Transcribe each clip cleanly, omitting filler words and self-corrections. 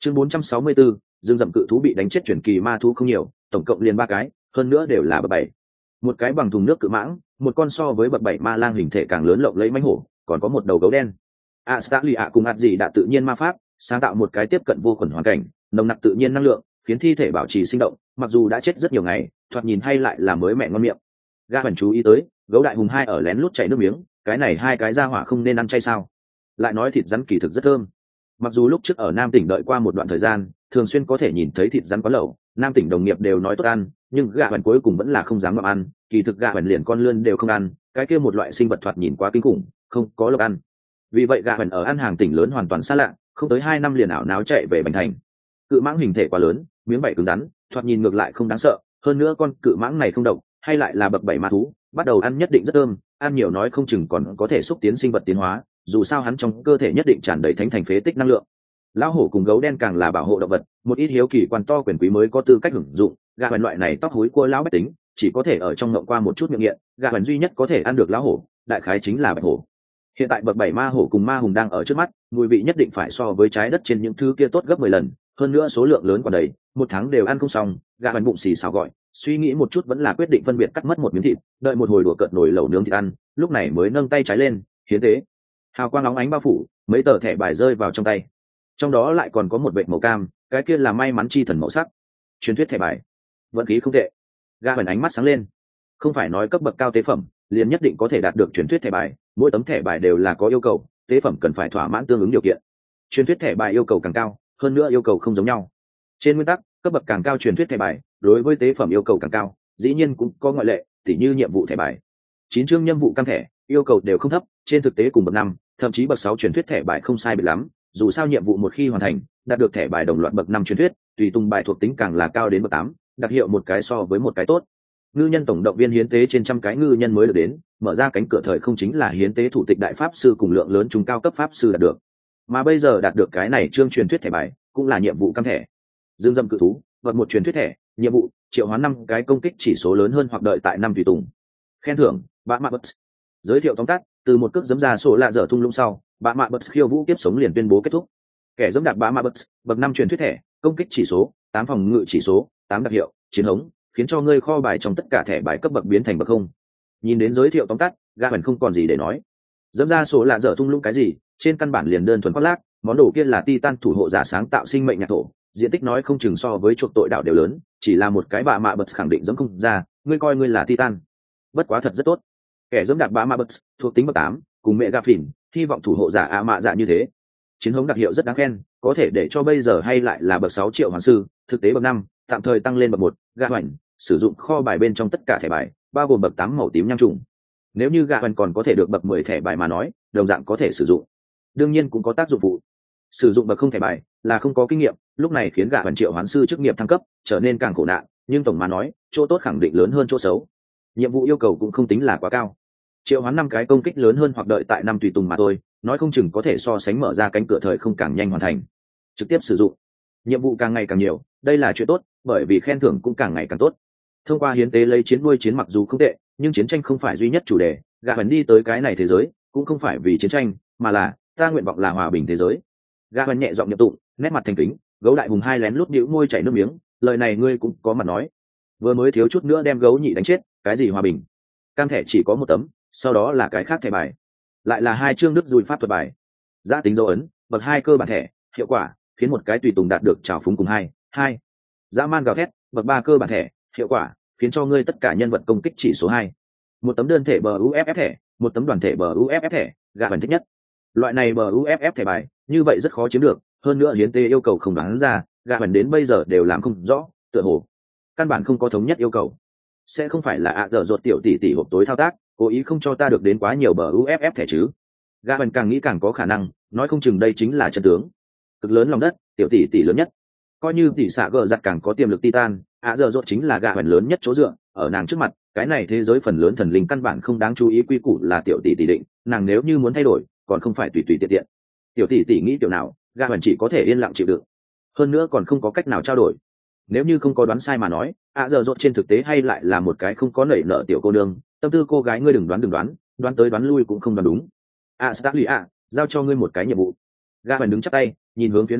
Chương 464, dương dậm cự thú bị đánh chết chuyển kỳ ma thú không nhiều, tổng cộng liền 3 cái, hơn nữa đều là bậc 7. Một cái bằng thùng nước cự mãng, một con so với bậc 7 ma lang hình thể càng lớn lộng lẫy mãnh hổ, còn có một đầu gấu đen. Astalia cùng ạt gì đã tự nhiên ma pháp, sáng tạo một cái tiếp cận vô khuẩn hoàn cảnh, nồng nặc tự nhiên năng lượng, khiến thi thể bảo trì sinh động, mặc dù đã chết rất nhiều ngày, thoạt nhìn hay lại là mới mẹ ngon miệng. Ga Huyền chú ý tới, gấu đại hùng hai ở lén lút chảy nước miếng, cái này hai cái ra hỏa không nên ăn chay sao? Lại nói thịt rắn kỳ thực rất thơm. Mặc dù lúc trước ở Nam tỉnh đợi qua một đoạn thời gian, thường xuyên có thể nhìn thấy thịt rắn quán lẩu, Nam tỉnh đồng nghiệp đều nói tốt ăn, nhưng Ga Huyền cuối cùng vẫn là không dám ngậm ăn, kỳ thực Ga Huyền liền con lươn đều không ăn, cái kia một loại sinh vật thoạt nhìn quá kinh khủng, không có lộc ăn. Vì vậy Ga Huyền ở ăn hàng tỉnh lớn hoàn toàn xa lạ, không tới 2 năm liền ảo náo chạy về Bành Thành. Cự mãng hình thể quá lớn, miếng vảy cứng rắn, thoạt nhìn ngược lại không đáng sợ, hơn nữa con cự mãng này không độc, hay lại là bậc 7 ma thú, bắt đầu ăn nhất định rất thơm, ăn nhiều nói không chừng còn có thể xúc tiến sinh vật tiến hóa, dù sao hắn trong cơ thể nhất định tràn đầy thánh thành phế tích năng lượng. Lão hổ cùng gấu đen càng là bảo hộ động vật, một ít hiếu kỳ quan to quyền quý mới có tư cách hưởng dụng, gà Huyền loại này tóc húi cua lão bách tính, chỉ có thể ở trong ngậm qua một chút miệng nghiện, gà Huyền duy nhất có thể ăn được lão hổ, đại khái chính là bạch hổ. Hiện tại bậc 7 ma hổ cùng ma hùng đang ở trước mắt, mùi vị nhất định phải so với trái đất trên những thứ kia tốt gấp 10 lần, hơn nữa số lượng lớn còn đầy, một tháng đều ăn không xong. Gà Huyền bụng xì xào gọi, suy nghĩ một chút vẫn là quyết định phân biệt cắt mất một miếng thịt, đợi một hồi đùa cợt nồi lẩu nướng thịt ăn, lúc này mới nâng tay trái lên, hiến tế. Hào quang óng ánh bao phủ, mấy tờ thẻ bài rơi vào trong tay, trong đó lại còn có một vệt màu cam, cái kia là may mắn chi thần màu sắc. Truyền thuyết thẻ bài, vận khí không tệ. Gà Huyền ánh mắt sáng lên, không phải nói cấp bậc cao tế phẩm liền nhất định có thể đạt được truyền thuyết thẻ bài, mỗi tấm thẻ bài đều là có yêu cầu, tế phẩm cần phải thỏa mãn tương ứng điều kiện. Truyền thuyết thẻ bài yêu cầu càng cao, hơn nữa yêu cầu không giống nhau. Trên nguyên tắc, cấp bậc càng cao truyền thuyết thẻ bài, đối với tế phẩm yêu cầu càng cao, dĩ nhiên cũng có ngoại lệ, tỉ như nhiệm vụ thẻ bài. 9 chương nhiệm vụ cam thẻ, yêu cầu đều không thấp, trên thực tế cùng bậc 5, thậm chí bậc 6 truyền thuyết thẻ bài không sai biệt lắm, dù sao nhiệm vụ một khi hoàn thành, đạt được thẻ bài đồng loạt bậc 5 truyền thuyết, tùy tung bài thuộc tính càng là cao đến bậc 8, đặc hiệu một cái so với một cái tốt. Ngư nhân tổng động viên hiến tế trên trăm cái ngư nhân mới được đến, mở ra cánh cửa thời không chính là hiến tế thủ tịch đại pháp sư cùng lượng lớn trung cao cấp pháp sư đạt được. Mà bây giờ đạt được cái này chương truyền thuyết thẻ bài, cũng là nhiệm vụ cam thẻ. Dương dâm cự thú, vật một truyền thuyết thẻ, nhiệm vụ, triệu hoán 5 cái công kích chỉ số lớn hơn hoặc đợi tại 5 tùy tùng. Khen thưởng, bạ mạ bật. Giới thiệu tóm tắt, từ một cước giẫm ra sổ lạ dở thung lũng sau, bạ mạ bật khiêu vũ kiếp sống liền tuyên bố kết thúc. Kẻ giẫm đạp bạ mạ bật, bậc 5 truyền thuyết thẻ, công kích chỉ số, 8 phòng ngự chỉ số, 8 đặc hiệu, chiến hống, khiến cho ngươi kho bài trong tất cả thẻ bài cấp bậc biến thành bậc 0. Nhìn đến giới thiệu tóm tắt, Ga Huyền không còn gì để nói. Dẫm ra sổ lạ dở thung lũng cái gì, trên căn bản liền đơn thuần khoác lác, món đồ kia là Titan thủ hộ giả sáng tạo sinh mệnh nhạc thổ, diện tích nói không chừng so với chuộc tội đảo đều lớn, chỉ là một cái bạ mạ bật khẳng định dẫm không ra, ngươi coi ngươi là Titan. Bất quá thật rất tốt. Kẻ dẫm đạp bạ mạ bật, thuộc tính bậc 8, cùng mẹ Ga Phìn, hy vọng thủ hộ giả ạ mạ dạ như thế. Chiến hống đặc hiệu rất đáng khen, có thể để cho bây giờ hay lại là bậc 6 triệu hoàng sư, thực tế bậc 5, tạm thời tăng lên bậc 1, Ga Huyền sử dụng kho bài bên trong tất cả thẻ bài, bao gồm bậc 8 màu tím nham trùng. Nếu như Ga Huyền còn có thể được bậc 10 thẻ bài mà nói, đồng dạng có thể sử dụng. Đương nhiên cũng có tác dụng phụ. Sử dụng bậc không thẻ bài là không có kinh nghiệm, lúc này khiến Ga Huyền triệu hoán sư chức nghiệp thăng cấp, trở nên càng khổ nạn, nhưng tổng mà nói, chỗ tốt khẳng định lớn hơn chỗ xấu. Nhiệm vụ yêu cầu cũng không tính là quá cao. Triệu hoán 5 cái công kích lớn hơn hoặc đợi tại 5 tùy tùng mà thôi, nói không chừng có thể so sánh mở ra cánh cửa thời không càng nhanh hoàn thành. Trực tiếp sử dụng. Nhiệm vụ càng ngày càng nhiều, đây là chuyện tốt, bởi vì khen thưởng cũng càng ngày càng tốt. Thông qua hiến tế lấy chiến nuôi chiến mặc dù không tệ, nhưng chiến tranh không phải duy nhất chủ đề. Ga Huyền đi tới cái này thế giới cũng không phải vì chiến tranh, mà là ta nguyện vọng là hòa bình thế giới. Ga Huyền nhẹ giọng niệm tụng, nét mặt thành kính. Gấu đại hùng hai lén lút nhíu môi chảy nước miếng, lời này ngươi cũng có mặt nói. Vừa mới thiếu chút nữa đem gấu nhị đánh chết, cái gì hòa bình? Cam thẻ chỉ có một tấm, sau đó là cái khác thẻ bài, lại là 2 chương đức dùi pháp thuật bài. Giá tính dấu ấn, bậc 2 cơ bản thẻ, hiệu quả khiến một cái tùy tùng đạt được trào phúng cùng 2. Dã man gào thét, bậc 3 cơ bản thẻ, hiệu quả khiến cho ngươi tất cả nhân vật công kích chỉ số 2. Một tấm đơn thể bờ UFF thẻ, một tấm đoàn thể bờ UFF thẻ, Ga Huyền thích nhất. Loại này bờ UFF thẻ bài, như vậy rất khó chiếm được, hơn nữa hiến tế yêu cầu không đoán ra, Ga Huyền đến bây giờ đều làm không rõ, tựa hồ căn bản không có thống nhất yêu cầu. Sẽ không phải là dở dột tiểu tỷ tỷ hộp tối thao tác, cố ý không cho ta được đến quá nhiều bờ UFF thẻ chứ? Ga Huyền càng nghĩ càng có khả năng, nói không chừng đây chính là chân tướng. Cực lớn lòng đất, tiểu tỷ tỷ lớn nhất. Coi như tỷ xạ gờ giặt càng có tiềm lực Titan, dở dột chính là Ga Huyền lớn nhất chỗ dựa, ở nàng trước mặt, cái này thế giới phần lớn thần linh căn bản không đáng chú ý, quy củ là tiểu tỷ tỷ định, nàng nếu như muốn thay đổi, còn không phải tùy tùy tiện tiện. Tiểu tỷ tỷ nghĩ kiểu nào, Ga Huyền chỉ có thể yên lặng chịu đựng. Hơn nữa còn không có cách nào trao đổi. Nếu như không có đoán sai mà nói, dở dột trên thực tế hay lại là một cái không có nảy nợ tiểu cô nương, tâm tư cô gái ngươi đừng đoán tới đoán lui cũng không đoán đúng. Starly giao cho ngươi một cái nhiệm vụ. Ga Huyền đứng chắp tay, nhìn hướng phía nam,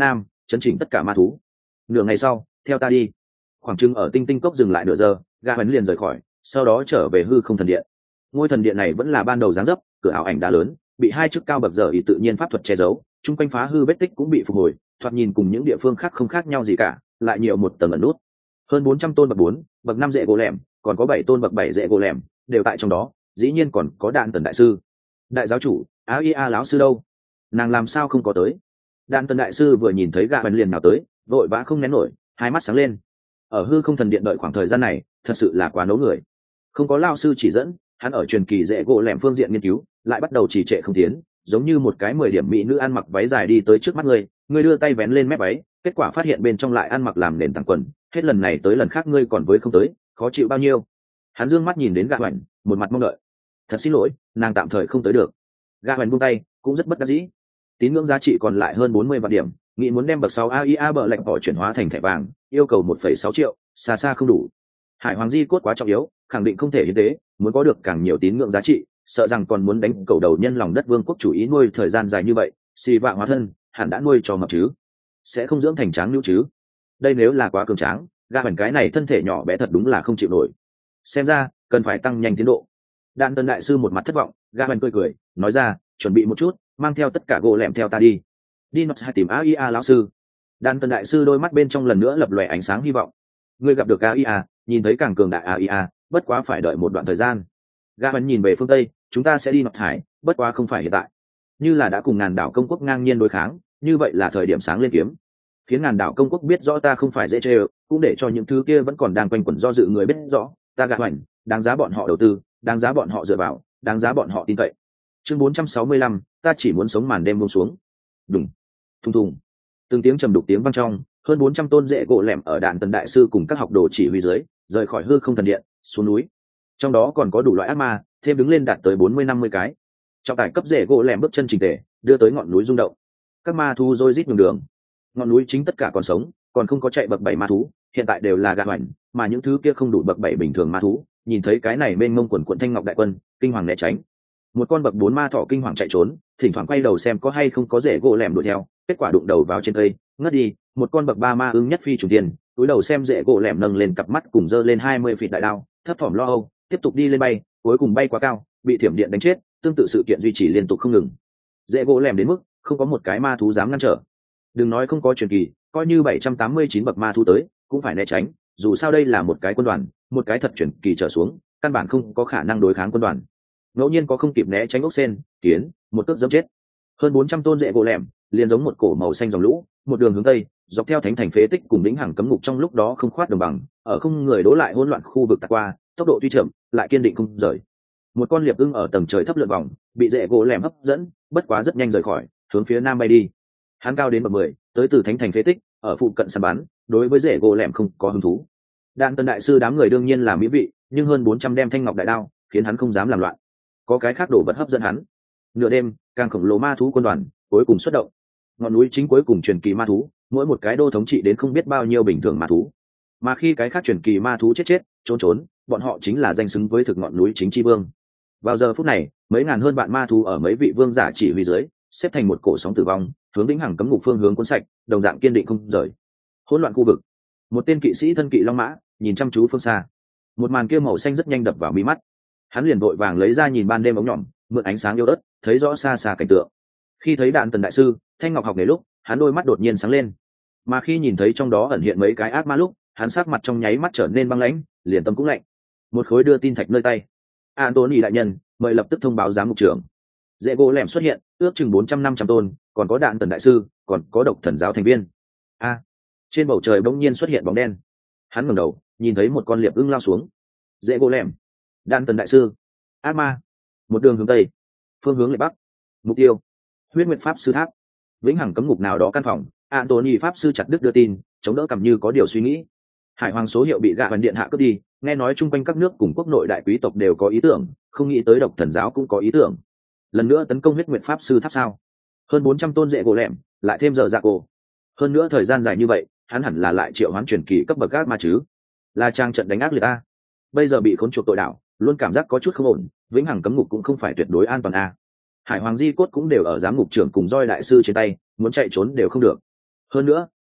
chấn chỉnh tất cả ma thú. Nửa ngày sau, theo ta đi. Khoảng chừng ở tinh tinh cốc dừng lại nửa giờ, gã bắn liền rời khỏi, sau đó trở về hư không thần điện. Ngôi thần điện này vẫn là ban đầu dáng dấp, cửa ảo ảnh đá lớn, bị hai chức cao bậc giờ ý tự nhiên pháp thuật che giấu, chung quanh phá hư vết tích cũng bị phục hồi, thoạt nhìn cùng những địa phương khác không khác nhau gì cả, lại nhiều một tầng ẩn nút. Hơn 400 tôn bậc 4, bậc 5 rễ gỗ lẻm, còn có 7 tôn bậc 7 rễ gỗ lẻm, đều tại trong đó, dĩ nhiên còn có Đạn Tần đại sư. Đại giáo chủ, A lão sư đâu? Nàng làm sao không có tới? Đạn Tần đại sư vừa nhìn thấy gã bắn liền nào tới, vội vã không nén nổi, hai mắt sáng lên. Ở hư không thần điện đợi khoảng thời gian này, thật sự là quá nấu người. Không có lão sư chỉ dẫn, hắn ở truyền kỳ rễ gỗ lẻm phương diện nghiên cứu, lại bắt đầu trì trệ không tiến, giống như một cái 10 điểm mỹ nữ ăn mặc váy dài đi tới trước mắt ngươi đưa tay vén lên mép váy, kết quả phát hiện bên trong lại ăn mặc làm nền tảng quần, hết lần này tới lần khác ngươi còn với không tới, khó chịu bao nhiêu. Hắn dương mắt nhìn đến gã hoành, một mặt mong đợi. Thật xin lỗi, nàng tạm thời không tới được. Gã hoành buông tay, cũng rất bất đắc dĩ. Tín ngưỡng giá trị còn lại hơn 40 vạn điểm, nghĩ muốn đem bậc 6 AIA bờ lệnh bỏ chuyển hóa thành thẻ vàng, yêu cầu 1,6 triệu, xa xa không đủ. Hải Hoàng Di cốt quá trọng yếu, khẳng định không thể hiến tế, muốn có được càng nhiều tín ngưỡng giá trị, sợ rằng còn muốn đánh cầu đầu nhân lòng đất vương quốc chủ ý nuôi thời gian dài như vậy, xì vạ hóa thân, hẳn đã nuôi cho mập chứ, sẽ không dưỡng thành tráng nữ chứ. Đây nếu là quá cường tráng, gã bản cái này thân thể nhỏ bé thật đúng là không chịu nổi. Xem ra cần phải tăng nhanh tiến độ. Đạn Tần đại sư một mặt thất vọng, gã bản cười nói ra, chuẩn bị một chút, mang theo tất cả gỗ lẻm theo ta đi. Đi nó hay tìm AIA lão sư. Đạn Tần đại sư đôi mắt bên trong lần nữa lập lòe ánh sáng hy vọng. Ngươi gặp được AIA, nhìn thấy càng cường đại AIA, bất quá phải đợi một đoạn thời gian. Gã bản nhìn về phương tây, chúng ta sẽ đi nọc thải, bất quá không phải hiện tại. Như là đã cùng ngàn đảo công quốc ngang nhiên đối kháng, như vậy là thời điểm sáng lên kiếm, khiến ngàn đảo công quốc biết rõ ta không phải dễ chơi, cũng để cho những thứ kia vẫn còn đang quanh quẩn do dự người biết rõ ta gạt hoành, đáng giá bọn họ đầu tư, đáng giá bọn họ dựa vào, đáng giá bọn họ tin cậy. Chương 465, ta chỉ muốn sống màn đêm buông xuống. Đùng, thùng thùng, từng tiếng trầm đục tiếng vang trong, hơn 400 tôn rễ gỗ lẻm ở Đạn Tần đại sư cùng các học đồ chỉ huy dưới, rời khỏi hư không thần điện, xuống núi. Trong đó còn có đủ loại ác ma, thêm đứng lên đạt tới 40-50 cái. Trọng tải cấp rễ gỗ lẻm bước chân chỉnh tề, đưa tới ngọn núi rung động. Các ma thú rối rít nhường đường. Ngọn núi chính tất cả còn sống, còn không có chạy bậc 7 ma thú, hiện tại đều là gà hoành, mà những thứ kia không đủ bậc 7 bình thường ma thú, nhìn thấy cái này bên ngông quần quần thanh ngọc đại quân, kinh hoàng né tránh. Một con bậc 4 ma thỏ kinh hoàng chạy trốn, thỉnh thoảng quay đầu xem có hay không có rễ gỗ lẻm đuổi theo, kết quả đụng đầu vào trên cây, ngất đi. Một con bậc 3 ma ưng nhất phi trùng tiền, túi đầu xem rễ gỗ lẻm nâng lên cặp mắt cùng giơ lên 20 feet đại đao, thấp thỏm lo âu, tiếp tục đi lên bay, cuối cùng bay quá cao, bị thiểm điện đánh chết. Tương tự sự kiện duy trì liên tục không ngừng. Rễ gỗ lẻm đến mức không có một cái ma thú dám ngăn trở. Đừng nói không có truyền kỳ, coi như 789 bậc ma thú tới cũng phải né tránh, dù sao đây là một cái quân đoàn, một cái thật truyền kỳ trở xuống, căn bản không có khả năng đối kháng quân đoàn. Ngẫu nhiên có không kịp né tránh ốc sen, kiến, một cước dẫm chết. Hơn 400 tôn rễ gỗ lẻm, liền giống một cổ màu xanh dòng lũ, một đường hướng tây, dọc theo thánh thành phế tích cùng lĩnh hàng cấm ngục trong lúc đó không khoát đồng bằng, ở không người đố lại hỗn loạn khu vực tạt qua, tốc độ tuy chậm, lại kiên định không rời. Một con liệp ưng ở tầng trời thấp lượn vòng, bị rễ gỗ lẻm hấp dẫn, bất quá rất nhanh rời khỏi, hướng phía nam bay đi. Hắn cao đến bậc 10, tới từ thánh thành phế tích, ở phụ cận săn bắn, đối với rễ gỗ lẻm không có hứng thú. Đạn Tần đại sư đám người đương nhiên là mỹ vị, nhưng hơn 400 đem thanh ngọc đại đao, khiến hắn không dám làm loạn. Có cái khác đồ vật hấp dẫn hắn. Nửa đêm, càng khổng lồ ma thú quân đoàn cuối cùng xuất động. Ngọn núi chính cuối cùng truyền kỳ ma thú, mỗi một cái đô thống trị đến không biết bao nhiêu bình thường ma thú. Mà khi cái khác truyền kỳ ma thú chết, trốn, bọn họ chính là danh xứng với thực ngọn núi chính chi vương. Vào giờ phút này, mấy ngàn hơn vạn ma thú ở mấy vị vương giả chỉ huy dưới, xếp thành một cổ sóng tử vong, hướng vĩnh hằng cấm ngục phương hướng cuốn sạch, đồng dạng kiên định không rời. Hỗn loạn khu vực. Một tên kỵ sĩ thân kỵ long mã, nhìn chăm chú phương xa. Một màn kia màu xanh rất nhanh đập vào mi mắt. Hắn liền vội vàng lấy ra nhìn ban đêm ống nhỏm, mượn ánh sáng yếu ớt, thấy rõ xa xa cảnh tượng. Khi thấy Đạn Tần đại sư, thanh ngọc học nghề lúc, hắn đôi mắt đột nhiên sáng lên. Mà khi nhìn thấy trong đó ẩn hiện mấy cái ác ma lúc, hắn sắc mặt trong nháy mắt trở nên băng lãnh, liền tâm cũng lạnh. Một khối đưa tin thạch nơi tay. Anthony đại nhân, mời lập tức thông báo giám mục trưởng. Rễ gỗ lẻm xuất hiện, ước chừng 400-500 tôn, còn có Đạn Tần đại sư, còn có độc thần giáo thành viên. Trên bầu trời bỗng nhiên xuất hiện bóng đen. Hắn ngẩng đầu, nhìn thấy một con liệp ưng lao xuống. Rễ gỗ lẻm, Đạn Tần đại sư, ác ma. Một đường hướng tây, phương hướng lệ bắc. Mục tiêu: Huyết Nguyệt pháp sư tháp. Vĩnh hằng cấm ngục nào đó căn phòng. Anthony pháp sư chặt đứt đưa tin, chống đỡ cầm như có điều suy nghĩ. Hải Hoàng số hiệu bị gạ hoàn điện hạ cướp đi, nghe nói chung quanh các nước cùng quốc nội đại quý tộc đều có ý tưởng, không nghĩ tới độc thần giáo cũng có ý tưởng. Lần nữa tấn công Huyết Nguyệt pháp sư tháp sao? Hơn 400 tôn rễ gỗ lẻm, lại thêm giờ dạ cổ. Hơn nữa thời gian dài như vậy, hắn hẳn là lại triệu hoán truyền kỳ cấp bậc gác ma chứ? Là trang trận đánh ác liệt a. Bây giờ bị khốn chuộc tội đảo, luôn cảm giác có chút không ổn, vĩnh hằng cấm ngục cũng không phải tuyệt đối an toàn a. Hải Hoàng di cốt cũng đều ở giám ngục trưởng cùng roi đại sư trên tay, muốn chạy trốn đều không được. Hơn nữa,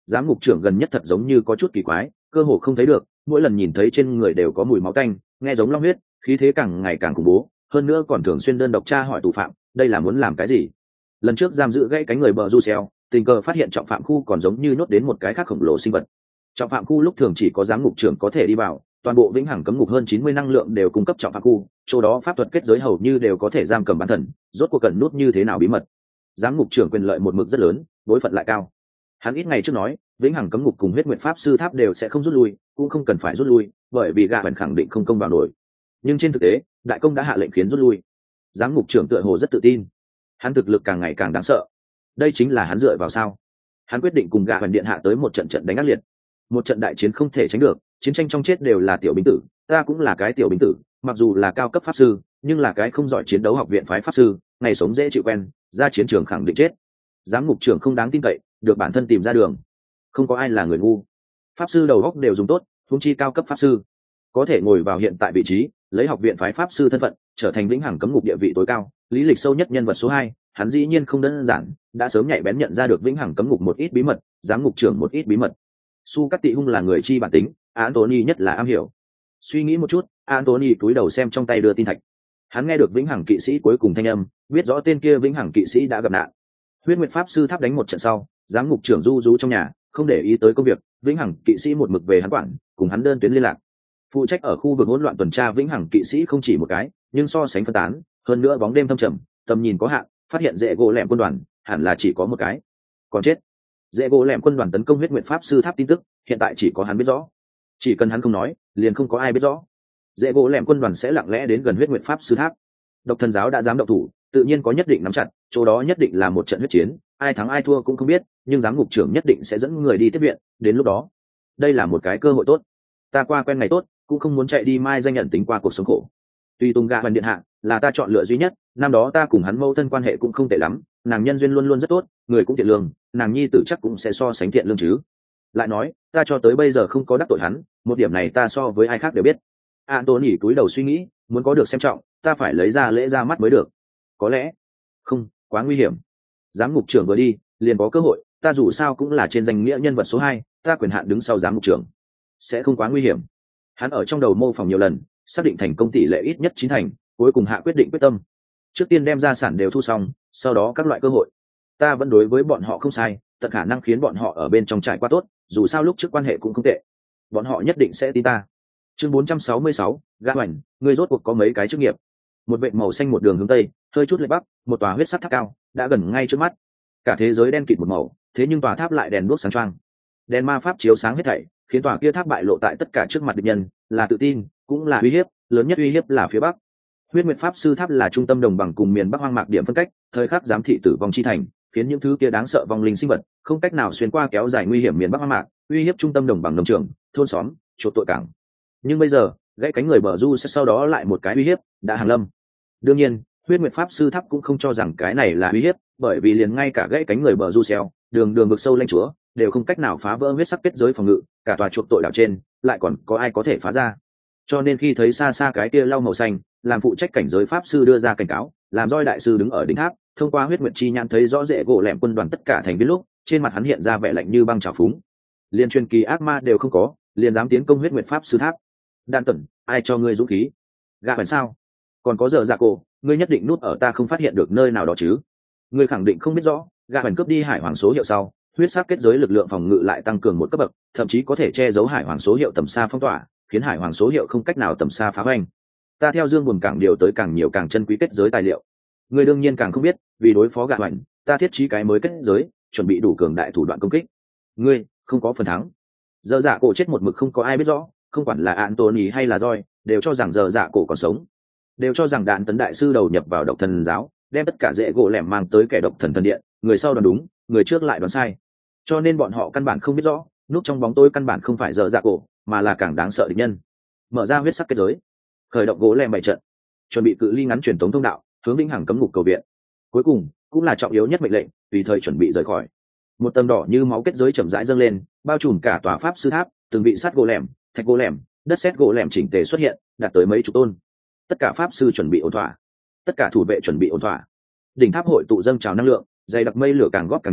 Giám ngục trưởng gần nhất thật giống như có chút kỳ quái, cơ hồ không thấy được, mỗi lần nhìn thấy trên người đều có mùi máu tanh, nghe giống long huyết, khí thế càng ngày càng khủng bố, hơn nữa còn thường xuyên đơn độc tra hỏi tù phạm, đây là muốn làm cái gì? Lần trước giam giữ gãy cánh người bờ du xeo, tình cờ phát hiện trọng phạm khu còn giống như nhốt đến một cái khác khổng lồ sinh vật. Trọng phạm khu lúc thường chỉ có giám ngục trưởng có thể đi vào, toàn bộ vĩnh hằng cấm ngục hơn 90 năng lượng đều cung cấp trọng phạm khu, chỗ đó pháp thuật kết giới hầu như đều có thể giam cầm bán thần, rốt cuộc cần nút như thế nào bí mật. Giám ngục trưởng quyền lợi một mực rất lớn, đối phận lại cao. Hắn ít ngày trước nói, vĩnh hằng cấm ngục cùng huyết nguyệt pháp sư tháp đều sẽ không rút lui, cũng không cần phải rút lui, bởi vì gã vẫn khẳng định không công vào nổi. Nhưng trên thực tế, đại công đã hạ lệnh khiến rút lui. Giám ngục trưởng tựa hồ rất tự tin, hắn thực lực càng ngày càng đáng sợ. Đây chính là hắn dựa vào sao? Hắn quyết định cùng gã hoàn điện hạ tới một trận trận đánh ác liệt. Một trận đại chiến không thể tránh được, chiến tranh trong chết đều là tiểu binh tử, ta cũng là cái tiểu binh tử, mặc dù là cao cấp pháp sư, nhưng là cái không giỏi chiến đấu học viện phái pháp sư, ngày sống dễ chịu quen, ra chiến trường khẳng định chết. Giám ngục trưởng không đáng tin cậy, được bản thân tìm ra đường. Không có ai là người ngu, pháp sư đầu óc đều dùng tốt, huống chi cao cấp pháp sư có thể ngồi vào hiện tại vị trí, lấy học viện phái pháp sư thân phận trở thành vĩnh hằng cấm ngục địa vị tối cao, lý lịch sâu nhất nhân vật số 2, hắn dĩ nhiên không đơn giản, đã sớm nhạy bén nhận ra được vĩnh hằng cấm ngục một ít bí mật, giám ngục trưởng một ít bí mật. Su Cát Tị Hung là người chi bản tính, Anthony nhất là am hiểu. Suy nghĩ một chút, Anthony cúi đầu xem trong tay đưa tin thạch. Hắn nghe được vĩnh hằng kỵ sĩ cuối cùng thanh âm, biết rõ tên kia vĩnh hằng kỵ sĩ đã gặp nạn. Huyết Nguyệt pháp sư tháp đánh một trận sau, giám ngục trưởng du rú trong nhà, không để ý tới công việc, vĩnh hằng kỵ sĩ một mực về hắn quản, cùng hắn đơn tuyến liên lạc. Phụ trách ở khu vực hỗn loạn tuần tra vĩnh hằng kỵ sĩ không chỉ một cái, nhưng so sánh phân tán, hơn nữa bóng đêm thâm trầm, tầm nhìn có hạn, phát hiện dễ gỗ lẻm quân đoàn, hẳn là chỉ có một cái. Còn chết. Dễ gỗ lẻm quân đoàn tấn công Huyết Nguyệt pháp sư tháp tin tức, hiện tại chỉ có hắn biết rõ. Chỉ cần hắn không nói, liền không có ai biết rõ. Dễ gỗ lẻm quân đoàn sẽ lặng lẽ đến gần Huyết Nguyệt pháp sư tháp. Độc Thần giáo đã dám động thủ, tự nhiên có nhất định nắm chặt, chỗ đó nhất định là một trận huyết chiến, ai thắng ai thua cũng không biết, nhưng giám ngục trưởng nhất định sẽ dẫn người đi tiếp viện, đến lúc đó, đây là một cái cơ hội tốt. Ta qua quen ngày tốt, cũng không muốn chạy đi mai danh nhận tính qua cuộc sống khổ. Tuy Tùng Gạ Hoàn điện hạ là ta chọn lựa duy nhất, năm đó ta cùng hắn mâu thân quan hệ cũng không tệ lắm, nàng nhân duyên luôn luôn rất tốt, người cũng thiện lương, nàng nhi tử chắc cũng sẽ so sánh thiện lương chứ. Lại nói, ta cho tới bây giờ không có đắc tội hắn, một điểm này ta so với ai khác đều biết. Anthony cúi đầu suy nghĩ, muốn có được xem trọng, ta phải lấy ra lễ ra mắt mới được. Có lẽ, không, quá nguy hiểm. Giám ngục trưởng vừa đi, liền có cơ hội, ta dù sao cũng là trên danh nghĩa nhân vật số 2, ta quyền hạn đứng sau giám ngục trưởng, sẽ không quá nguy hiểm. Hắn ở trong đầu mô phỏng nhiều lần, xác định thành công tỷ lệ ít nhất 9 thành, cuối cùng hạ quyết định quyết tâm. Trước tiên đem gia sản đều thu xong, sau đó các loại cơ hội. Ta vẫn đối với bọn họ không sai, tận khả năng khiến bọn họ ở bên trong trải qua tốt, dù sao lúc trước quan hệ cũng không tệ. Bọn họ nhất định sẽ tin ta. Chương 466, Gã Hoành, ngươi rốt cuộc có mấy cái chức nghiệp? Một vệt màu xanh một đường hướng tây, hơi chút lệch bắc, một tòa huyết sắc tháp cao, đã gần ngay trước mắt. Cả thế giới đen kịt một màu, thế nhưng tòa tháp lại đèn đuốc sáng choang. Đèn ma pháp chiếu sáng hết thảy, khiến tòa kia tháp bại lộ tại tất cả trước mặt địch nhân, là tự tin, cũng là uy hiếp, lớn nhất uy hiếp là phía bắc. Huyết Nguyệt pháp sư tháp là trung tâm đồng bằng cùng miền bắc hoang mạc điểm phân cách, thời khắc giám thị tử vong chi thành, khiến những thứ kia đáng sợ vong linh sinh vật không cách nào xuyên qua kéo dài nguy hiểm miền bắc hoang mạc, uy hiếp trung tâm đồng bằng nông trường, thôn xóm, chuột tội cảng. Nhưng bây giờ, gãy cánh người bờ du sẽ sau đó lại một cái uy hiếp, đã hàng lâm. Đương nhiên, Huyết Nguyệt pháp sư tháp cũng không cho rằng cái này là uy hiếp, bởi vì liền ngay cả gãy cánh người bờ du xeo, đường đường vực sâu lanh chúa, đều không cách nào phá vỡ huyết sắc kết giới phòng ngự, cả tòa chuột tội đảo trên, lại còn có ai có thể phá ra. Cho nên khi thấy xa xa cái kia lau màu xanh, làm phụ trách cảnh giới pháp sư đưa ra cảnh cáo, làm roi đại sư đứng ở đỉnh tháp, thông qua huyết nguyệt chi nhãn thấy rõ rễ gỗ lẻm quân đoàn tất cả thành viên lúc, trên mặt hắn hiện ra vẻ lạnh như băng trào phúng. Liên truyền kỳ ác ma đều không có, liền dám tiến công huyết nguyệt pháp sư tháp. Đan Tẩn, ai cho ngươi dũng khí? Gạ bản sao? Còn có giờ dạ cổ, ngươi nhất định núp ở ta không phát hiện được nơi nào đó chứ? Ngươi khẳng định không biết rõ, gạ bản cướp đi hải hoàng số hiệu sau, huyết sắc kết giới lực lượng phòng ngự lại tăng cường một cấp bậc, thậm chí có thể che giấu hải hoàng số hiệu tầm xa phong tỏa, khiến hải hoàng số hiệu không cách nào tầm xa phá hoành. Ta theo dương buồn cảng điều tới càng nhiều càng chân quý kết giới tài liệu. Ngươi đương nhiên càng không biết, vì đối phó gạ hoành, ta thiết trí cái mới kết giới, chuẩn bị đủ cường đại thủ đoạn công kích. Ngươi không có phần thắng. Giờ dạ cổ chết một mực không có ai biết rõ, không quản là Anthony hay là Joy, đều cho rằng giờ dạ cổ còn sống, đều cho rằng Đạn Tấn đại sư đầu nhập vào độc thần giáo, đem tất cả rễ gỗ lẻm mang tới kẻ độc thần thần điện, người sau đoán đúng, người trước lại đoán sai. Cho nên bọn họ căn bản không biết rõ, núp trong bóng tối căn bản không phải giờ dạ cổ, mà là càng đáng sợ địch nhân. Mở ra huyết sắc kết giới, khởi động gỗ lẻm bảy trận, chuẩn bị cự ly ngắn truyền tống thông đạo, hướng vĩnh hằng cấm ngục cầu viện. Cuối cùng, cũng là trọng yếu nhất mệnh lệnh, tùy thời chuẩn bị rời khỏi. Một tầng đỏ như máu kết giới chậm rãi dâng lên, bao trùm cả tòa pháp sư tháp, từng vị sắt gỗ lẻm, thạch gỗ lẻm, đất sét gỗ lẻm chỉnh tề xuất hiện, đạt tới mấy chục tôn. Tất cả pháp sư chuẩn bị ổn thỏa, tất cả thủ vệ chuẩn bị ổn thỏa. Đỉnh tháp hội tụ dâng trào năng lượng, dày đặc mây lửa càng góp càng nhiều,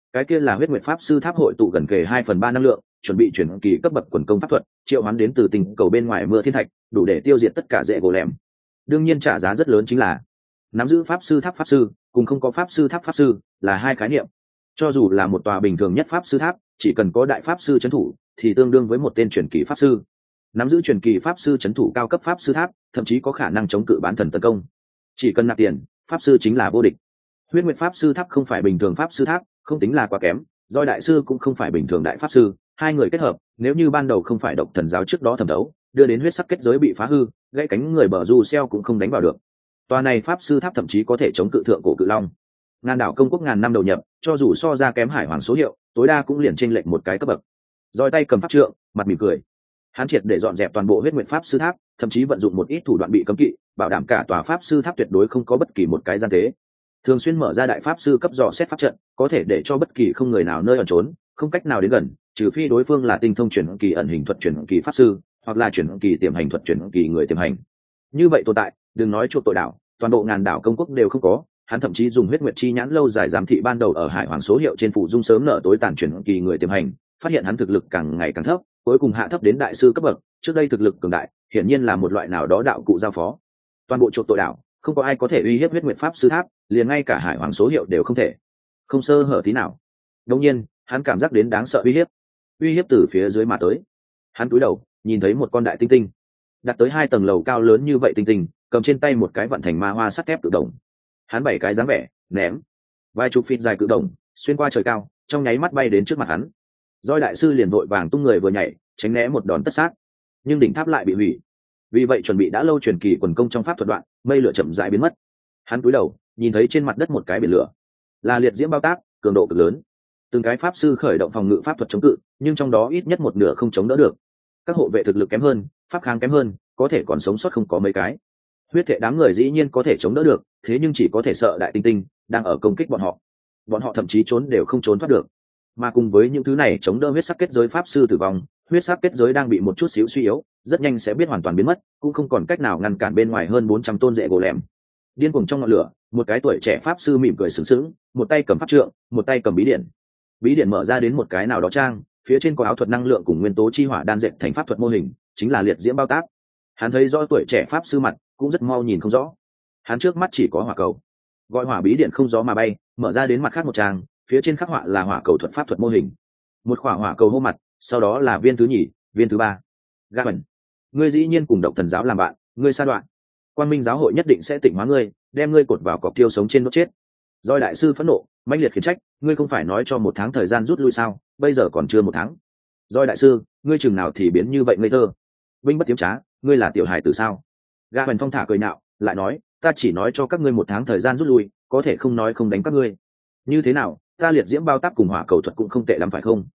Cái kia là huyết nguyệt pháp sư tháp hội tụ gần kề 2/3 năng lượng, chuẩn bị chuyển kỳ cấp bậc quần công pháp thuật, triệu hoán đến từ tình cầu bên ngoài mưa thiên thạch, đủ để tiêu diệt tất cả rễ gỗ lẻm. Đương nhiên trả giá rất lớn chính là nắm giữ pháp sư tháp pháp sư cùng không có pháp sư tháp pháp sư là hai khái niệm. Cho dù là một tòa bình thường nhất pháp sư tháp, chỉ cần có đại pháp sư trấn thủ thì tương đương với một tên truyền kỳ pháp sư. Nắm giữ truyền kỳ pháp sư trấn thủ cao cấp pháp sư tháp, thậm chí có khả năng chống cự bán thần tấn công. Chỉ cần nạp tiền, pháp sư chính là vô địch. Huyết nguyệt pháp sư tháp không phải bình thường pháp sư tháp, không tính là quá kém. Doi đại sư cũng không phải bình thường đại pháp sư, hai người kết hợp, nếu như ban đầu không phải độc thần giáo trước đó thẩm đấu, đưa đến huyết sắc kết giới bị phá hư, gãy cánh người bờ du xeo cũng không đánh vào được. Tòa này pháp sư tháp thậm chí có thể chống cự thượng cổ cự long. Ngàn đảo công quốc ngàn năm đầu nhập, cho dù so ra kém hải hoàng số hiệu, tối đa cũng liền chênh lệch một cái cấp bậc. Doi tay cầm pháp trượng, mặt mỉm cười. Hắn triệt để dọn dẹp toàn bộ huyết nguyệt pháp sư tháp, thậm chí vận dụng một ít thủ đoạn bị cấm kỵ, bảo đảm cả tòa pháp sư tháp tuyệt đối không có bất kỳ một cái gian tế. Thường xuyên mở ra đại pháp sư cấp dò xét pháp trận, có thể để cho bất kỳ không người nào nơi ẩn trốn, không cách nào đến gần, trừ phi đối phương là tinh thông chuyển kỳ ẩn hình thuật chuyển kỳ pháp sư, hoặc là chuyển kỳ tiềm hành thuật chuyển kỳ người tiềm hành. Như vậy tồn tại, đừng nói chuộc tội đảo, toàn bộ ngàn đảo công quốc đều không có. Hắn thậm chí dùng huyết nguyệt chi nhãn lâu dài giám thị ban đầu ở hải hoàng số hiệu trên phụ dung sớm nở tối tàn chuyển kỳ người tiềm hành, phát hiện hắn thực lực càng ngày càng thấp, cuối cùng hạ thấp đến đại sư cấp bậc. Trước đây thực lực cường đại, hiển nhiên là một loại nào đó đạo cụ giao phó. Toàn bộ chuộc tội đảo, không có ai có thể uy hiếp huyết nguyệt pháp sư tháp, liền ngay cả hải hoàng số hiệu đều không thể, không sơ hở tí nào. Đương nhiên, hắn cảm giác đến đáng sợ uy hiếp từ phía dưới mà tới. Hắn cúi đầu, nhìn thấy một con đại tinh tinh, đặt tới 2 tầng lầu cao lớn như vậy tinh tinh, cầm trên tay một cái vận thành ma hoa sắt thép tự động. Hắn 7 cái dáng vẻ, ném vài chục feet dài cự đồng xuyên qua trời cao, trong nháy mắt bay đến trước mặt hắn. Doi đại sư liền vội vàng tung người vừa nhảy, tránh né một đòn tất sát, nhưng đỉnh tháp lại bị hủy. Vì vậy chuẩn bị đã lâu truyền kỳ quần công trong pháp thuật đoạn, mây lửa chậm rãi biến mất. Hắn cúi đầu, nhìn thấy trên mặt đất một cái biển lửa, là liệt diễm bao tác, cường độ cực lớn. Từng cái pháp sư khởi động phòng ngự pháp thuật chống cự, nhưng trong đó ít nhất một nửa không chống đỡ được. Các hộ vệ thực lực kém hơn, pháp kháng kém hơn, có thể còn sống sót không có mấy cái. Huyết thể đám người dĩ nhiên có thể chống đỡ được, thế nhưng chỉ có thể sợ đại tinh tinh đang ở công kích bọn họ thậm chí trốn đều không trốn thoát được. Mà cùng với những thứ này chống đỡ huyết sắc kết giới pháp sư tử vong, huyết sắc kết giới đang bị một chút xíu suy yếu, rất nhanh sẽ biết hoàn toàn biến mất, cũng không còn cách nào ngăn cản bên ngoài hơn 400 tôn rễ gỗ lẻm. Điên cuồng trong ngọn lửa, một cái tuổi trẻ pháp sư mỉm cười sướng sướng, một tay cầm pháp trượng, một tay cầm bí điển. Bí điển mở ra đến một cái nào đó trang, phía trên có áo thuật năng lượng cùng nguyên tố chi hỏa đan dệt thành pháp thuật mô hình, chính là liệt diễm bao tác. Hắn thấy rõ tuổi trẻ pháp sư mặt, cũng rất mau nhìn không rõ. Hắn trước mắt chỉ có hỏa cầu, gọi hỏa bí điện không gió mà bay, mở ra đến mặt khác một trang, phía trên khắc họa là hỏa cầu thuật pháp thuật mô hình. Một quả hỏa cầu hô mặt, sau đó là viên thứ nhì, viên thứ ba. Gaben, ngươi dĩ nhiên cùng độc thần giáo làm bạn, ngươi sa đoạn. Quang Minh giáo hội nhất định sẽ tịnh hóa ngươi, đem ngươi cột vào cọc tiêu sống trên đốt chết. Doi đại sư phẫn nộ, mãnh liệt khiển trách, ngươi không phải nói cho 1 tháng thời gian rút lui sao, bây giờ còn chưa 1 tháng. Doi đại sư, ngươi chừng nào thì biến như vậy ngây thơ. Binh bất tiếm trá, ngươi là tiểu hài tử sao? Gaben phong thả cười nạo, lại nói, ta chỉ nói cho các ngươi 1 tháng thời gian rút lui, có thể không nói không đánh các ngươi. Như thế nào, ta liệt diễm bao tác cùng hỏa cầu thuật cũng không tệ lắm phải không?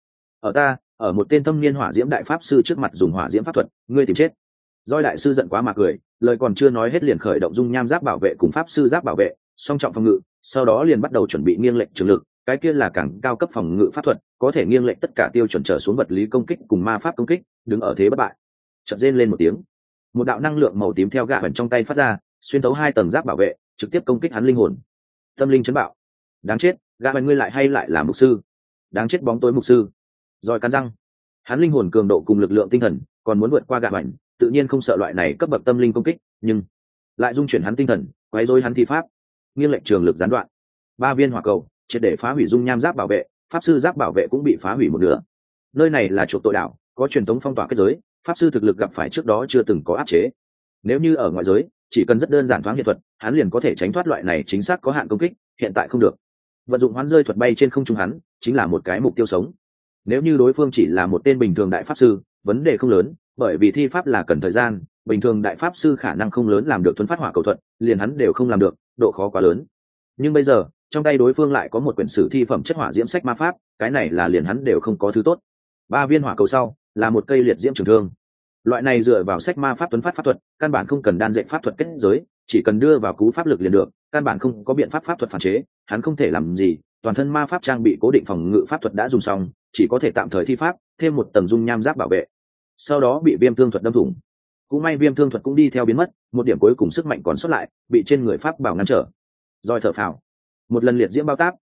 Ở một tên thâm niên hỏa diễm đại pháp sư trước mặt dùng hỏa diễm pháp thuật, ngươi tìm chết. Doi đại sư giận quá mà cười, lời còn chưa nói hết liền khởi động dung nham giáp bảo vệ cùng pháp sư giáp bảo vệ, song trọng phòng ngự, sau đó liền bắt đầu chuẩn bị nghiêng lệnh trường lực, cái kia là càng cao cấp phòng ngự pháp thuật, có thể nghiêng lệnh tất cả tiêu chuẩn trở xuống vật lý công kích cùng ma pháp công kích, đứng ở thế bất bại. Chợt rên lên một tiếng, một đạo năng lượng màu tím theo gạ bẩn trong tay phát ra, xuyên thấu 2 tầng giáp bảo vệ, trực tiếp công kích hắn linh hồn. Tâm linh chấn bạo. Đáng chết, gạ bẩn ngươi lại là mục sư. Đáng chết bóng tối mục sư. Rồi cắn răng. Hắn linh hồn cường độ cùng lực lượng tinh thần, còn muốn vượt qua gạ bẩn, tự nhiên không sợ loại này cấp bậc tâm linh công kích, nhưng lại dung chuyển hắn tinh thần, quấy rối hắn thi pháp. Nghiêng lệnh trường lực gián đoạn. 3 viên hỏa cầu, triệt để phá hủy dung nham giáp bảo vệ, pháp sư giáp bảo vệ cũng bị phá hủy một nửa. Nơi này là chuộc tội đảo, có truyền thống phong tỏa kết giới, pháp sư thực lực gặp phải trước đó chưa từng có áp chế. Nếu như ở ngoại giới, chỉ cần rất đơn giản thoáng hiện thuật, hắn liền có thể tránh thoát loại này chính xác có hạn công kích, hiện tại không được. Vận dụng hoán rơi thuật bay trên không trung hắn, chính là một cái mục tiêu sống. Nếu như đối phương chỉ là một tên bình thường đại pháp sư, vấn đề không lớn, bởi vì thi pháp là cần thời gian, bình thường đại pháp sư khả năng không lớn làm được thuần phát hỏa cầu thuật, liền hắn đều không làm được, độ khó quá lớn. Nhưng bây giờ, trong tay đối phương lại có một quyển sử thi phẩm chất hỏa diễm sách ma pháp, cái này là liền hắn đều không có thứ tốt. 3 viên hỏa cầu sau, là một cây liệt diễm trường thương. Loại này dựa vào sách ma pháp tuấn phát pháp thuật, căn bản không cần đan dệt pháp thuật kết giới, chỉ cần đưa vào cú pháp lực liền được, căn bản không có biện pháp pháp thuật phản chế, hắn không thể làm gì, toàn thân ma pháp trang bị cố định phòng ngự pháp thuật đã dùng xong, chỉ có thể tạm thời thi pháp, thêm một tầng dung nham giáp bảo vệ. Sau đó bị viêm thương thuật đâm thủng. Cũng may viêm thương thuật cũng đi theo biến mất, một điểm cuối cùng sức mạnh còn sót lại, bị trên người pháp bảo ngăn trở. Rồi thở phào. Một lần liệt diễm bao tác,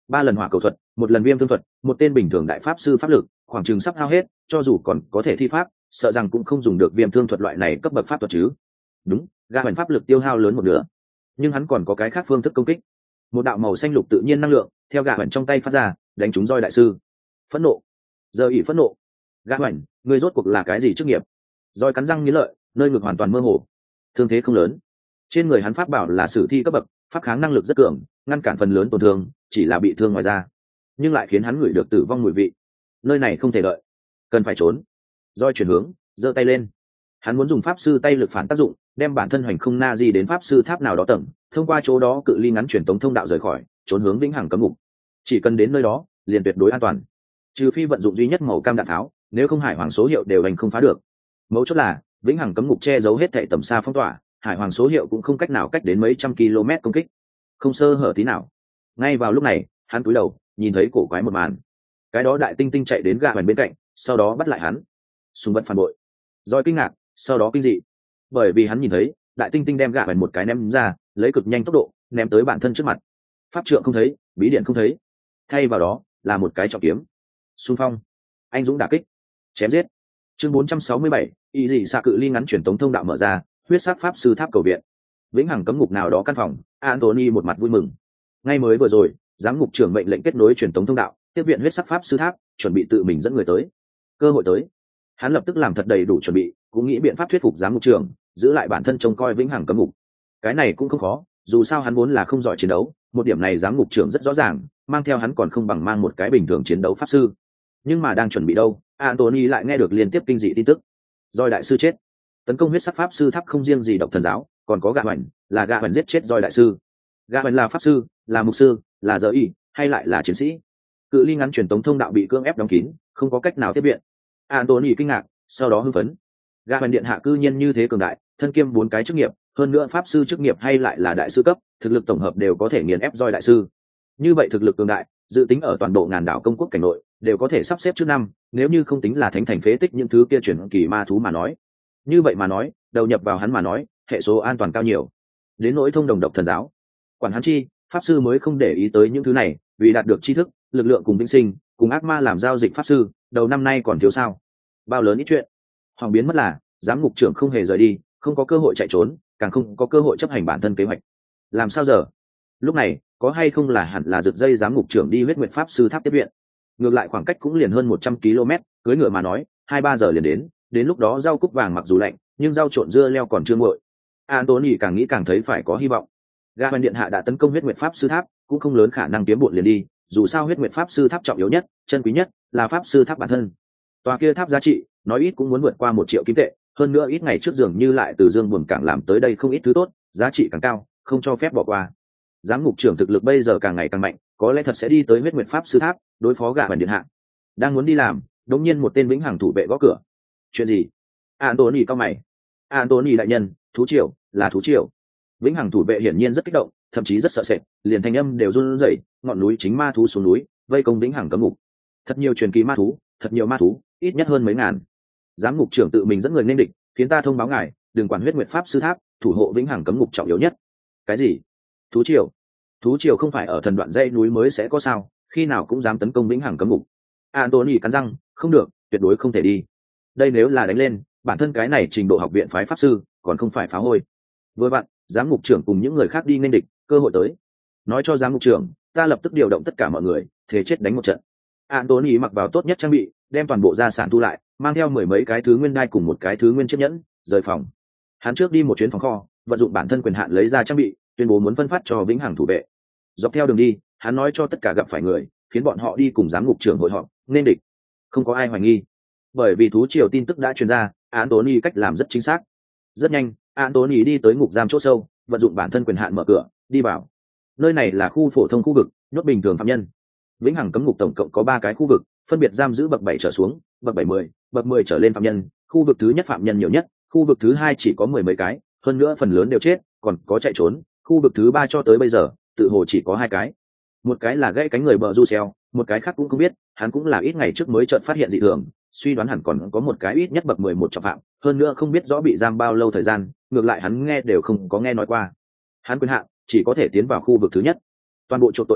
3 lần hỏa cầu thuật, 1 lần viêm thương thuật, một tên bình thường đại pháp sư pháp lực khoảng chừng sắp hao hết, cho dù còn có thể thi pháp, sợ rằng cũng không dùng được viêm thương thuật loại này cấp bậc pháp thuật chứ. Đúng, gã hoành pháp lực tiêu hao lớn một nửa, nhưng hắn còn có cái khác phương thức công kích. Một đạo màu xanh lục tự nhiên năng lượng theo gã hoành trong tay phát ra, đánh trúng roi đại sư. Phẫn nộ, giờ ỉ phẫn nộ. Gã hoành, ngươi rốt cuộc là cái gì chức nghiệp? Roi cắn răng nghiến lợi, nơi ngực hoàn toàn mơ hồ. Thương thế không lớn, trên người hắn pháp bảo là sử thi cấp bậc, pháp kháng năng lực rất cường, ngăn cản phần lớn tổn thương, chỉ là bị thương ngoài da, nhưng lại khiến hắn ngửi được tử vong mùi vị. Nơi này không thể đợi, cần phải trốn. Roi chuyển hướng, giơ tay lên, hắn muốn dùng pháp sư tay lực phản tác dụng, đem bản thân hoành không na di đến pháp sư tháp nào đó tầng, thông qua chỗ đó cự ly ngắn truyền tống thông đạo rời khỏi, trốn hướng vĩnh hằng cấm ngục. Chỉ cần đến nơi đó, liền tuyệt đối an toàn, trừ phi vận dụng duy nhất màu cam đạn tháo, nếu không hải hoàng số hiệu đều hành không phá được. Mấu chốt là vĩnh hằng cấm ngục che giấu hết thảy tầm xa phong tỏa, hải hoàng số hiệu cũng không cách nào cách đến mấy trăm km công kích, không sơ hở tí nào. Ngay vào lúc này, hắn cúi đầu nhìn thấy cổ quái một màn. Cái đó đại tinh tinh chạy đến gã hoành bên cạnh, sau đó bắt lại hắn. Súng bật phản bội. Rồi kinh ngạc, sau đó kinh dị, bởi vì hắn nhìn thấy đại tinh tinh đem gã hoành một cái ném ra, lấy cực nhanh tốc độ ném tới bản thân trước mặt. Pháp trượng không thấy, bí điện không thấy, thay vào đó là một cái trọng kiếm. Xung phong, anh dũng đả kích, chém giết. Chương 467, ý gì xạ cự ly ngắn truyền tống thông đạo mở ra, huyết sắc pháp sư tháp cầu viện. Vĩnh hằng cấm ngục nào đó căn phòng, Anthony một mặt vui mừng. Ngay mới vừa rồi, giám ngục trưởng mệnh lệnh kết nối truyền tống thông đạo, tiếp viện huyết sắc pháp sư tháp, chuẩn bị tự mình dẫn người tới. Cơ hội tới, hắn lập tức làm thật đầy đủ chuẩn bị, cũng nghĩ biện pháp thuyết phục giám ngục trưởng giữ lại bản thân trông coi vĩnh hằng cấm ngục. Cái này cũng không khó, dù sao hắn vốn là không giỏi chiến đấu, một điểm này giám ngục trưởng rất rõ ràng, mang theo hắn còn không bằng mang một cái bình thường chiến đấu pháp sư. Nhưng mà đang chuẩn bị đâu, Anthony lại nghe được liên tiếp kinh dị tin tức. Roi đại sư chết, tấn công huyết sắc pháp sư tháp không riêng gì độc thần giáo, còn có gã hoành, là gã hoành giết chết Roi đại sư. Gã hoành là pháp sư, là mục sư, là giờ y, hay lại là chiến sĩ? Cự ly ngắn truyền tống thông đạo bị cưỡng ép đóng kín, không có cách nào tiếp viện. Anthony kinh ngạc, sau đó hưng phấn. Gã hoành điện hạ cư nhiên như thế cường đại, thân kiêm 4 cái chức nghiệp, hơn nữa pháp sư chức nghiệp hay lại là đại sư cấp, thực lực tổng hợp đều có thể nghiền ép Roi đại sư. Như vậy thực lực cường đại, dự tính ở toàn bộ ngàn đảo công quốc cảnh nội đều có thể sắp xếp trước 5, nếu như không tính là thánh thành phế tích những thứ kia chuyển kỳ ma thú mà nói. Như vậy mà nói, đầu nhập vào hắn mà nói, hệ số an toàn cao nhiều. Đến nỗi thông đồng độc thần giáo, quản hắn chi, pháp sư mới không để ý tới những thứ này, vì đạt được tri thức, lực lượng cùng vĩnh sinh, cùng ác ma làm giao dịch pháp sư, đầu năm nay còn thiếu sao? Bao lớn ít chuyện. Hoàng biến mất là, giám ngục trưởng không hề rời đi, không có cơ hội chạy trốn, càng không có cơ hội chấp hành bản thân kế hoạch. Làm sao giờ? Lúc này, có hay không là hẳn là giật dây giám ngục trưởng đi huyết nguyệt pháp sư tháp tiếp viện. Ngược lại khoảng cách cũng liền hơn 100 km, cưỡi ngựa mà nói, 2-3 giờ liền đến lúc đó rau cúc vàng mặc dù lạnh, nhưng rau trộn dưa leo còn chưa nguội. Anthony càng nghĩ càng thấy phải có hy vọng. Gã hoành điện hạ đã tấn công huyết nguyệt pháp sư tháp, cũng không lớn khả năng kiếm bộn liền đi, dù sao huyết nguyệt pháp sư tháp trọng yếu nhất, chân quý nhất là pháp sư tháp bản thân. Tòa kia tháp giá trị, nói ít cũng muốn vượt qua 1 triệu kim tệ, hơn nữa ít ngày trước dường như lại từ Dương Buồn Cảng làm tới đây không ít thứ tốt, giá trị càng cao, không cho phép bỏ qua. Giám ngục trưởng thực lực bây giờ càng ngày càng mạnh, có lẽ thật sẽ đi tới huyết nguyệt pháp sư tháp đối phó gã hoành điện hạ. Đang muốn đi làm, đột nhiên một tên vĩnh hằng thủ vệ gõ cửa. Chuyện gì? Anthony cao mày. Anthony đại nhân, thú triều, là thú triều. Vĩnh hằng thủ vệ hiển nhiên rất kích động, thậm chí rất sợ sệt, liền thanh âm đều run rẩy. Ngọn núi chính ma thú xuống núi, vây công vĩnh hằng cấm ngục. Thật nhiều truyền kỳ ma thú, thật nhiều ma thú, ít nhất hơn mấy ngàn. Giám ngục trưởng tự mình dẫn người nên địch, khiến ta thông báo ngài, đừng quản huyết nguyệt pháp sư tháp, thủ hộ vĩnh hằng cấm ngục trọng yếu nhất. Cái gì? Thú triều? Thú triều không phải ở thần đoạn dãy núi mới sẽ có sao, khi nào cũng dám tấn công vĩnh hằng cấm ngục. Anthony cắn răng, không được, tuyệt đối không thể đi. Đây nếu là đánh lên, bản thân cái này trình độ học viện phái pháp sư, còn không phải phá hôi. Vừa vặn, giám ngục trưởng cùng những người khác đi nên địch, cơ hội tới. Nói cho giám ngục trưởng, ta lập tức điều động tất cả mọi người, thế chết đánh một trận. Anthony mặc vào tốt nhất trang bị, đem toàn bộ gia sản thu lại, mang theo 10 mấy cái thứ nguyên đai cùng một cái thứ nguyên chiếc nhẫn, rời phòng. Hắn trước đi một chuyến phòng kho, vận dụng bản thân quyền hạn lấy ra trang bị, tuyên bố muốn phân phát cho vĩnh hằng thủ vệ. Dọc theo đường đi, hắn nói cho tất cả gặp phải người, khiến bọn họ đi cùng giám ngục trưởng hội họp, nên địch. Không có ai hoài nghi, bởi vì thú triều tin tức đã truyền ra, Anthony cách làm rất chính xác. Rất nhanh, Anthony đi tới ngục giam chỗ sâu, vận dụng bản thân quyền hạn mở cửa, đi vào. Nơi này là khu phổ thông khu vực, nhốt bình thường phạm nhân. Vĩnh hằng cấm ngục tổng cộng có 3 cái khu vực, phân biệt giam giữ bậc 7 trở xuống, bậc 7-10, bậc 10 trở lên phạm nhân. Khu vực thứ nhất phạm nhân nhiều nhất, khu vực thứ 2 chỉ có 10 mấy cái, hơn nữa phần lớn đều chết, còn có chạy trốn. Khu vực thứ 3 cho tới bây giờ, tự hồ chỉ có 2 cái. Một cái là gãy cánh người bờ du xeo, một cái khác cũng không biết, hắn cũng là ít ngày trước mới chợt phát hiện dị thường, suy đoán hẳn còn có một cái ít nhất bậc 11 trọng phạm, hơn nữa không biết rõ bị giam bao lâu thời gian, ngược lại hắn nghe đều không có nghe nói qua. Hắn quyền hạn chỉ có thể tiến vào khu vực thứ nhất. Toàn bộ chuộc tội đảo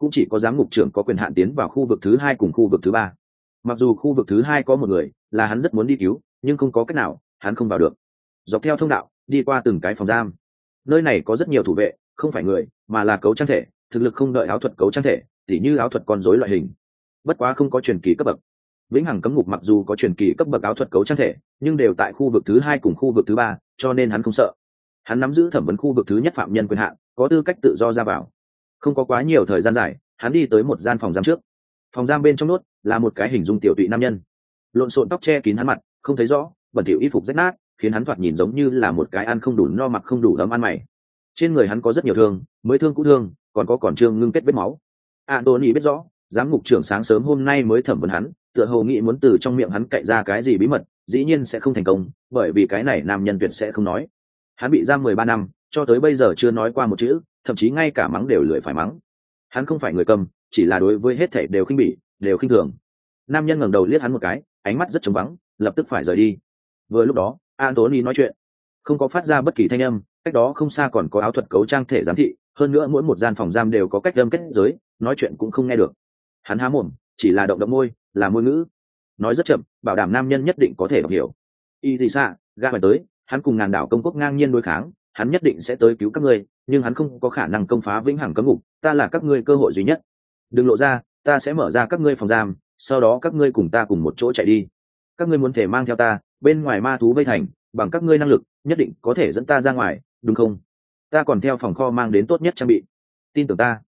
cũng chỉ có giám ngục trưởng có quyền hạn tiến vào khu vực thứ 2 cùng khu vực thứ 3. Mặc dù khu vực thứ 2 có một người là hắn rất muốn đi cứu, nhưng không có cách nào, hắn không vào được. Dọc theo thông đạo đi qua từng cái phòng giam, nơi này có rất nhiều thủ vệ, không phải người mà là cấu trang thể, thực lực không đợi áo thuật cấu trang thể, tỉ như áo thuật con rối loại hình, bất quá không có truyền kỳ cấp bậc. Vĩnh hằng cấm ngục mặc dù có truyền kỳ cấp bậc áo thuật cấu trang thể, nhưng đều tại khu vực thứ 2 cùng khu vực thứ 3, cho nên hắn không sợ. Hắn nắm giữ thẩm vấn khu vực thứ nhất phạm nhân quyền hạn, có tư cách tự do ra vào. Không có quá nhiều thời gian dài, hắn đi tới một gian phòng giam trước. Phòng giam bên trong nốt là một cái hình dung tiểu tụy nam nhân, lộn xộn tóc che kín hắn mặt, không thấy rõ, bẩn thỉu y phục rách nát, khiến hắn thoạt nhìn giống như là một cái ăn không đủ no mặc không đủ ấm ăn mày. Trên người hắn có rất nhiều thương, mới thương cũ thương, còn có còn trương ngưng kết vết máu. Anthony biết rõ, giám ngục trưởng sáng sớm hôm nay mới thẩm vấn hắn, tựa hồ nghĩ muốn từ trong miệng hắn cậy ra cái gì bí mật, dĩ nhiên sẽ không thành công, bởi vì cái này nam nhân tuyệt sẽ không nói. Hắn bị giam 13 năm, cho tới bây giờ chưa nói qua một chữ, thậm chí ngay cả mắng đều lười phải mắng. Hắn không phải người câm, chỉ là đối với hết thảy đều khinh bỉ, đều khinh thường. Nam nhân ngẩng đầu liếc hắn một cái, ánh mắt rất trống vắng, lập tức phải rời đi. Vừa lúc đó, Anthony nói chuyện, không có phát ra bất kỳ thanh âm, cách đó không xa còn có áo thuật cấu trang thể giám thị, hơn nữa mỗi một gian phòng giam đều có cách âm kết giới, nói chuyện cũng không nghe được. Hắn há mồm, chỉ là động động môi, là môi ngữ, nói rất chậm, bảo đảm nam nhân nhất định có thể đọc hiểu. Y gì xa, ga phải tới, hắn cùng ngàn đảo công quốc ngang nhiên đối kháng, hắn nhất định sẽ tới cứu các ngươi, nhưng hắn không có khả năng công phá vĩnh hằng cấm ngục, ta là các ngươi cơ hội duy nhất. Đừng lộ ra, ta sẽ mở ra các ngươi phòng giam, sau đó các ngươi cùng ta cùng một chỗ chạy đi. Các ngươi muốn thể mang theo ta, bên ngoài ma thú vây thành, bằng các ngươi năng lực, nhất định có thể dẫn ta ra ngoài, đúng không? Ta còn theo phòng kho mang đến tốt nhất trang bị. Tin tưởng ta.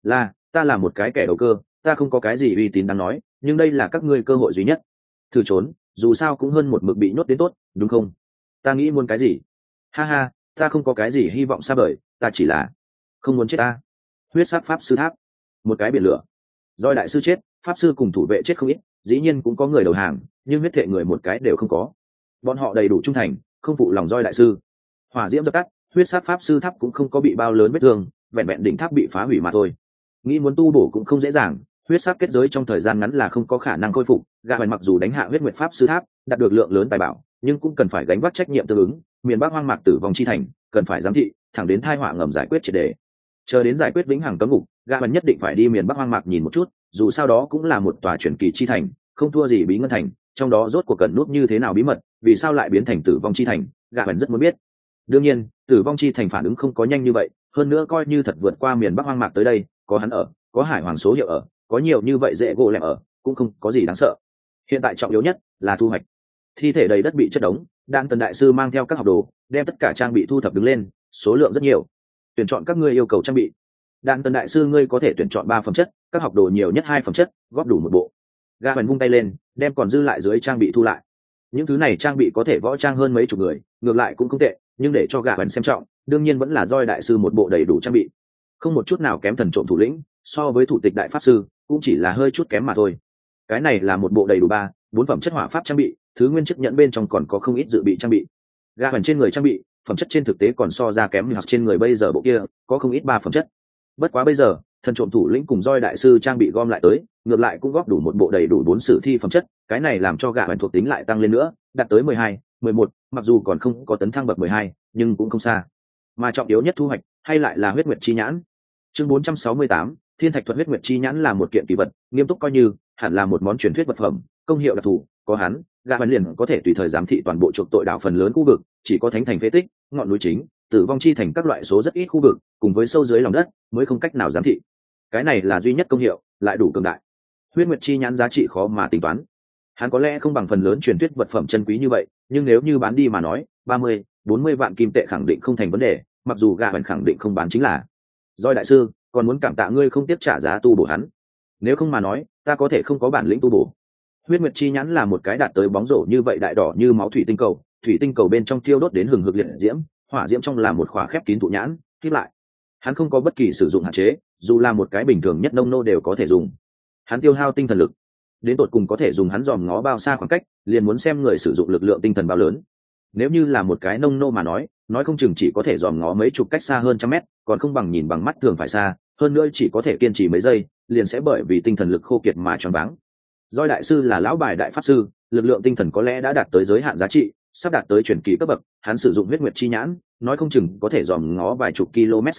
Ta là một cái kẻ đầu cơ, ta không có cái gì uy tín đáng nói, nhưng đây là các ngươi cơ hội duy nhất. Thử trốn, dù sao cũng hơn một mực bị nhốt đến tốt, đúng không? Ta nghĩ muốn cái gì? Ha ha, ta không có cái gì hy vọng xa vời, ta chỉ là không muốn chết ta. Huyết sắc pháp sư tháp, một cái biển lửa. Doi đại sư chết, pháp sư cùng thủ vệ chết không ít, dĩ nhiên cũng có người đầu hàng, nhưng huyết thệ người một cái đều không có. Bọn họ đầy đủ trung thành, không phụ lòng Doi đại sư. Hỏa diễm dập tắt, huyết sắc pháp sư tháp cũng không có bị bao lớn vết thương, vẹn vẹn đỉnh tháp bị phá hủy mà thôi. Nghĩ muốn tu bổ cũng không dễ dàng, huyết sắc kết giới trong thời gian ngắn là không có khả năng khôi phục. Gã mặc dù đánh hạ huyết nguyệt pháp sư tháp, đạt được lượng lớn tài bảo, nhưng cũng cần phải gánh vác trách nhiệm tương ứng. Miền Bắc hoang mạc tử vong chi thành, cần phải giám thị, thẳng đến tai họa ngầm giải quyết triệt đề. Chờ đến giải quyết vĩnh hằng cấm ngục, gã nhất định phải đi miền Bắc hoang mạc nhìn một chút, dù sao đó cũng là một tòa truyền kỳ chi thành, không thua gì bí ngân thành, trong đó rốt cuộc cần nút như thế nào bí mật, vì sao lại biến thành tử vong chi thành, gã rất muốn biết. Đương nhiên, tử vong chi thành phản ứng không có nhanh như vậy, hơn nữa coi như thật vượt qua miền Bắc hoang mạc tới đây, có hắn ở, có hải hoàng số hiệu ở, có nhiều như vậy dễ gỗ lẹ ở, cũng không có gì đáng sợ. Hiện tại trọng yếu nhất là thu hoạch. Thi thể đầy đất bị chất đống, Đan Tần đại sư mang theo các học đồ, đem tất cả trang bị thu thập đứng lên, số lượng rất nhiều. Tuyển chọn các ngươi yêu cầu trang bị. Đan Tần đại sư ngươi có thể tuyển chọn 3 phẩm chất, các học đồ nhiều nhất 2 phẩm chất, góp đủ một bộ. Gã vung tay lên, đem còn dư lại dưới trang bị thu lại. Những thứ này trang bị có thể võ trang hơn mấy chục người, ngược lại cũng không tệ, nhưng để cho gã xem trọng, đương nhiên vẫn là Doi đại sư một bộ đầy đủ trang bị, không một chút nào kém thần trộm thủ lĩnh, so với thủ tịch đại pháp sư cũng chỉ là hơi chút kém mà thôi. Cái này là một bộ đầy đủ 4 phẩm chất hỏa pháp trang bị, thứ nguyên chức nhẫn bên trong còn có không ít dự bị trang bị. Gã trên người trang bị, phẩm chất trên thực tế còn so ra kém hoặc trên người bây giờ bộ kia có không ít 3 phẩm chất. Bất quá bây giờ, thần trộm thủ lĩnh cùng Doi đại sư trang bị gom lại tới, ngược lại cũng góp đủ một bộ đầy đủ 4 sử thi phẩm chất, cái này làm cho gã thuộc tính lại tăng lên nữa, đạt tới 12, 11, mặc dù còn không có tấn thăng bậc 12, nhưng cũng không xa. Mà trọng yếu nhất thu hoạch, hay lại là huyết nguyệt chi nhãn. Chương 468, Thiên thạch thuật huyết nguyệt chi nhãn là một kiện kỳ vật, nghiêm túc coi như hẳn là một món truyền thuyết vật phẩm, công hiệu đặc thù, có hắn, gã liền có thể tùy thời giám thị toàn bộ chuộc tội đảo phần lớn khu vực, chỉ có thánh thành phế tích, ngọn núi chính, tử vong chi thành các loại số rất ít khu vực, cùng với sâu dưới lòng đất mới không cách nào giám thị. Cái này là duy nhất công hiệu, lại đủ cường đại. Huyết nguyệt chi nhãn giá trị khó mà tính toán. Hắn có lẽ không bằng phần lớn truyền thuyết vật phẩm chân quý như vậy, nhưng nếu như bán đi mà nói, 30, 40 vạn kim tệ khẳng định không thành vấn đề, mặc dù gã khẳng định không bán chính là. Doi đại sư, còn muốn cảm tạ ngươi không tiếp trả giá tu bổ hắn. Nếu không mà nói, ta có thể không có bản lĩnh tu bổ. Huyết nguyệt chi nhãn là một cái đạt tới bóng rổ như vậy đại đỏ như máu thủy tinh cầu bên trong thiêu đốt đến hừng hực liệt diễm, hỏa diễm trong là một khỏa khép kín thụ nhãn, khép lại. Hắn không có bất kỳ sử dụng hạn chế, dù là một cái bình thường nhất nông nô đều có thể dùng. Hắn tiêu hao tinh thần lực, đến tột cùng có thể dùng hắn dòm ngó bao xa khoảng cách, liền muốn xem người sử dụng lực lượng tinh thần bao lớn. Nếu như là một cái nông nô mà nói không chừng chỉ có thể dòm ngó mấy chục cách xa hơn trăm mét, còn không bằng nhìn bằng mắt thường phải xa, hơn nữa chỉ có thể kiên trì mấy giây, liền sẽ bởi vì tinh thần lực khô kiệt mà choáng váng. Doi đại sư là lão bài đại pháp sư, lực lượng tinh thần có lẽ đã đạt tới giới hạn giá trị, sắp đạt tới truyền kỳ cấp bậc, hắn sử dụng huyết nguyệt chi nhãn, nói không chừng có thể dòm ngó vài chục km xa,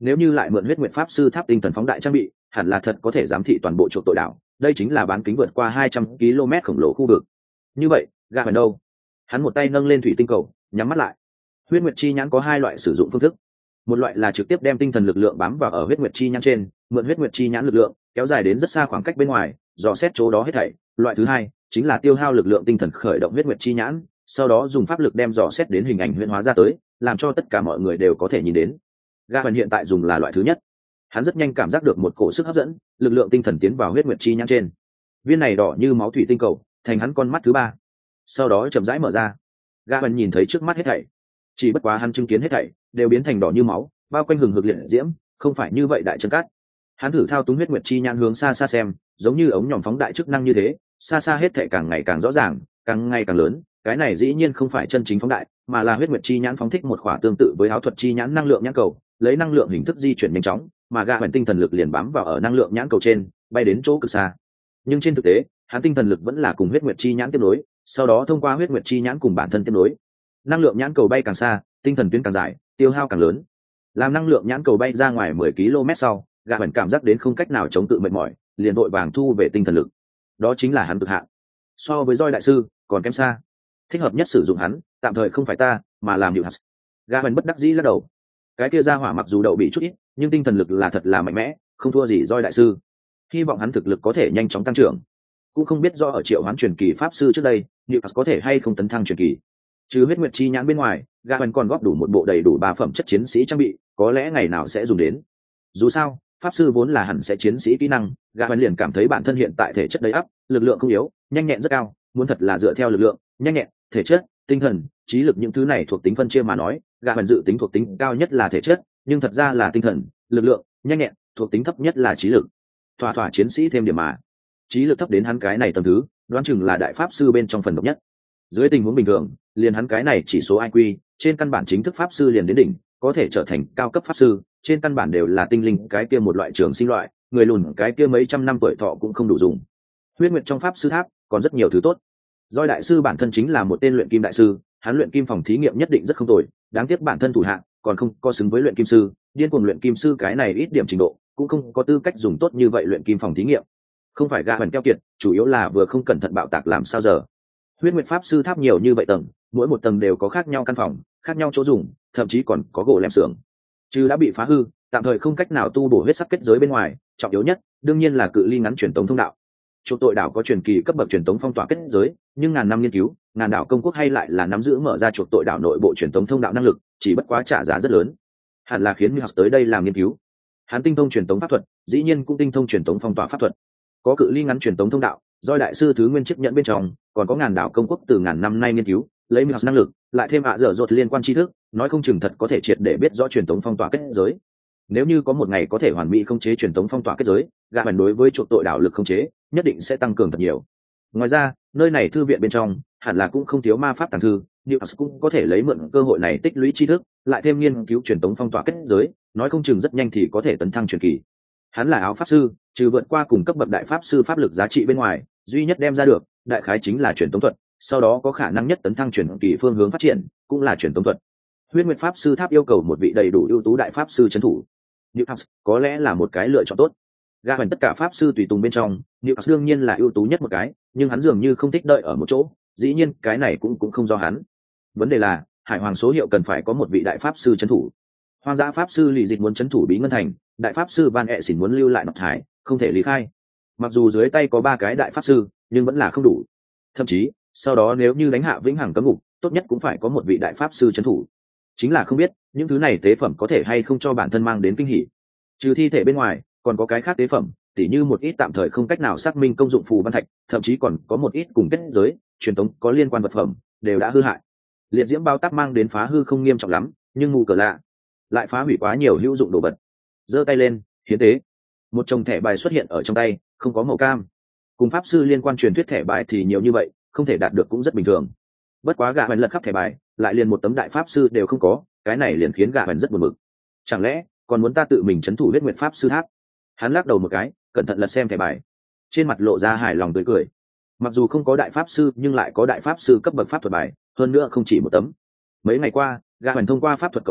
nếu như lại mượn huyết nguyện pháp sư tháp tinh thần phóng đại trang bị hẳn là thật có thể giám thị toàn bộ chuộc tội đảo. Đây chính là bán kính vượt qua 200 km khổng lồ khu vực. Như vậy gạ hẳn đâu? Hắn một tay nâng lên thủy tinh cầu, nhắm mắt lại. Huyết nguyệt chi nhãn có hai loại sử dụng phương thức. Một loại là trực tiếp đem tinh thần lực lượng bám vào ở huyết nguyệt chi nhãn trên, mượn huyết nguyệt chi nhãn lực lượng kéo dài đến rất xa khoảng cách bên ngoài, dò xét chỗ đó hết thảy. Loại thứ hai chính là tiêu hao lực lượng tinh thần khởi động huyết nguyệt chi nhãn, sau đó dùng pháp lực đem dò xét đến hình ảnh huyễn hóa ra tới, làm cho tất cả mọi người đều có thể nhìn đến. Gạ hẳn hiện tại dùng là loại thứ nhất. Hắn rất nhanh cảm giác được một cổ sức hấp dẫn, lực lượng tinh thần tiến vào huyết nguyệt chi nhãn trên. Viên này đỏ như máu thủy tinh cầu thành hắn con mắt thứ ba, sau đó chậm rãi mở ra. Gạ hẳn nhìn thấy trước mắt hết thảy, chỉ bất quá hắn chứng kiến hết thảy đều biến thành đỏ như máu, bao quanh hừng hực liệt diễm, không phải như vậy đại chân cát. Hắn thử thao túng huyết nguyệt chi nhãn hướng xa xa xem, giống như ống nhòm phóng đại chức năng như thế, xa xa hết thảy càng ngày càng rõ ràng, càng ngày càng lớn. Cái này dĩ nhiên không phải chân chính phóng đại, mà là huyết nguyệt chi nhãn phóng thích một khỏa tương tự với áo thuật chi nhãn năng lượng nhãn cầu, lấy năng lượng hình thức di chuyển nhanh chóng, mà gạ hẳn tinh thần lực liền bám vào ở năng lượng nhãn cầu trên, bay đến chỗ cực xa. Nhưng trên thực tế, hắn tinh thần lực vẫn là cùng huyết nguyệt chi nhãn tiếp nối, sau đó thông qua huyết nguyệt chi nhãn cùng bản thân tiếp nối. Năng lượng nhãn cầu bay càng xa, tinh thần tuyến càng dài, tiêu hao càng lớn. Làm năng lượng nhãn cầu bay ra ngoài 10 km sau, gạ hẳn cảm giác đến không cách nào chống tự mệt mỏi, liền vội vàng thu về tinh thần lực. Đó chính là hắn cực hạn. So với roi đại sư, còn kém xa. Thích hợp nhất sử dụng hắn, tạm thời không phải ta, mà làm hiệu hạt. Gạ hẳn bất đắc dĩ lắc đầu. Cái kia ra hỏa mặc dù đậu bị chút ít, nhưng tinh thần lực là thật là mạnh mẽ, không thua gì roi đại sư. Hy vọng hắn thực lực có thể nhanh chóng tăng trưởng. Cũng không biết do ở triệu hoán truyền kỳ pháp sư trước đây, liệu có thể hay không tấn thăng truyền kỳ. Trừ huyết nguyệt chi nhãn bên ngoài, gạ hẳn còn góp đủ một bộ đầy đủ 3 phẩm chất chiến sĩ trang bị, có lẽ ngày nào sẽ dùng đến. Dù sao, pháp sư vốn là hẳn sẽ chiến sĩ kỹ năng, gạ hẳn liền cảm thấy bản thân hiện tại thể chất đầy ắp, lực lượng không yếu, nhanh nhẹn rất cao, muốn thật là dựa theo lực lượng, nhanh nhẹn, thể chất, tinh thần, trí lực những thứ này thuộc tính phân chia mà nói, gạ hẳn dự tính thuộc tính cao nhất là thể chất, nhưng thật ra là tinh thần, lực lượng, nhanh nhẹn, thuộc tính thấp nhất là trí lực. Thỏa chiến sĩ thêm điểm mà. Trí lực thấp đến hắn cái này tầm thứ, đoán chừng là đại pháp sư bên trong phần độc nhất. Dưới tình huống bình thường, liền hắn cái này chỉ số IQ, trên căn bản chính thức pháp sư liền đến đỉnh, có thể trở thành cao cấp pháp sư, trên căn bản đều là tinh linh, cái kia một loại trường sinh loại, người lùn cái kia mấy trăm năm tuổi thọ cũng không đủ dùng. Huyết nguyệt trong pháp sư tháp còn rất nhiều thứ tốt. Doi đại sư bản thân chính là một tên luyện kim đại sư, hắn luyện kim phòng thí nghiệm nhất định rất không tồi, đáng tiếc bản thân thủ hạng còn không có xứng với luyện kim sư, điên cuồng luyện kim sư cái này ít điểm trình độ, cũng không có tư cách dùng tốt như vậy luyện kim phòng thí nghiệm. Không phải gạ hẳn keo kiệt, chủ yếu là vừa không cẩn thận bạo tạc làm sao giờ. Huyết nguyệt pháp sư tháp nhiều như vậy tầng, mỗi một tầng đều có khác nhau căn phòng, khác nhau chỗ dùng, thậm chí còn có gỗ lem xưởng. Chứ đã bị phá hư, tạm thời không cách nào tu bổ huyết sắc kết giới bên ngoài, trọng yếu nhất đương nhiên là cự ly ngắn truyền tống thông đạo. Chuộc tội đảo có truyền kỳ cấp bậc truyền tống phong tỏa kết giới, nhưng ngàn năm nghiên cứu, ngàn đảo công quốc hay lại là nắm giữ mở ra chuộc tội đảo nội bộ truyền tống thông đạo năng lực, chỉ bất quá trả giá rất lớn. Hẳn là khiến Mihawk tới đây làm nghiên cứu. Hắn tinh thông truyền tống pháp thuật, dĩ nhiên cũng tinh thông truyền tống phong tỏa pháp thuật. Có cự ly ngắn truyền tống thông đạo, doi đại sư thứ nguyên chấp nhận bên trong, còn có ngàn đảo công quốc từ ngàn năm nay nghiên cứu, lấy Mihawk năng lực, lại thêm dở dột liên quan tri thức, nói không chừng thật có thể triệt để biết rõ truyền tống phong tỏa kết giới. Nếu như có một ngày có thể hoàn mỹ khống chế truyền tống phong tỏa kết giới, gạ hẳn đối với chuộc tội đảo lực khống chế nhất định sẽ tăng cường thật nhiều. Ngoài ra, nơi này thư viện bên trong hẳn là cũng không thiếu ma pháp tàng thư, Newt cũng có thể lấy mượn cơ hội này tích lũy tri thức, lại thêm nghiên cứu truyền tống phong tỏa kết giới, nói không chừng rất nhanh thì có thể tấn thăng truyền kỳ. Hắn là áo pháp sư, trừ vượt qua cùng cấp bậc đại pháp sư pháp lực giá trị bên ngoài, duy nhất đem ra được, đại khái chính là truyền tống thuật, sau đó có khả năng nhất tấn thăng truyền kỳ phương hướng phát triển, cũng là truyền tống thuật. Huyết nguyệt pháp sư tháp yêu cầu một vị đầy đủ ưu tú đại pháp sư trấn thủ. Newt có lẽ là một cái lựa chọn tốt. Gạ hẳn tất cả pháp sư tùy tùng bên trong, Newt đương nhiên là ưu tú nhất một cái, nhưng hắn dường như không thích đợi ở một chỗ, dĩ nhiên cái này cũng không do hắn. Vấn đề là hải hoàng số hiệu cần phải có một vị đại pháp sư trấn thủ. Hoang dã pháp sư lì dịch muốn trấn thủ bí ngân thành, đại pháp sư van ẹ xỉn muốn lưu lại nọc thái, không thể lý khai. Mặc dù dưới tay có 3 cái đại pháp sư, nhưng vẫn là không đủ. Thậm chí sau đó nếu như đánh hạ vĩnh hằng cấm ngục, tốt nhất cũng phải có một vị đại pháp sư trấn thủ. Chính là không biết những thứ này tế phẩm có thể hay không cho bản thân mang đến kinh hỉ. Trừ thi thể bên ngoài, còn có cái khác tế phẩm, tỉ như một ít tạm thời không cách nào xác minh công dụng phù văn thạch, thậm chí còn có một ít cùng kết giới truyền thống có liên quan vật phẩm đều đã hư hại. Liệt diễm bao tác mang đến phá hư không nghiêm trọng lắm, nhưng mù cờ lạ lại phá hủy quá nhiều hữu dụng đồ vật. Giơ tay lên, hiến tế. Một chồng thẻ bài xuất hiện ở trong tay, không có màu cam. Cùng pháp sư liên quan truyền thuyết thẻ bài thì nhiều như vậy, không thể đạt được cũng rất bình thường. Bất quá gạ hẳn lật khắp thẻ bài, lại liền một tấm đại pháp sư đều không có, cái này liền khiến gạ hẳn rất buồn bực. Chẳng lẽ còn muốn ta tự mình trấn thủ huyết nguyệt pháp sư tháp? Hắn lắc đầu một cái, cẩn thận lật xem thẻ bài, trên mặt lộ ra hài lòng tươi cười. Mặc dù không có đại pháp sư, nhưng lại có đại pháp sư cấp bậc pháp thuật bài, hơn nữa không chỉ một tấm. Mấy ngày qua, gạ hẳn thông qua pháp thuật cộng hưởng,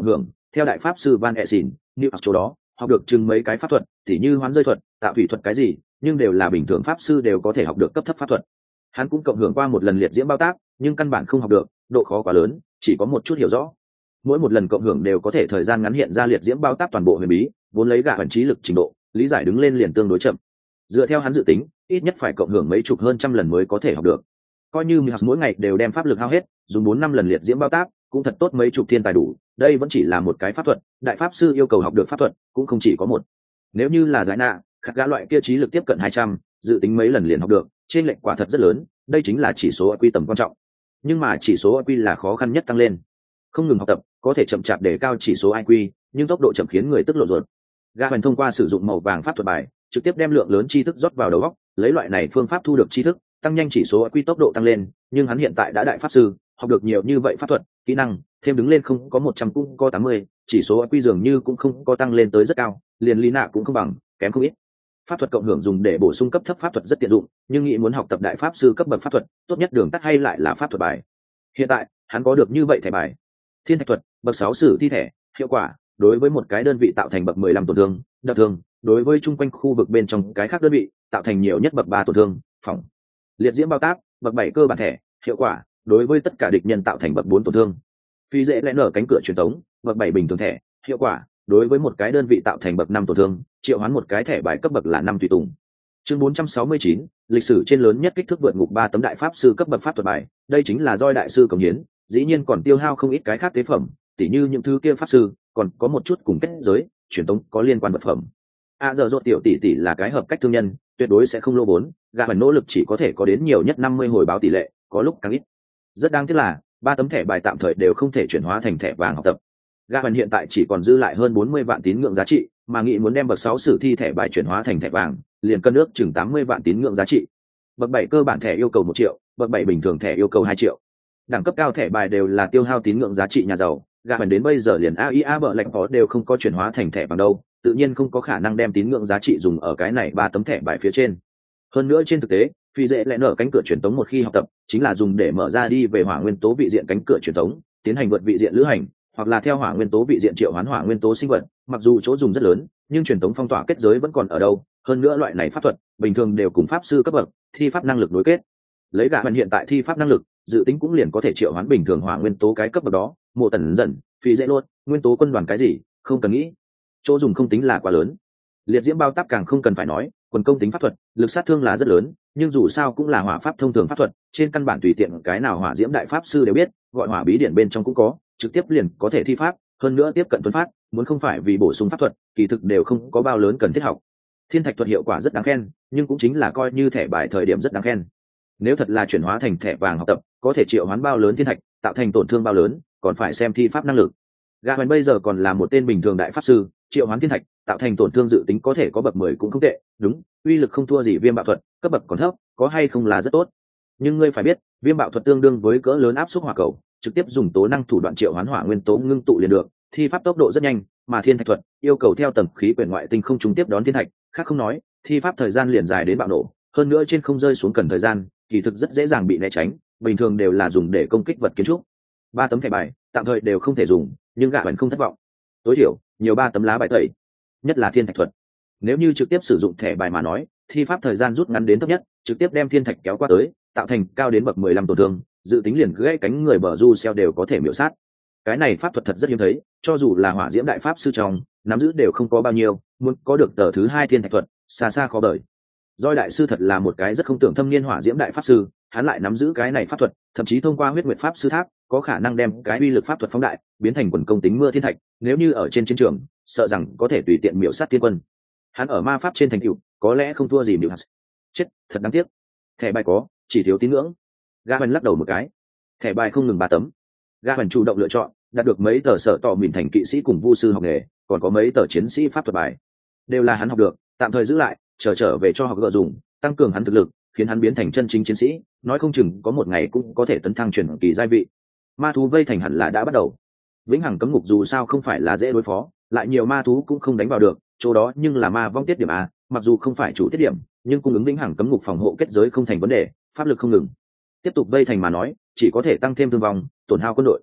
theo đại pháp sư Van Helsing, New chỗ đó, học được chừng mấy cái pháp thuật, tỉ như hoán rơi thuật, tạo thủy thuật cái gì, nhưng đều là bình thường pháp sư đều có thể học được cấp thấp pháp thuật. Hắn cũng cộng hưởng qua một lần liệt diễm bao tác, nhưng căn bản không học được, độ khó quá lớn, chỉ có một chút hiểu rõ. Mỗi một lần cộng hưởng đều có thể thời gian ngắn hiện ra liệt diễm bao tác toàn bộ huyền bí, vốn lấy gã bản trí lực trình độ, lý giải đứng lên liền tương đối chậm. Dựa theo hắn dự tính, ít nhất phải cộng hưởng mấy chục hơn trăm lần mới có thể học được. Coi như Miles mỗi ngày đều đem pháp lực hao hết, dùng 4-5 lần liệt diễm bao tác, cũng thật tốt mấy chục thiên tài đủ. Đây vẫn chỉ là một cái pháp thuật, đại pháp sư yêu cầu học được pháp thuật cũng không chỉ có một. Nếu như là giải nạ, khắc gã loại kia trí lực tiếp cận 200, dự tính mấy lần liền học được, trên lệnh quả thật rất lớn, đây chính là chỉ số IQ tầm quan trọng. Nhưng mà chỉ số IQ là khó khăn nhất tăng lên. Không ngừng học tập, có thể chậm chạp để cao chỉ số IQ, nhưng tốc độ chậm khiến người tức lộ ruột. Gã hoàn thông qua sử dụng màu vàng pháp thuật bài, trực tiếp đem lượng lớn tri thức rót vào đầu óc, lấy loại này phương pháp thu được tri thức, tăng nhanh chỉ số IQ tốc độ tăng lên, nhưng hắn hiện tại đã đại pháp sư, học được nhiều như vậy pháp thuật, kỹ năng, thêm đứng lên không có 100 cũng có 80, chỉ số IQ dường như cũng không có tăng lên tới rất cao, liền Lina cũng không bằng, kém không ít. Pháp thuật cộng hưởng dùng để bổ sung cấp thấp pháp thuật rất tiện dụng, nhưng nghĩ muốn học tập đại pháp sư cấp bậc pháp thuật, tốt nhất đường tắt hay lại là pháp thuật bài. Hiện tại, hắn có được như vậy thẻ bài. Thiên thạch thuật, bậc 6 sử thi thẻ, hiệu quả, đối với một cái đơn vị tạo thành bậc 15 tổn thương, đặc thương, đối với chung quanh khu vực bên trong cái khác đơn vị, tạo thành nhiều nhất bậc 3 tổn thương, phòng. Liệt diễm bao tác, bậc 7 cơ bản thẻ, hiệu quả, đối với tất cả địch nhân tạo thành bậc 4 tổn thương. Phi dễ lẽ nở cánh cửa truyền tống, bậc 7 bình thường thẻ, hiệu quả, đối với một cái đơn vị tạo thành bậc 5 tổn thương, triệu hoán một cái thẻ bài cấp bậc là 5 tùy tùng. Chương 469, lịch sử trên lớn nhất kích thước vượt ngục 3 tấm đại pháp sư cấp bậc pháp thuật bài, đây chính là Doi đại sư cống hiến, dĩ nhiên còn tiêu hao không ít cái khác tế phẩm, tỉ như những thứ kia pháp sư, còn có một chút cùng kết giới, truyền tống có liên quan vật phẩm. Giờ rốt tiểu tỷ tỷ là cái hợp cách thương nhân, tuyệt đối sẽ không lỗ vốn, gã bản nỗ lực chỉ có thể có đến nhiều nhất 50 hồi báo tỷ lệ, có lúc càng ít. Rất đáng tiếc là 3 tấm thẻ bài tạm thời đều không thể chuyển hóa thành thẻ vàng học tập. Gã bản hiện tại chỉ còn dư lại hơn 40 vạn tín ngưỡng giá trị, mà nghĩ muốn đem bậc 6 sử thi thẻ bài chuyển hóa thành thẻ vàng, liền cân ước chừng 80 vạn tín ngưỡng giá trị. Bậc 7 cơ bản thẻ yêu cầu 1 triệu, bậc 7 bình thường thẻ yêu cầu 2 triệu. Đẳng cấp cao thẻ bài đều là tiêu hao tín ngưỡng giá trị nhà giàu, gã bản đến bây giờ liền AIA bợ lệnh có đều không có chuyển hóa thành thẻ vàng đâu, tự nhiên không có khả năng đem tín ngưỡng giá trị dùng ở cái này 3 tấm thẻ bài phía trên. Hơn nữa trên thực tế, phi dễ lẽ nở cánh cửa truyền tống một khi học tập, chính là dùng để mở ra đi về hỏa nguyên tố vị diện cánh cửa truyền tống, tiến hành vượt vị diện lữ hành, hoặc là theo hỏa nguyên tố vị diện triệu hoán hỏa nguyên tố sinh vật, mặc dù chỗ dùng rất lớn, nhưng truyền tống phong tỏa kết giới vẫn còn ở đâu, hơn nữa loại này pháp thuật, bình thường đều cùng pháp sư cấp bậc, thi pháp năng lực nối kết. Lấy gã hoàn hiện tại thi pháp năng lực, dự tính cũng liền có thể triệu hoán bình thường hỏa nguyên tố cái cấp bậc đó, mộ tần dần, phi dễ luôn, nguyên tố quân đoàn cái gì, không cần nghĩ. Chỗ dùng không tính là quá lớn. Liệt diễm bao tác càng không cần phải nói, quần công tính pháp thuật, lực sát thương là rất lớn, nhưng dù sao cũng là hỏa pháp thông thường pháp thuật, trên căn bản tùy tiện cái nào hỏa diễm đại pháp sư đều biết, gọi hỏa bí điển bên trong cũng có, trực tiếp liền có thể thi pháp, hơn nữa tiếp cận tuấn phát, muốn không phải vì bổ sung pháp thuật, kỳ thực đều không có bao lớn cần thiết học. Thiên thạch thuật hiệu quả rất đáng khen, nhưng cũng chính là coi như thẻ bài thời điểm rất đáng khen. Nếu thật là chuyển hóa thành thẻ vàng học tập, có thể triệu hoán bao lớn thiên thạch, tạo thành tổn thương bao lớn, còn phải xem thi pháp năng lực. Gã Hoành bây giờ còn là một tên bình thường đại pháp sư, triệu hoán thiên thạch, tạo thành tổn thương dự tính có thể có bậc 10 cũng không tệ, đúng, uy lực không thua gì viêm bạo thuật, cấp bậc còn thấp, có hay không là rất tốt. Nhưng ngươi phải biết, viêm bạo thuật tương đương với cỡ lớn áp suất hỏa cầu, trực tiếp dùng tố năng thủ đoạn triệu hoán hỏa nguyên tố ngưng tụ liền được, thi pháp tốc độ rất nhanh, mà thiên thạch thuật yêu cầu theo tầng khí quyển ngoại tinh không trùng tiếp đón thiên thạch, khác không nói, thi pháp thời gian liền dài đến bạo nổ, hơn nữa trên không rơi xuống cần thời gian, kỳ thực rất dễ dàng bị né tránh, bình thường đều là dùng để công kích vật kiến trúc. 3 tấm thẻ bài, tạm thời đều không thể dùng, nhưng gã Hoành không thất vọng. Tối thiểu, nhiều 3 tấm lá bài tẩy, nhất là thiên thạch thuật. Nếu như trực tiếp sử dụng thẻ bài mà nói, thi pháp thời gian rút ngắn đến thấp nhất, trực tiếp đem thiên thạch kéo qua tới, tạo thành cao đến bậc 15 tổn thương, dự tính liền gãy cánh người bờ du xeo đều có thể miểu sát. Cái này pháp thuật thật rất hiếm thấy, cho dù là hỏa diễm đại pháp sư trong, nắm giữ đều không có bao nhiêu, muốn có được tờ thứ 2 thiên thạch thuật, xa xa khó đợi. Doi đại sư thật là một cái rất không tưởng thâm niên hỏa diễm đại pháp sư, hắn lại nắm giữ cái này pháp thuật, thậm chí thông qua huyết nguyệt pháp sư tháp, có khả năng đem cái uy lực pháp thuật phóng đại, biến thành quần công tính mưa thiên thạch, nếu như ở trên chiến trường, sợ rằng có thể tùy tiện miểu sát thiên quân. Hắn ở ma pháp trên thành tựu, có lẽ không thua gì miểu sát. Chết, thật đáng tiếc. Thẻ bài có, chỉ thiếu tín ngưỡng. Gaben lắc đầu một cái. Thẻ bài không ngừng 3 tấm. Gaben chủ động lựa chọn, đạt được mấy tờ sở tỏ mìn thành kỵ sĩ cùng vu sư học nghề, còn có mấy tờ chiến sĩ pháp thuật bài. Đều là hắn học được, tạm thời giữ lại, trở về cho học gỡ dùng, tăng cường hắn thực lực, khiến hắn biến thành chân chính chiến sĩ, nói không chừng có một ngày cũng có thể tấn thăng truyền kỳ giai vị. Ma thú vây thành hẳn là đã bắt đầu. Vĩnh hằng cấm ngục dù sao không phải là dễ đối phó, lại nhiều ma thú cũng không đánh vào được, chỗ đó nhưng là ma vong tiết điểm a, mặc dù không phải chủ tiết điểm, nhưng cung ứng vĩnh hằng cấm ngục phòng hộ kết giới không thành vấn đề, pháp lực không ngừng. Tiếp tục vây thành mà nói, chỉ có thể tăng thêm thương vong, tổn hao quân đội.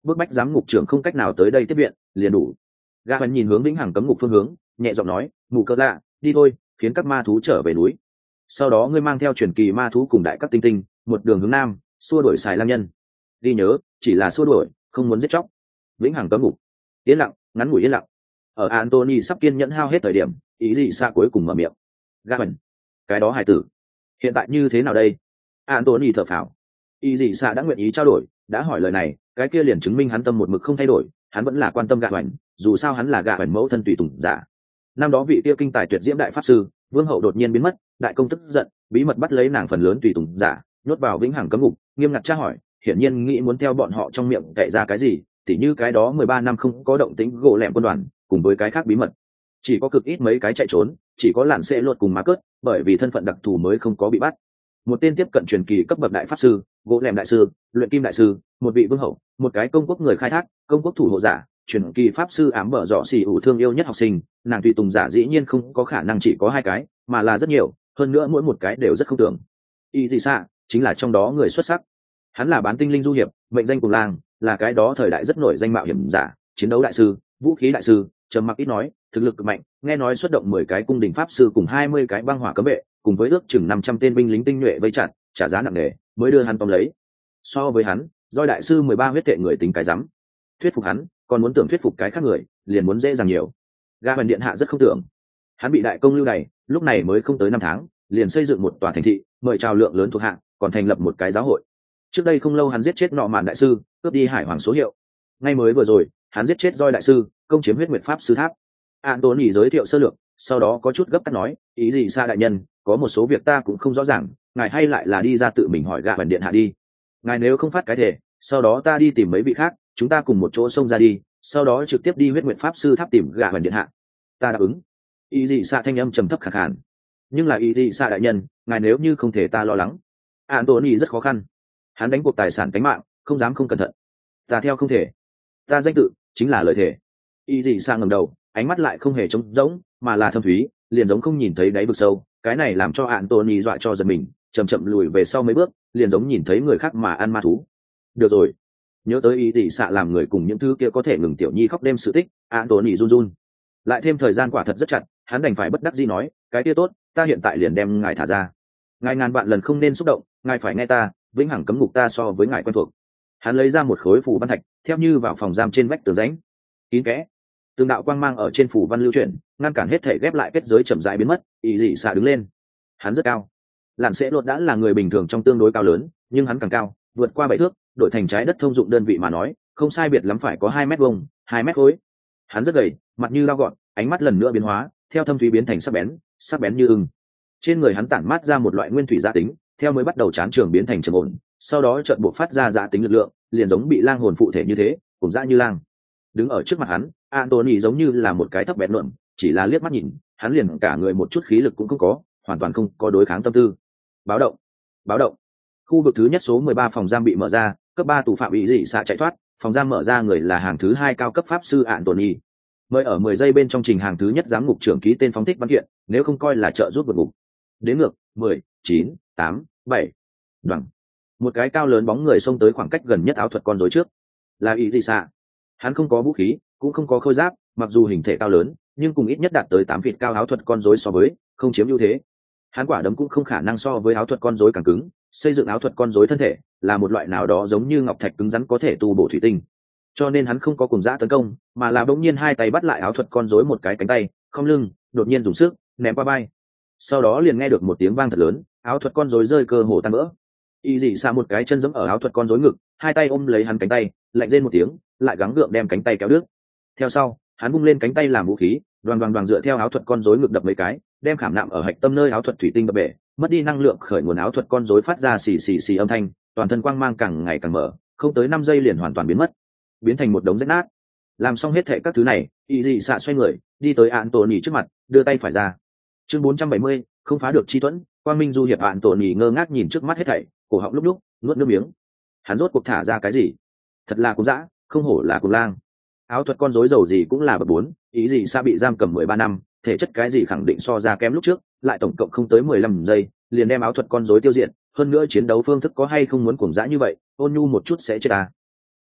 bức bách giám ngục trưởng không cách nào tới đây tiếp viện liền đủ. Gã vẫn nhìn hướng vĩnh hằng cấm ngục phương hướng, nhẹ giọng nói, mù cỡ lạ, đi thôi, khiến các ma thú trở về núi. Sau đó ngươi mang theo truyền kỳ ma thú cùng đại các tinh tinh, một đường hướng nam, xua đuổi xài lang nhân. Đi nhớ, chỉ là xua đuổi, không muốn giết chóc. Vĩnh hằng cấm ngục. Yên lặng, ngắn ngủi yên lặng. Ở Anthony sắp kiên nhẫn hao hết thời điểm, ý gì xa cuối cùng mở miệng. Gã vẫn, cái đó hài tử, hiện tại như thế nào đây? Anthony thở phào. Ý gì xa đã nguyện ý trao đổi, đã hỏi lời này, cái kia liền chứng minh hắn tâm một mực không thay đổi, hắn vẫn là quan tâm gã vẫn, dù sao hắn là gã vẫn mẫu thân tùy tùng giả. Năm đó vị kia kinh tài tuyệt diễm đại pháp sư vương hậu đột nhiên biến mất, đại công tức giận, bí mật bắt lấy nàng phần lớn tùy tùng giả, nhốt vào vĩnh hằng cấm ngục, nghiêm ngặt tra hỏi, hiển nhiên nghĩ muốn theo bọn họ trong miệng cậy ra cái gì, tỉ như cái đó 13 năm không có động tĩnh gỗ lẻm quân đoàn, cùng với cái khác bí mật. Chỉ có cực ít mấy cái chạy trốn, chỉ có lạn sẽ luật cùng má cớt, bởi vì thân phận đặc thù mới không có bị bắt. Một tên tiếp cận truyền kỳ cấp bậc đại pháp sư, gỗ lẻm đại sư, luyện kim đại sư, một vị vương hậu, một cái công quốc người khai thác, công quốc thủ hộ giả, truyền kỳ pháp sư ám bở dọ xì ủ thương yêu nhất học sinh, nàng tùy tùng giả dĩ nhiên không có khả năng chỉ có 2 cái, mà là rất nhiều, hơn nữa mỗi một cái đều rất không tưởng. Y thì xa chính là trong đó người xuất sắc. Hắn là bán tinh linh du hiệp, mệnh danh cùng lang, là cái đó thời đại rất nổi danh mạo hiểm giả, chiến đấu đại sư, vũ khí đại sư, trầm mặc ít nói, thực lực cực mạnh, nghe nói xuất động 10 cái cung đình pháp sư cùng 20 cái băng hỏa cấm vệ, cùng với ước chừng 500 tên binh lính tinh nhuệ vây chặt, trả giá nặng nề mới đưa hắn tóm lấy. So với hắn, Doi đại sư 13 huyết tệ người tính cái rắm. Thuyết phục hắn, còn muốn tưởng thuyết phục cái khác người, liền muốn dễ dàng nhiều. Gã Huyền điện hạ rất không tưởng. Hắn bị đại công lưu này, lúc này mới không tới 5 tháng, liền xây dựng một tòa thành thị, mời chào lượng lớn thuộc hạ, còn thành lập một cái giáo hội. Trước đây không lâu hắn giết chết nọ mạn đại sư, cướp đi hải hoàng số hiệu. Ngay mới vừa rồi, hắn giết chết Doi đại sư, công chiếm huyết nguyệt pháp sư tháp. Anthony giới thiệu sơ lược, sau đó có chút gấp cắt nói, ý gì xa đại nhân, có một số việc ta cũng không rõ ràng, ngài hay lại là đi ra tự mình hỏi Gã Huyền điện hạ đi. Ngài nếu không phát cái thể, sau đó ta đi tìm mấy vị khác, chúng ta cùng một chỗ xông ra đi, sau đó trực tiếp đi huyết nguyệt pháp sư tháp tìm Gã Huyền điện hạ. Ta đáp ứng. Ý gì xa thanh âm trầm thấp khàn khàn. Nhưng là ý gì xa đại nhân, ngài nếu như không thể ta lo lắng. Anthony rất khó khăn. Hắn đánh cuộc tài sản tính mạng, không dám không cẩn thận. Ta theo không thể. Ta danh tự chính là lời thể. Ý gì xa ngẩng đầu, ánh mắt lại không hề trống rỗng, mà là thâm thúy, liền giống không nhìn thấy đáy vực sâu. Cái này làm cho Anthony dọa cho giật mình, chậm chậm lùi về sau mấy bước, liền giống nhìn thấy người khác mà ăn ma thú. Được rồi, nhớ tới ý gì xạ làm người cùng những thứ kia có thể ngừng tiểu nhi khóc đêm sự tích, Anthony run run. Lại thêm thời gian quả thật rất chặt, hắn đành phải bất đắc dĩ nói, cái kia tốt, ta hiện tại liền đem ngài thả ra. Ngài ngàn vạn lần không nên xúc động, ngài phải nghe ta, vĩnh hằng cấm ngục ta so với ngài quen thuộc. Hắn lấy ra một khối phù văn thạch, theo như vào phòng giam trên vách tường rãnh, kín kẽ. Từng đạo quang mang ở trên phù văn lưu chuyển, ngăn cản hết thể ghép lại kết giới chậm rãi biến mất. Ý dị xạ đứng lên. Hắn rất cao. Lạn sẽ luật đã là người bình thường trong tương đối cao lớn, nhưng hắn càng cao, vượt qua 7 thước, đổi thành trái đất thông dụng đơn vị mà nói, không sai biệt lắm phải có 2 mét vuông, 2 mét khối. Hắn rất gầy, mặt như dao gọn, ánh mắt lần nữa biến hóa, theo thâm thúy biến thành sắc bén như ưng. Trên người hắn tản mát ra một loại nguyên thủy giá tính, theo mới bắt đầu chán trường biến thành trầm ổn, sau đó chợt buộc phát ra giá tính lực lượng, liền giống bị lang hồn phụ thể như thế, cùng dã như lang. Đứng ở trước mặt hắn, Anthony giống như là một cái thấp bén luận, chỉ là liếc mắt nhìn, hắn liền cả người một chút khí lực cũng không có, hoàn toàn không có đối kháng tâm tư. Báo động, báo động. Khu vực thứ nhất số 13 phòng giam bị mở ra, cấp 3 tù phạm bị dị xạ chạy thoát, phòng giam mở ra người là hàng thứ 2 cao cấp pháp sư Anthony. Mới ở 10 giây bên trong trình hàng thứ nhất giám ngục trưởng ký tên phóng thích văn kiện, nếu không coi là trợ giúp vượt ngục. Đến ngược, 10, 9, 8, 7. Đoằng. Một cái cao lớn bóng người xông tới khoảng cách gần nhất áo thuật con rối trước. Là ý dị xạ. Hắn không có vũ khí, cũng không có khôi giáp, mặc dù hình thể cao lớn, nhưng cùng ít nhất đạt tới 8 feet cao áo thuật con rối so với, không chiếm ưu thế. Hắn quả đấm cũng không khả năng so với áo thuật con rối càng cứng, xây dựng áo thuật con rối thân thể là một loại nào đó giống như ngọc thạch cứng rắn có thể tu bổ thủy tinh. Cho nên hắn không có cùng dã tấn công, mà là bỗng nhiên hai tay bắt lại áo thuật con rối một cái cánh tay, không lưng, đột nhiên dùng sức ném qua bay. Sau đó liền nghe được một tiếng vang thật lớn, áo thuật con rối rơi cơ hồ tan vỡ. Y dị xa một cái chân giẫm ở áo thuật con rối ngực, hai tay ôm lấy hắn cánh tay, lạnh rên một tiếng, lại gắng gượng đem cánh tay kéo đứt. Theo sau, hắn bung lên cánh tay làm vũ khí, đoàn dựa theo áo thuật con rối ngực đập mấy cái, đem khảm nạm ở hạch tâm nơi áo thuật thủy tinh đập bể, mất đi năng lượng khởi nguồn áo thuật con rối phát ra xì xì xì âm thanh, toàn thân quang mang càng ngày càng mở, không tới 5 giây liền hoàn toàn biến mất, biến thành một đống rách nát. Làm xong hết thệ các thứ này, y dị xạ xoay người, đi tới Anthony trước mặt, đưa tay phải ra. Chương 470, không phá được chi tuẫn. Quang minh du hiệp Anthony ngơ ngác nhìn trước mắt hết thảy, cổ họng lúc nuốt nước miếng. Hắn rốt cuộc thả ra cái gì? Thật là cuồng dã, không hổ là cuồng lang. Áo thuật con rối dầu gì cũng là bậc 4, ý gì xa bị giam cầm 13 năm, thể chất cái gì khẳng định so ra kém lúc trước, lại tổng cộng không tới 15 giây, liền đem áo thuật con rối tiêu diệt, hơn nữa chiến đấu phương thức có hay không muốn cuồng dã như vậy, ôn nhu một chút sẽ chết à.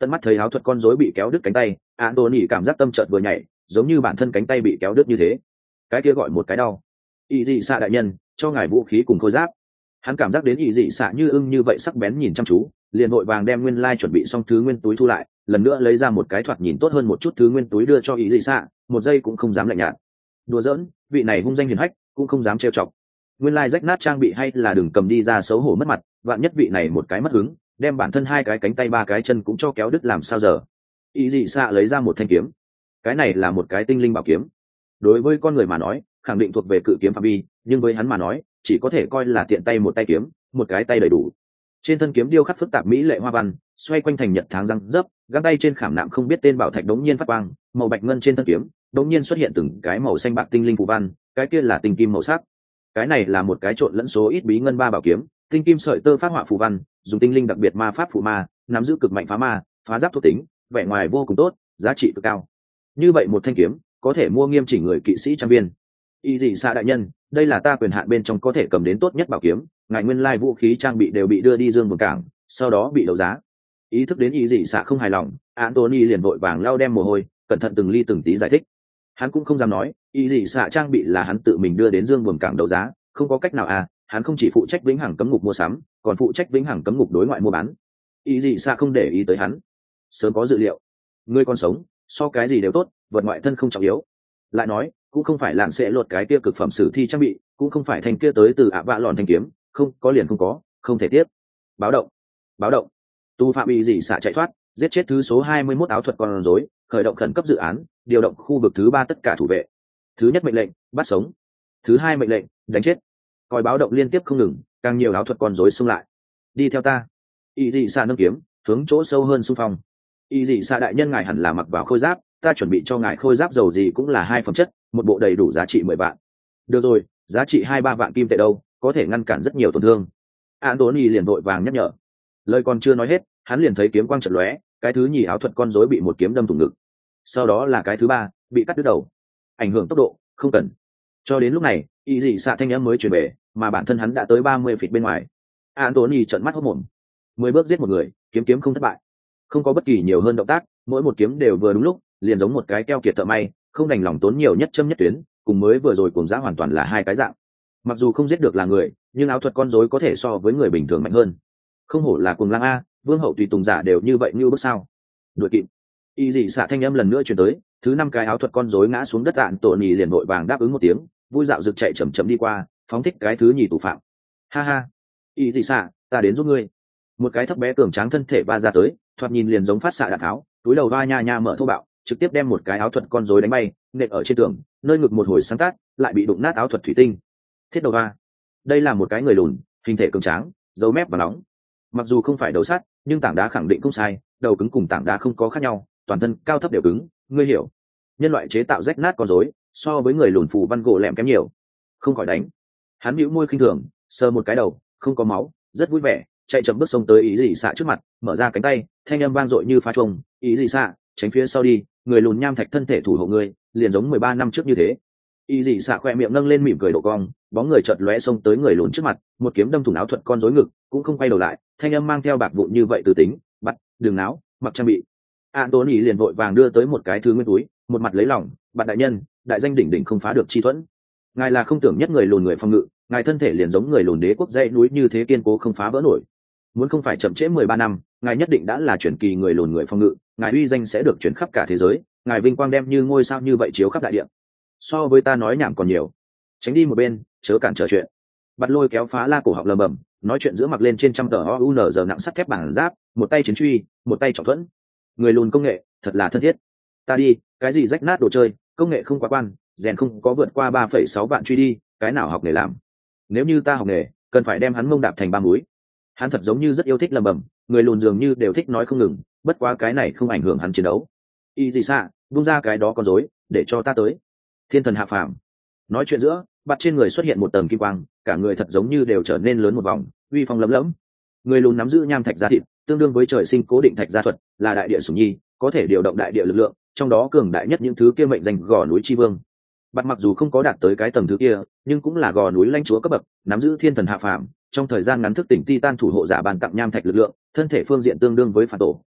Tận mắt thấy áo thuật con rối bị kéo đứt cánh tay, Anthony cảm giác tâm chợt vừa nhảy, giống như bản thân cánh tay bị kéo đứt như thế. Cái kia gọi một cái đau. Y dị xạ đại nhân, cho ngài vũ khí cùng khôi giáp. Hắn cảm giác đến y dị xạ như ưng như vậy sắc bén nhìn chăm chú, liền vội vàng đem nguyên lai chuẩn bị xong thứ nguyên túi thu lại, lần nữa lấy ra một cái thoạt nhìn tốt hơn một chút thứ nguyên túi đưa cho y dị xạ, một giây cũng không dám lạnh nhạt. Đùa giỡn, vị này hung danh hiển hách, cũng không dám trêu chọc. Nguyên lai rách nát trang bị hay là đừng cầm đi ra xấu hổ mất mặt, vạn nhất vị này một cái mất hứng, đem bản thân hai cái cánh tay ba cái chân cũng cho kéo đứt làm sao giờ. Y dị xạ lấy ra một thanh kiếm. Cái này là một cái tinh linh bảo kiếm. Đối với con người mà nói, khẳng định thuộc về cự kiếm phạm vi, nhưng với hắn mà nói, chỉ có thể coi là tiện tay một tay kiếm, một cái tay đầy đủ. Trên thân kiếm điêu khắc phức tạp mỹ lệ hoa văn, xoay quanh thành nhật tháng răng dấp, găng tay trên khảm nạm không biết tên bảo thạch đống nhiên phát quang, màu bạch ngân trên thân kiếm, đống nhiên xuất hiện từng cái màu xanh bạc tinh linh phù văn, cái kia là tinh kim màu sắc. Cái này là một cái trộn lẫn số ít bí ngân ba bảo kiếm, tinh kim sợi tơ phát họa phù văn, dùng tinh linh đặc biệt ma pháp phù ma, nắm giữ cực mạnh phá ma, phá giáp thuộc tính, vẻ ngoài vô cùng tốt, giá trị cực cao. Như vậy một thanh kiếm, có thể mua nghiêm chỉnh người kỵ sĩ trăm viên. Y dị xạ đại nhân, đây là ta quyền hạn bên trong có thể cầm đến tốt nhất bảo kiếm, ngài nguyên lai vũ khí trang bị đều bị đưa đi dương buồn cảng, sau đó bị đấu giá. Ý thức đến y dị xạ không hài lòng, Anthony liền vội vàng lau đem mồ hôi, cẩn thận từng ly từng tí giải thích. Hắn cũng không dám nói, y dị xạ trang bị là hắn tự mình đưa đến dương buồn cảng đấu giá, không có cách nào à, hắn không chỉ phụ trách vĩnh hằng cấm ngục mua sắm, còn phụ trách vĩnh hằng cấm ngục đối ngoại mua bán. Y dị xạ không để ý tới hắn, sớm có dự liệu. Ngươi còn sống, so cái gì đều tốt, vật ngoại thân không trọng yếu. Lại nói, cũng không phải lạn sẽ lột cái kia cực phẩm sử thi trang bị, cũng không phải thanh kia tới từ ạ vạ lòn thanh kiếm, không có liền không có, không thể tiếp. Báo động, báo động. Tu phạm y dị xạ chạy thoát, giết chết thứ số 21 áo thuật con rối, khởi động khẩn cấp dự án, điều động khu vực thứ 3 tất cả thủ vệ. Thứ nhất mệnh lệnh, bắt sống. Thứ hai mệnh lệnh, đánh chết. Còi báo động liên tiếp không ngừng, càng nhiều áo thuật con rối xung lại. Đi theo ta. Y dị xạ nâng kiếm, hướng chỗ sâu hơn xung phong. Y dị xạ đại nhân, ngài hẳn là mặc vào khôi giáp, ta chuẩn bị cho ngài khôi giáp dầu gì cũng là 2 phẩm chất, một bộ đầy đủ giá trị 10 vạn. Được rồi, giá trị 2-3 vạn kim tệ đâu, có thể ngăn cản rất nhiều tổn thương. Anthony liền vội vàng nhắc nhở. Lời còn chưa nói hết, hắn liền thấy kiếm quang chợt lóe, cái thứ nhì áo thuật con rối bị một kiếm đâm thủng ngực. Sau đó là cái thứ ba, bị cắt đứt đầu. Ảnh hưởng tốc độ, không cần. Cho đến lúc này, y dị xạ thanh âm mới truyền về, mà bản thân hắn đã tới 30 feet bên ngoài. Anthony trợn mắt hốt mồm. 10 bước giết một người, kiếm không thất bại. Không có bất kỳ nhiều hơn động tác, mỗi một kiếm đều vừa đúng lúc, liền giống một cái keo kiệt thợ may, không đành lòng tốn nhiều nhất châm nhất tuyến, cùng mới vừa rồi cuồng dã hoàn toàn là hai cái dạng. Mặc dù không giết được là người, nhưng áo thuật con rối có thể so với người bình thường mạnh hơn. Không hổ là cuồng lang a, vương hậu tùy tùng giả đều như vậy như bước sao? Đuổi kịp. Y dị xạ thanh âm lần nữa truyền tới, thứ 5 cái áo thuật con rối ngã xuống đất, đạn tổ nhì liền vội vàng đáp ứng một tiếng, vui dạo rực chạy chậm chậm đi qua, phóng thích cái thứ nhì tù phạm. Ha ha, Y dị xạ, ta đến giúp ngươi. Một cái thấp bé cường tráng thân thể va ra tới, thoạt nhìn liền giống phát xạ đạn tháo, túi đầu va nha nha mở thô bạo, trực tiếp đem một cái áo thuật con rối đánh bay, nện ở trên tường, nơi ngực một hồi sáng tát, lại bị đụng nát áo thuật thủy tinh. Thiết đầu va. Đây là một cái người lùn, hình thể cường tráng, dấu mép và nóng. Mặc dù không phải đầu sắt, nhưng tảng đá khẳng định không sai, đầu cứng cùng tảng đá không có khác nhau, toàn thân cao thấp đều cứng, ngươi hiểu. Nhân loại chế tạo rách nát con rối, so với người lùn phù văn gỗ lẹm kém nhiều. Không khỏi đánh. Hắn bĩu môi khinh thường, sờ một cái đầu, không có máu, rất vui vẻ, chạy chậm bước xông tới ý dị xạ trước mặt, mở ra cánh tay, thanh âm vang dội như phá trùng, ý dị xạ, tránh phía sau đi, người lùn nham thạch thân thể thủ hộ ngươi, liền giống 13 năm trước như thế. Ý dị xạ khoe miệng nâng lên mỉm cười độ cong, bóng người chợt lóe xông tới người lùn trước mặt, một kiếm đâm thủng áo thuật con rối ngực, cũng không quay đầu lại, thanh âm mang theo bạc vụn như vậy từ tính, bắt, đừng náo, mặc trang bị. Anthony liền vội vàng đưa tới một cái thứ nguyên túi, một mặt lấy lòng, bạn đại nhân, đại danh đỉnh đỉnh không phá được chi thuẫn. Ngài là không tưởng nhất người lùn người phòng ngự, ngài thân thể liền giống người lùn đế quốc dãy núi như thế kiên cố không phá vỡ nổi. Muốn không phải chậm trễ 13 năm, ngài nhất định đã là truyền kỳ người lùn người phòng ngự, ngài uy danh sẽ được truyền khắp cả thế giới, ngài vinh quang đem như ngôi sao như vậy chiếu khắp đại địa. So với ta nói nhảm còn nhiều. Tránh đi một bên, chớ cản trở chuyện. Bắt lôi kéo phá la cổ họng lầm bầm, nói chuyện giữa mặc lên trên trăm tờ OUNZ nặng sắt thép bản giáp, một tay chiến truy, một tay trọng thuẫn. Người lùn công nghệ, thật là thân thiết. Ta đi, cái gì rách nát đồ chơi, công nghệ không quá quan, rèn không có vượt qua 3,6 vạn truy đi, cái nào học nghề làm. Nếu như ta học nghề, cần phải đem hắn mông đạp thành 3 múi. Hắn thật giống như rất yêu thích lầm bầm, người lùn dường như đều thích nói không ngừng, bất quá cái này không ảnh hưởng hắn chiến đấu. Y gì xạ, buông ra cái đó con rối, để cho ta tới. Thiên thần hạ phàm. Nói chuyện giữa, bắt trên người xuất hiện một tầng kim quang, cả người thật giống như đều trở nên lớn một vòng, uy phong lấm lẫm. Người lùn nắm giữ nham thạch gia thịt, tương đương với trời sinh cố định thạch gia thuật, là đại địa sủng nhi, có thể điều động đại địa lực lượng, trong đó cường đại nhất những thứ kia mệnh danh gò núi chi vương. Bắt mặc dù không có đạt tới cái tầng thứ kia, nhưng cũng là gò núi lãnh chúa cấp bậc, nắm giữ thiên thần hạ phàm, trong thời gian ngắn thức tỉnh titan thủ hộ giả bàn tặng nham thạch lực lượng, thân thể phương diện tương đương với phản tổ,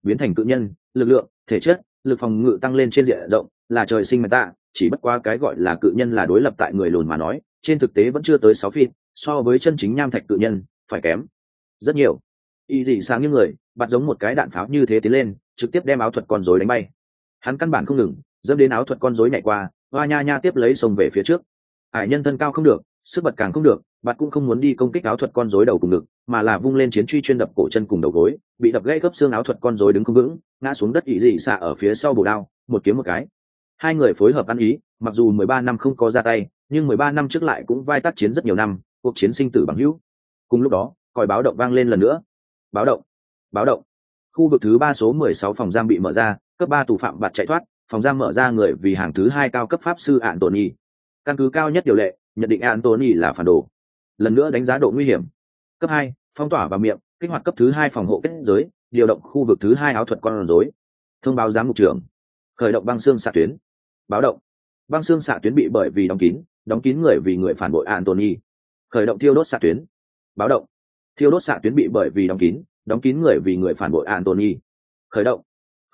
biến thành cự nhân, lực lượng, thể chất, lực phòng ngự tăng lên trên diện rộng, là trời sinh mà tạ, chỉ bất quá cái gọi là cự nhân là đối lập tại người lùn mà nói, trên thực tế vẫn chưa tới 6 feet, so với chân chính nham thạch cự nhân, phải kém rất nhiều. Y dị sáng như người, bạt giống một cái đạn pháo như thế tiến lên, trực tiếp đem áo thuật con rối đánh bay. Hắn căn bản không ngừng, dẫm đến áo thuật con rối nhảy qua, hoa nha nha tiếp lấy xông về phía trước. Hải nhân thân cao không được, sức bật càng không được, bạt cũng không muốn đi công kích áo thuật con rối đầu cùng ngực, mà là vung lên chiến truy chuyên đập cổ chân cùng đầu gối, bị đập gãy khớp xương áo thuật con rối đứng không vững, ngã xuống đất. Y dị xạ ở phía sau bổ đao, một kiếm một cái. Hai người phối hợp ăn ý, mặc dù 13 năm không có ra tay, nhưng 13 năm trước lại cũng vai tác chiến rất nhiều năm, cuộc chiến sinh tử bằng hữu. Cùng lúc đó, còi báo động vang lên lần nữa. Báo động, báo động. Khu vực thứ 3 số 16 phòng giam bị mở ra, cấp 3 tù phạm bạt chạy thoát, phòng giam mở ra người vì hàng thứ 2 cao cấp pháp sư Anthony. Căn cứ cao nhất điều lệ, nhận định Anthony là phản đồ. Lần nữa đánh giá độ nguy hiểm. Cấp 2, phong tỏa vào miệng, kích hoạt cấp thứ 2 phòng hộ kết giới, điều động khu vực thứ 2 áo thuật con rối. Thông báo giám mục trưởng. Khởi động băng xương xạ tuyến. Báo động. Băng xương xạ tuyến bị bởi vì đóng kín người vì người phản bội Anthony. Khởi động thiêu đốt xạ tuyến. Báo động. Thiêu đốt xạ tuyến bị bởi vì đóng kín người vì người phản bội Anthony. Khởi động.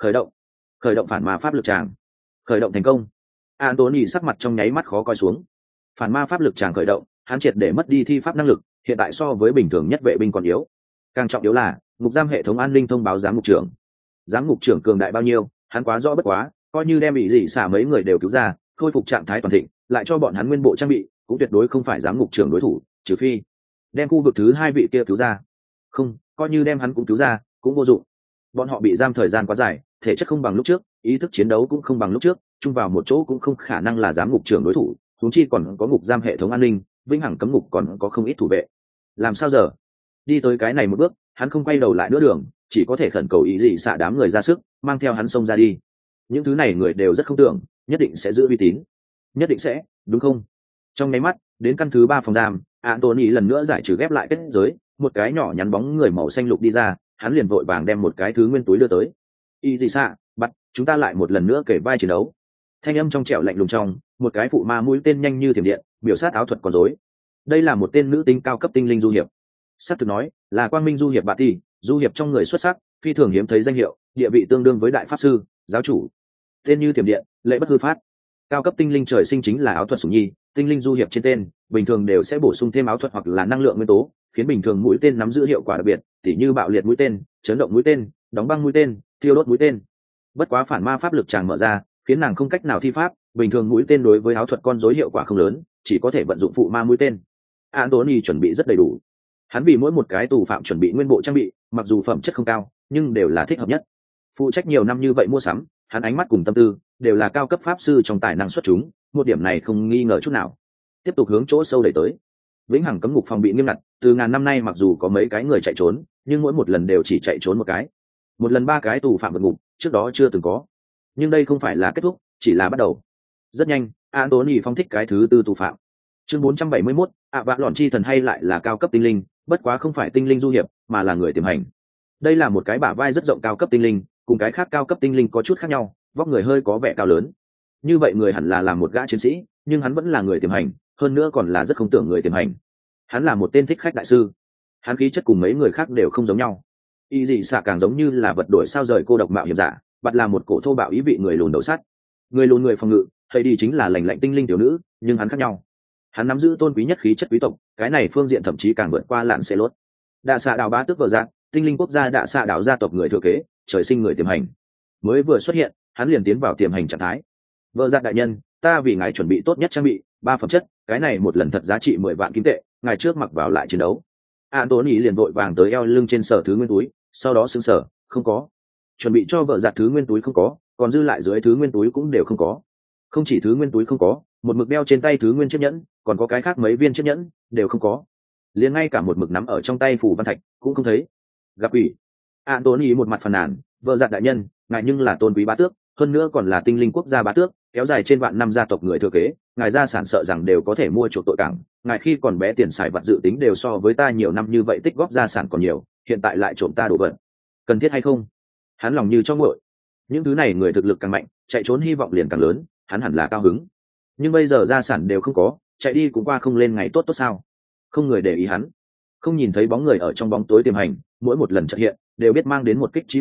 Khởi động phản ma pháp lực tràng. Khởi động thành công. Anthony sắc mặt trong nháy mắt khó coi xuống. Phản ma pháp lực tràng khởi động, hắn triệt để mất đi thi pháp năng lực, hiện tại so với bình thường nhất vệ binh còn yếu. Càng trọng yếu là ngục giam hệ thống an ninh thông báo giám ngục trưởng. Giám ngục trưởng cường đại bao nhiêu, hắn quá rõ bất quá, coi như đem bị dị xả mấy người đều cứu ra, khôi phục trạng thái toàn thịnh, lại cho bọn hắn nguyên bộ trang bị, cũng tuyệt đối không phải giám ngục trưởng đối thủ, trừ phi đem khu vực thứ 2 vị kia cứu ra. Không, coi như đem hắn cũng cứu ra, cũng vô dụng. Bọn họ bị giam thời gian quá dài, thể chất không bằng lúc trước, ý thức chiến đấu cũng không bằng lúc trước, chung vào một chỗ cũng không khả năng là giám ngục trưởng đối thủ, huống chi còn có ngục giam hệ thống an ninh, vĩnh hằng cấm ngục còn có không ít thủ vệ. Làm sao giờ? Đi tới cái này một bước, hắn không quay đầu lại nữa đường, chỉ có thể khẩn cầu ý dị xạ đám người ra sức, mang theo hắn xông ra đi. Những thứ này người đều rất không tưởng, nhất định sẽ giữ uy tín, nhất định sẽ, đúng không? Trong nháy mắt, đến căn thứ 3 phòng giam, Anthony lần nữa giải trừ ghép lại kết giới, một cái nhỏ nhắn bóng người màu xanh lục đi ra, hắn liền vội vàng đem một cái thứ nguyên túi đưa tới. Y gì xạ, bắt, chúng ta lại một lần nữa kể vai chiến đấu. Thanh âm trong trẻo lạnh lùng trong, một cái phụ ma mũi tên nhanh như thiểm điện, biểu sát áo thuật con rối. Đây là một tên nữ tính cao cấp tinh linh du hiệp. Sắp thực nói, là quang minh du hiệp bà tỷ, du hiệp trong người xuất sắc, phi thường hiếm thấy danh hiệu, địa vị tương đương với đại pháp sư, giáo chủ. Tên như thiểm điện, lệ bất hư phát. Cao cấp tinh linh trời sinh chính là áo thuật sủng nhi, tinh linh du hiệp trên tên, bình thường đều sẽ bổ sung thêm áo thuật hoặc là năng lượng nguyên tố, khiến bình thường mũi tên nắm giữ hiệu quả đặc biệt, tỉ như bạo liệt mũi tên, chấn động mũi tên, đóng băng mũi tên, thiêu đốt mũi tên. Bất quá phản ma pháp lực chàng mở ra, khiến nàng không cách nào thi pháp, bình thường mũi tên đối với áo thuật con rối hiệu quả không lớn, chỉ có thể vận dụng phụ ma mũi tên. Anthony chuẩn bị rất đầy đủ. Hắn vì mỗi một cái tù phạm chuẩn bị nguyên bộ trang bị, mặc dù phẩm chất không cao, nhưng đều là thích hợp nhất. Phụ trách nhiều năm như vậy mua sắm, hắn ánh mắt cùng tâm tư đều là cao cấp pháp sư trong tài năng xuất chúng, một điểm này không nghi ngờ chút nào. Tiếp tục hướng chỗ sâu đẩy tới. Vĩnh hằng cấm ngục phòng bị nghiêm ngặt, từ ngàn năm nay mặc dù có mấy cái người chạy trốn, nhưng mỗi một lần đều chỉ chạy trốn một cái. Một lần 3 cái tù phạm vượt ngục, trước đó chưa từng có. Nhưng đây không phải là kết thúc, chỉ là bắt đầu. Rất nhanh, Anthony phong thích cái thứ 4 tù phạm. Chương 471, vạ lọn chi thần hay lại là cao cấp tinh linh, bất quá không phải tinh linh du hiệp, mà là người tiềm hành. Đây là một cái bả vai rất rộng cao cấp tinh linh, cùng cái khác cao cấp tinh linh có chút khác nhau, vóc người hơi có vẻ cao lớn. Như vậy người hẳn là một gã chiến sĩ, nhưng hắn vẫn là người tiềm hành, hơn nữa còn là rất không tưởng người tiềm hành. Hắn là một tên thích khách đại sư. Hắn khí chất cùng mấy người khác đều không giống nhau. Y dị xạ càng giống như là vật đổi sao rời cô độc mạo hiểm giả, bặt là một cổ thô bạo ý vị người lùn đầu sắt. Người lùn người phòng ngự, thầy đi chính là lành lạnh tinh linh tiểu nữ, nhưng hắn khác nhau. Hắn nắm giữ tôn quý nhất khí chất quý tộc, cái này phương diện thậm chí càng vượt qua lạn xe lốt. Đạ xạ đảo bá tước vợ dạng, tinh linh quốc gia đạ xạ đảo gia tộc người thừa kế, trời sinh người tiềm hành. Mới vừa xuất hiện, hắn liền tiến vào tiềm hành trạng thái. Vợ dạng đại nhân, ta vì ngài chuẩn bị tốt nhất trang bị 3 phẩm chất, cái này một lần thật giá trị 10 vạn kim tệ, ngài trước mặc vào lại chiến đấu. Anthony liền vội vàng tới eo lưng trên sở thứ nguyên túi, sau đó sững sờ, không có. Chuẩn bị cho vợ giặt thứ nguyên túi không có, còn dư lại dưới thứ nguyên túi cũng đều không có. Không chỉ thứ nguyên túi không có, một mực đeo trên tay thứ nguyên chiếc nhẫn, còn có cái khác mấy viên chiếc nhẫn đều không có. Liền ngay cả một mực nắm ở trong tay phủ văn thạch cũng không thấy. Gặp ủy. Anthony một mặt phàn nàn, vợ giặt đại nhân, ngài nhưng là tôn quý bá tước, hơn nữa còn là tinh linh quốc gia bá tước, kéo dài trên vạn năm gia tộc người thừa kế, ngài gia sản sợ rằng đều có thể mua chuộc tội cảng, ngài khi còn bé tiền xài vật dự tính đều so với ta nhiều năm như vậy tích góp gia sản còn nhiều, hiện tại lại trộm ta đồ vật, cần thiết hay không? Hắn lòng như cho nguội. Những thứ này người thực lực càng mạnh, chạy trốn hy vọng liền càng lớn, hắn hẳn là cao hứng. Nhưng bây giờ gia sản đều không có, chạy đi cũng qua không lên ngày tốt tốt sao? Không người để ý hắn, không nhìn thấy bóng người ở trong bóng tối tiềm hành, mỗi một lần trợ hiện đều biết mang đến một kích chí mạng,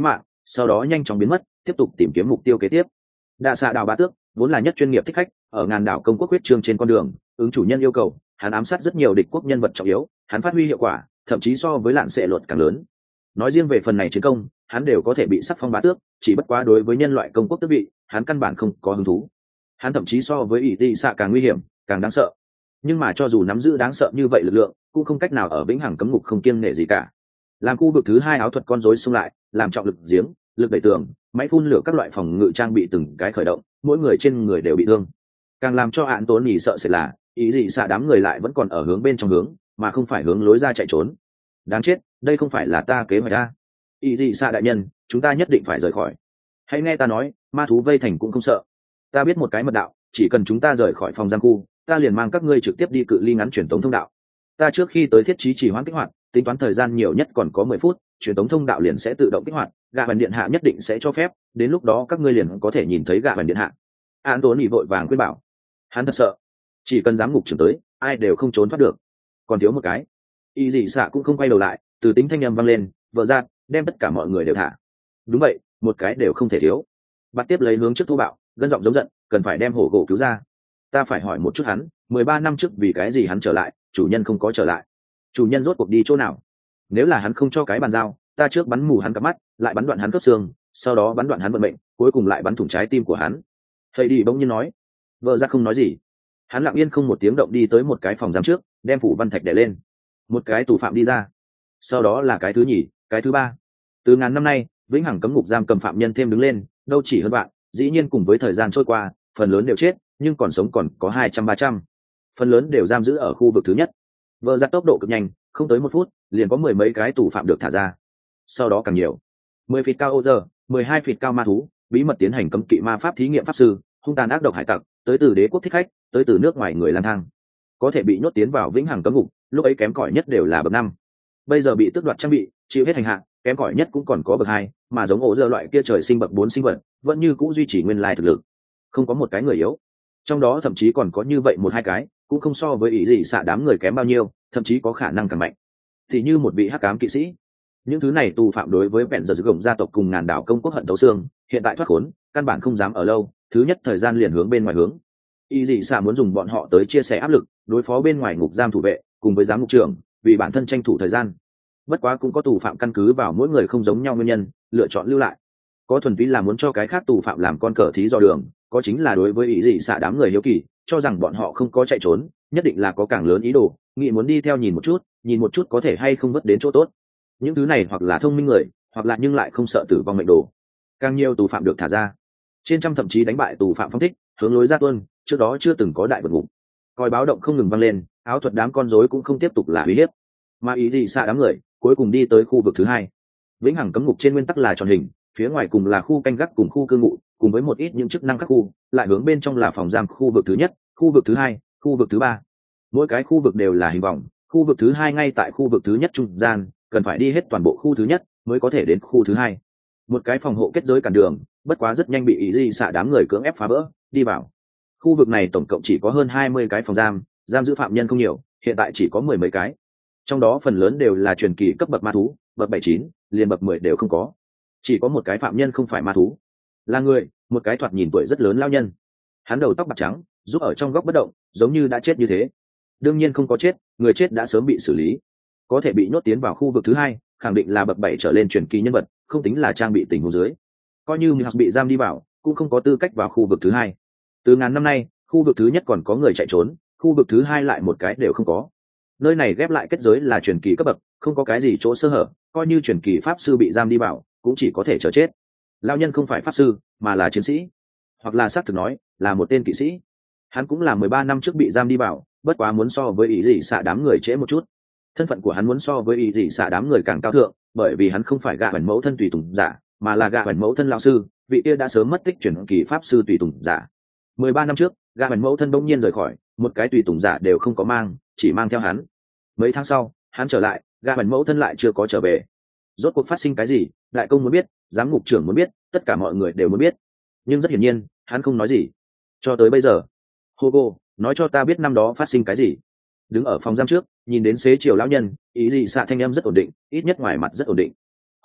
sau đó nhanh chóng biến mất, tiếp tục tìm kiếm mục tiêu kế tiếp. Đạ xạ đảo bá tước vốn là nhất chuyên nghiệp thích khách, ở ngàn đảo công quốc huyết trương trên con đường, ứng chủ nhân yêu cầu, hắn ám sát rất nhiều địch quốc nhân vật trọng yếu, hắn phát huy hiệu quả, thậm chí so với lạn xệ luật càng lớn. Nói riêng về phần này chiến công, hắn đều có thể bị sắc phong bá tước, chỉ bất quá đối với nhân loại công quốc tước vị, hắn căn bản không có hứng thú. Hắn thậm chí so với ỷ tị xạ càng nguy hiểm, càng đáng sợ. Nhưng mà cho dù nắm giữ đáng sợ như vậy lực lượng, cũng không cách nào ở vĩnh hằng cấm ngục không kiêng nể gì cả. Làm khu vực thứ hai áo thuật con rối xung lại, làm trọng lực giếng, lực đẩy tường, máy phun lửa các loại phòng ngự trang bị từng cái khởi động, mỗi người trên người đều bị thương. Càng làm cho án tốn nhỉ sợ sẽ là ý gì xạ đám người lại vẫn còn ở hướng bên trong hướng, mà không phải hướng lối ra chạy trốn. Đáng chết, đây không phải là ta kế hoạch a. Ý gì xạ đại nhân, chúng ta nhất định phải rời khỏi. Hãy nghe ta nói, ma thú vây thành cũng không sợ. Ta biết một cái mật đạo, chỉ cần chúng ta rời khỏi phòng giam khu, ta liền mang các ngươi trực tiếp đi cự ly ngắn truyền tống thông đạo. Ta trước khi tới thiết trí chỉ hoãn kích hoạt, tính toán thời gian nhiều nhất còn có 10 phút, truyền tống thông đạo liền sẽ tự động kích hoạt, gạ bản điện hạ nhất định sẽ cho phép, đến lúc đó các ngươi liền có thể nhìn thấy gạ bản điện hạ. Anthony vội vàng khuyên bảo. Hắn thật sợ, chỉ cần giám ngục trưởng tới, ai đều không trốn thoát được. Còn thiếu một cái. Y dị xạ cũng không quay đầu lại, từ tính thanh âm vang lên, vợ ra, đem tất cả mọi người đều thả. Đúng vậy, một cái đều không thể thiếu. Bắt tiếp lấy hướng trước thô bạo, gân giọng giống giận, cần phải đem hổ gỗ cứu ra. Ta phải hỏi một chút hắn, 13 năm trước vì cái gì hắn trở lại, chủ nhân không có trở lại. Chủ nhân rốt cuộc đi chỗ nào? Nếu là hắn không cho cái bàn giao, ta trước bắn mù hắn cặp mắt, lại bắn đoạn hắn khớp xương, sau đó bắn đoạn hắn vận mệnh, cuối cùng lại bắn thủng trái tim của hắn. Thầy đi bỗng nhiên nói. Vợ ra không nói gì. Hắn lặng yên không một tiếng động đi tới một cái phòng giam trước, đem phủ văn thạch đè lên. Một cái tù phạm đi ra. Sau đó là cái thứ nhì, cái thứ ba. Từ ngàn năm nay, vĩnh hằng cấm ngục giam cầm phạm nhân thêm đứng lên, đâu chỉ hơn bạn, dĩ nhiên cùng với thời gian trôi qua, phần lớn đều chết, nhưng còn sống còn có 200-300. Phần lớn đều giam giữ ở khu vực thứ nhất. Vợ ra tốc độ cực nhanh, không tới 1 phút, liền có 10 mấy cái tù phạm được thả ra. Sau đó càng nhiều. 10 feet cao ô giờ, 12 feet cao ma thú, bí mật tiến hành cấm kỵ ma pháp thí nghiệm pháp sư, hung tàn ác độc hải tặc, tới từ đế quốc thích khách, tới từ nước ngoài người lang thang. Có thể bị nhốt tiến vào vĩnh hằng cấm ngục, lúc ấy kém cỏi nhất đều là bậc 5. Bây giờ bị tước đoạt trang bị, chịu hết hành hạ, kém cỏi nhất cũng còn có bậc 2, mà giống ổ giờ loại kia trời sinh bậc 4 sinh vật, vẫn như cũ duy trì nguyên lai thực lực. Không có một cái người yếu. Trong đó thậm chí còn có như vậy 1-2 cái, cũng không so với ý gì xạ đám người kém bao nhiêu, thậm chí có khả năng càng mạnh. Thì như một vị hắc ám kỵ sĩ. Những thứ này tù phạm đối với vẹn giờ gồng gia tộc cùng ngàn đảo công quốc hận tấu xương, hiện tại thoát khốn, căn bản không dám ở lâu, thứ nhất thời gian liền hướng bên ngoài hướng. Y dị xạ muốn dùng bọn họ tới chia sẻ áp lực, đối phó bên ngoài ngục giam thủ vệ, cùng với giám ngục trưởng, vì bản thân tranh thủ thời gian. Bất quá cũng có tù phạm căn cứ vào mỗi người không giống nhau nguyên nhân, lựa chọn lưu lại. Có thuần túy là muốn cho cái khác tù phạm làm con cờ thí dò đường, có chính là đối với ý dị xạ đám người hiếu kỳ, cho rằng bọn họ không có chạy trốn, nhất định là có càng lớn ý đồ, nghĩ muốn đi theo nhìn một chút có thể hay không vớt đến chỗ tốt. Những thứ này hoặc là thông minh người, hoặc là nhưng lại không sợ tử vong mệnh đồ. Càng nhiều tù phạm được thả ra, trên trăm thậm chí đánh bại tù phạm phong thích, hướng lối ra tuân, trước đó chưa từng có đại vượt ngục. Còi báo động không ngừng vang lên, áo thuật đám con rối cũng không tiếp tục là uy hiếp, mà ý dị xạ đám người cuối cùng đi tới khu vực thứ hai. Vĩnh hằng cấm ngục trên nguyên tắc là tròn hình, phía ngoài cùng là khu canh gác cùng khu cư ngụ, cùng với một ít những chức năng các khu, lại hướng bên trong là phòng giam khu vực thứ nhất, khu vực thứ hai, khu vực thứ ba. Mỗi cái khu vực đều là hình vòng, khu vực thứ hai ngay tại khu vực thứ nhất trung gian, cần phải đi hết toàn bộ khu thứ nhất mới có thể đến khu thứ hai. Một cái phòng hộ kết giới cản đường, bất quá rất nhanh bị ý dị xạ đám người cưỡng ép phá vỡ đi vào. Khu vực này tổng cộng chỉ có hơn 20 cái phòng giam, giam giữ phạm nhân không nhiều, hiện tại chỉ có 10 mấy cái. Trong đó phần lớn đều là truyền kỳ cấp bậc ma thú, bậc 7-9, liền bậc 10 đều không có. Chỉ có một cái phạm nhân không phải ma thú, là người, một cái thoạt nhìn tuổi rất lớn lao nhân. Hắn đầu tóc bạc trắng, giúp ở trong góc bất động, giống như đã chết như thế. Đương nhiên không có chết, người chết đã sớm bị xử lý. Có thể bị nhốt tiến vào khu vực thứ hai, khẳng định là bậc 7 trở lên truyền kỳ nhân vật, không tính là trang bị tình huống dưới. Coi như mình bị giam đi vào, cũng không có tư cách vào khu vực thứ hai. Từ ngàn năm nay, khu vực thứ nhất còn có người chạy trốn, khu vực thứ hai lại một cái đều không có. Nơi này ghép lại kết giới là truyền kỳ cấp bậc, không có cái gì chỗ sơ hở, coi như truyền kỳ pháp sư bị giam đi vào, cũng chỉ có thể chờ chết. Lão nhân không phải pháp sư, mà là chiến sĩ, hoặc là xác thực nói, là một tên kỵ sĩ. Hắn cũng là 13 năm trước bị giam đi vào, bất quá muốn so với ý dị xạ đám người trễ một chút. Thân phận của hắn muốn so với ý dị xạ đám người càng cao thượng, bởi vì hắn không phải gạ bản mẫu thân tùy tùng giả, mà là gạ bản mẫu thân lão sư, vị kia đã sớm mất tích truyền kỳ pháp sư tùy tùng giả. 13 năm trước, gạ bản mẫu thân bỗng nhiên rời khỏi, một cái tùy tùng giả đều không có mang, chỉ mang theo hắn. Mấy tháng sau, hắn trở lại, gạ bản mẫu thân lại chưa có trở về. Rốt cuộc phát sinh cái gì, đại công muốn biết, giám ngục trưởng muốn biết, tất cả mọi người đều muốn biết. Nhưng rất hiển nhiên, hắn không nói gì. Cho tới bây giờ, Hugo, nói cho ta biết năm đó phát sinh cái gì. Đứng ở phòng giam trước, nhìn đến xế chiều lão nhân, ý dị xạ thanh âm rất ổn định, ít nhất ngoài mặt rất ổn định.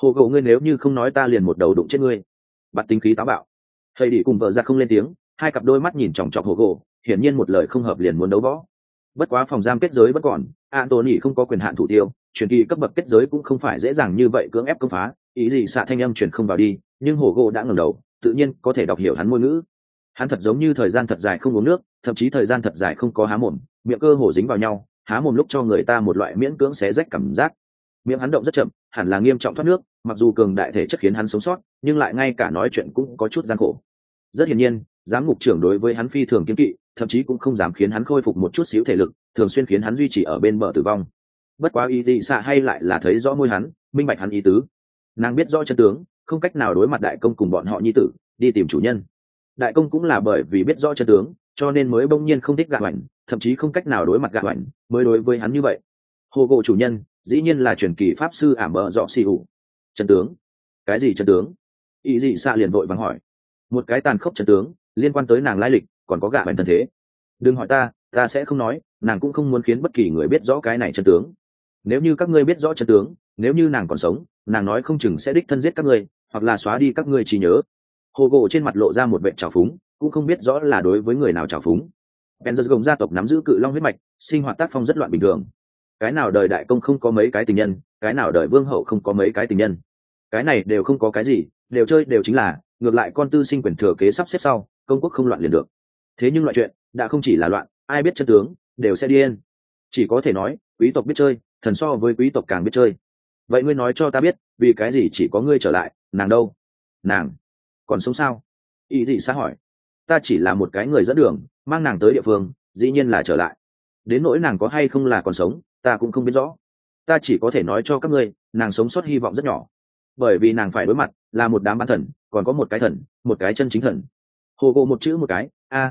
Hồ gỗ ngươi nếu như không nói ta liền một đầu đụng chết ngươi. Bắt tính khí táo bạo. Thầy đi cùng vợ ra không lên tiếng, hai cặp đôi mắt nhìn chòng chọc Hồ gỗ, hiển nhiên một lời không hợp liền muốn đấu võ. Bất quá phòng giam kết giới vẫn còn, Anthony không có quyền hạn thủ tiêu, truyền kỳ cấp bậc kết giới cũng không phải dễ dàng như vậy cưỡng ép công phá. Ý gì xạ thanh âm truyền không vào đi, nhưng Hồ gỗ đã ngẩng đầu, tự nhiên có thể đọc hiểu hắn ngôn ngữ. Hắn thật giống như thời gian thật dài không uống nước, thậm chí thời gian thật dài không có há mồm, miệng cơ hồ dính vào nhau, há mồm lúc cho người ta một loại miễn cưỡng xé rách cảm giác. Miệng hắn động rất chậm, hẳn là nghiêm trọng thoát nước, mặc dù cường đại thể chất khiến hắn sống sót, nhưng lại ngay cả nói chuyện cũng có chút gian khổ. Rất hiển nhiên, giám ngục trưởng đối với hắn phi thường kiêng kỵ, thậm chí cũng không dám khiến hắn khôi phục một chút xíu thể lực, thường xuyên khiến hắn duy trì ở bên bờ tử vong. Bất quá y tị xạ hay lại là thấy rõ môi hắn, minh bạch hắn ý tứ. Nàng biết rõ chân tướng, không cách nào đối mặt đại công cùng bọn họ nhi tử, đi tìm chủ nhân. Đại công cũng là bởi vì biết rõ chân tướng, cho nên mới bỗng nhiên không thích gạ hoành, thậm chí không cách nào đối mặt gạ hoành, mới đối với hắn như vậy. Hồ gỗ chủ nhân dĩ nhiên là truyền kỳ pháp sư ảm bờ dọ xì ủ. Chân tướng? Cái gì chân tướng? Y dị xạ liền vội vàng hỏi. Một cái tàn khốc chân tướng liên quan tới nàng lai lịch, còn có gạ hoành thân thế. Đừng hỏi ta sẽ không nói, nàng cũng không muốn khiến bất kỳ người biết rõ cái này chân tướng. Nếu như các ngươi biết rõ chân tướng, nếu như nàng còn sống, nàng nói không chừng sẽ đích thân giết các ngươi, hoặc là xóa đi các ngươi trí nhớ. Hồ gỗ trên mặt lộ ra một vẻ trào phúng, cũng không biết rõ là đối với người nào trào phúng. Benzers gồng gia tộc nắm giữ cự long huyết mạch, sinh hoạt tác phong rất loạn bình thường. Cái nào đời đại công không có mấy cái tình nhân, cái nào đời vương hậu không có mấy cái tình nhân. Cái này đều không có cái gì, đều chơi đều chính là, ngược lại con tư sinh quyền thừa kế sắp xếp sau, công quốc không loạn liền được. Thế nhưng loại chuyện đã không chỉ là loạn, ai biết chân tướng đều sẽ điên. Chỉ có thể nói, quý tộc biết chơi, thần so với quý tộc càng biết chơi. Vậy ngươi nói cho ta biết, vì cái gì chỉ có ngươi trở lại, nàng đâu? Nàng còn sống sao? Ý gì xã hỏi. Ta chỉ là một cái người dẫn đường, mang nàng tới địa phương, dĩ nhiên là trở lại. Đến nỗi nàng có hay không là còn sống, ta cũng không biết rõ. Ta chỉ có thể nói cho các ngươi, nàng sống sót hy vọng rất nhỏ, bởi vì nàng phải đối mặt là một đám bán thần, còn có một cái thần, một cái chân chính thần. Hồ gỗ một chữ một cái,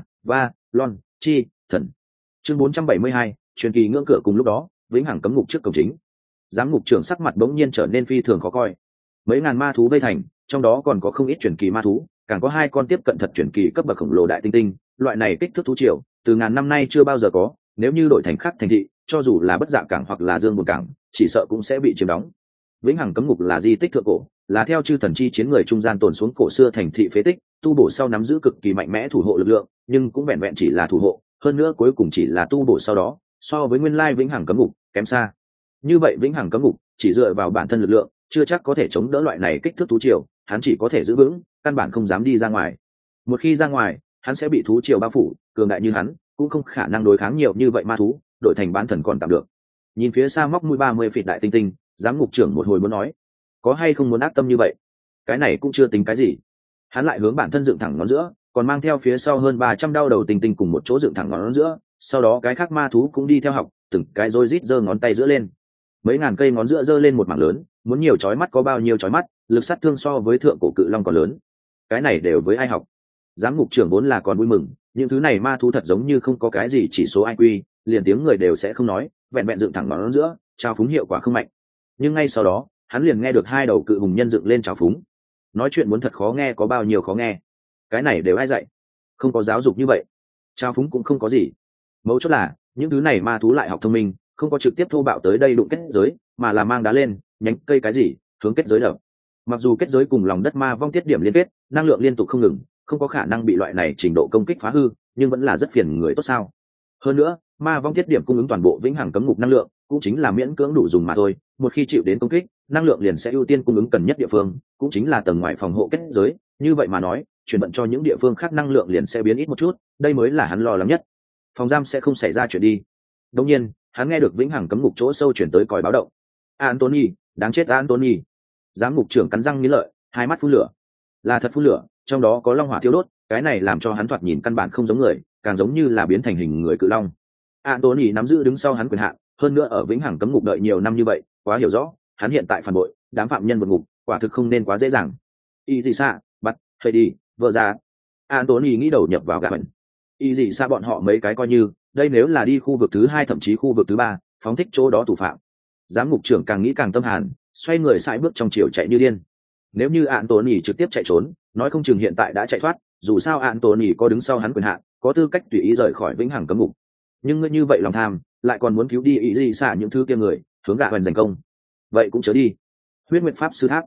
lon chi thần. Chương 472, truyền kỳ ngưỡng cửa. Cùng lúc đó, vĩnh hằng cấm ngục trước cổng chính, giám ngục trưởng sắc mặt bỗng nhiên trở nên phi thường khó coi. Mấy ngàn ma thú vây thành, trong đó còn có không ít truyền kỳ ma thú, càng có hai con tiếp cận thật truyền kỳ cấp bậc khổng lồ đại tinh tinh. Loại này kích thước thú triều từ ngàn năm nay chưa bao giờ có, nếu như đổi thành khác thành thị, cho dù là bất dạ cảng hoặc là dương buồn cảng, chỉ sợ cũng sẽ bị chiếm đóng. Vĩnh hằng cấm ngục là di tích thượng cổ, là theo chư thần chi chiến người trung gian tồn xuống cổ xưa thành thị phế tích, tu bổ sau nắm giữ cực kỳ mạnh mẽ thủ hộ lực lượng, nhưng cũng vẹn vẹn chỉ là thủ hộ, hơn nữa cuối cùng chỉ là tu bổ sau đó, so với nguyên lai vĩnh hằng cấm ngục kém xa. Như vậy vĩnh hằng cấm ngục chỉ dựa vào bản thân lực lượng, chưa chắc có thể chống đỡ loại này kích thước thú triều, hắn chỉ có thể giữ vững, căn bản không dám đi ra ngoài. Một khi ra ngoài, hắn sẽ bị thú triều bao phủ, cường đại như hắn cũng không khả năng đối kháng nhiều như vậy ma thú, đổi thành bán thần còn tạm được. Nhìn phía xa móc mũi 30 phịt đại tinh tinh, giám ngục trưởng một hồi muốn nói, có hay không muốn ác tâm như vậy? Cái này cũng chưa tính cái gì. Hắn lại hướng bản thân dựng thẳng ngón giữa, còn mang theo phía sau hơn 300 đao đầu tinh tinh cùng một chỗ dựng thẳng ngón giữa, sau đó cái khác ma thú cũng đi theo học, từng cái rối rít giơ ngón tay giữa lên. Mấy ngàn cây ngón giữa giơ lên một mảng lớn, muốn nhiều chói mắt có bao nhiêu chói mắt, lực sát thương so với thượng cổ cự long còn lớn. Cái này đều với ai học? Giám ngục trưởng vốn là còn vui mừng, những thứ này ma thú thật giống như không có cái gì chỉ số IQ, liền tiếng người đều sẽ không nói, vẹn vẹn dựng thẳng ngón giữa, trao phúng hiệu quả không mạnh. Nhưng ngay sau đó, hắn liền nghe được hai đầu cự hùng nhân dựng lên trào phúng. Nói chuyện muốn thật khó nghe có bao nhiêu khó nghe. Cái này đều ai dạy? Không có giáo dục như vậy. Trào phúng cũng không có gì. Mấu chốt là, những thứ này ma thú lại học thông minh, không có trực tiếp thô bạo tới đây đụng kết giới, mà là mang đá lên, nhánh cây cái gì, hướng kết giới đập. Mặc dù kết giới cùng lòng đất ma vong tiết điểm liên kết, năng lượng liên tục không ngừng, không có khả năng bị loại này trình độ công kích phá hư, nhưng vẫn là rất phiền người tốt sao. Hơn nữa, ma vong tiết điểm cung ứng toàn bộ vĩnh hằng cấm ngục năng lượng, cũng chính là miễn cưỡng đủ dùng mà thôi. Một khi chịu đến công kích, năng lượng liền sẽ ưu tiên cung ứng cần nhất địa phương, cũng chính là tầng ngoài phòng hộ kết giới. Như vậy mà nói, chuyển vận cho những địa phương khác năng lượng liền sẽ biến ít một chút, đây mới là hắn lo lắng nhất. Phòng giam sẽ không xảy ra chuyện đi. Đương nhiên, hắn nghe được vĩnh hằng cấm ngục chỗ sâu chuyển tới còi báo động. Anthony, đáng chết Anthony! Giám ngục trưởng cắn răng nghiến lợi, hai mắt phun lửa. Là thật phun lửa, trong đó có long hỏa thiêu đốt, cái này làm cho hắn thoạt nhìn căn bản không giống người, càng giống như là biến thành hình người cự long. Anthony nắm giữ đứng sau hắn quyền hạn, hơn nữa ở vĩnh hằng cấm ngục đợi nhiều năm như vậy, quá hiểu rõ, hắn hiện tại phản bội, đám phạm nhân vượt ngục, quả thực không nên quá dễ dàng. Y gì xa, bắt, phải đi, vợ ra. Anthony nghĩ đầu nhập vào gã bệnh. Y gì xa bọn họ mấy cái coi như, đây nếu là đi khu vực thứ 2 thậm chí khu vực thứ 3, phóng thích chỗ đó thủ phạm. Giám ngục trưởng càng nghĩ càng tâm hàn, xoay người sải bước trong chiều chạy như điên. Nếu như Anthony trực tiếp chạy trốn, nói không chừng hiện tại đã chạy thoát, dù sao Anthony có đứng sau hắn quyền hạn, có tư cách tùy ý rời khỏi vĩnh hằng cấm ngục. Nhưng ngươi như vậy lòng tham, lại còn muốn cứu đi ý gì xả những thứ kia người, hướng gạ hoành giành công. Vậy cũng chớ đi. Huyết nguyệt pháp sư tháp,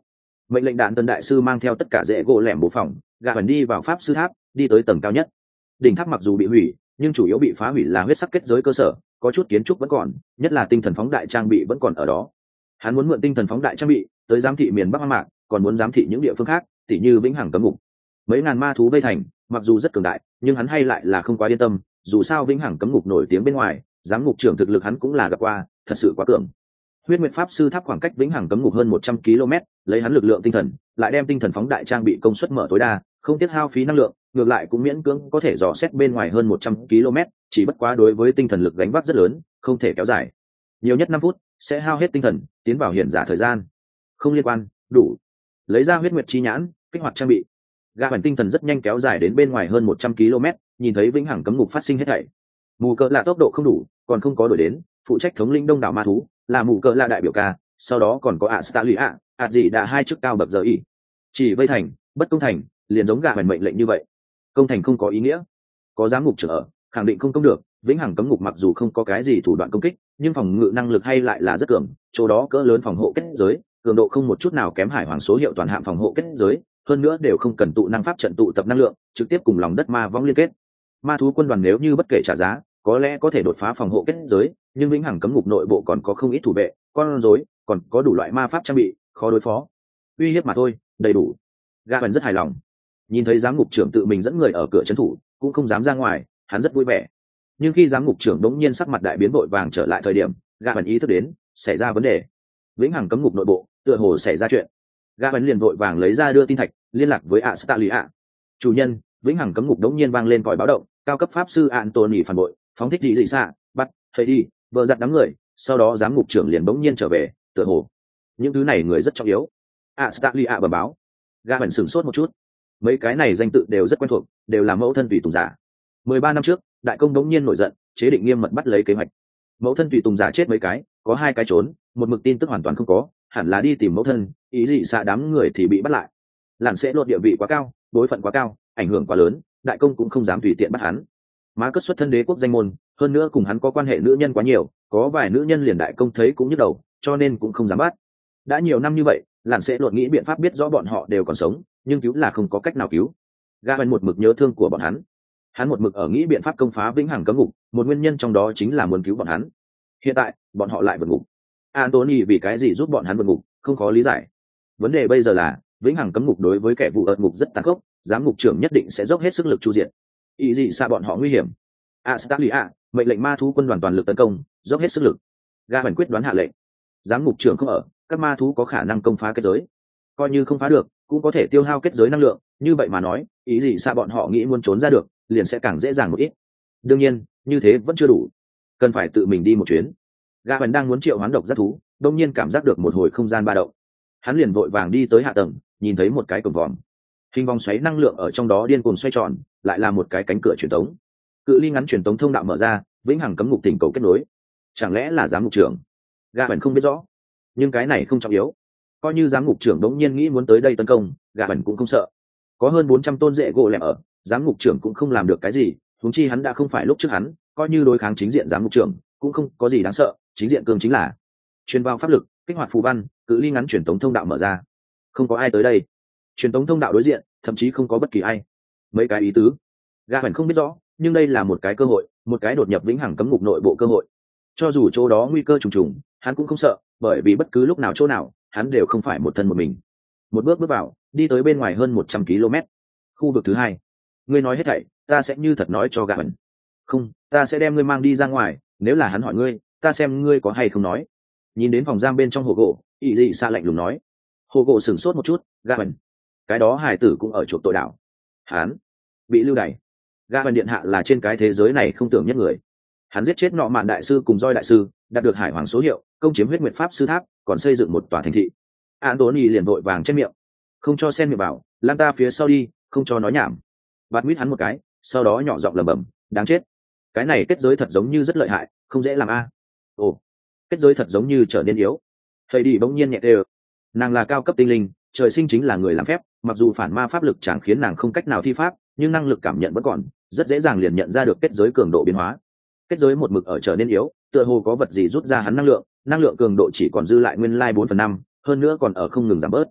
mệnh lệnh đạn tân đại sư mang theo tất cả dễ gỗ lẻm bộ phòng gạ bẩn đi vào pháp sư tháp, đi tới tầng cao nhất. Đỉnh tháp mặc dù bị hủy, nhưng chủ yếu bị phá hủy là huyết sắc kết giới cơ sở, có chút kiến trúc vẫn còn, nhất là tinh thần phóng đại trang bị vẫn còn ở đó. Hắn muốn mượn tinh thần phóng đại trang bị tới giám thị miền Bắc hoang mạc, còn muốn giám thị những địa phương khác, tỉ như vĩnh hằng cấm ngục. Mấy ngàn ma thú vây thành, mặc dù rất cường đại, nhưng hắn hay lại là không quá yên tâm, dù sao vĩnh hằng cấm ngục nổi tiếng bên ngoài, giám ngục trưởng thực lực hắn cũng là gặp qua, thật sự quá cường. Huyết Nguyệt Pháp sư tháp khoảng cách vĩnh hằng cấm ngục hơn 100 km, lấy hắn lực lượng tinh thần, lại đem tinh thần phóng đại trang bị công suất mở tối đa, không tiếc hao phí năng lượng, ngược lại cũng miễn cưỡng có thể dò xét bên ngoài hơn 100 km, chỉ bất quá đối với tinh thần lực gánh vác rất lớn, không thể kéo dài. Nhiều nhất 5 phút sẽ hao hết tinh thần, tiến vào hiện giả thời gian. Không liên quan, đủ. Lấy ra Huyết Nguyệt chi nhãn, kích hoạt trang bị. Gã bản tinh thần rất nhanh kéo dài đến bên ngoài hơn 100 km, nhìn thấy vĩnh hằng cấm ngục phát sinh hết thảy. Mù cỡ là tốc độ không đủ, còn không có đuổi đến, phụ trách thống lĩnh đông đảo ma thú, là mù cỡ là đại biểu ca, sau đó còn có Astalia, gì đã hai chức cao bậc giờ y. Chỉ vây thành, bất công thành, liền giống gã bản mệnh lệnh như vậy. Công thành không có ý nghĩa. Có giám ngục trưởng ở, khẳng định không công được, vĩnh hằng cấm ngục mặc dù không có cái gì thủ đoạn công kích, nhưng phòng ngự năng lực hay lại là rất cường, chỗ đó cỡ lớn phòng hộ kết giới, cường độ không một chút nào kém Hải Hoàng số hiệu toàn hạng phòng hộ kết giới, hơn nữa đều không cần tụ năng pháp trận tụ tập năng lượng, trực tiếp cùng lòng đất ma vong liên kết. Ma thú quân đoàn nếu như bất kể trả giá, có lẽ có thể đột phá phòng hộ kết giới, nhưng vĩnh hằng cấm ngục nội bộ còn có không ít thủ vệ, con rối, còn có đủ loại ma pháp trang bị, khó đối phó. Uy hiếp mà thôi, đầy đủ. Gaben rất hài lòng. Nhìn thấy giám ngục trưởng tự mình dẫn người ở cửa trấn thủ, cũng không dám ra ngoài, hắn rất vui vẻ. Nhưng khi giám ngục trưởng đống nhiên sắc mặt đại biến vội vàng trở lại thời điểm, Gaben ý thức đến xảy ra vấn đề. Vĩnh hằng cấm ngục nội bộ tựa hồ xảy ra chuyện. Gaben liền vội vàng lấy ra đưa tin thạch, liên lạc với Astalia. Chủ nhân, vĩnh hằng cấm ngục đống nhiên vang lên còi báo động, cao cấp pháp sư Anthony phản bội, phóng thích dị xạ, bắt, thầy đi, vợ giặt đám người, sau đó giám ngục trưởng liền bỗng nhiên trở về, tựa hồ những thứ này người rất trọng yếu. Astalia bẩm báo. Gaben sửng sốt một chút. Mấy cái này danh tự đều rất quen thuộc, đều là mẫu thân tùy tùng giả. 13 năm trước, đại công đống nhiên nổi giận, chế định nghiêm mật bắt lấy kế hoạch. Mẫu thân tùy tùng giả chết mấy cái, có 2 cái trốn, một mực tin tức hoàn toàn không có, hẳn là đi tìm mẫu thân, ý dị xạ đám người thì bị bắt lại. Lặn sẽ lột địa vị quá cao, bối phận quá cao, ảnh hưởng quá lớn, đại công cũng không dám tùy tiện bắt hắn. Má cất xuất thân đế quốc danh môn, hơn nữa cùng hắn có quan hệ nữ nhân quá nhiều, có vài nữ nhân liền đại công thấy cũng nhức đầu, cho nên cũng không dám bắt. Đã nhiều năm như vậy, Lặn sẽ lột nghĩ biện pháp biết rõ bọn họ đều còn sống, nhưng cứu là không có cách nào cứu. Gaben một mực nhớ thương của bọn hắn một mực ở nghĩ biện pháp công phá vĩnh hằng cấm ngục, một nguyên nhân trong đó chính là muốn cứu bọn hắn. Hiện tại bọn họ lại vượt ngục. Anthony vì cái gì giúp bọn hắn vượt ngục, không có lý giải. Vấn đề bây giờ là vĩnh hằng cấm ngục đối với kẻ vụ ợt ngục rất tàn khốc, giám ngục trưởng nhất định sẽ dốc hết sức lực chu diệt. Ý gì xa bọn họ nguy hiểm. Astalia mệnh lệnh ma thú quân đoàn toàn lực tấn công, dốc hết sức lực. Gaben quyết đoán hạ lệnh. Giám ngục trưởng không ở, các ma thú có khả năng công phá kết giới. Coi như không phá được, cũng có thể tiêu hao kết giới năng lượng, như vậy mà nói, ý gì xa bọn họ nghĩ muốn trốn ra được, liền sẽ càng dễ dàng một ít. Đương nhiên, như thế vẫn chưa đủ, cần phải tự mình đi một chuyến. Gaben đang muốn triệu hoán độc giác thú, đột nhiên cảm giác được một hồi không gian ba động. Hắn liền vội vàng đi tới hạ tầng, nhìn thấy một cái cổng vòm, hình vòng xoáy năng lượng ở trong đó điên cuồng xoay tròn, lại là một cái cánh cửa truyền tống. Cự ly ngắn truyền tống thông đạo mở ra, vĩnh hằng cấm ngục tỉnh cầu kết nối. Chẳng lẽ là giám ngục trưởng? Gaben không biết rõ, nhưng cái này không trọng yếu. Coi như giám ngục trưởng đống nhiên nghĩ muốn tới đây tấn công, Gaben cũng không sợ. Có hơn 400 tôn rễ gỗ lẻm ở, giám ngục trưởng cũng không làm được cái gì, huống chi hắn đã không phải lúc trước hắn, coi như đối kháng chính diện giám ngục trưởng cũng không có gì đáng sợ, chính diện cương chính là truyền vào pháp lực, kích hoạt phù văn, cự ly ngắn truyền tống thông đạo mở ra. Không có ai tới đây. Truyền tống thông đạo đối diện, thậm chí không có bất kỳ ai. Mấy cái ý tứ, Gaben không biết rõ, nhưng đây là một cái cơ hội, một cái đột nhập vĩnh hằng cấm ngục nội bộ cơ hội. Cho dù chỗ đó nguy cơ trùng trùng, hắn cũng không sợ, bởi vì bất cứ lúc nào chỗ nào, hắn đều không phải một thân một mình. Một bước bước vào, đi tới bên ngoài hơn 100 km. Khu vực thứ 2. Ngươi nói hết thảy, ta sẽ như thật nói cho Gaben. Không, ta sẽ đem ngươi mang đi ra ngoài, nếu là hắn hỏi ngươi, ta xem ngươi có hay không nói. Nhìn đến phòng giam bên trong hồ gỗ, ý dị xa lạnh lùng nói. Hồ gỗ sửng sốt một chút. Gaben, cái đó hải tử cũng ở chuộc tội đảo. Hắn bị lưu đày. Gaben điện hạ là trên cái thế giới này không tưởng nhất người. Hắn giết chết nọ mạn đại sư cùng roi đại sư, đạt được hải hoàng số hiệu, công chiếm huyết nguyệt pháp sư tháp, còn xây dựng một tòa thành thị. Anthony liền vội vàng trên miệng, không cho xen miệng bảo, lan ta phía sau đi, không cho nói nhảm. Bạt mít hắn một cái, sau đó nhỏ giọng lẩm bẩm, đáng chết, cái này kết giới thật giống như rất lợi hại, không dễ làm a. Ồ, kết giới thật giống như trở nên yếu. Thầy đi bỗng nhiên nhẹ tê. Nàng là cao cấp tinh linh, trời sinh chính là người làm phép, mặc dù phản ma pháp lực chẳng khiến nàng không cách nào thi pháp, nhưng năng lực cảm nhận vẫn còn, rất dễ dàng liền nhận ra được kết giới cường độ biến hóa. Kết giới một mực ở trở nên yếu, tựa hồ có vật gì rút ra hắn năng lượng cường độ chỉ còn dư lại nguyên lai 4/5, hơn nữa còn ở không ngừng giảm bớt.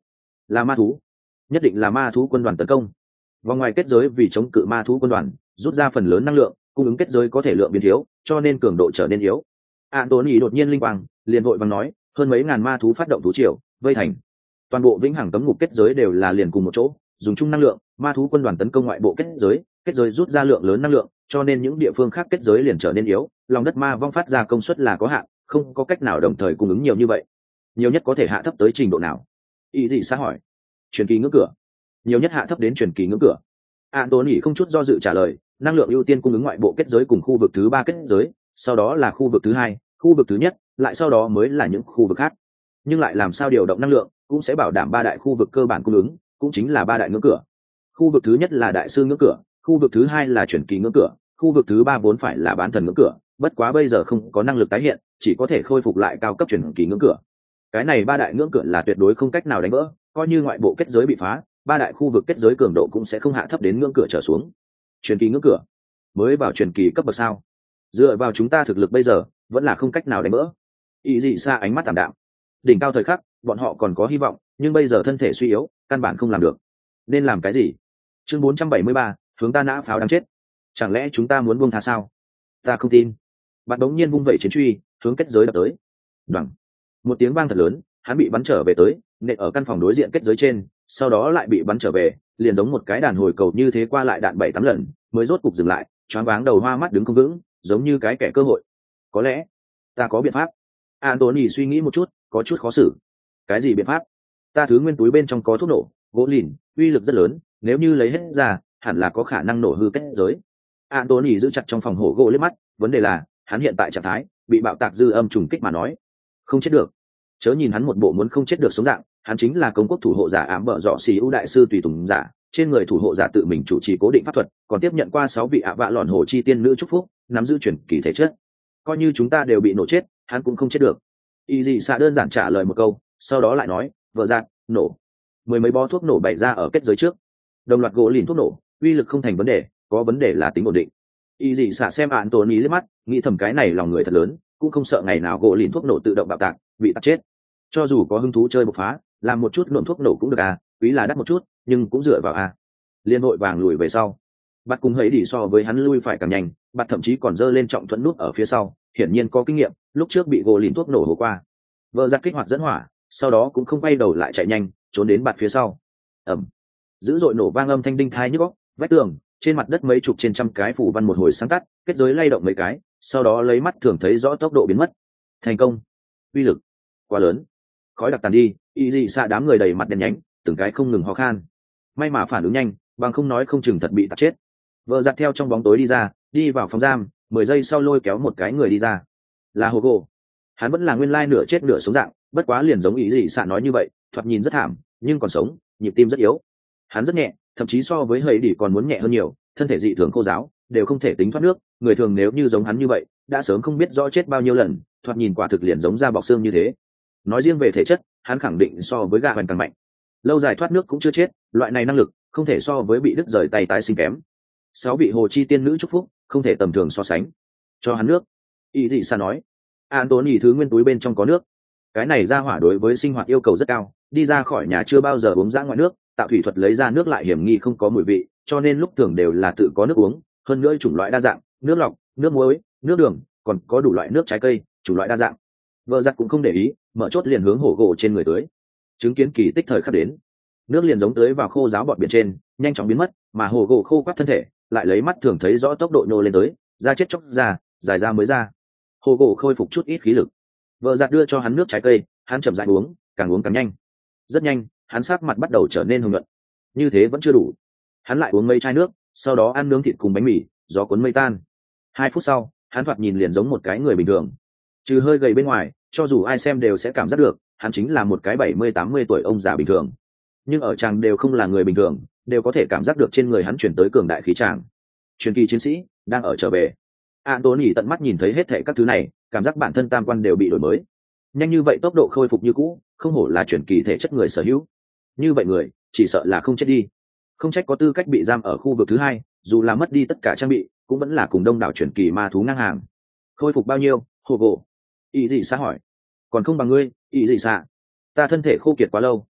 là ma thú, nhất định là ma thú quân đoàn tấn công. Vòng ngoài kết giới vì chống cự ma thú quân đoàn, rút ra phần lớn năng lượng, cung ứng kết giới có thể lượng biến thiếu, cho nên cường độ trở nên yếu. Anthony đột nhiên linh quang, liền vội vàng nói, hơn mấy ngàn ma thú phát động thú triều, vây thành. Toàn bộ vĩnh hằng cấm ngục kết giới đều là liền cùng một chỗ, dùng chung năng lượng, ma thú quân đoàn tấn công ngoại bộ kết giới rút ra lượng lớn năng lượng, cho nên những địa phương khác kết giới liền trở nên yếu, lòng đất ma vong phát ra công suất là có hạn, không có cách nào đồng thời cung ứng nhiều như vậy. Nhiều nhất có thể hạ thấp tới trình độ nào? Ý gì xã hỏi. Truyền kỳ ngưỡng cửa. Nhiều nhất hạ thấp đến truyền kỳ ngưỡng cửa. Anthony không chút do dự trả lời, năng lượng ưu tiên cung ứng ngoại bộ kết giới cùng khu vực thứ 3 kết giới, sau đó là khu vực thứ 2, khu vực thứ nhất, lại sau đó mới là những khu vực khác. Nhưng lại làm sao điều động năng lượng, cũng sẽ bảo đảm 3 đại khu vực cơ bản cung ứng, cũng chính là 3 đại ngưỡng cửa. Khu vực thứ nhất là đại sư ngưỡng cửa, khu vực thứ 2 là truyền kỳ ngưỡng cửa, khu vực thứ 3 vốn phải là bán thần ngưỡng cửa, bất quá bây giờ không có năng lực tái hiện, chỉ có thể khôi phục lại cao cấp truyền kỳ ngưỡng cửa. Cái này 3 đại ngưỡng cửa là tuyệt đối không cách nào đánh vỡ, coi như ngoại bộ kết giới bị phá, 3 đại khu vực kết giới cường độ cũng sẽ không hạ thấp đến ngưỡng cửa trở xuống. Truyền kỳ ngưỡng cửa, mới vào truyền kỳ cấp bậc sao? Dựa vào chúng ta thực lực bây giờ, vẫn là không cách nào đánh vỡ. Ý gì xa ánh mắt tạm đạm. Đỉnh cao thời khắc, bọn họ còn có hy vọng, nhưng bây giờ thân thể suy yếu, căn bản không làm được. Nên làm cái gì? Chương 473, hướng ta nã pháo đáng chết. Chẳng lẽ chúng ta muốn buông tha sao? Ta không tin. Bạn đống nhiên vung vẩy chiến truy, hướng kết giới đập tới. Đoằng. Một tiếng vang thật lớn, hắn bị bắn trở về tới, nện ở căn phòng đối diện kết giới trên, sau đó lại bị bắn trở về, liền giống một cái đàn hồi cầu như thế qua lại đạn 7-8 lần, mới rốt cục dừng lại, choáng váng đầu hoa mắt đứng không vững, giống như cái kẻ cơ hội. Có lẽ, ta có biện pháp. Anthony suy nghĩ một chút, có chút khó xử. Cái gì biện pháp? Ta thứ nguyên túi bên trong có thuốc nổ, gỗ lìn, uy lực rất lớn, nếu như lấy hết ra, hẳn là có khả năng nổ hư kết giới. Anthony giữ chặt trong phòng hổ gỗ liếc mắt, vấn đề là, hắn hiện tại trạng thái bị bạo tạc dư âm trùng kích mà nói, không chết được. Chớ nhìn hắn một bộ muốn không chết được sống dạng, hắn chính là công quốc thủ hộ giả ám bợ dọ xì ưu đại sư tùy tùng giả, trên người thủ hộ giả tự mình chủ trì cố định pháp thuật, còn tiếp nhận qua 6 vị ạ vạ lọn hồ chi tiên nữ chúc phúc, nắm giữ truyền kỳ thể chất. Coi như chúng ta đều bị nổ chết, hắn cũng không chết được. Y dị xạ đơn giản trả lời một câu, sau đó lại nói, vợ dạng, nổ. 10 mấy bó thuốc nổ bày ra ở kết giới trước. Đồng loạt gỗ lìn thuốc nổ, uy lực không thành vấn đề, có vấn đề là tính ổn định. Y dị xạ xem Anthony liếc mắt, nghĩ thầm cái này lòng người thật lớn, cũng không sợ ngày nào gỗ lìn thuốc nổ tự động bạo tạc, bị tạc chết. Cho dù có hứng thú chơi bộc phá, làm một chút nộn thuốc nổ cũng được à, quý là đắt một chút, nhưng cũng dựa vào à. Liên hội vàng lùi về sau. Bắt cùng hấy đi so với hắn lui phải càng nhanh, bắt thậm chí còn giơ lên trọng thuẫn nút ở phía sau, hiển nhiên có kinh nghiệm, lúc trước bị gỗ lìn thuốc nổ hổ qua. Vợ giặt kích hoạt dẫn hỏa, sau đó cũng không quay đầu lại chạy nhanh, trốn đến bạt phía sau. Ầm. Dữ dội nổ vang âm thanh đinh thai nhức óc, vách tường, trên mặt đất mấy chục trên trăm cái phủ văn một hồi sáng tắt, kết giới lay động mấy cái, sau đó lấy mắt thường thấy rõ tốc độ biến mất. Thành công. Uy lực quá lớn. Khói đặc tàn đi, y dị xạ đám người đầy mặt đen nhánh, từng cái không ngừng ho khan. May mà phản ứng nhanh, bằng không nói không chừng thật bị tạt chết. Vợ giặt theo trong bóng tối đi ra, đi vào phòng giam, 10 giây sau lôi kéo một cái người đi ra. Là Hugo. Hắn vẫn là nguyên lai nửa chết nửa sống dạng, bất quá liền giống ý dị xạ nói như vậy, thoạt nhìn rất thảm, nhưng còn sống, nhịp tim rất yếu. Hắn rất nhẹ, thậm chí so với hầy đỉ còn muốn nhẹ hơn nhiều, thân thể dị thường khô ráo, đều không thể tính thoát nước. Người thường nếu như giống hắn như vậy, đã sớm không biết rõ chết bao nhiêu lần, thoạt nhìn quả thực liền giống da bọc xương như thế. Nói riêng về thể chất, hắn khẳng định so với gà hoành càng mạnh. Lâu dài thoát nước cũng chưa chết, loại này năng lực không thể so với bị đứt rời tay tái sinh kém. 6 vị hồ chi tiên nữ chúc phúc, không thể tầm thường so sánh. Cho hắn nước. Ý dị xa nói. Anthony thứ nguyên túi bên trong có nước. Cái này ra hỏa đối với sinh hoạt yêu cầu rất cao, đi ra khỏi nhà chưa bao giờ uống dã ngoại nước, tạo thủy thuật lấy ra nước lại hiểm nghi không có mùi vị, cho nên lúc thường đều là tự có nước uống, hơn nữa chủng loại đa dạng, nước lọc, nước muối, nước đường, còn có đủ loại nước trái cây, chủng loại đa dạng. Vợ giặt cũng không để ý, mở chốt liền hướng hổ gỗ trên người tới. Chứng kiến kỳ tích thời khắc đến, nước liền giống tới vào khô giáo bọt biển trên, nhanh chóng biến mất, mà hổ gỗ khô quắt thân thể, lại lấy mắt thường thấy rõ tốc độ nhô lên tới, da chết chóc ra, dài ra mới ra. Hổ gỗ khôi phục chút ít khí lực. Vợ giặt đưa cho hắn nước trái cây, hắn chậm rãi uống, càng uống càng nhanh. Rất nhanh, hắn sắc mặt bắt đầu trở nên hồng nhuận. Như thế vẫn chưa đủ. Hắn lại uống mấy chai nước, sau đó ăn nướng thịt cùng bánh mì, gió cuốn mây tan. 2 phút sau, hắn thoạt nhìn liền giống một cái người bình thường. Trừ hơi gầy bên ngoài, cho dù ai xem đều sẽ cảm giác được, hắn chính là một cái 70-80 tuổi ông già bình thường. Nhưng ở chàng đều không là người bình thường, đều có thể cảm giác được trên người hắn chuyển tới cường đại khí tràng. Truyền kỳ chiến sĩ đang ở trở về. Anthony tận mắt nhìn thấy hết thảy các thứ này, cảm giác bản thân tam quan đều bị đổi mới. Nhanh như vậy tốc độ khôi phục như cũ, không hổ là truyền kỳ thể chất người sở hữu. Như vậy người, chỉ sợ là không chết đi. Không trách có tư cách bị giam ở khu vực thứ 2, dù là mất đi tất cả trang bị, cũng vẫn là cùng đông đảo truyền kỳ ma thú ngang hàng. Khôi phục bao nhiêu, Hugo? Ý gì xã hỏi. Còn không bằng ngươi, ý gì xạ. Ta thân thể khô kiệt quá lâu,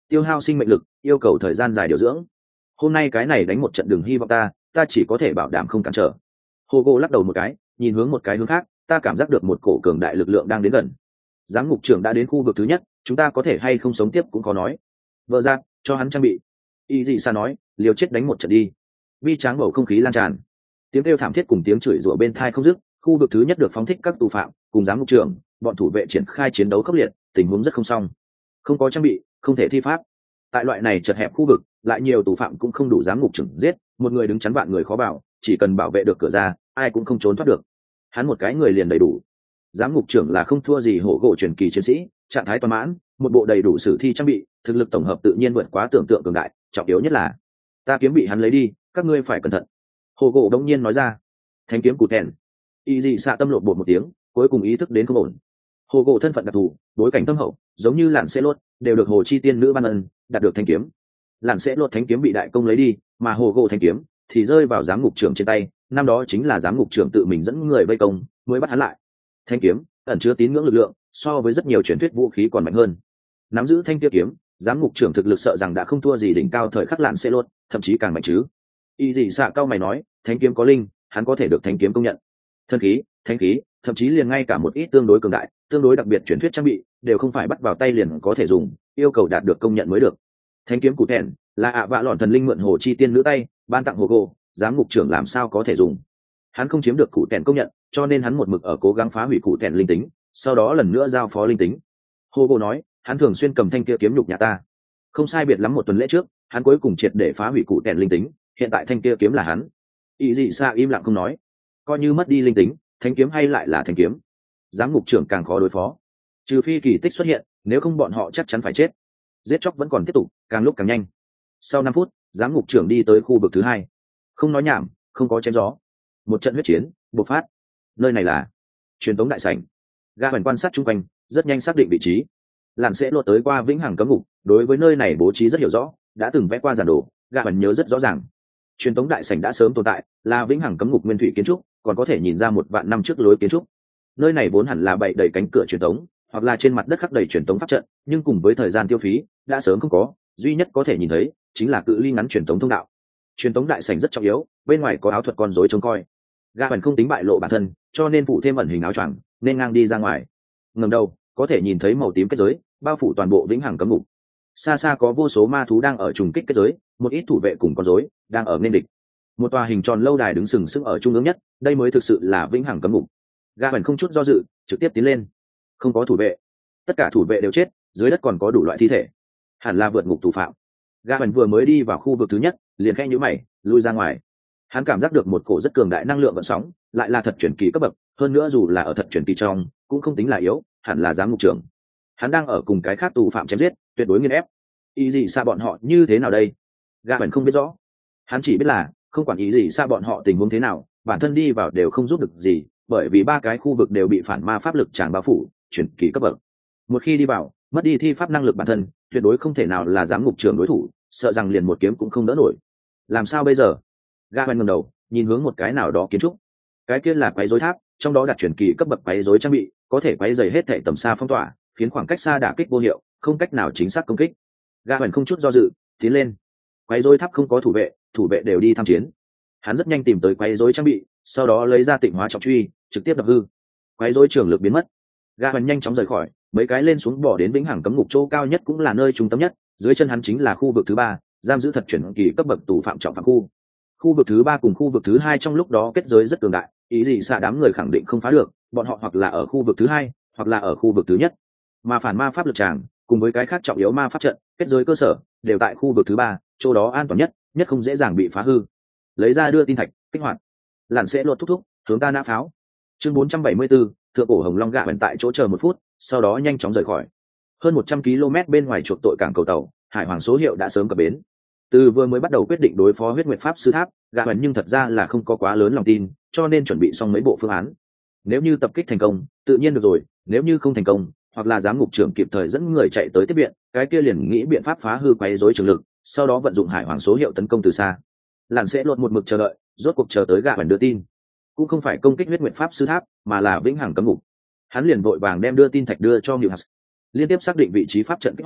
tiêu hao sinh mệnh lực, yêu cầu thời gian dài điều dưỡng. Hôm nay cái này đánh một trận đường hy vọng ta chỉ có thể bảo đảm không cản trở. Hồ gỗ lắc đầu một cái, nhìn hướng một cái hướng khác, ta cảm giác được một cổ cường đại lực lượng đang đến gần. Giám ngục trưởng đã đến khu vực thứ nhất, chúng ta có thể hay không sống tiếp cũng khó nói. Vợ ra, cho hắn trang bị. Y dị sa nói, liều chết đánh một trận đi. Vi tráng bầu không khí lan tràn, tiếng kêu thảm thiết cùng tiếng chửi rủa bên thai không dứt. Khu vực thứ nhất được phóng thích các tù phạm cùng giám ngục trưởng, bọn thủ vệ triển khai chiến đấu khốc liệt, tình huống rất không xong. Không có trang bị, không thể thi pháp. Tại loại này chật hẹp khu vực, lại nhiều tù phạm cũng không đủ giám ngục trưởng giết, một người đứng chắn vạn người khó bảo, chỉ cần bảo vệ được cửa ra, ai cũng không trốn thoát được. Hắn một cái người liền đầy đủ. Giám ngục trưởng là không thua gì hổ gỗ truyền kỳ chiến sĩ, trạng thái toàn mãn, một bộ đầy đủ sử thi trang bị, thực lực tổng hợp tự nhiên vượt quá tưởng tượng cường đại, trọng yếu nhất là ta kiếm bị hắn lấy đi, các ngươi phải cẩn thận. Hổ gỗ đống nhiên nói ra. Thanh kiếm cụt thẹn. Y dị xạ tâm lột bột một tiếng, cuối cùng ý thức đến không ổn. Hổ gỗ thân phận đặc thù, bối cảnh thâm hậu, giống như lạn sẽ lốt, đều được hồ chi tiên nữ ban ân, đạt được thanh kiếm. Lạn sẽ lốt thanh kiếm bị đại công lấy đi, mà hổ gỗ thanh kiếm thì rơi vào giám ngục trưởng trên tay, năm đó chính là giám ngục trưởng tự mình dẫn người vây công mới bắt hắn lại. Thanh kiếm ẩn chứa tín ngưỡng lực lượng, so với rất nhiều truyền thuyết vũ khí còn mạnh hơn. Nắm giữ thanh tiêu kiếm, giám ngục trưởng thực lực sợ rằng đã không thua gì đỉnh cao thời khắc lạn sẽ lốt, thậm chí càng mạnh chứ. Y dị xạ cao mày nói, thanh kiếm có linh, hắn có thể được thanh kiếm công nhận. Thân khí, thanh khí, thậm chí liền ngay cả một ít tương đối cường đại, tương đối đặc biệt truyền thuyết trang bị đều không phải bắt vào tay liền có thể dùng, yêu cầu đạt được công nhận mới được. Thanh kiếm cụt thẹn là ạ vạ lọn thần linh mượn hồ chi tiên nữ tay ban tặng hồ gỗ, giám ngục trưởng làm sao có thể dùng. Hắn không chiếm được cụ thẹn công nhận, cho nên hắn một mực ở cố gắng phá hủy cụ thẹn linh tính, sau đó lần nữa giao phó linh tính. Hồ gỗ nói, hắn thường xuyên cầm thanh kia kiếm nhục nhà ta. Không sai biệt lắm một tuần lễ trước, hắn cuối cùng triệt để phá hủy cụ thẹn linh tính, hiện tại thanh kia kiếm là hắn. Y dị sa im lặng không nói, coi như mất đi linh tính, thanh kiếm hay lại là thanh kiếm. Giám ngục trưởng càng khó đối phó, trừ phi kỳ tích xuất hiện, nếu không bọn họ chắc chắn phải chết. Giết chóc vẫn còn tiếp tục, càng lúc càng nhanh. Sau 5 phút, giám ngục trưởng đi tới khu vực thứ hai. Không nói nhảm, không có chém gió, một trận huyết chiến bộc phát. Nơi này là truyền tống đại sảnh. Gã bẩn quan sát chung quanh, rất nhanh xác định vị trí. Làn sẽ lột tới qua vĩnh hằng cấm ngục, đối với nơi này bố trí rất hiểu rõ, đã từng vẽ qua giản đồ, gã bẩn nhớ rất rõ ràng. Truyền tống đại sảnh đã sớm tồn tại, là vĩnh hằng cấm ngục nguyên thủy kiến trúc, còn có thể nhìn ra 1 vạn năm trước lối kiến trúc. Nơi này vốn hẳn là bày đầy cánh cửa truyền tống, hoặc là trên mặt đất khắc đầy truyền tống pháp trận, nhưng cùng với thời gian tiêu phí, đã sớm không có, duy nhất có thể nhìn thấy chính là cự ly ngắn truyền tống thông đạo. Truyền tống đại sảnh rất trọng yếu, bên ngoài có áo thuật con rối trông coi. Gã bẩn không tính bại lộ bản thân, cho nên phụ thêm ẩn hình áo choàng, nên ngang đi ra ngoài. Ngẩng đầu, có thể nhìn thấy màu tím kết giới, bao phủ toàn bộ vĩnh hằng cấm ngục. Xa xa có vô số ma thú đang ở trùng kích kết giới, một ít thủ vệ cùng con rối đang ở nên địch. Một tòa hình tròn lâu đài đứng sừng sững ở trung ương nhất, đây mới thực sự là vĩnh hằng cấm ngục. Gã bẩn không chút do dự, trực tiếp tiến lên. Không có thủ vệ, tất cả thủ vệ đều chết, dưới đất còn có đủ loại thi thể, hẳn là vượt ngục thủ phạm. Gã bẩn vừa mới đi vào khu vực thứ nhất, liền khẽ nhíu mày, lui ra ngoài. Hắn cảm giác được một cổ rất cường đại năng lượng vận sóng, lại là thật truyền kỳ cấp bậc, hơn nữa dù là ở thật truyền kỳ trong, cũng không tính là yếu, hẳn là giám ngục trưởng. Hắn đang ở cùng cái khác tù phạm chém giết, tuyệt đối nghiền ép. Ý gì xa bọn họ như thế nào đây? Gã bẩn không biết rõ. Hắn chỉ biết là không quản ý gì xa bọn họ tình huống thế nào, bản thân đi vào đều không giúp được gì, bởi vì 3 cái khu vực đều bị phản ma pháp lực tràn bao phủ, truyền kỳ cấp bậc. Một khi đi vào, mất đi thi pháp năng lực bản thân, tuyệt đối không thể nào là giám ngục trưởng đối thủ, sợ rằng liền một kiếm cũng không đỡ nổi. Làm sao bây giờ? Gã bẩn ngẩng đầu, nhìn hướng một cái nào đó kiến trúc. Cái kia là quái rối tháp, trong đó đặt truyền kỳ cấp bậc quái rối trang bị, có thể quái dày hết thảy tầm xa phong tỏa, khiến khoảng cách xa đả kích vô hiệu, không cách nào chính xác công kích. Gã bẩn không chút do dự, tiến lên. Quái rối tháp không có thủ vệ đều đi tham chiến. Hắn rất nhanh tìm tới quái rối trang bị, sau đó lấy ra Tịnh Hóa trọng truy, trực tiếp đập hư. Quái rối trường lực biến mất. Gã bẩn nhanh chóng rời khỏi, mấy cái lên xuống bỏ đến vĩnh hằng cấm ngục chỗ cao nhất cũng là nơi trung tâm nhất, dưới chân hắn chính là khu vực thứ 3, giam giữ thật truyền kỳ cấp bậc tù phạm trọng phạm khu. Khu vực thứ 3 cùng khu vực thứ 2 trong lúc đó kết giới rất cường đại, ý gì xạ đám người khẳng định không phá được, bọn họ hoặc là ở khu vực thứ 2, hoặc là ở khu vực thứ nhất. Mà phản ma pháp lực tràng cùng với cái khác trọng yếu ma pháp trận, kết giới cơ sở đều tại khu vực thứ 3, chỗ đó an toàn nhất, nhất không dễ dàng bị phá hư. Lấy ra đưa tin thạch, kích hoạt. Lặn sẽ lột thúc thúc, hướng ta nã pháo. Chương 474, thượng cổ hồng long gạ bẩn tại chỗ chờ 1 phút, sau đó nhanh chóng rời khỏi. Hơn 100 km bên ngoài chuộc tội cảng cầu tàu, hải hoàng số hiệu đã sớm cập bến. Từ vừa mới bắt đầu quyết định đối phó huyết nguyệt pháp sư tháp, gạ bẩn nhưng thật ra là không có quá lớn lòng tin, cho nên chuẩn bị xong mấy bộ phương án. Nếu như tập kích thành công, tự nhiên được rồi, nếu như không thành công, hoặc là giám ngục trưởng kịp thời dẫn người chạy tới tiếp viện, cái kia liền nghĩ biện pháp phá hư quấy rối trường lực, sau đó vận dụng hải hoàng số hiệu tấn công từ xa. Lặn sẽ lột một mực chờ đợi, rốt cuộc chờ tới gạ bẩn đưa tin. Cũng không phải công kích huyết nguyệt pháp sư tháp, mà là vĩnh hằng cấm ngục. Hắn liền vội vàng đem đưa tin thạch đưa cho Ngưu Hạt. Liên tiếp xác định vị trí pháp trận kích hoạt,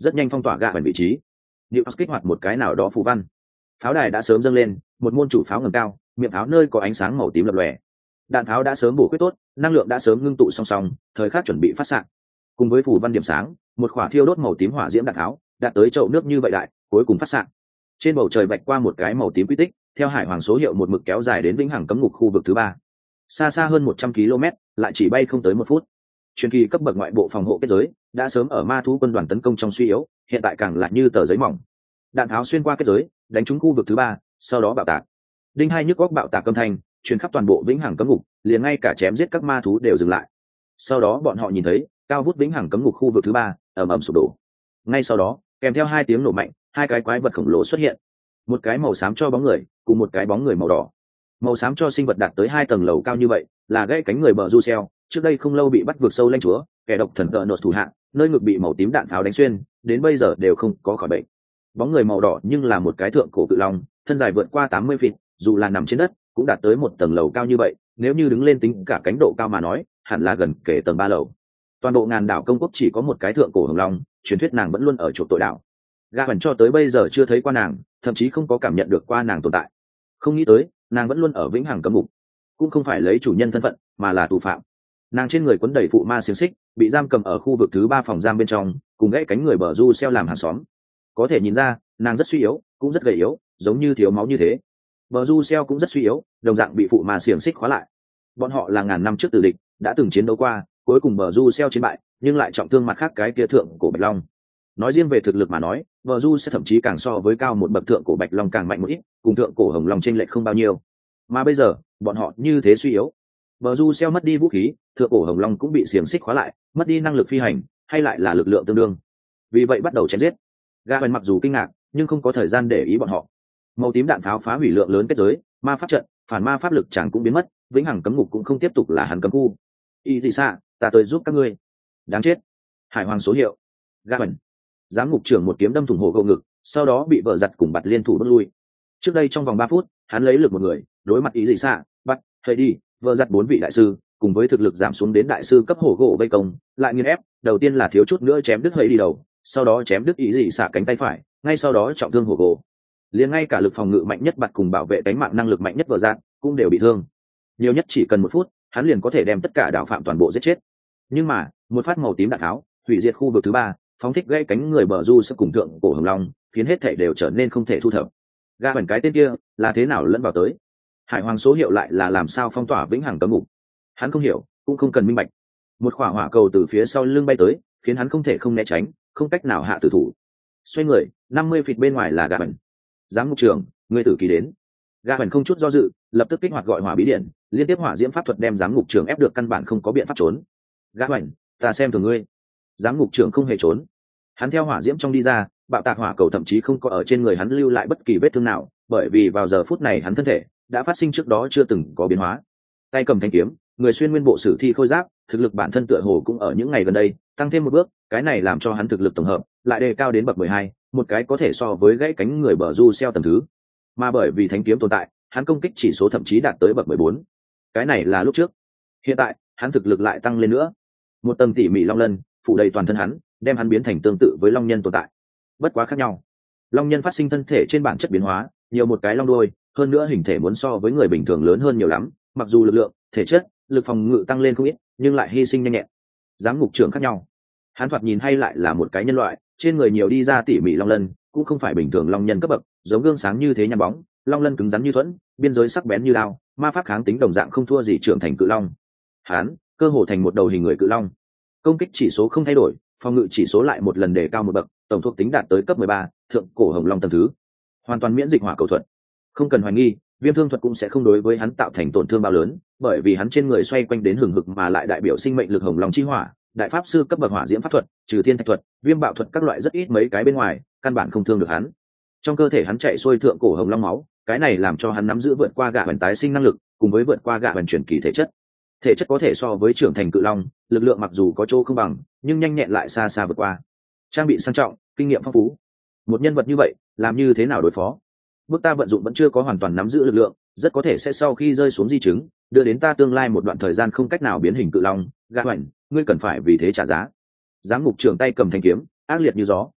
rất nhanh phong tỏa gạ ẩn vị trí. Điệu kích hoạt một cái nào đó phù văn, pháo đài đã sớm dâng lên, một môn chủ pháo ngầm cao, miệng pháo nơi có ánh sáng màu tím lập lòe. Đạn pháo đã sớm bổ khuyết tốt, năng lượng đã sớm ngưng tụ song song, thời khắc chuẩn bị phát xạ. Cùng với phù văn điểm sáng, một quả thiêu đốt màu tím hỏa diễm đạn pháo đạt tới chậu nước như vậy đại, cuối cùng phát xạ. Trên bầu trời vạch qua một cái màu tím quy tích, theo hải hoàng số hiệu một mực kéo dài đến vĩnh hằng cấm ngục khu vực thứ 3. Xa xa hơn 100 km, lại chỉ bay không tới 1 phút. Truyền kỳ cấp bậc ngoại bộ phòng hộ kết giới đã sớm ở ma thú quân đoàn tấn công trong suy yếu, hiện tại càng lại như tờ giấy mỏng. Đạn tháo xuyên qua kết giới, đánh trúng khu vực thứ 3, sau đó bạo tạc. Đinh hai nhức góc bạo tạc âm thanh truyền khắp toàn bộ vĩnh hằng cấm ngục, liền ngay cả chém giết các ma thú đều dừng lại. Sau đó bọn họ nhìn thấy cao vút vĩnh hằng cấm ngục khu vực thứ 3 ầm ầm sụp đổ. Ngay sau đó, kèm theo 2 tiếng nổ mạnh, 2 cái quái vật khổng lồ xuất hiện. Một cái màu xám cho bóng người, cùng một cái bóng người màu đỏ. Màu xám cho sinh vật đạt tới 2 tầng lầu cao như vậy, là gãy cánh người bờ du xeo, trước đây không lâu bị bắt vượt sâu lanh chúa, kẻ độc thần cỡ nột thủ hạ, nơi ngực bị màu tím đạn pháo đánh xuyên, đến bây giờ đều không có khỏi bệnh. Bóng người màu đỏ nhưng là một cái thượng cổ cự long, thân dài vượt qua 80 feet, dù là nằm trên đất cũng đạt tới 1 tầng lầu cao như vậy, nếu như đứng lên tính cả cánh độ cao mà nói, hẳn là gần kể tầng 3 lầu. Toàn bộ ngàn đảo công quốc chỉ có một cái thượng cổ hồng long, truyền thuyết nàng vẫn luôn ở chỗ tội đảo. Gà Hẳn cho tới bây giờ chưa thấy qua nàng, thậm chí không có cảm nhận được qua nàng tồn tại. Không nghĩ tới, nàng vẫn luôn ở vĩnh hằng cấm ngục, cũng không phải lấy chủ nhân thân phận, mà là tù phạm. Nàng trên người quấn đầy phụ ma xiềng xích, bị giam cầm ở khu vực thứ 3 phòng giam bên trong, cùng gãy cánh người bờ du xeo làm hàng xóm. Có thể nhìn ra, nàng rất suy yếu, cũng rất gầy yếu, giống như thiếu máu như thế. Bờ du xeo cũng rất suy yếu, đồng dạng bị phụ ma xiềng xích khóa lại. Bọn họ là ngàn năm trước tử địch, đã từng chiến đấu qua, cuối cùng bờ du xeo chiến bại, nhưng lại trọng thương mặt khác cái kia thượng cổ bạch long. Nói riêng về thực lực mà nói, bờ du sẽ thậm chí càng so với cao một bậc thượng cổ bạch long càng mạnh một ít, cùng thượng cổ hồng long chênh lệch không bao nhiêu. Mà bây giờ, bọn họ như thế suy yếu. Bờ du xeo mất đi vũ khí, thượng cổ hồng long cũng bị xiềng xích khóa lại, mất đi năng lực phi hành, hay lại là lực lượng tương đương. Vì vậy bắt đầu chém giết. Gà Hẳn mặc dù kinh ngạc, nhưng không có thời gian để ý bọn họ. Màu tím đạn pháo phá hủy lượng lớn kết giới, ma pháp trận, phản ma pháp lực chẳng cũng biến mất, vĩnh hằng cấm ngục cũng không tiếp tục là hắn cấm khu. Y dị xạ, ta tới giúp các ngươi. Đáng chết. Hải hoàng số hiệu. Gà Hẳn. Giám ngục trưởng một kiếm đâm thủng hộ gậu ngực, sau đó bị vợ giặt cùng bặt liên thủ bước lui. Trước đây trong vòng 3 phút, hắn lấy lực một người, đối mặt Y dị xạ, bắt, hơi đi, vợ giặt 4 vị đại sư, cùng với thực lực giảm xuống đến đại sư cấp hổ gỗ vây công, lại nghiền ép, đầu tiên là thiếu chút nữa chém đứt hơi đi đầu, sau đó chém đứt Y dị xạ cánh tay phải, ngay sau đó trọng thương hổ gỗ. Liền ngay cả lực phòng ngự mạnh nhất bặt cùng bảo vệ cánh mạng năng lực mạnh nhất vợ giặt cũng đều bị thương. Nhiều nhất chỉ cần 1 phút, hắn liền có thể đem tất cả đạo phạm toàn bộ giết chết. Nhưng mà, một phát màu tím đạn tháo, hủy diệt khu vực thứ 3, phóng thích gãy cánh người bờ du sẽ cùng thượng cổ hồng long, khiến hết thể đều trở nên không thể thu thập. Gà Hẳn cái tên kia là thế nào lẫn vào tới? Hải hoàng số hiệu lại là làm sao phong tỏa vĩnh hằng cấm ngục? Hắn không hiểu, cũng không cần minh bạch. Một quả hỏa cầu từ phía sau lưng bay tới, khiến hắn không thể không né tránh, không cách nào hạ tử thủ. Xoay người, 50 feet bên ngoài là Gà Hẳn. Giám ngục trưởng, ngươi tử kỳ đến. Gà Hẳn không chút do dự, lập tức kích hoạt gọi hỏa bí điện, liên tiếp hỏa diễm pháp thuật đem giám ngục trưởng ép được căn bản không có biện pháp trốn. Gà Hẳn, ta xem thường ngươi. Giám ngục trưởng không hề trốn. Hắn theo hỏa diễm trong đi ra, bạo tạc hỏa cầu thậm chí không có ở trên người hắn lưu lại bất kỳ vết thương nào, bởi vì vào giờ phút này hắn thân thể đã phát sinh trước đó chưa từng có biến hóa. Tay cầm thanh kiếm, người xuyên nguyên bộ sử thi khôi giáp, thực lực bản thân tựa hồ cũng ở những ngày gần đây tăng thêm một bước, cái này làm cho hắn thực lực tổng hợp lại đề cao đến bậc 12, một cái có thể so với gãy cánh người bờ du xeo tầng thứ. Mà bởi vì thanh kiếm tồn tại, hắn công kích chỉ số thậm chí đạt tới bậc 14. Cái này là lúc trước. Hiện tại, hắn thực lực lại tăng lên nữa. Một tầng tỉ mỉ long lân phủ đầy toàn thân hắn, đem hắn biến thành tương tự với long nhân tồn tại. Bất quá khác nhau, long nhân phát sinh thân thể trên bản chất biến hóa, nhiều một cái long đuôi, hơn nữa hình thể muốn so với người bình thường lớn hơn nhiều lắm, mặc dù lực lượng, thể chất, lực phòng ngự tăng lên không ít, nhưng lại hy sinh nhanh nhẹn. Giám ngục trưởng khác nhau, hắn thoạt nhìn hay lại là một cái nhân loại, trên người nhiều đi ra tỉ mỉ long lân, cũng không phải bình thường long nhân cấp bậc, giống gương sáng như thế nhăn bóng, long lân cứng rắn như thuẫn, biên giới sắc bén như đao, ma pháp kháng tính đồng dạng không thua gì trưởng thành cự long. Hắn cơ hồ thành một đầu hình người cự long, công kích chỉ số không thay đổi, phòng ngự chỉ số lại một lần đề cao một bậc, tổng thuộc tính đạt tới cấp 13, thượng cổ hồng long tầng thứ, hoàn toàn miễn dịch hỏa cầu thuật. Không cần hoài nghi, viêm thương thuật cũng sẽ không đối với hắn tạo thành tổn thương bao lớn, bởi vì hắn trên người xoay quanh đến hừng hực mà lại đại biểu sinh mệnh lực hồng long chi hỏa, đại pháp sư cấp bậc hỏa diễm pháp thuật, trừ thiên thạch thuật, viêm bạo thuật các loại rất ít mấy cái bên ngoài, căn bản không thương được hắn. Trong cơ thể hắn chạy xuôi thượng cổ hồng long máu, cái này làm cho hắn nắm giữ vượt qua Gà Hẳn tái sinh năng lực, cùng với vượt qua Gà Hẳn chuyển kỳ thể chất. Thể chất có thể so với trưởng thành cự long, lực lượng mặc dù có chỗ không bằng, nhưng nhanh nhẹn lại xa xa vượt qua. Trang bị sang trọng, kinh nghiệm phong phú. Một nhân vật như vậy, làm như thế nào đối phó? Bước ta vận dụng vẫn chưa có hoàn toàn nắm giữ lực lượng, rất có thể sẽ sau khi rơi xuống di chứng, đưa đến ta tương lai một đoạn thời gian không cách nào biến hình cự long. Gà Hẳn, ngươi cần phải vì thế trả giá. Giám ngục trưởng tay cầm thanh kiếm, ác liệt như gió.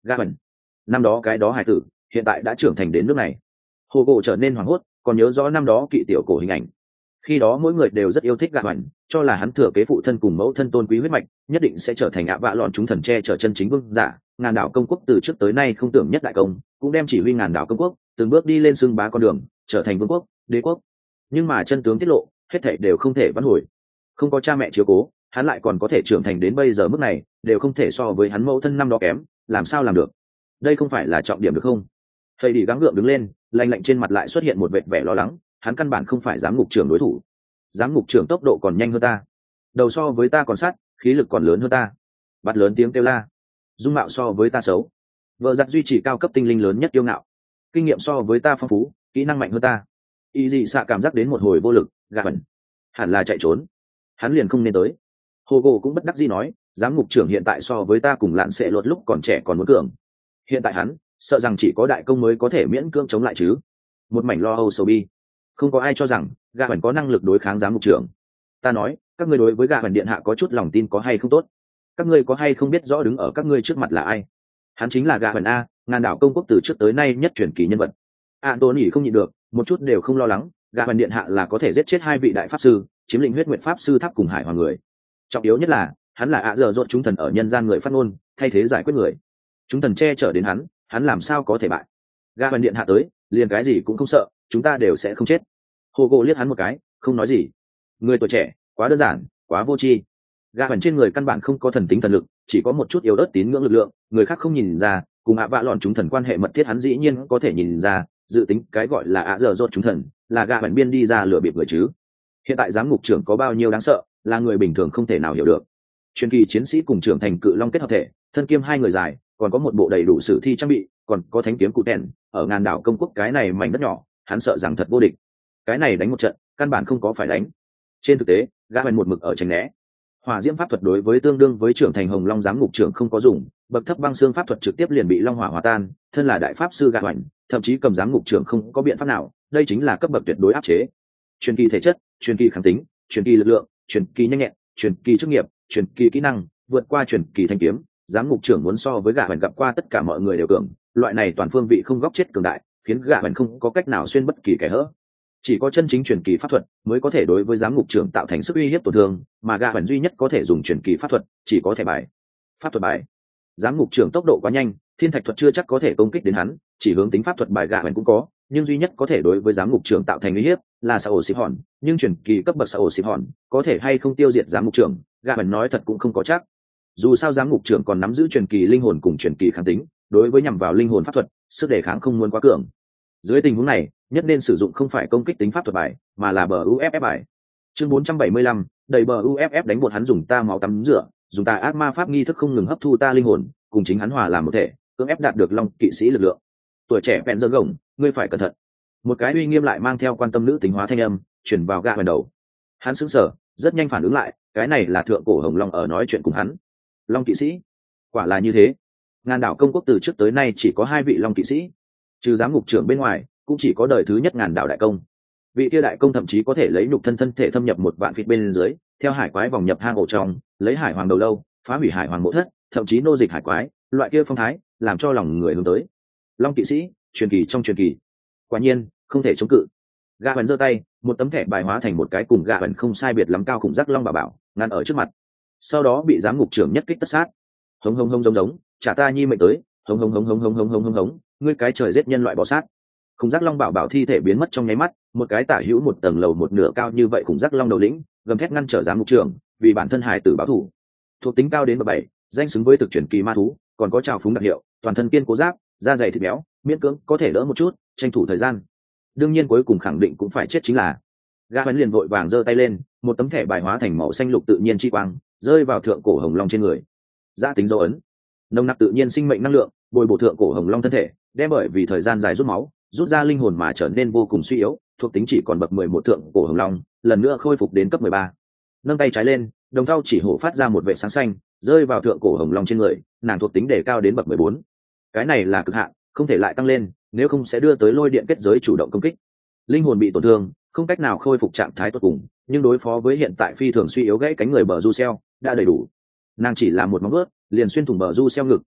Gà bẩn. Năm đó cái đó hài tử hiện tại đã trưởng thành đến nước này. Hồ gỗ trở nên hoảng hốt, còn nhớ rõ năm đó kỵ tiểu cổ hình ảnh. Khi đó mỗi người đều rất yêu thích Gà bẩn, cho là hắn thừa kế phụ thân cùng mẫu thân tôn quý huyết mạch, nhất định sẽ trở thành ạ vạ lọn chúng thần che chở chân chính vương giả. Ngàn đảo công quốc từ trước tới nay không tưởng nhất đại công, cũng đem chỉ huy ngàn đảo công quốc từng bước đi lên xưng bá con đường, trở thành vương quốc, đế quốc. Nhưng mà chân tướng tiết lộ, hết thảy đều không thể vãn hồi. Không có cha mẹ chiếu cố, hắn lại còn có thể trưởng thành đến bây giờ mức này, đều không thể so với hắn mẫu thân năm đó kém, làm sao làm được? Đây không phải là trọng điểm được không? Thầy đi gắng gượng đứng lên, lạnh lạnh trên mặt lại xuất hiện một vệt vẻ lo lắng, hắn căn bản không phải giám ngục trưởng đối thủ. Giám ngục trưởng tốc độ còn nhanh hơn ta, đầu so với ta còn sát, khí lực còn lớn hơn ta. Bắt lớn tiếng kêu la. Dung mạo so với ta xấu, vợ giặc duy trì cao cấp tinh linh lớn nhất yêu ngạo, kinh nghiệm so với ta phong phú, kỹ năng mạnh hơn ta. Y dị xạ cảm giác đến một hồi vô lực, gà bẩn, hẳn là chạy trốn, hắn liền không nên tới. Hồ gỗ cũng bất đắc dĩ nói, giám ngục trưởng hiện tại so với ta cùng lạn sẽ lột lúc còn trẻ còn muốn cường, hiện tại hắn sợ rằng chỉ có đại công mới có thể miễn cưỡng chống lại chứ. Một mảnh lo âu sầu bi, không có ai cho rằng gà bẩn có năng lực đối kháng giám ngục trưởng. Ta nói, các ngươi đối với gà bẩn điện hạ có chút lòng tin có hay không tốt? Các ngươi có hay không biết rõ đứng ở các ngươi trước mặt là ai? Hắn chính là gà bẩn a, ngàn đảo công quốc từ trước tới nay nhất truyền kỳ nhân vật. Anthony không nhịn được, một chút đều không lo lắng, gà bẩn điện hạ là có thể giết chết hai vị đại pháp sư, chiếm lĩnh huyết nguyệt pháp sư tháp cùng hải hoàng người. Trọng yếu nhất là hắn là ạ giờ dột chúng thần ở nhân gian người phát ngôn, thay thế giải quyết người. Chúng thần che chở đến hắn làm sao có thể bại? Gà bẩn điện hạ tới, liền cái gì cũng không sợ, chúng ta đều sẽ không chết. Hồ gỗ liếc hắn một cái, không nói gì. Người tuổi trẻ, quá đơn giản, quá vô tri. Gà bẩn trên người căn bản không có thần tính thần lực, chỉ có một chút yếu ớt tín ngưỡng lực lượng, người khác không nhìn ra, cùng ạ vạ lọn chúng thần quan hệ mật thiết hắn dĩ nhiên có thể nhìn ra, dự tính cái gọi là ạ giờ dột chúng thần, là gà bẩn biên đi ra lừa bịp người chứ. Hiện tại giám ngục trưởng có bao nhiêu đáng sợ, là người bình thường không thể nào hiểu được. Truyền kỳ chiến sĩ cùng trưởng thành cự long kết hợp thể, thân kiêm hai người dài, còn có một bộ đầy đủ sử thi trang bị, còn có thánh kiếm cụ đèn, ở ngàn đảo công quốc cái này mảnh đất nhỏ, hắn sợ rằng thật vô địch. Cái này đánh một trận, căn bản không có phải đánh. Trên thực tế, gã bèn một mực ở tránh né. Hỏa diễm pháp thuật đối với tương đương với trưởng thành hồng long giám ngục trưởng không có dùng, bậc thấp băng xương pháp thuật trực tiếp liền bị long hỏa hòa tan, thân là đại pháp sư gã bèn, thậm chí cầm giám ngục trưởng không có biện pháp nào, đây chính là cấp bậc tuyệt đối áp chế. Truyền kỳ thể chất, truyền kỳ kháng tính, truyền kỳ lực lượng, truyền kỳ nhanh nhẹn, truyền kỳ chức nghiệp, truyền kỳ kỹ năng, vượt qua truyền kỳ thanh kiếm, giám ngục trưởng muốn so với gã bèn gặp qua tất cả mọi người đều cường, loại này toàn phương vị không góc chết cường đại, khiến gã bèn không có cách nào xuyên bất kỳ kẻ hở. Chỉ có chân chính truyền kỳ pháp thuật mới có thể đối với giám ngục trưởng tạo thành sức uy hiếp tổn thương, mà gã bèn duy nhất có thể dùng truyền kỳ pháp thuật chỉ có thẻ bài, pháp thuật bài. Giám ngục trưởng tốc độ quá nhanh, thiên thạch thuật chưa chắc có thể công kích đến hắn, chỉ hướng tính pháp thuật bài gã bèn cũng có, nhưng duy nhất có thể đối với giám ngục trưởng tạo thành uy hiếp là sao ổ xịp hòn, nhưng truyền kỳ cấp bậc sao ổ xịp hòn có thể hay không tiêu diệt giám ngục trưởng, gã bèn nói thật cũng không có chắc. Dù sao giám ngục trưởng còn nắm giữ truyền kỳ linh hồn cùng truyền kỳ kháng tính, đối với nhằm vào linh hồn pháp thuật, sức đề kháng không muốn quá cường. Dưới tình huống này, nhất nên sử dụng không phải công kích tính pháp thuật bài, mà là bờ UFF bài. Chương 475, đầy bờ UFF đánh bột hắn dùng ta máu tắm rửa, dùng ta ác ma pháp nghi thức không ngừng hấp thu ta linh hồn, cùng chính hắn hòa làm một thể, cưỡng ép đạt được long kỵ sĩ lực lượng. Tuổi trẻ vẹn dơ gồng, ngươi phải cẩn thận. Một cái uy nghiêm lại mang theo quan tâm nữ tính hóa thanh âm truyền vào gã bèn đầu. Hắn sững sờ, rất nhanh phản ứng lại, cái này là thượng cổ hồng long ở nói chuyện cùng hắn. Long kỵ sĩ? Quả là như thế. Ngàn đảo công quốc từ trước tới nay chỉ có hai vị long kỵ sĩ, trừ giám ngục trưởng bên ngoài, cũng chỉ có đời thứ nhất ngàn đảo đại công. Vị kia đại công thậm chí có thể lấy nhục thân thể thâm nhập một vạn feet bên dưới, theo hải quái vòng nhập hang ổ trong, lấy hải hoàng đầu lâu phá hủy hải hoàng mộ thất, thậm chí nô dịch hải quái, loại kia phong thái làm cho lòng người hướng tới. Long kỵ sĩ, truyền kỳ trong truyền kỳ, quả nhiên không thể chống cự. Gã bèn giơ tay, một tấm thẻ bài hóa thành một cái cùng gã bèn không sai biệt lắm cao khủng giác long bảo bảo ngăn ở trước mặt, sau đó bị giám ngục trưởng nhất kích tất sát. Hống hống hống giống, trả ta nhi mệnh tới, hống hống hống hống hống hống hống hống hống, ngươi cái trời giết nhân loại bò sát. Khủng giác long bảo bảo thi thể biến mất trong nháy mắt, một cái tả hữu một tầng lầu một nửa cao như vậy khủng giác long đầu lĩnh gầm thét ngăn trở giám ngục trưởng, vì bản thân hài tử báo thủ. Thuộc tính cao đến bậc 7, danh xứng với thực chuyển kỳ ma thú, còn có trào phúng đặc hiệu, toàn thân kiên cố giáp, da dày thịt béo, miễn cưỡng có thể đỡ một chút, tranh thủ thời gian. Đương nhiên cuối cùng khẳng định cũng phải chết chính là. Gã bèn liền vội vàng giơ tay lên, một tấm thẻ bài hóa thành màu xanh lục tự nhiên chi quang, rơi vào thượng cổ hồng long trên người. Giá tính dấu ấn, nồng nặc tự nhiên sinh mệnh năng lượng, bồi bổ thượng cổ hồng long thân thể, đem bởi vì thời gian dài rút máu, rút ra linh hồn mà trở nên vô cùng suy yếu, thuộc tính chỉ còn bậc 11 thượng cổ hồng long, lần nữa khôi phục đến cấp 13. Nâng tay trái lên, đồng thau chỉ hổ phát ra một vệ sáng xanh, rơi vào thượng cổ hồng long trên người, nàng thuộc tính đề cao đến bậc 14. Cái này là cực hạn, không thể lại tăng lên, nếu không sẽ đưa tới lôi điện kết giới chủ động công kích. Linh hồn bị tổn thương, không cách nào khôi phục trạng thái tốt cùng, nhưng đối phó với hiện tại phi thường suy yếu gãy cánh người bờ du xeo đã đầy đủ. Nàng chỉ là một móng vuốt, liền xuyên thủng bờ du xeo ngực,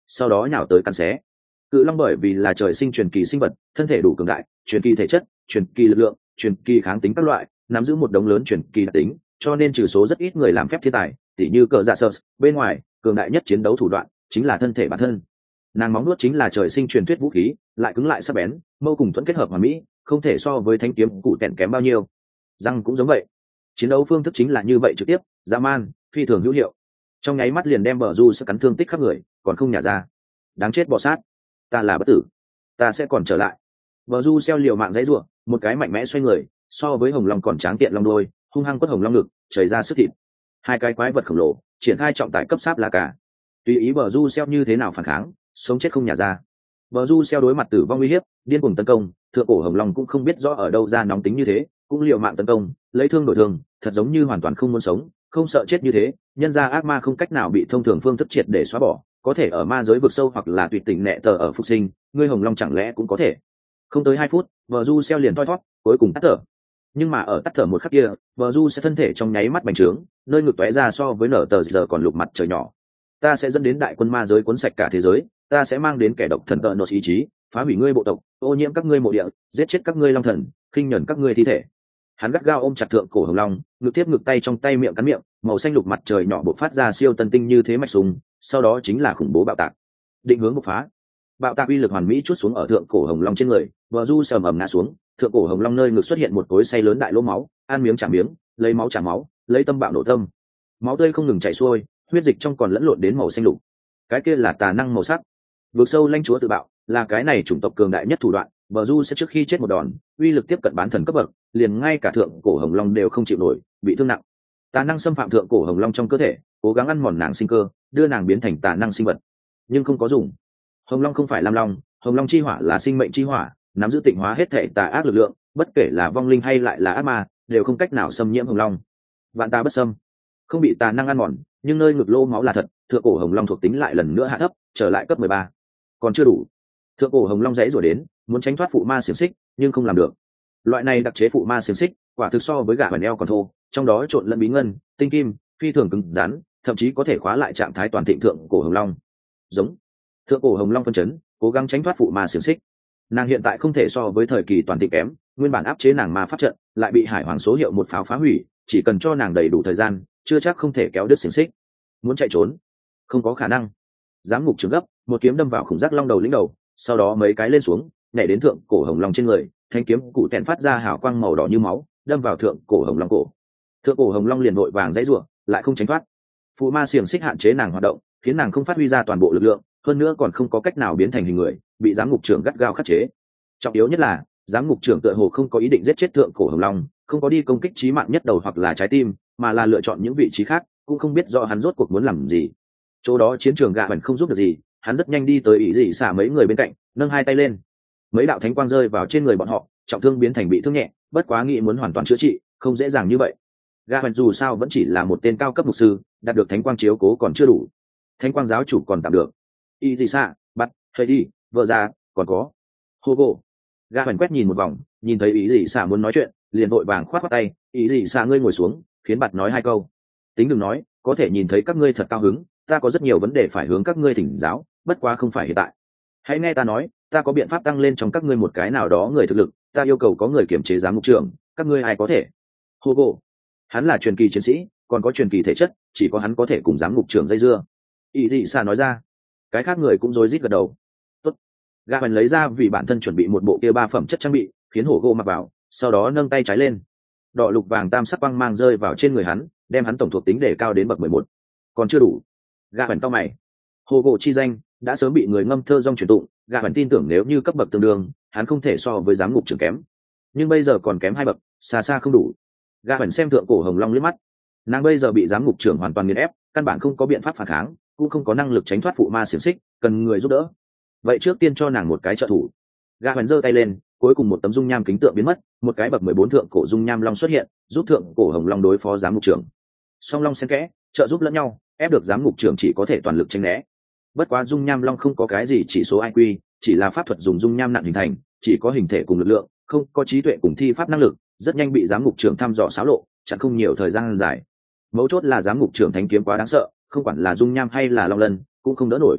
sau đó nhào tới cắn xé. Cự long bởi vì là trời sinh truyền kỳ sinh vật, thân thể đủ cường đại, truyền kỳ thể chất, truyền kỳ lực lượng, truyền kỳ kháng tính các loại, nắm giữ một đống lớn truyền kỳ đặc tính, cho nên trừ số rất ít người làm phép thiên tài, tỉ như cờ dạ sơ, bên ngoài cường đại nhất chiến đấu thủ đoạn chính là thân thể bản thân. Nàng móng nuốt chính là trời sinh truyền thuyết vũ khí, lại cứng lại sắc bén, mâu cùng thuẫn kết hợp hoàn mỹ, không thể so với thanh kiếm cụ tẹn kém bao nhiêu. Răng cũng giống vậy. Chiến đấu phương thức chính là như vậy, trực tiếp, dã man, phi thường hữu hiệu. Trong nháy mắt liền đem bờ du sẽ cắn thương tích khắp người, còn không nhả ra. Đáng chết bò sát, ta là bất tử, ta sẽ còn trở lại. Bờ du xeo liều mạng dãy rủa, một cái mạnh mẽ xoay người, so với hồng long còn tráng kiện long đôi, hung hăng quất hồng long ngực, chảy ra sức thịt. Hai cái quái vật khổng lồ triển khai trọng tải cấp sáp là cả. Tùy ý bờ du xeo như thế nào phản kháng, sống chết không nhả ra. Bờ du xeo đối mặt tử vong uy hiếp, điên cuồng tấn công, thượng cổ hồng long cũng không biết rõ ở đâu ra nóng tính như thế, cũng liều mạng tấn công, lấy thương đổi thương, thật giống như hoàn toàn không muốn sống, không sợ chết như thế. Nhân ra ác ma không cách nào bị thông thường phương thức triệt để xóa bỏ, có thể ở ma giới vực sâu hoặc là tuyệt tình nệ tờ ở phục sinh, ngươi hồng long chẳng lẽ cũng có thể? Không tới 2 phút, bờ du xeo liền thoi thoát, cuối cùng tắt thở. Nhưng mà ở tắt thở một khắc kia, bờ du sẽ thân thể trong nháy mắt bành trướng, nơi ngực tóe ra so với nở tờ giờ còn lục mặt trời nhỏ. Ta sẽ dẫn đến đại quân ma giới cuốn sạch cả thế giới, ta sẽ mang đến kẻ độc thần tợ nốt ý chí, phá hủy ngươi bộ tộc, ô nhiễm các ngươi mộ địa, giết chết các ngươi long thần, khinh nhẫn các ngươi thi thể. Hắn gắt gao ôm chặt thượng cổ hồng long, ngực tiếp ngực, tay trong tay miệng cắn miệng, màu xanh lục mặt trời nhỏ bộc phát ra siêu tân tinh như thế mạch súng, sau đó chính là khủng bố bạo tạc. Định hướng bộc phá. Bạo tạc uy lực hoàn mỹ chuốt xuống ở thượng cổ hồng long trên người, vờ du sầm ầm ngã xuống, thượng cổ hồng long nơi ngực xuất hiện một cối xay lớn đại lỗ máu, ăn miếng trả miếng, lấy máu trả máu, lấy tâm bạo nổ tâm. Máu tươi không ngừng chảy xuôi, huyết dịch trong còn lẫn lộn đến màu xanh lục. Cái kia là tà năng màu sắc. Vượt sâu lãnh chúa tự bạo, là cái này chủng tộc cường đại nhất thủ đoạn. Bờ du sẽ trước khi chết một đòn, uy lực tiếp cận bán thần cấp bậc, liền ngay cả thượng cổ hồng long đều không chịu nổi, bị thương nặng. Tà năng xâm phạm thượng cổ hồng long trong cơ thể, cố gắng ăn mòn nàng sinh cơ, đưa nàng biến thành tà năng sinh vật, nhưng không có dùng. Hồng long không phải lam long, hồng long chi hỏa là sinh mệnh chi hỏa, nắm giữ tịnh hóa hết thể tà ác lực lượng, bất kể là vong linh hay lại là ác ma, đều không cách nào xâm nhiễm hồng long. Vạn tà bất xâm, không bị tà năng ăn mòn, nhưng nơi ngực lô máu là thật. Thượng cổ hồng long thuộc tính lại lần nữa hạ thấp, trở lại cấp 13. Còn chưa đủ. Thượng cổ hồng long dãy rủa đến, muốn tránh thoát phụ ma xiềng xích, nhưng không làm được. Loại này đặc chế phụ ma xiềng xích, quả thực so với gà vằn eo còn thô, trong đó trộn lẫn bí ngân, tinh kim, phi thường cứng rắn, thậm chí có thể khóa lại trạng thái toàn thịnh thượng cổ hồng long. Giống. Thượng cổ hồng long phân chấn, cố gắng tránh thoát phụ ma xiềng xích. Nàng hiện tại không thể so với thời kỳ toàn thịnh kém, nguyên bản áp chế nàng ma pháp trận, lại bị hải hoàng số hiệu một pháo phá hủy, chỉ cần cho nàng đầy đủ thời gian, chưa chắc không thể kéo đứt xiềng xích. Muốn chạy trốn, không có khả năng. Giám ngục trường gấp, một kiếm đâm vào khủng giác long đầu lĩnh đầu, sau đó mấy cái lên xuống, nhảy đến thượng cổ hồng long trên người, thanh kiếm cụ tèn phát ra hào quang màu đỏ như máu, đâm vào thượng cổ hồng long cổ. Thượng cổ hồng long liền vội vàng dãy rủa, lại không tránh thoát. Phụ ma xiềng xích hạn chế nàng hoạt động, khiến nàng không phát huy ra toàn bộ lực lượng, hơn nữa còn không có cách nào biến thành hình người, bị giám ngục trưởng gắt gao khắc chế. Trọng yếu nhất là, giám ngục trưởng tựa hồ không có ý định giết chết thượng cổ hồng long, không có đi công kích chí mạng nhất đầu hoặc là trái tim, mà là lựa chọn những vị trí khác, cũng không biết rõ hắn rốt cuộc muốn làm gì. Chỗ đó chiến trường gạ bẩn không giúp được gì, hắn rất nhanh đi tới ý dị xả mấy người bên cạnh, nâng hai tay lên, mấy đạo thánh quang rơi vào trên người bọn họ, trọng thương biến thành bị thương nhẹ, bất quá nghĩ muốn hoàn toàn chữa trị không dễ dàng như vậy. Gạ bẩn dù sao vẫn chỉ là một tên cao cấp mục sư, đạt được thánh quang chiếu cố còn chưa đủ, thánh quang giáo chủ còn tạm được. Ý dị xả bắt hơi đi vợ ra còn có Hugo. Gạ bẩn quét nhìn một vòng, nhìn thấy ý dị xả muốn nói chuyện, liền vội vàng khoát khoát tay, ý dị xả ngươi ngồi xuống, khiến bạt nói hai câu. Tính đừng nói, có thể nhìn thấy các ngươi thật cao hứng, ta có rất nhiều vấn đề phải hướng các ngươi thỉnh giáo, bất quá không phải hiện tại. Hãy nghe ta nói, ta có biện pháp tăng lên trong các ngươi một cái nào đó người thực lực, ta yêu cầu có người kiểm chế giám mục trưởng, các ngươi ai có thể? Hugo, hắn là truyền kỳ chiến sĩ, còn có truyền kỳ thể chất, chỉ có hắn có thể cùng giám mục trưởng dây dưa. Ý dị xạ nói ra. Cái khác người cũng rối rít gật đầu. Tốt. Gã bèn lấy ra vì bản thân chuẩn bị một bộ kia 3 phẩm chất trang bị, khiến Hugo mặc vào, sau đó nâng tay trái lên. Đỏ lục vàng tam sắc quang mang rơi vào trên người hắn, đem hắn tổng thuộc tính đề cao đến bậc 11. Còn chưa đủ. Gã bèn to mày. Hugo chi danh đã sớm bị người ngâm thơ dong truyền tụng, gã bèn tin tưởng nếu như cấp bậc tương đương, hắn không thể so với giám ngục trưởng kém. Nhưng bây giờ còn kém 2 bậc, xa xa không đủ. Gã bèn xem thượng cổ hồng long liếc mắt. Nàng bây giờ bị giám ngục trưởng hoàn toàn nghiền ép, căn bản không có biện pháp phản kháng, cũng không có năng lực tránh thoát phụ ma xiềng xích, cần người giúp đỡ. Vậy trước tiên cho nàng một cái trợ thủ. Gã bèn giơ tay lên, cuối cùng một tấm dung nham kính tượng biến mất, một cái bậc 14 thượng cổ dung nham long xuất hiện, giúp thượng cổ hồng long đối phó giám ngục trưởng. Song long xen kẽ, trợ giúp lẫn nhau, ép được giám ngục trưởng chỉ có thể toàn lực tránh né. Bất quá dung nham long không có cái gì chỉ số IQ, chỉ là pháp thuật dùng dung nham nặng hình thành, chỉ có hình thể cùng lực lượng, không có trí tuệ cùng thi pháp năng lực, rất nhanh bị giám ngục trưởng thăm dò xáo lộ, chẳng không nhiều thời gian dài. Mấu chốt là giám ngục trưởng thánh kiếm quá đáng sợ, không quản là dung nham hay là long lân, cũng không đỡ nổi.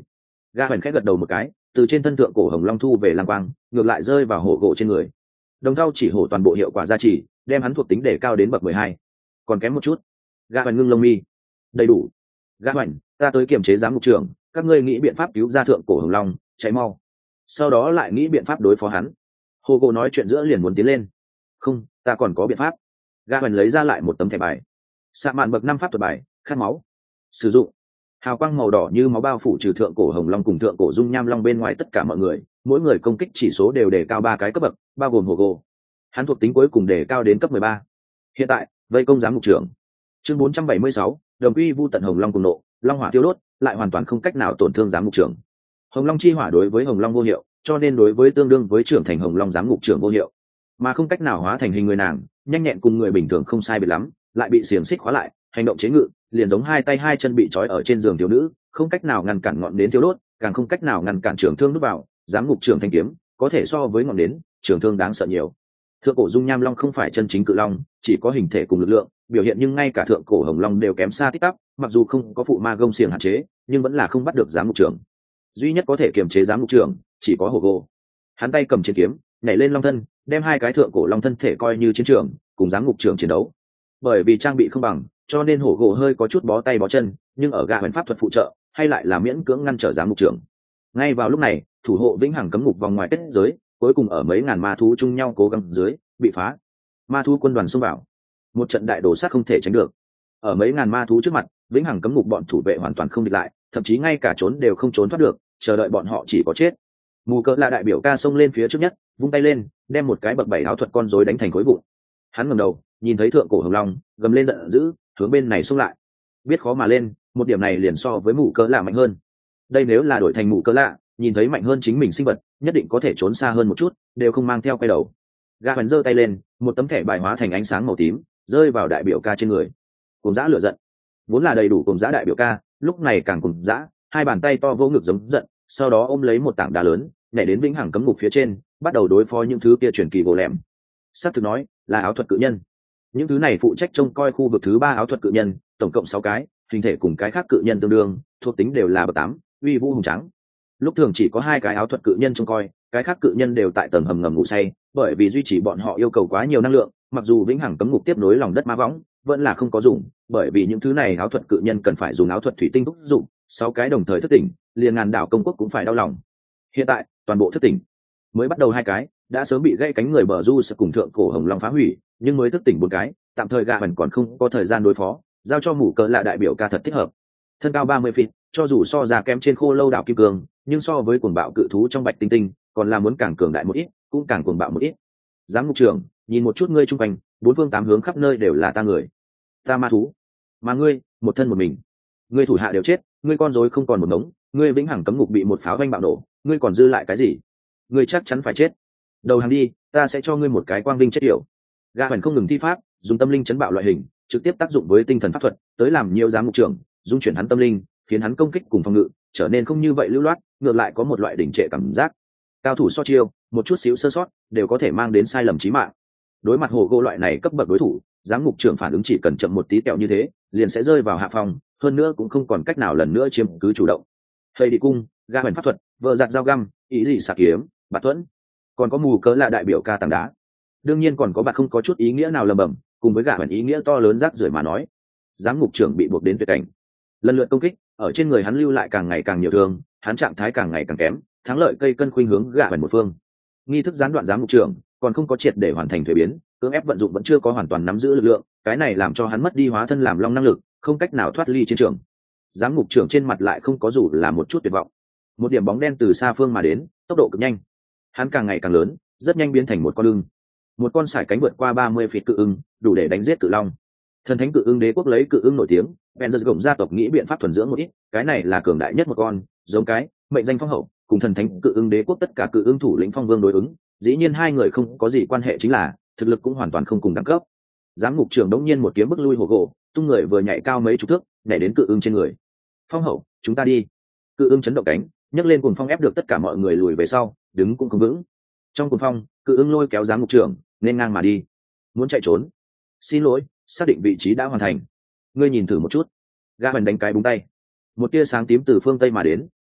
Gã hoành khẽ gật đầu một cái, từ trên thân thượng cổ hồng long thu về lang quang, ngược lại rơi vào hổ gỗ trên người. Đồng thau chỉ hổ toàn bộ hiệu quả gia trì, đem hắn thuộc tính để cao đến bậc 12. Còn kém một chút. Gã hoành ngưng lông mi. Đầy đủ. Gã hoành, ta tới kiềm chế giám ngục trưởng, các ngươi nghĩ biện pháp cứu ra thượng cổ hồng long, chạy mau. Sau đó lại nghĩ biện pháp đối phó hắn. Hổ gỗ nói chuyện giữa liền muốn tiến lên. Không, ta còn có biện pháp. Gã hoành lấy ra lại một tấm thẻ bài. Sạ mạn bậc 5 pháp thuật bài, khát máu. Sử dụng. Hào quang màu đỏ như máu bao phủ trừ thượng cổ hồng long cùng thượng cổ dung nham long bên ngoài tất cả mọi người, mỗi người công kích chỉ số đều đề cao 3 cái cấp bậc, bao gồm Hugo. Hắn thuộc tính cuối cùng đề cao đến cấp 13. Hiện tại, vây công giám ngục trưởng. Chương 476, đồng quy vu tận hồng long cùng nộ, long hỏa tiêu đốt, lại hoàn toàn không cách nào tổn thương giám ngục trưởng. Hồng long chi hỏa đối với hồng long vô hiệu, cho nên đối với tương đương với trưởng thành hồng long giám ngục trưởng vô hiệu, mà không cách nào hóa thành hình người nàng, nhanh nhẹn cùng người bình thường không sai biệt lắm, lại bị xiềng xích khóa lại, hành động chế ngự, liền giống hai tay hai chân bị trói ở trên giường thiếu nữ, không cách nào ngăn cản ngọn nến thiêu đốt, càng không cách nào ngăn cản trường thương đút vào. Giám ngục trưởng thanh kiếm có thể so với ngọn nến, trường thương đáng sợ nhiều. Thượng cổ dung nham long không phải chân chính cự long, chỉ có hình thể cùng lực lượng biểu hiện, nhưng ngay cả thượng cổ hồng long đều kém xa tích tắp. Mặc dù không có phụ ma gông xiềng hạn chế, nhưng vẫn là không bắt được giám ngục trưởng. Duy nhất có thể kiềm chế giám ngục trưởng chỉ có Hugo. Hắn tay cầm chiến kiếm, nhảy lên long thân, đem hai cái thượng cổ long thân thể coi như chiến trường, cùng giám ngục trưởng chiến đấu. Bởi vì trang bị không bằng, cho nên hổ gỗ hơi có chút bó tay bó chân, nhưng ở gã huyền pháp thuật phụ trợ, hay lại là miễn cưỡng ngăn trở giám ngục trưởng. Ngay vào lúc này, thủ hộ vĩnh hằng cấm ngục vòng ngoài kết giới, cuối cùng ở mấy ngàn ma thú chung nhau cố gắng dưới bị phá. Ma thú quân đoàn xông vào, một trận đại đổ sát không thể tránh được. Ở mấy ngàn ma thú trước mặt, vĩnh hằng cấm ngục bọn thủ vệ hoàn toàn không địch lại, thậm chí ngay cả trốn đều không trốn thoát được, chờ đợi bọn họ chỉ có chết. Mù Cỡ là đại biểu ca xông lên phía trước nhất, vung tay lên, đem một cái bậc 7 áo thuật con rối đánh thành khối vụn. Hắn ngẩng đầu, nhìn thấy thượng cổ hồng long, gầm lên giận dữ, hướng bên này xông lại. Biết khó mà lên, một điểm này liền so với Mù Cỡ lạ mạnh hơn. Đây nếu là đổi thành Mù Cỡ lạ, nhìn thấy mạnh hơn chính mình sinh vật, nhất định có thể trốn xa hơn một chút, đều không mang theo quay đầu. Gã bắn giơ tay lên, một tấm thẻ bài hóa thành ánh sáng màu tím, rơi vào đại biểu ca trên người. Cùng dã lửa giận, vốn là đầy đủ cùng dã đại biểu ca, lúc này càng cùng dã, hai bàn tay to vô ngực giống giận, sau đó ôm lấy một tảng đá lớn, nhảy đến vĩnh hằng cấm ngục phía trên, bắt đầu đối phó những thứ kia truyền kỳ gỗ lẻm. Sắp thực nói, là áo thuật cự nhân. Những thứ này phụ trách trông coi khu vực thứ 3 áo thuật cự nhân, tổng cộng 6 cái, hình thể cùng cái khác cự nhân tương đương, thuộc tính đều là bậc 8, uy vũ hùng tráng. Lúc thường chỉ có 2 cái áo thuật cự nhân trông coi, cái khác cự nhân đều tại tầng hầm ngầm ngủ say, bởi vì duy trì bọn họ yêu cầu quá nhiều năng lượng, mặc dù vĩnh hằng cấm ngục tiếp nối lòng đất ma võng, vẫn là không có dùng, bởi vì những thứ này áo thuật cự nhân cần phải dùng áo thuật thủy tinh thúc dụng, 6 cái đồng thời thức tỉnh, liền ngàn đảo công quốc cũng phải đau lòng. Hiện tại, toàn bộ thức tỉnh. Mới bắt đầu 2 cái, đã sớm bị gãy cánh người bờ du sẽ cùng thượng cổ hồng long phá hủy, nhưng mới thức tỉnh 4 cái, tạm thời gạ hẳn còn không có thời gian đối phó, giao cho Mù Cỡ là đại biểu ca thật thích hợp. Thân cao 30 feet, cho dù so ra kém trên khô lâu đảo kim cương, nhưng so với cuồng bạo cự thú trong bạch tinh tinh, còn là muốn càng cường đại một ít, cũng càng cuồng bạo một ít. Giám ngục trưởng, nhìn một chút ngươi trung quanh, 4 phương 8 hướng khắp nơi đều là ta người, ta ma thú, mà ngươi, một thân một mình, ngươi thủ hạ đều chết, ngươi con rối không còn một ngống, ngươi vĩnh hằng cấm ngục bị một pháo vanh bạo nổ, ngươi còn dư lại cái gì? Ngươi chắc chắn phải chết. Đầu hàng đi, ta sẽ cho ngươi một cái quang vinh chết yểu. Gã Hoành không ngừng thi pháp, dùng tâm linh chấn bạo loại hình, trực tiếp tác dụng với tinh thần pháp thuật, tới làm nhiều giám ngục trưởng, dung chuyển hắn tâm linh, khiến hắn công kích cùng phòng ngự trở nên không như vậy lưu loát, ngược lại có một loại đỉnh trệ cảm giác. Cao thủ so chiêu, một chút xíu sơ sót đều có thể mang đến sai lầm chí mạng. Đối mặt hồ gỗ loại này cấp bậc đối thủ, giám ngục trưởng phản ứng chỉ cần chậm một tí tẹo như thế, liền sẽ rơi vào hạ phòng, hơn nữa cũng không còn cách nào lần nữa chiếm cứ chủ động. Thầy đi cung, Gã Hoành pháp thuật, vợ giặt dao găm, ý gì xạ kiếm, bạt thuẫn, còn có Mù Cỡ là đại biểu ca tảng đá. Đương nhiên còn có bạt không có chút ý nghĩa nào lầm bầm, cùng với Gã Hoành ý nghĩa to lớn rác rưởi mà nói. Giám ngục trưởng bị buộc đến tuyệt cảnh, lần lượt công kích ở trên người hắn lưu lại càng ngày càng nhiều thương, hắn trạng thái càng ngày càng kém, thắng lợi cây cân khuynh hướng Gã Hoành một phương. Nghi thức gián đoạn giám ngục trưởng còn không có triệt để hoàn thành thuế biến, cưỡng ép vận dụng vẫn chưa có hoàn toàn nắm giữ lực lượng, cái này làm cho hắn mất đi hóa thân làm long năng lực, không cách nào thoát ly chiến trường. Giám ngục trưởng trên mặt lại không có dù là một chút tuyệt vọng. Một điểm bóng đen từ xa phương mà đến, tốc độ cực nhanh, hắn càng ngày càng lớn, rất nhanh biến thành một con ưng, một con sải cánh vượt qua 30 feet cự ưng, đủ để đánh giết cự long. Thần thánh cự ưng đế quốc lấy cự ưng nổi tiếng, Benzers gồng gia tộc nghĩ biện pháp thuần dưỡng một ít, cái này là cường đại nhất một con, giống cái mệnh danh phong hậu, cùng thần thánh cự ưng đế quốc tất cả cự ưng thủ lĩnh phong vương đối ứng, dĩ nhiên hai người không có gì quan hệ, chính là thực lực cũng hoàn toàn không cùng đẳng cấp. Giám ngục trưởng đống nhiên một kiếm bức lui hồ gỗ, tung người vừa nhảy cao mấy chục thước, nhảy đến cự ưng trên người. Phong hậu, chúng ta đi. Cự ưng chấn động cánh, nhấc lên cuồng phong ép được tất cả mọi người lùi về sau, đứng cũng không vững. Trong cuồng phong, cự ưng lôi kéo giám ngục trưởng, nên ngang mà đi. Muốn chạy trốn? Xin lỗi, xác định vị trí đã hoàn thành. Ngươi nhìn thử một chút. Gã Hoành đánh cái búng tay, một tia sáng tím từ phương tây mà đến,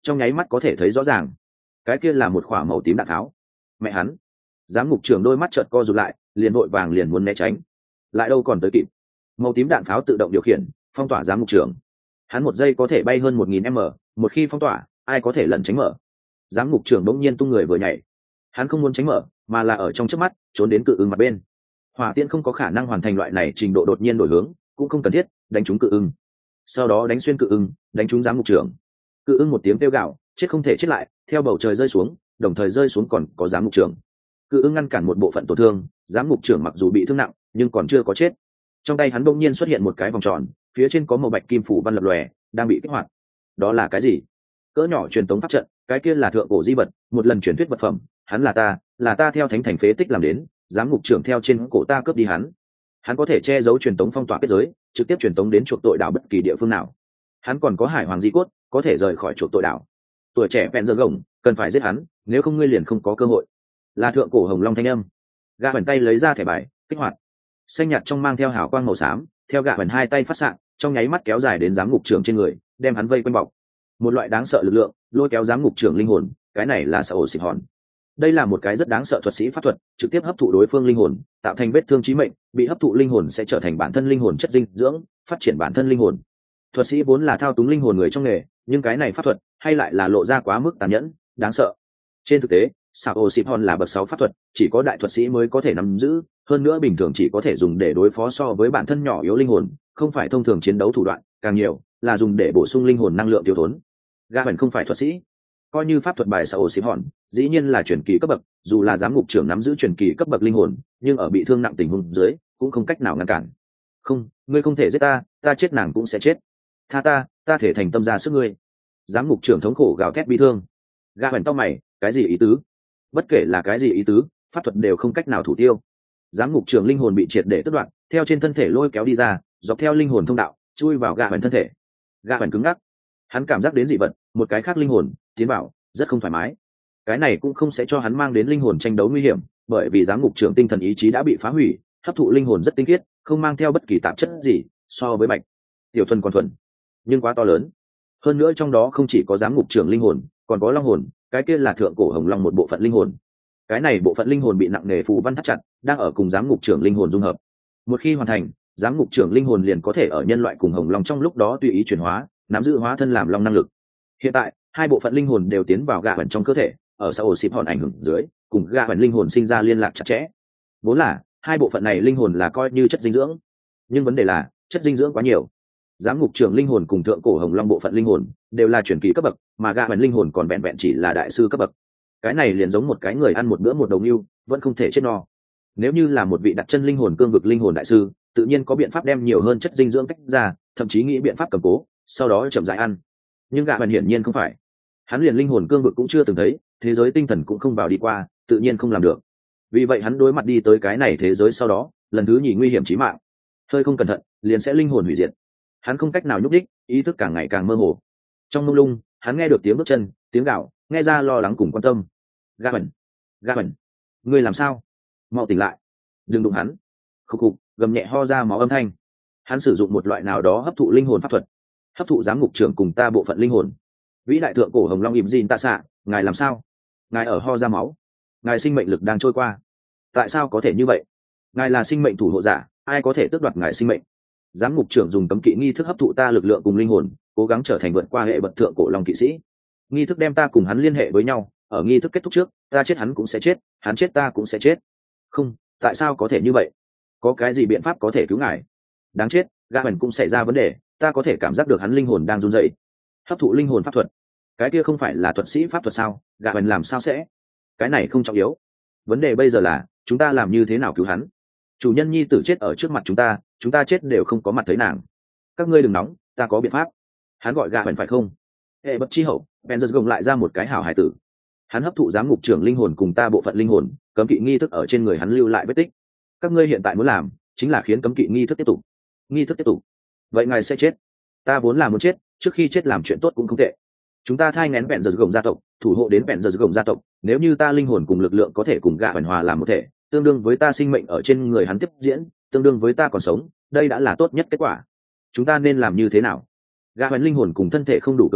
trong nháy mắt có thể thấy rõ ràng. Cái kia là một quả màu tím đạn tháo. Mẹ hắn! Giám ngục trưởng đôi mắt trợn co rụt lại, liền vội vàng liền muốn né tránh. Lại đâu còn tới kịp. Màu tím đạn pháo tự động điều khiển, phong tỏa giám ngục trưởng. Hắn một giây có thể bay hơn 1000 m, một khi phong tỏa, ai có thể lẩn tránh mở. Giám ngục trưởng bỗng nhiên tung người vừa nhảy. Hắn không muốn tránh mở, mà là ở trong chớp mắt trốn đến cự ưng mặt bên. Hỏa tiễn không có khả năng hoàn thành loại này trình độ đột nhiên đổi hướng, cũng không cần thiết đánh trúng cự ưng. Sau đó đánh xuyên cự ưng, đánh trúng giám ngục trưởng. Cự ưng một tiếng kêu gào, chết không thể chết lại, theo bầu trời rơi xuống, đồng thời rơi xuống còn có giám ngục trưởng. Cự ưng ngăn cản một bộ phận tổn thương, giám ngục trưởng mặc dù bị thương nặng, nhưng còn chưa có chết. Trong tay hắn bỗng nhiên xuất hiện một cái vòng tròn, phía trên có màu bạch kim phủ văn lập lòe, đang bị kích hoạt. Đó là cái gì? Cỡ nhỏ truyền tống pháp trận, cái kia là thượng cổ di vật, một lần truyền thuyết vật phẩm. Hắn là ta theo thánh thành phế tích làm đến, giám ngục trưởng theo trên cổ ta cướp đi hắn. Hắn có thể che giấu truyền tống phong tỏa kết giới, trực tiếp truyền tống đến chuộc tội đảo bất kỳ địa phương nào. Hắn còn có hải hoàng di cốt, có thể rời khỏi chuộc tội đảo. Tuổi trẻ vẹn giờ gồng, cần phải giết hắn, nếu không ngươi liền không có cơ hội. Là thượng cổ hồng long thanh âm. Gã bẩn tay lấy ra thẻ bài, kích hoạt. Xanh nhạt trong mang theo hào quang màu xám, theo gã bẩn hai tay phát xạ, trong nháy mắt kéo dài đến giám ngục trưởng trên người, đem hắn vây quanh bọc. Một loại đáng sợ lực lượng lôi kéo giám ngục trưởng linh hồn, cái này là sợ ổ xịt hòn. Đây là một cái rất đáng sợ thuật sĩ pháp thuật, trực tiếp hấp thụ đối phương linh hồn, tạo thành vết thương chí mệnh, bị hấp thụ linh hồn sẽ trở thành bản thân linh hồn chất dinh dưỡng, phát triển bản thân linh hồn. Thuật sĩ vốn là thao túng linh hồn người trong nghề, nhưng cái này pháp thuật hay lại là lộ ra quá mức tàn nhẫn, đáng sợ. Trên thực tế, xạ ô xịp hòn là bậc 6 pháp thuật, chỉ có đại thuật sĩ mới có thể nắm giữ, hơn nữa bình thường chỉ có thể dùng để đối phó so với bản thân nhỏ yếu linh hồn, không phải thông thường chiến đấu thủ đoạn, càng nhiều là dùng để bổ sung linh hồn năng lượng thiếu thốn. Gã bẩn không phải thuật sĩ, coi như pháp thuật bài xạ ô xịp hòn, dĩ nhiên là truyền kỳ cấp bậc, dù là giám ngục trưởng nắm giữ truyền kỳ cấp bậc linh hồn, nhưng ở bị thương nặng tình huống dưới, cũng không cách nào ngăn cản. Không, ngươi không thể giết ta, ta chết nàng cũng sẽ chết. Tha ta thể thành tâm ra sức ngươi. Giám ngục trưởng thống khổ gào thét bi thương. Gã bẩn tao mày, cái gì ý tứ? Bất kể là cái gì ý tứ, pháp thuật đều không cách nào thủ tiêu. Giám ngục trưởng linh hồn bị triệt để tước đoạt, theo trên thân thể lôi kéo đi ra, dọc theo linh hồn thông đạo, chui vào gã bẩn thân thể. Gã bẩn cứng ngắc, hắn cảm giác đến dị vật, một cái khác linh hồn tiến vào, rất không thoải mái. Cái này cũng không sẽ cho hắn mang đến linh hồn tranh đấu nguy hiểm, bởi vì giám ngục trưởng tinh thần ý chí đã bị phá hủy, hấp thụ linh hồn rất tinh khiết, không mang theo bất kỳ tạp chất gì, so với bạch tiểu thuần còn thuần, nhưng quá to lớn. Hơn nữa trong đó không chỉ có giám ngục trưởng linh hồn, còn có long hồn, cái kia là thượng cổ hồng long một bộ phận linh hồn. Cái này bộ phận linh hồn bị nặng nề phù văn thắt chặt, đang ở cùng giám ngục trưởng linh hồn dung hợp. Một khi hoàn thành, giám ngục trưởng linh hồn liền có thể ở nhân loại cùng hồng long trong lúc đó tùy ý chuyển hóa, nắm giữ hóa thân làm long năng lực. Hiện tại hai bộ phận linh hồn đều tiến vào gã bẩn trong cơ thể, ở xã hội xịp hòn ảnh hưởng dưới, cùng gã bẩn linh hồn sinh ra liên lạc chặt chẽ. Vốn là hai bộ phận này linh hồn là coi như chất dinh dưỡng, nhưng vấn đề là chất dinh dưỡng quá nhiều. Giám ngục trưởng linh hồn cùng thượng cổ hồng long bộ phận linh hồn đều là chuyển kỳ cấp bậc, mà gã bẩn linh hồn còn vẹn vẹn chỉ là đại sư cấp bậc. Cái này liền giống một cái người ăn một bữa một đầu nưu, vẫn không thể chết no. Nếu như là một vị đặt chân linh hồn cương vực linh hồn đại sư, tự nhiên có biện pháp đem nhiều hơn chất dinh dưỡng tách ra, thậm chí nghĩ biện pháp cầm cố, sau đó chậm rãi ăn. Nhưng gã bẩn hiển nhiên không phải, hắn liền linh hồn cương vực cũng chưa từng thấy, thế giới tinh thần cũng không vào đi qua, tự nhiên không làm được. Vì vậy hắn đối mặt đi tới cái này thế giới sau đó, lần thứ nhì nguy hiểm chí mạng, hơi không cẩn thận liền sẽ linh hồn hủy diệt. Hắn không cách nào nhúc đích, ý thức càng ngày càng mơ hồ. Trong mông lung, hắn nghe được tiếng bước chân, tiếng gạo, nghe ra lo lắng cùng quan tâm. Gã bẩn, ngươi làm sao? Mau tỉnh lại, đừng đụng hắn. Khục khục, gầm nhẹ ho ra máu âm thanh. Hắn sử dụng một loại nào đó hấp thụ linh hồn pháp thuật, hấp thụ giám ngục trưởng cùng ta bộ phận linh hồn. Vĩ đại thượng cổ hồng long ỉm dìn tạ xạ, ngài làm sao? Ngài ở ho ra máu, ngài sinh mệnh lực đang trôi qua. Tại sao có thể như vậy? Ngài là sinh mệnh thủ hộ giả, ai có thể tước đoạt ngài sinh mệnh? Giám ngục trưởng dùng cấm kỵ nghi thức hấp thụ ta lực lượng cùng linh hồn, cố gắng trở thành vượt qua hệ bậc thượng cổ long kỵ sĩ. Nghi thức đem ta cùng hắn liên hệ với nhau, ở nghi thức kết thúc trước, ta chết hắn cũng sẽ chết, hắn chết ta cũng sẽ chết. Không, tại sao có thể như vậy? Có cái gì biện pháp có thể cứu ngài? Đáng chết, gã bẩn cũng xảy ra vấn đề, ta có thể cảm giác được hắn linh hồn đang run rẩy. Hấp thụ linh hồn pháp thuật, cái kia không phải là thuật sĩ pháp thuật sao? Gã bẩn làm sao sẽ? Cái này không trọng yếu, vấn đề bây giờ là chúng ta làm như thế nào cứu hắn? Chủ nhân nhi tử chết ở trước mặt chúng ta chết đều không có mặt thấy nàng. Các ngươi đừng nóng, ta có biện pháp. Hắn gọi gã bẩn phải không? Hệ bất chi hậu, Benzers gồng lại ra một cái hảo hải tử. Hắn hấp thụ giám ngục trưởng linh hồn cùng ta bộ phận linh hồn, cấm kỵ nghi thức ở trên người hắn lưu lại vết tích. Các ngươi hiện tại muốn làm chính là khiến cấm kỵ nghi thức tiếp tục. Nghi thức tiếp tục, vậy ngài sẽ chết. Ta vốn là muốn chết, trước khi chết làm chuyện tốt cũng không tệ. Chúng ta thai nghén Benzers gồng gia tộc, thủ hộ đến Benzers gồng gia tộc. Nếu như ta linh hồn cùng lực lượng có thể cùng gã bẩn hòa làm một thể, tương đương với ta sinh mệnh ở trên người hắn tiếp diễn, tương đương với ta còn sống, đây đã là tốt nhất kết quả. Chúng ta nên làm như thế nào? Gã bẩn linh hồn cùng thân thể không đủ cường đại,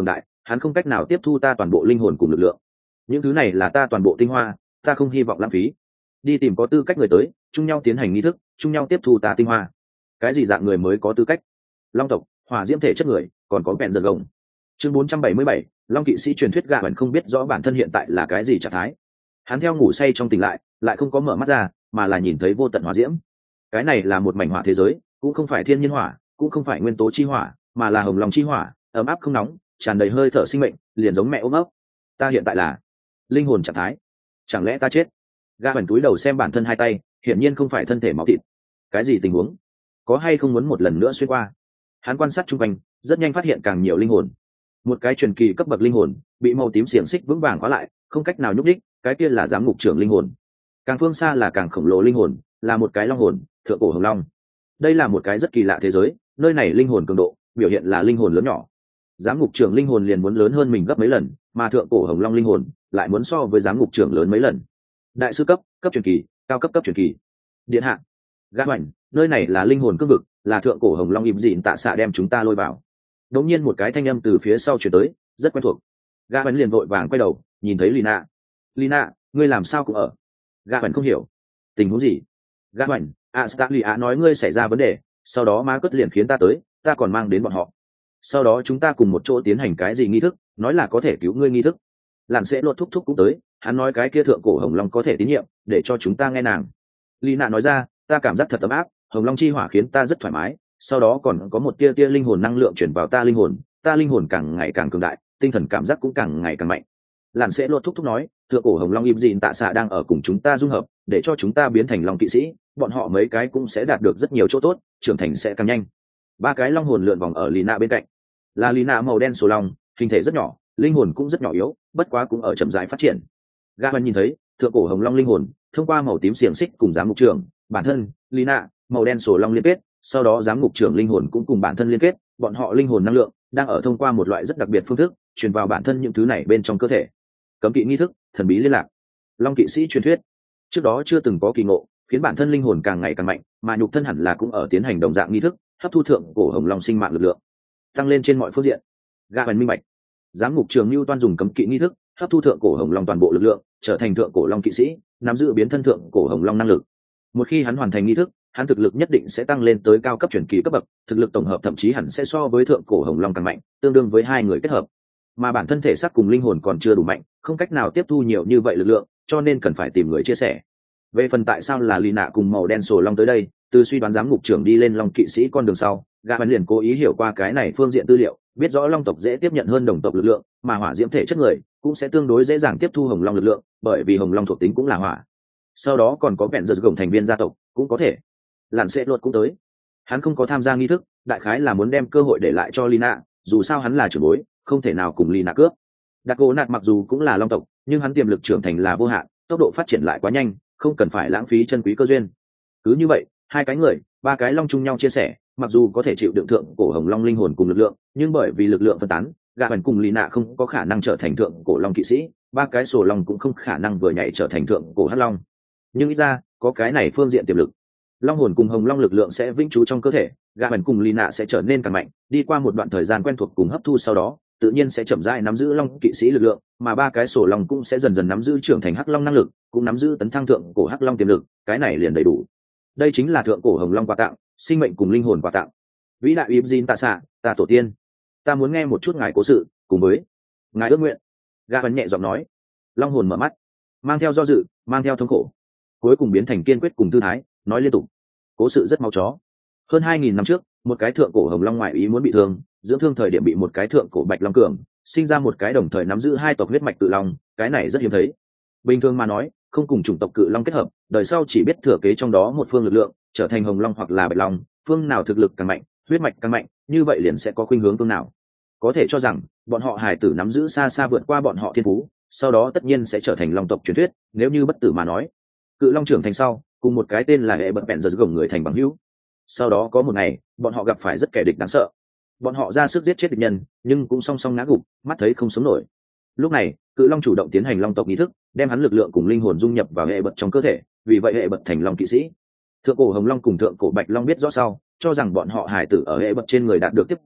hắn không cách nào tiếp thu ta toàn bộ linh hồn cùng lực lượng. Những thứ này là ta toàn bộ tinh hoa, ta không hy vọng lãng phí. Đi tìm có tư cách người tới, chung nhau tiến hành nghi thức, chung nhau tiếp thu ta tinh hoa. Cái gì dạng người mới có tư cách? Long tộc, hỏa diễm thể chất người, còn có bèn giật gồng. Chương 477, Long kỵ sĩ truyền thuyết gạ vẫn không biết rõ bản thân hiện tại là cái gì trạng thái. Hắn theo ngủ say trong tỉnh lại không có mở mắt ra, mà là nhìn thấy vô tận hỏa diễm. Cái này là một mảnh hỏa thế giới, cũng không phải thiên nhiên hỏa, cũng không phải nguyên tố chi hỏa, mà là hồng long chi hỏa, ấm áp không nóng, tràn đầy hơi thở sinh mệnh, liền giống mẹ ôm ấp. Ta hiện tại là linh hồn trạng thái. Chẳng lẽ ta chết? Gã bẩn túi đầu xem bản thân hai tay, hiển nhiên không phải thân thể máu thịt. Cái gì tình huống? Có hay không muốn một lần nữa xuyên qua? Hắn quan sát chung quanh, rất nhanh phát hiện càng nhiều linh hồn. Một cái truyền kỳ cấp bậc linh hồn bị màu tím xiềng xích vững vàng khóa lại, không cách nào nhúc đích. Cái kia là giám ngục trưởng linh hồn. Càng phương xa là càng khổng lồ linh hồn, là một cái long hồn, thượng cổ hồng long. Đây là một cái rất kỳ lạ thế giới, nơi này linh hồn cường độ biểu hiện là linh hồn lớn nhỏ. Giám ngục trưởng linh hồn liền muốn lớn hơn mình gấp mấy lần, mà thượng cổ hồng long linh hồn lại muốn so với giám ngục trưởng lớn mấy lần. Đại sư cấp, cấp truyền kỳ, cao cấp cấp truyền kỳ. Điện hạ, gã hoành, nơi này là linh hồn cương vực, là thượng cổ hồng long im dịn tạ xạ đem chúng ta lôi vào. Đống nhiên một cái thanh âm từ phía sau truyền tới, rất quen thuộc. Gã hoành liền vội vàng quay đầu, nhìn thấy Lina. Lina, ngươi làm sao cũng ở? Gã hoành không hiểu, tình huống gì? Gã hoành, Stalia nói ngươi xảy ra vấn đề, sau đó má cất liền khiến ta tới, ta còn mang đến bọn họ. Sau đó chúng ta cùng một chỗ tiến hành cái gì nghi thức, nói là có thể cứu ngươi nghi thức. Lặn sẽ lột thúc cũng tới, hắn nói cái kia thượng cổ hồng long có thể tín nhiệm, để cho chúng ta nghe nàng. Lina nói ra, ta cảm giác thật ấm áp, hồng long chi hỏa khiến ta rất thoải mái, sau đó còn có một tia tia linh hồn năng lượng chuyển vào ta linh hồn càng ngày càng cường đại, tinh thần cảm giác cũng càng ngày càng mạnh. Lặn sẽ lột thúc nói, thượng cổ hồng long im dịn tạ xạ đang ở cùng chúng ta dung hợp, để cho chúng ta biến thành long kỵ sĩ, bọn họ mấy cái cũng sẽ đạt được rất nhiều chỗ tốt, trưởng thành sẽ càng nhanh. Ba cái long hồn lượn vòng ở Lina bên cạnh, là Lina màu đen sổ long, hình thể rất nhỏ, linh hồn cũng rất nhỏ yếu, bất quá cũng ở chậm rãi phát triển. Gavan nhìn thấy thượng cổ hồng long linh hồn thông qua màu tím xiềng xích cùng giám ngục trưởng bản thân Lina màu đen sổ long liên kết, sau đó giám ngục trưởng linh hồn cũng cùng bản thân liên kết, bọn họ linh hồn năng lượng đang ở thông qua một loại rất đặc biệt phương thức truyền vào bản thân những thứ này bên trong cơ thể. Cấm kỵ nghi thức, thần bí liên lạc, long kỵ sĩ truyền thuyết, trước đó chưa từng có kỳ ngộ, khiến bản thân linh hồn càng ngày càng mạnh, mà nhục thân hẳn là cũng ở tiến hành đồng dạng nghi thức, hấp thu thượng cổ hồng long sinh mạng lực lượng, tăng lên trên mọi phương diện. Gavan minh bạch, giám ngục trường lưu toan dùng cấm kỵ nghi thức hấp thu thượng cổ hồng long toàn bộ lực lượng, trở thành thượng cổ long kỵ sĩ, nắm giữ biến thân thượng cổ hồng long năng lực. Một khi hắn hoàn thành nghi thức, hắn thực lực nhất định sẽ tăng lên tới cao cấp truyền kỳ cấp bậc, thực lực tổng hợp thậm chí hẳn sẽ so với thượng cổ hồng long càng mạnh, tương đương với hai người kết hợp. Mà bản thân thể xác cùng linh hồn còn chưa đủ mạnh, không cách nào tiếp thu nhiều như vậy lực lượng, cho nên cần phải tìm người chia sẻ. Về phần tại sao là Lina cùng màu đen sổ long tới đây, từ suy đoán giám ngục trưởng đi lên long kỵ sĩ con đường sau, Gavan liền cố ý hiểu qua cái này phương diện tư liệu, biết rõ long tộc dễ tiếp nhận hơn đồng tộc lực lượng, mà hỏa diễm thể chất người cũng sẽ tương đối dễ dàng tiếp thu hồng long lực lượng, bởi vì hồng long thuộc tính cũng là hỏa. Sau đó còn có vẹn giật gồng thành viên gia tộc cũng có thể. Lặn sẽ luật cũng tới, hắn không có tham gia nghi thức, đại khái là muốn đem cơ hội để lại cho Lina, dù sao hắn là trưởng bối, không thể nào cùng Lina cướp. Đặc Gỗ Nạt mặc dù cũng là long tộc, nhưng hắn tiềm lực trưởng thành là vô hạn, tốc độ phát triển lại quá nhanh, không cần phải lãng phí chân quý cơ duyên. Cứ như vậy, hai cái người, ba cái long chung nhau chia sẻ, mặc dù có thể chịu đựng thượng cổ hồng long linh hồn cùng lực lượng, nhưng bởi vì lực lượng phân tán, Gavan cùng Lina không có khả năng trở thành thượng cổ long kỵ sĩ, ba cái sổ long cũng không khả năng vừa nhảy trở thành thượng cổ hắc long. Nhưng ít ra, có cái này phương diện tiềm lực. Long hồn cùng hồng long lực lượng sẽ vĩnh trú trong cơ thể, Gavan cùng Lina sẽ trở nên càng mạnh, đi qua một đoạn thời gian quen thuộc cùng hấp thu sau đó, tự nhiên sẽ chậm rãi nắm giữ long kỵ sĩ lực lượng, mà ba cái sổ long cũng sẽ dần dần nắm giữ trưởng thành hắc long năng lực, cũng nắm giữ tấn thăng thượng cổ hắc long tiềm lực, cái này liền đầy đủ. Đây chính là thượng cổ hồng long quà tặng, sinh mệnh cùng linh hồn quà tặng. Vĩ đại Ibzin tạ xạ, ta tổ tiên, ta muốn nghe một chút ngài cố sự, cùng với ngài ước nguyện. Gavan nhẹ giọng nói. Long hồn mở mắt, mang theo do dự, mang theo thống khổ, cuối cùng biến thành kiên quyết cùng tư thái, nói liên tục. Cố sự rất máu chó. Hơn 2000 năm trước, một cái thượng cổ hồng long ngoại ý muốn bị thương, dưỡng thương thời điểm bị một cái thượng cổ bạch long cường, sinh ra một cái đồng thời nắm giữ hai tộc huyết mạch cự long, cái này rất hiếm thấy. Bình thường mà nói, không cùng chủng tộc cự long kết hợp, đời sau chỉ biết thừa kế trong đó một phương lực lượng, trở thành hồng long hoặc là bạch long, phương nào thực lực càng mạnh, huyết mạch càng mạnh, như vậy liền sẽ có khuynh hướng phương nào. Có thể cho rằng, bọn họ hài tử nắm giữ xa xa vượt qua bọn họ thiên phú, sau đó tất nhiên sẽ trở thành long tộc truyền thuyết, nếu như bất tử mà nói. Cự long trưởng thành sau, cùng một cái tên là hệ bật bèn giật gồng người thành bằng hữu. Sau đó có một ngày, bọn họ gặp phải rất kẻ địch đáng sợ. Bọn họ ra sức giết chết địch nhân, nhưng cũng song song ngã gục, mắt thấy không sống nổi. Lúc này, cự long chủ động tiến hành long tộc nghi thức, đem hắn lực lượng cùng linh hồn dung nhập vào hệ bật trong cơ thể, vì vậy hệ bật thành long kỵ sĩ. Thượng cổ hồng long cùng thượng cổ bạch long biết rõ sau, cho rằng bọn họ hài tử ở hệ bật trên người đạt được tiếp diễn,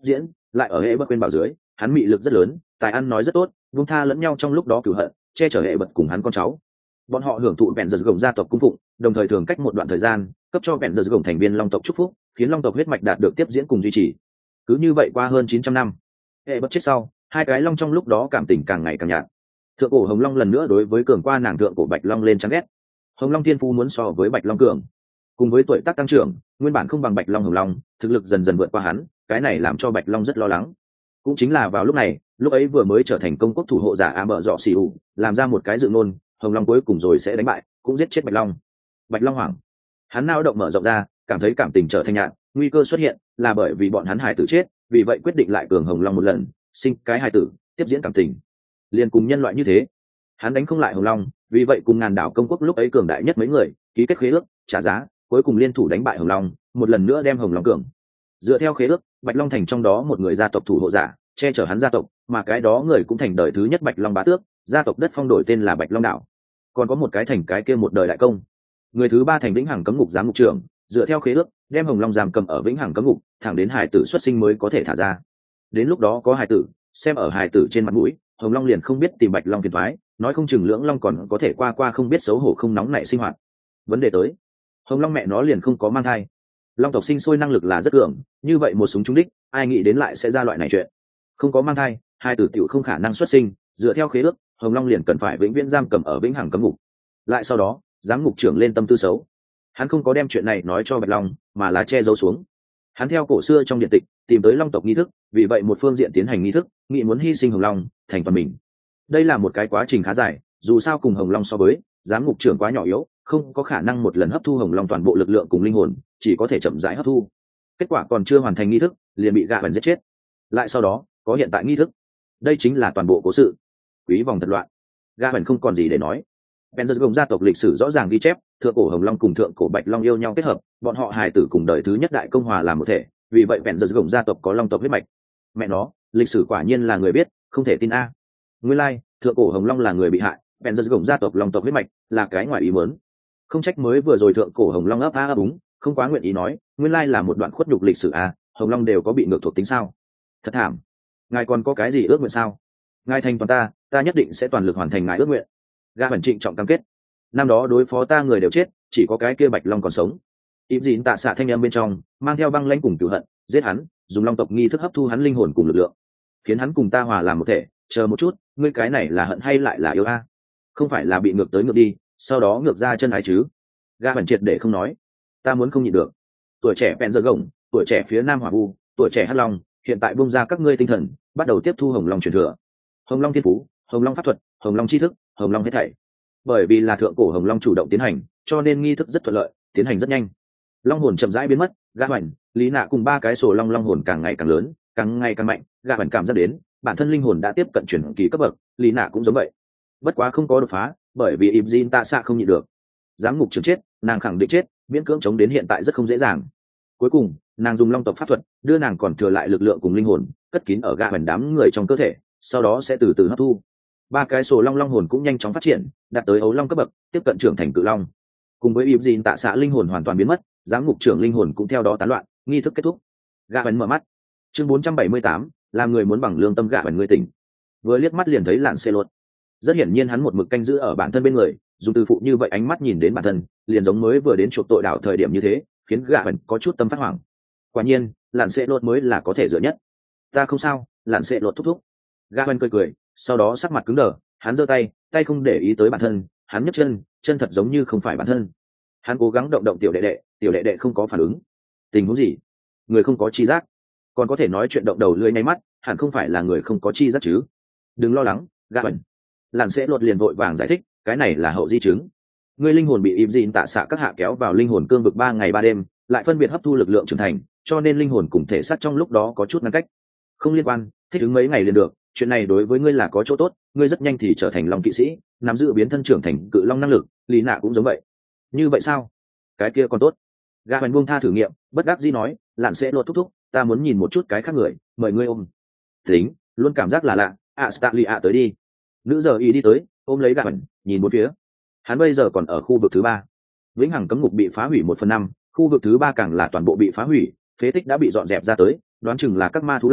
lại ở hệ bật quên bảo dưới, hắn mị lực rất lớn, tài ăn nói rất tốt, vung tha lẫn nhau trong lúc đó cửu hận, che chở hệ bật cùng hắn con cháu. Bọn họ hưởng thụ vẹn giật gồng gia tộc cung phụng, đồng thời thường cách một đoạn thời gian cấp cho vẹn giật gồng thành viên long tộc chúc phúc, khiến long tộc huyết mạch đạt được tiếp diễn cùng duy trì. Cứ như vậy qua hơn 900 năm, hệ bật chết sau, hai cái long trong lúc đó cảm tình càng ngày càng nhạt. Thượng cổ hồng long lần nữa đối với cường qua nàng thượng cổ bạch long lên chán ghét. Hồng long thiên phú muốn so với bạch long cường, cùng với tuổi tác tăng trưởng, nguyên bản không bằng bạch long hồng long, thực lực dần dần vượt qua hắn, cái này làm cho bạch long rất lo lắng. Cũng chính là vào lúc này, lúc ấy vừa mới trở thành công quốc thủ hộ giả a bợ dọ xì ủ, làm ra một cái dự ngôn, hồng long cuối cùng rồi sẽ đánh bại, cũng giết chết bạch long. Bạch long hoảng, hắn nao động mở rộng ra, cảm thấy cảm tình trở thành nhạt, nguy cơ xuất hiện là bởi vì bọn hắn hài tử chết, vì vậy quyết định lại cường hồng long một lần, sinh cái hài tử, tiếp diễn cảm tình. Liên cùng nhân loại như thế, hắn đánh không lại hồng long, vì vậy cùng ngàn đảo công quốc lúc ấy cường đại nhất mấy người ký kết khế ước, trả giá, cuối cùng liên thủ đánh bại hồng long, một lần nữa đem hồng long cường. Dựa theo khế ước, bạch long thành trong đó một người gia tộc thủ hộ giả, che chở hắn gia tộc, mà cái đó người cũng thành đời thứ nhất bạch long bá tước, gia tộc đất phong đổi tên là bạch long đảo. Còn có một cái thành cái kia một đời đại công, người thứ ba thành vĩnh hằng cấm ngục giám ngục trưởng, dựa theo khế ước đem hồng long giam cầm ở vĩnh hằng cấm ngục, thẳng đến hải tử xuất sinh mới có thể thả ra. Đến lúc đó có hải tử, xem ở hải tử trên mặt mũi, hồng long liền không biết tìm bạch long phiền toái, nói không chừng lưỡng long còn có thể qua không biết xấu hổ không nóng nảy sinh hoạt. Vấn đề tới, hồng long mẹ nó liền không có mang thai. Long tộc sinh sôi năng lực là rất cường, như vậy một súng trúng đích, ai nghĩ đến lại sẽ ra loại này chuyện. Không có mang thai, hai tử tiểu không khả năng xuất sinh, dựa theo khế ước, hồng long liền cần phải vĩnh viễn giam cầm ở vĩnh hằng cấm ngục. Lại sau đó, giám ngục trưởng lên tâm tư xấu, hắn không có đem chuyện này nói cho bạch long, mà là che giấu xuống. Hắn theo cổ xưa trong điện tịch tìm tới long tộc nghi thức, vì vậy một phương diện tiến hành nghi thức, nghĩ muốn hy sinh hồng long thành toàn mình. Đây là một cái quá trình khá dài, dù sao cùng hồng long so với, giám ngục trưởng quá nhỏ yếu, không có khả năng một lần hấp thu hồng long toàn bộ lực lượng cùng linh hồn, chỉ có thể chậm rãi hấp thu. Kết quả còn chưa hoàn thành nghi thức, liền bị gạ bẩn giết chết. Lại sau đó, có hiện tại nghi thức. Đây chính là toàn bộ cố sự. Quý vòng thật loạn. Gạ bẩn không còn gì để nói. Benzers gồm gia tộc lịch sử rõ ràng ghi chép, thượng cổ hồng long cùng thượng cổ bạch long yêu nhau kết hợp, bọn họ hài tử cùng đời thứ nhất đại công hòa làm một thể, vì vậy Benzers gồm gia tộc có long tộc huyết mạch. Mẹ nó, lịch sử quả nhiên là người biết, không thể tin a. Nguyên lai, thượng cổ hồng long là người bị hại, Benzers gồm gia tộc long tộc huyết mạch là cái ngoài ý muốn. Không trách mới vừa rồi thượng cổ hồng long ấp a ấp úng, không quá nguyện ý nói, nguyên lai là một đoạn khuất nhục lịch sử a, hồng long đều có bị ngược thuộc tính sao? Thật thảm. Ngài còn có cái gì ước nguyện sao? Ngài thành toàn ta nhất định sẽ toàn lực hoàn thành ngài ước nguyện. Gã bẩn trịnh trọng cam kết. Năm đó đối phó ta người đều chết, chỉ có cái kia bạch long còn sống. Im dịn tạ xạ thanh em bên trong mang theo băng lãnh cùng cửu hận, giết hắn, dùng long tộc nghi thức hấp thu hắn linh hồn cùng lực lượng, khiến hắn cùng ta hòa làm một thể. Chờ một chút, ngươi cái này là hận hay lại là yêu a? Không phải là bị ngược tới ngược đi, sau đó ngược ra chân ái chứ? Gã bẩn triệt để không nói. Ta muốn không nhịn được. Tuổi trẻ bèn giờ gồng, tuổi trẻ phía nam hỏa vu, tuổi trẻ hắc long, hiện tại bung ra các ngươi tinh thần, bắt đầu tiếp thu hồng long truyền thừa. Hồng long thiên phú, hồng long pháp thuật, hồng long tri thức, hồng long hết thảy. Bởi vì là thượng cổ hồng long chủ động tiến hành, cho nên nghi thức rất thuận lợi, tiến hành rất nhanh. Long hồn chậm rãi biến mất, gã hoành, lý nạ cùng ba cái sổ long long hồn càng ngày càng lớn, càng ngày càng mạnh. Gã hoành cảm giác đến bản thân linh hồn đã tiếp cận chuyển kỳ cấp bậc, lý nạ cũng giống vậy. Bất quá không có đột phá, bởi vì Ibzin tạ xạ không nhịn được, giám ngục trường chết, nàng khẳng định chết, miễn cưỡng chống đến hiện tại rất không dễ dàng. Cuối cùng, nàng dùng long tộc pháp thuật đưa nàng còn thừa lại lực lượng cùng linh hồn cất kín ở gã hoành đám người trong cơ thể, sau đó sẽ từ từ hấp thu. Ba cái sổ long long hồn cũng nhanh chóng phát triển, đạt tới ấu long cấp bậc, tiếp cận trưởng thành cự long. Cùng với Ibzin tạ xạ linh hồn hoàn toàn biến mất, giám ngục trưởng linh hồn cũng theo đó tán loạn, nghi thức kết thúc. Gã hoành mở mắt. Chương 478, làm người muốn bằng lương tâm. Gã hoành người tỉnh, vừa liếc mắt liền thấy Lạn Xê Lột. Rất hiển nhiên hắn một mực canh giữ ở bản thân bên người, dùng từ phụ như vậy ánh mắt nhìn đến bản thân, liền giống mới vừa đến chuộc tội đảo thời điểm như thế, khiến gã hoành có chút tâm phát hoảng. Quả nhiên, Lạn Xê Lột mới là có thể dựa nhất. Ta không sao, Lạn Xê Lột thúc thúc. Gã hoành cười, sau đó sắc mặt cứng đờ, hắn giơ tay không để ý tới bản thân, hắn nhấc chân thật giống như không phải bản thân. Hắn cố gắng động động tiểu đệ đệ không có phản ứng. Tình huống gì? Người không có chi giác, còn có thể nói chuyện động đầu lưỡi nháy mắt, hẳn không phải là người không có chi giác chứ? Đừng lo lắng, Gã hoành. Lạn Sẽ Lột liền vội vàng giải thích, cái này là hậu di chứng. Ngươi linh hồn bị Ibzin tạ xạ các hạ kéo vào linh hồn cương vực 3 ngày 3 đêm, lại phân biệt hấp thu lực lượng trưởng thành, cho nên linh hồn cùng thể xác trong lúc đó có chút ngăn cách. Không liên quan, thích ứng mấy ngày liền được, chuyện này đối với ngươi là có chỗ tốt, ngươi rất nhanh thì trở thành long kỵ sĩ, nắm giữ biến thân trưởng thành cự long năng lực, lý nạ cũng giống vậy. Như vậy sao? Cái kia còn tốt. Gã hoành buông tha thử nghiệm, bất đắc dĩ nói, Lạn Sẽ Lột thúc thúc, ta muốn nhìn một chút cái khác người, mời ngươi ôm. Tính, luôn cảm giác là lạ, Stalia tới đi. Nữ giờ y đi tới, ôm lấy Gã hoành, nhìn một phía. Hắn bây giờ còn ở khu vực thứ 3. Vĩnh hằng cấm ngục bị phá hủy 1/5, khu vực thứ 3 càng là toàn bộ bị phá hủy, phế tích đã bị dọn dẹp ra tới, đoán chừng là các ma thú làm,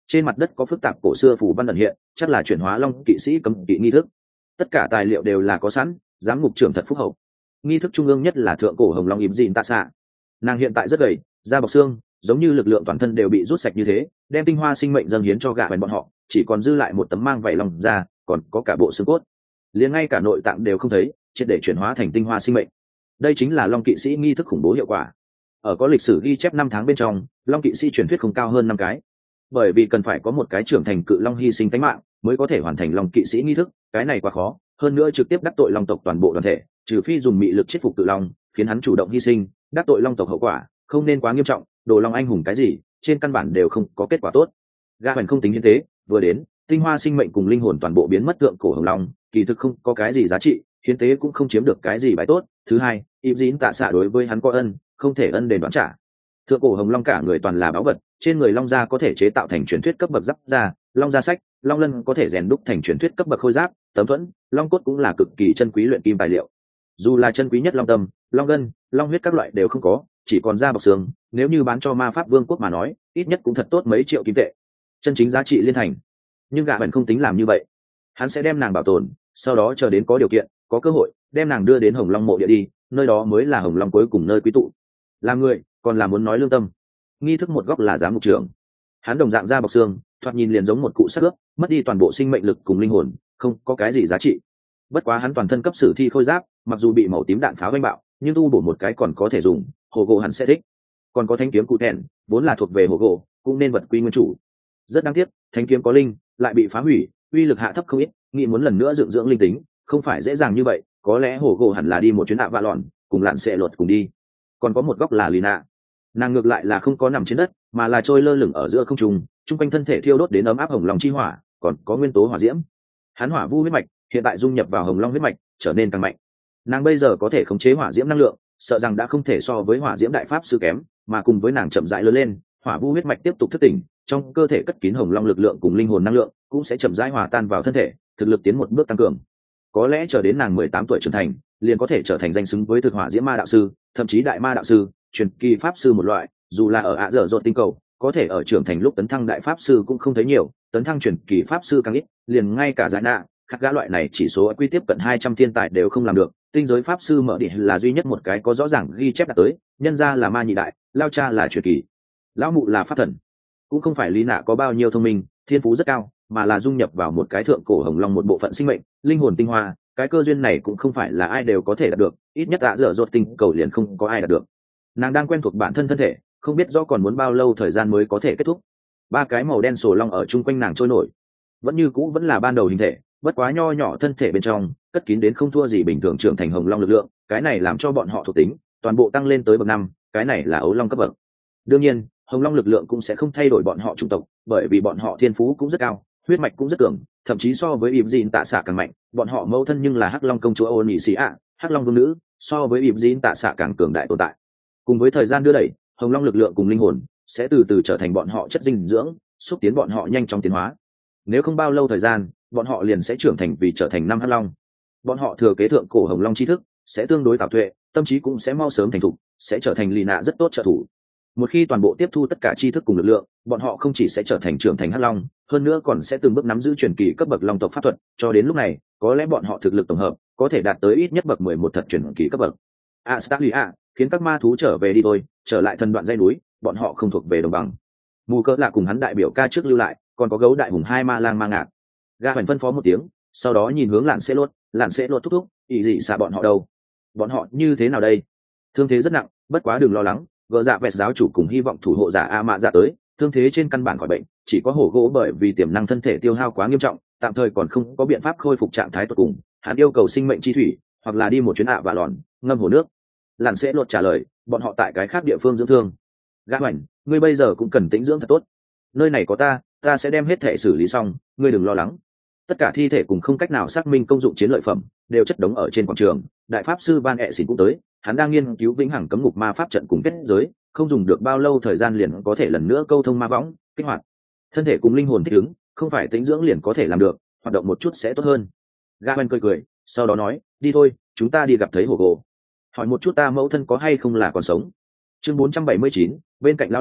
trên mặt đất có phức tạp cổ xưa phù văn ẩn hiện, chắc là chuyển hóa long kỵ sĩ cấm kỵ nghi thức. Tất cả tài liệu đều là có sẵn, giám ngục trưởng thật phúc hậu. Nghi thức trung ương nhất là thượng cổ hồng long ìm dìn tạ xạ. Nàng hiện tại rất gầy, da bọc xương, giống như lực lượng toàn thân đều bị rút sạch như thế, đem tinh hoa sinh mệnh dâng hiến cho gạ bèn bọn họ, chỉ còn dư lại một tấm mang vảy lòng da, còn có cả bộ xương cốt, liền ngay cả nội tạng đều không thấy, triệt để chuyển hóa thành tinh hoa sinh mệnh. Đây chính là long kỵ sĩ nghi thức khủng bố hiệu quả. Ở có lịch sử ghi chép 5 tháng bên trong, long kỵ sĩ truyền thuyết không cao hơn 5 cái, bởi vì cần phải có một cái trưởng thành cự long hy sinh tính mạng mới có thể hoàn thành long kỵ sĩ nghi thức, cái này quá khó, hơn nữa trực tiếp đắc tội long tộc toàn bộ đoàn thể, trừ phi dùng mị lực chết phục cự long, khiến hắn chủ động hy sinh, đắc tội long tộc hậu quả không nên quá nghiêm trọng, đồ long anh hùng cái gì, trên căn bản đều không có kết quả tốt. Gã Hoành không tính như thế, vừa đến, tinh hoa sinh mệnh cùng linh hồn toàn bộ biến mất tượng cổ hồng long, kỳ thực không có cái gì giá trị, hiến tế cũng không chiếm được cái gì bài tốt. Thứ hai, Ịp Dín Tạ Xạ đối với hắn có ân, không thể ân đền đoán trả. Thượng cổ hồng long cả người toàn là báu vật, trên người long da có thể chế tạo thành truyền thuyết cấp bậc giáp da, long da sách, long lân có thể rèn đúc thành truyền thuyết cấp bậc khôi giáp, tấm thuẫn, long cốt cũng là cực kỳ chân quý luyện kim tài liệu. Dù là chân quý nhất long tâm, long gân, long huyết các loại đều không có, chỉ còn da bọc xương, nếu như bán cho ma pháp vương quốc mà nói, ít nhất cũng thật tốt mấy triệu kim tệ, chân chính giá trị liên thành. Nhưng Gã Hoành không tính làm như vậy, hắn sẽ đem nàng bảo tồn, sau đó chờ đến có điều kiện, có cơ hội, đem nàng đưa đến Hồng Long mộ địa đi, nơi đó mới là Hồng Long cuối cùng nơi quý tụ. Làm người, còn là muốn nói lương tâm. Nghi thức một góc là giám mục trưởng, hắn đồng dạng da bọc xương, thoạt nhìn liền giống một cụ xác ướp, mất đi toàn bộ sinh mệnh lực cùng linh hồn, không có cái gì giá trị. Bất quá hắn toàn thân cấp sử thi khôi giáp, mặc dù bị màu tím đạn pháo vanh bạo, nhưng tu bổ một cái còn có thể dùng, hồ gỗ hắn sẽ thích. Còn có thanh kiếm cụ thẹn, vốn là thuộc về hồ gỗ, cũng nên vật quy nguyên chủ. Rất đáng tiếc, thanh kiếm có linh, lại bị phá hủy, uy lực hạ thấp không ít, nghĩ muốn lần nữa dựng dưỡng linh tính, không phải dễ dàng như vậy. Có lẽ hồ gỗ hẳn là đi một chuyến ạ vạ lọn, cùng lặn sẽ luật cùng đi. Còn có một góc là Lina, nàng ngược lại là không có nằm trên đất, mà là trôi lơ lửng ở giữa không trung, trung quanh thân thể thiêu đốt đến ấm áp hồng long chi hỏa, còn có nguyên tố hỏa diễm. Hắn hỏa vu huyết mạch hiện tại dung nhập vào hồng long huyết mạch, trở nên càng mạnh. Nàng bây giờ có thể khống chế hỏa diễm năng lượng, sợ rằng đã không thể so với hỏa diễm đại pháp sư kém, mà cùng với nàng chậm rãi lớn lên, hỏa vu huyết mạch tiếp tục thức tỉnh, trong cơ thể cất kín hồng long lực lượng cùng linh hồn năng lượng cũng sẽ chậm rãi hòa tan vào thân thể, thực lực tiến một bước tăng cường. Có lẽ chờ đến nàng 18 tuổi trưởng thành, liền có thể trở thành danh xứng với thực hỏa diễm ma đạo sư, thậm chí đại ma đạo sư, truyền kỳ pháp sư một loại. Dù là ở ạ dở dột tinh cầu, có thể ở trưởng thành lúc tấn thăng đại pháp sư cũng không thấy nhiều, tấn thăng truyền kỳ pháp sư càng ít, liền ngay cả giải nạ các gã loại này chỉ số quy tiếp cận 200 thiên tài đều không làm được. Tinh giới pháp sư mở địa là duy nhất một cái có rõ ràng ghi chép đạt tới, nhân ra là ma nhị đại, lao cha là truyền kỳ, lão mụ là pháp thần. Cũng không phải lý nạ có bao nhiêu thông minh, thiên phú rất cao, mà là dung nhập vào một cái thượng cổ hồng long một bộ phận sinh mệnh, linh hồn tinh hoa. Cái cơ duyên này cũng không phải là ai đều có thể đạt được, ít nhất ạ dở dột tinh cầu liền không có ai đạt được. Nàng đang quen thuộc bản thân thân thể, không biết rõ còn muốn bao lâu thời gian mới có thể kết thúc. 3 cái màu đen sổ long ở chung quanh nàng trôi nổi, vẫn như cũ vẫn là ban đầu hình thể, bất quá nho nhỏ thân thể bên trong cất kín đến không thua gì bình thường trưởng thành hồng long lực lượng, cái này làm cho bọn họ thuộc tính toàn bộ tăng lên tới bậc 5, cái này là ấu long cấp bậc. Đương nhiên hồng long lực lượng cũng sẽ không thay đổi bọn họ chủng tộc, bởi vì bọn họ thiên phú cũng rất cao, huyết mạch cũng rất cường, thậm chí so với Ịp Dìn Tạ Xạ càng mạnh. Bọn họ mẫu thân nhưng là hắc long công chúa Ôn Nhị Xì ạ, hắc long vương nữ, so với Ịp Dìn Tạ Xạ càng cường đại tồn tại. Cùng với thời gian đưa đẩy, hồng long lực lượng cùng linh hồn sẽ từ từ trở thành bọn họ chất dinh dưỡng, xúc tiến bọn họ nhanh chóng tiến hóa. Nếu không bao lâu thời gian, bọn họ liền sẽ trưởng thành vì trở thành 5 hắc long. Bọn họ thừa kế thượng cổ hồng long tri thức, sẽ tương đối tạo tuệ, tâm trí cũng sẽ mau sớm thành thục, sẽ trở thành lì nạ rất tốt trợ thủ. Một khi toàn bộ tiếp thu tất cả tri thức cùng lực lượng, bọn họ không chỉ sẽ trở thành trưởng thành hắc long, hơn nữa còn sẽ từng bước nắm giữ truyền kỳ cấp bậc long tộc pháp thuật. Cho đến lúc này, có lẽ bọn họ thực lực tổng hợp có thể đạt tới ít nhất bậc 11 thật truyền kỳ cấp bậc. Starlia, khiến các ma thú trở về đi thôi, trở lại thần đoạn dây núi, bọn họ không thuộc về đồng bằng. Mù Cỡ là cùng hắn đại biểu ca trước lưu lại, còn có gấu đại hùng 2 ma lang ma ngạc. Gã Hoành phân phó một tiếng, sau đó nhìn hướng lạn sẽ lốt thúc thúc, ý gì xả bọn họ đâu? Bọn họ như thế nào đây? Thương thế rất nặng, bất quá đừng lo lắng, gỡ dạ vẹt giáo chủ cùng hy vọng thủ hộ giả a mạ dạ tới, thương thế trên căn bản khỏi bệnh, chỉ có hổ gỗ bởi vì tiềm năng thân thể tiêu hao quá nghiêm trọng, tạm thời còn không có biện pháp khôi phục trạng thái tuyệt cùng, hắn yêu cầu sinh mệnh chi thủy, hoặc là đi một chuyến ạ và lòn, ngâm hồ nước. Lạn sẽ lột trả lời, bọn họ tại cái khác địa phương dưỡng thương. Gã Hoành, ngươi bây giờ cũng cần tĩnh dưỡng thật tốt, nơi này có ta sẽ đem hết thể xử lý xong, ngươi đừng lo lắng. Tất cả thi thể cùng không cách nào xác minh công dụng chiến lợi phẩm đều chất đống ở trên quảng trường. Đại pháp sư Van ẹ xỉn cũng tới, hắn đang nghiên cứu vĩnh hằng cấm ngục ma pháp trận cùng kết giới, không dùng được bao lâu thời gian liền có thể lần nữa câu thông ma võng, kích hoạt thân thể cùng linh hồn thích ứng, không phải tĩnh dưỡng liền có thể làm được, hoạt động một chút sẽ tốt hơn. Gaben cười, sau đó nói, đi thôi, chúng ta đi gặp thấy hồ gỗ, hỏi một chút ta mẫu thân có hay không là còn sống. Chương 479, bên cạnh lão lan,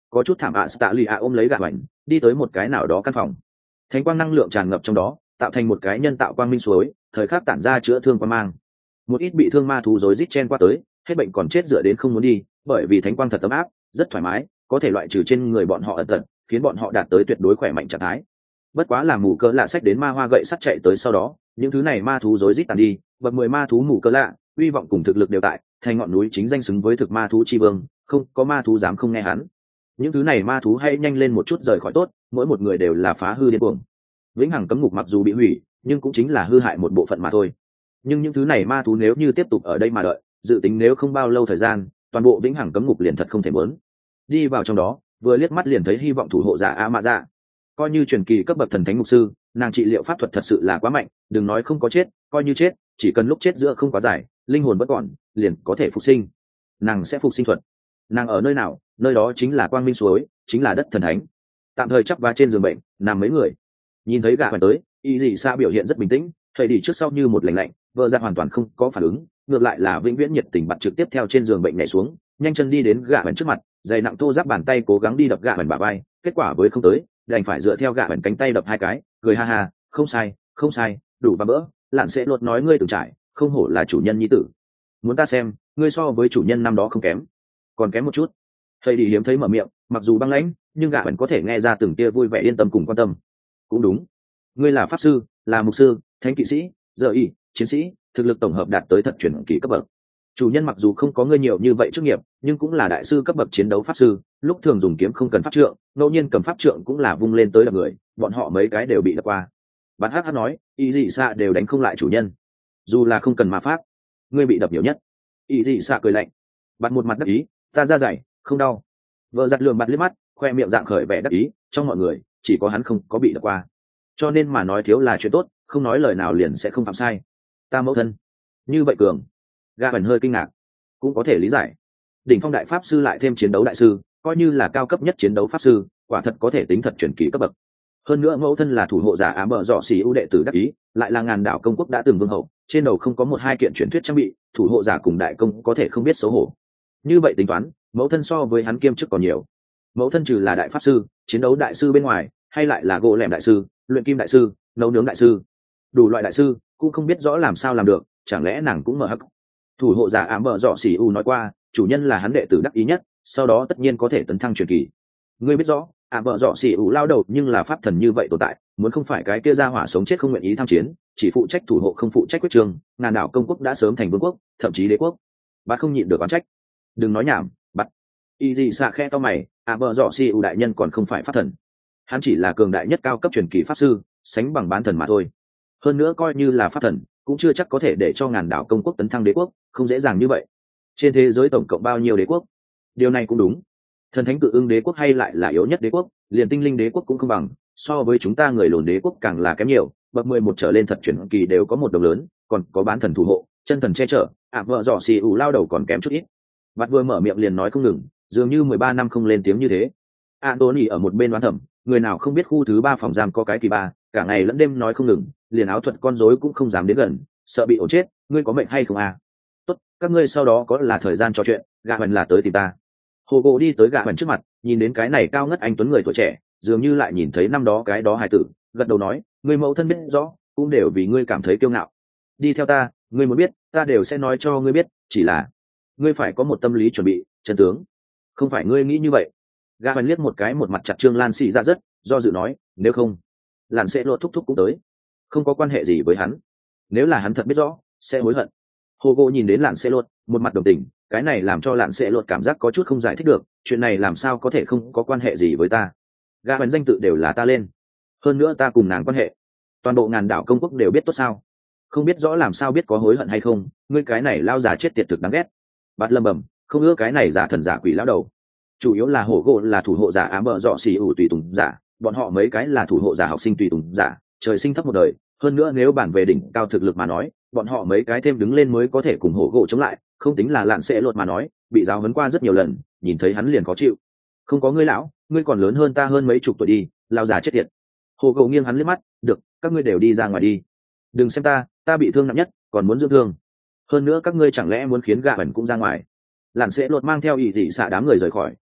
có chút thảm ạ tạ lì ạ ôm lấy gạ hoành đi tới một cái nào đó căn phòng. Thánh quang năng lượng tràn ngập trong đó, tạo thành một cái nhân tạo quang minh suối, thời khắc tản ra chữa thương quang mang. Một ít bị thương ma thú rối rít chen qua tới, hết bệnh còn chết dựa đến không muốn đi, bởi vì thánh quang thật ấm áp, rất thoải mái, có thể loại trừ trên người bọn họ ẩn tật, khiến bọn họ đạt tới tuyệt đối khỏe mạnh trạng thái. Bất quá là mù cỡ lạ sách đến ma hoa gậy sắt chạy tới sau đó, những thứ này ma thú rối rít tàn đi, bậc 10 ma thú mù cỡ lạ, uy vọng cùng thực lực đều tại, thành ngọn núi chính danh xứng với thực ma thú chi vương, không có ma thú dám không nghe hắn. Những thứ này ma thú hãy nhanh lên một chút rời khỏi tốt, mỗi một người đều là phá hư điên cuồng. Vĩnh hằng cấm ngục mặc dù bị hủy, nhưng cũng chính là hư hại một bộ phận mà thôi. Nhưng những thứ này ma thú nếu như tiếp tục ở đây mà đợi, dự tính nếu không bao lâu thời gian, toàn bộ vĩnh hằng cấm ngục liền thật không thể muốn. Đi vào trong đó, vừa liếc mắt liền thấy hy vọng thủ hộ giả a mạ dạ. Coi như truyền kỳ cấp bậc thần thánh mục sư, nàng trị liệu pháp thuật thật sự là quá mạnh, đừng nói không có chết, coi như chết, chỉ cần lúc chết giữa không quá dài, linh hồn vẫn còn, liền có thể phục sinh. Nàng sẽ phục sinh thuật. Nàng ở nơi nào, nơi đó chính là quang minh suối, chính là đất thần thánh. Tạm thời chắp vá trên giường bệnh, nằm mấy người. Nhìn thấy gã hoàn tới, y dị xa biểu hiện rất bình tĩnh, thầy đi trước sau như một lạnh lạnh, vợ ra hoàn toàn không có phản ứng, ngược lại là vĩnh viễn nhiệt tình bật trực tiếp theo trên giường bệnh nhảy xuống, nhanh chân đi đến gã hoàn trước mặt, dày nặng thô giáp bàn tay cố gắng đi đập gã hoàn bả vai, kết quả với không tới, đành phải dựa theo gã hoàn cánh tay đập hai cái, cười ha ha, không sai, không sai, đủ ba bỡ, lạn sẽ luật nói ngươi từng trải, không hổ là chủ nhân nhi tử. Muốn ta xem, ngươi so với chủ nhân năm đó không kém, còn kém một chút. Thầy đi hiếm thấy mở miệng, mặc dù băng lãnh, nhưng gã hoàn có thể nghe ra từng tia vui vẻ yên tâm cùng quan tâm. Cũng đúng, ngươi là pháp sư, là mục sư, thánh kỵ sĩ, giờ y chiến sĩ, thực lực tổng hợp đạt tới thật truyền kỳ cấp bậc. Chủ nhân mặc dù không có ngươi nhiều như vậy chức nghiệp, nhưng cũng là đại sư cấp bậc chiến đấu pháp sư, lúc thường dùng kiếm không cần pháp trượng, ngẫu nhiên cầm pháp trượng cũng là vung lên tới đập người, bọn họ mấy cái đều bị đập qua. Bạn hắc nói, ý dị xạ đều đánh không lại chủ nhân, dù là không cần ma pháp, ngươi bị đập nhiều nhất. Ý dị xạ cười lạnh, bạn một mặt đắc ý, ta ra dày, không đau. Vợ giặt lườm bạn liếc mắt, khoe miệng dạng khởi vẻ đắc ý, trong mọi người chỉ có hắn không có bị đập qua, cho nên mà nói thiếu là chuyện tốt, không nói lời nào liền sẽ không phạm sai. Ta mẫu thân như vậy cường. Gã ẩn hơi kinh ngạc, cũng có thể lý giải. Đỉnh phong đại pháp sư lại thêm chiến đấu đại sư, coi như là cao cấp nhất chiến đấu pháp sư, quả thật có thể tính thật truyền kỳ cấp bậc. Hơn nữa mẫu thân là thủ hộ giả ám bờ dọ xỉ ưu đệ tử đắc ý, lại là ngàn đảo công quốc đã từng vương hậu, trên đầu không có một hai kiện truyền thuyết trang bị, thủ hộ giả cùng đại công có thể không biết xấu hổ. Như vậy tính toán, mẫu thân so với hắn kiêm chức còn nhiều. Mẫu thân trừ là đại pháp sư, chiến đấu đại sư bên ngoài, hay lại là gỗ lẻm đại sư, luyện kim đại sư, nấu nướng đại sư, đủ loại đại sư, cũng không biết rõ làm sao làm được, chẳng lẽ nàng cũng mở hắc. Thủ hộ giả ám bờ dọ xỉ u nói qua, chủ nhân là hắn đệ tử đắc ý nhất, sau đó tất nhiên có thể tấn thăng truyền kỳ. Ngươi biết rõ, ám bờ dọ xỉ u lao đầu nhưng là pháp thần như vậy tồn tại, muốn không phải cái kia ra hỏa sống chết không nguyện ý tham chiến, chỉ phụ trách thủ hộ không phụ trách quyết trường, ngàn đảo công quốc đã sớm thành vương quốc, thậm chí đế quốc. Bạn không nhịn được oán trách. Đừng nói nhảm, bạn. Y gì xạ khe to mày, ám bờ dọ xỉ u đại nhân còn không phải pháp thần, hắn chỉ là cường đại nhất cao cấp truyền kỳ pháp sư, sánh bằng bán thần mà thôi. Hơn nữa coi như là pháp thần, cũng chưa chắc có thể để cho ngàn đảo công quốc tấn thăng đế quốc, không dễ dàng như vậy. Trên thế giới tổng cộng bao nhiêu đế quốc? Điều này cũng đúng. Thần thánh cự ưng đế quốc hay lại là yếu nhất đế quốc, liền tinh linh đế quốc cũng không bằng, so với chúng ta người lùn đế quốc càng là kém nhiều, bậc 11 trở lên thật chuyển kỳ đều có một đồng lớn, còn có bán thần thủ hộ, chân thần che chở, vợ dọ xì ủ lao đầu còn kém chút ít. Bạn vừa mở miệng liền nói không ngừng, dường như 13 năm không lên tiếng như thế. Anthony ở một bên đoán thầm, người nào không biết khu thứ 3 phòng giam có cái kỳ ba, cả ngày lẫn đêm nói không ngừng, liền áo thuật con rối cũng không dám đến gần, sợ bị ổ chết. Ngươi có mệnh hay không à? Tốt, các ngươi sau đó có là thời gian trò chuyện, gạ hoành là tới tìm ta. Hồ gỗ đi tới gạ hoành trước mặt, nhìn đến cái này cao ngất anh tuấn người tuổi trẻ, dường như lại nhìn thấy năm đó cái đó hài tử, gật đầu nói, ngươi mẫu thân biết rõ, cũng đều vì ngươi cảm thấy kiêu ngạo. Đi theo ta, ngươi muốn biết, ta đều sẽ nói cho ngươi biết, chỉ là ngươi phải có một tâm lý chuẩn bị, chân tướng. Không phải ngươi nghĩ như vậy. Gạ hoành liếc một cái một mặt chặt Trương Lan xì ra rất, do dự nói, nếu không, làn sẽ lột thúc thúc cũng tới, không có quan hệ gì với hắn. Nếu là hắn thật biết rõ, sẽ hối hận. Hồ gỗ nhìn đến lạn sẽ lột, một mặt đồng tình, cái này làm cho lạn sẽ lột cảm giác có chút không giải thích được, chuyện này làm sao có thể không có quan hệ gì với ta. Gã bèn danh tự đều là ta lên, hơn nữa ta cùng nàng quan hệ, toàn bộ ngàn đảo công quốc đều biết tốt sao. Không biết rõ làm sao biết có hối hận hay không, ngươi cái này lao giả chết tiệt thực đáng ghét. Bạt lâm bầm, không ưa cái này giả thần giả quỷ lão đầu. Chủ yếu là Hồ gỗ là thủ hộ giả ám bợ dọ xì ủ tùy tùng giả, bọn họ mấy cái là thủ hộ giả học sinh tùy tùng giả, trời sinh thấp một đời. Hơn nữa nếu bản về đỉnh cao thực lực mà nói, bọn họ mấy cái thêm đứng lên mới có thể cùng Hổ gỗ chống lại, không tính là lạn sẽ lột mà nói, bị giáo huấn qua rất nhiều lần, nhìn thấy hắn liền khó chịu. Không có ngươi lão, ngươi còn lớn hơn ta hơn mấy chục tuổi đi, lao già chết tiệt. Hổ gỗ nghiêng hắn liếc mắt, được, các ngươi đều đi ra ngoài đi. Đừng xem ta bị thương nặng nhất, còn muốn dưỡng thương. Hơn nữa các ngươi chẳng lẽ muốn khiến gạ bẩn cũng ra ngoài? Lạn sẽ lột mang theo ý dị xạ đám người rời khỏi,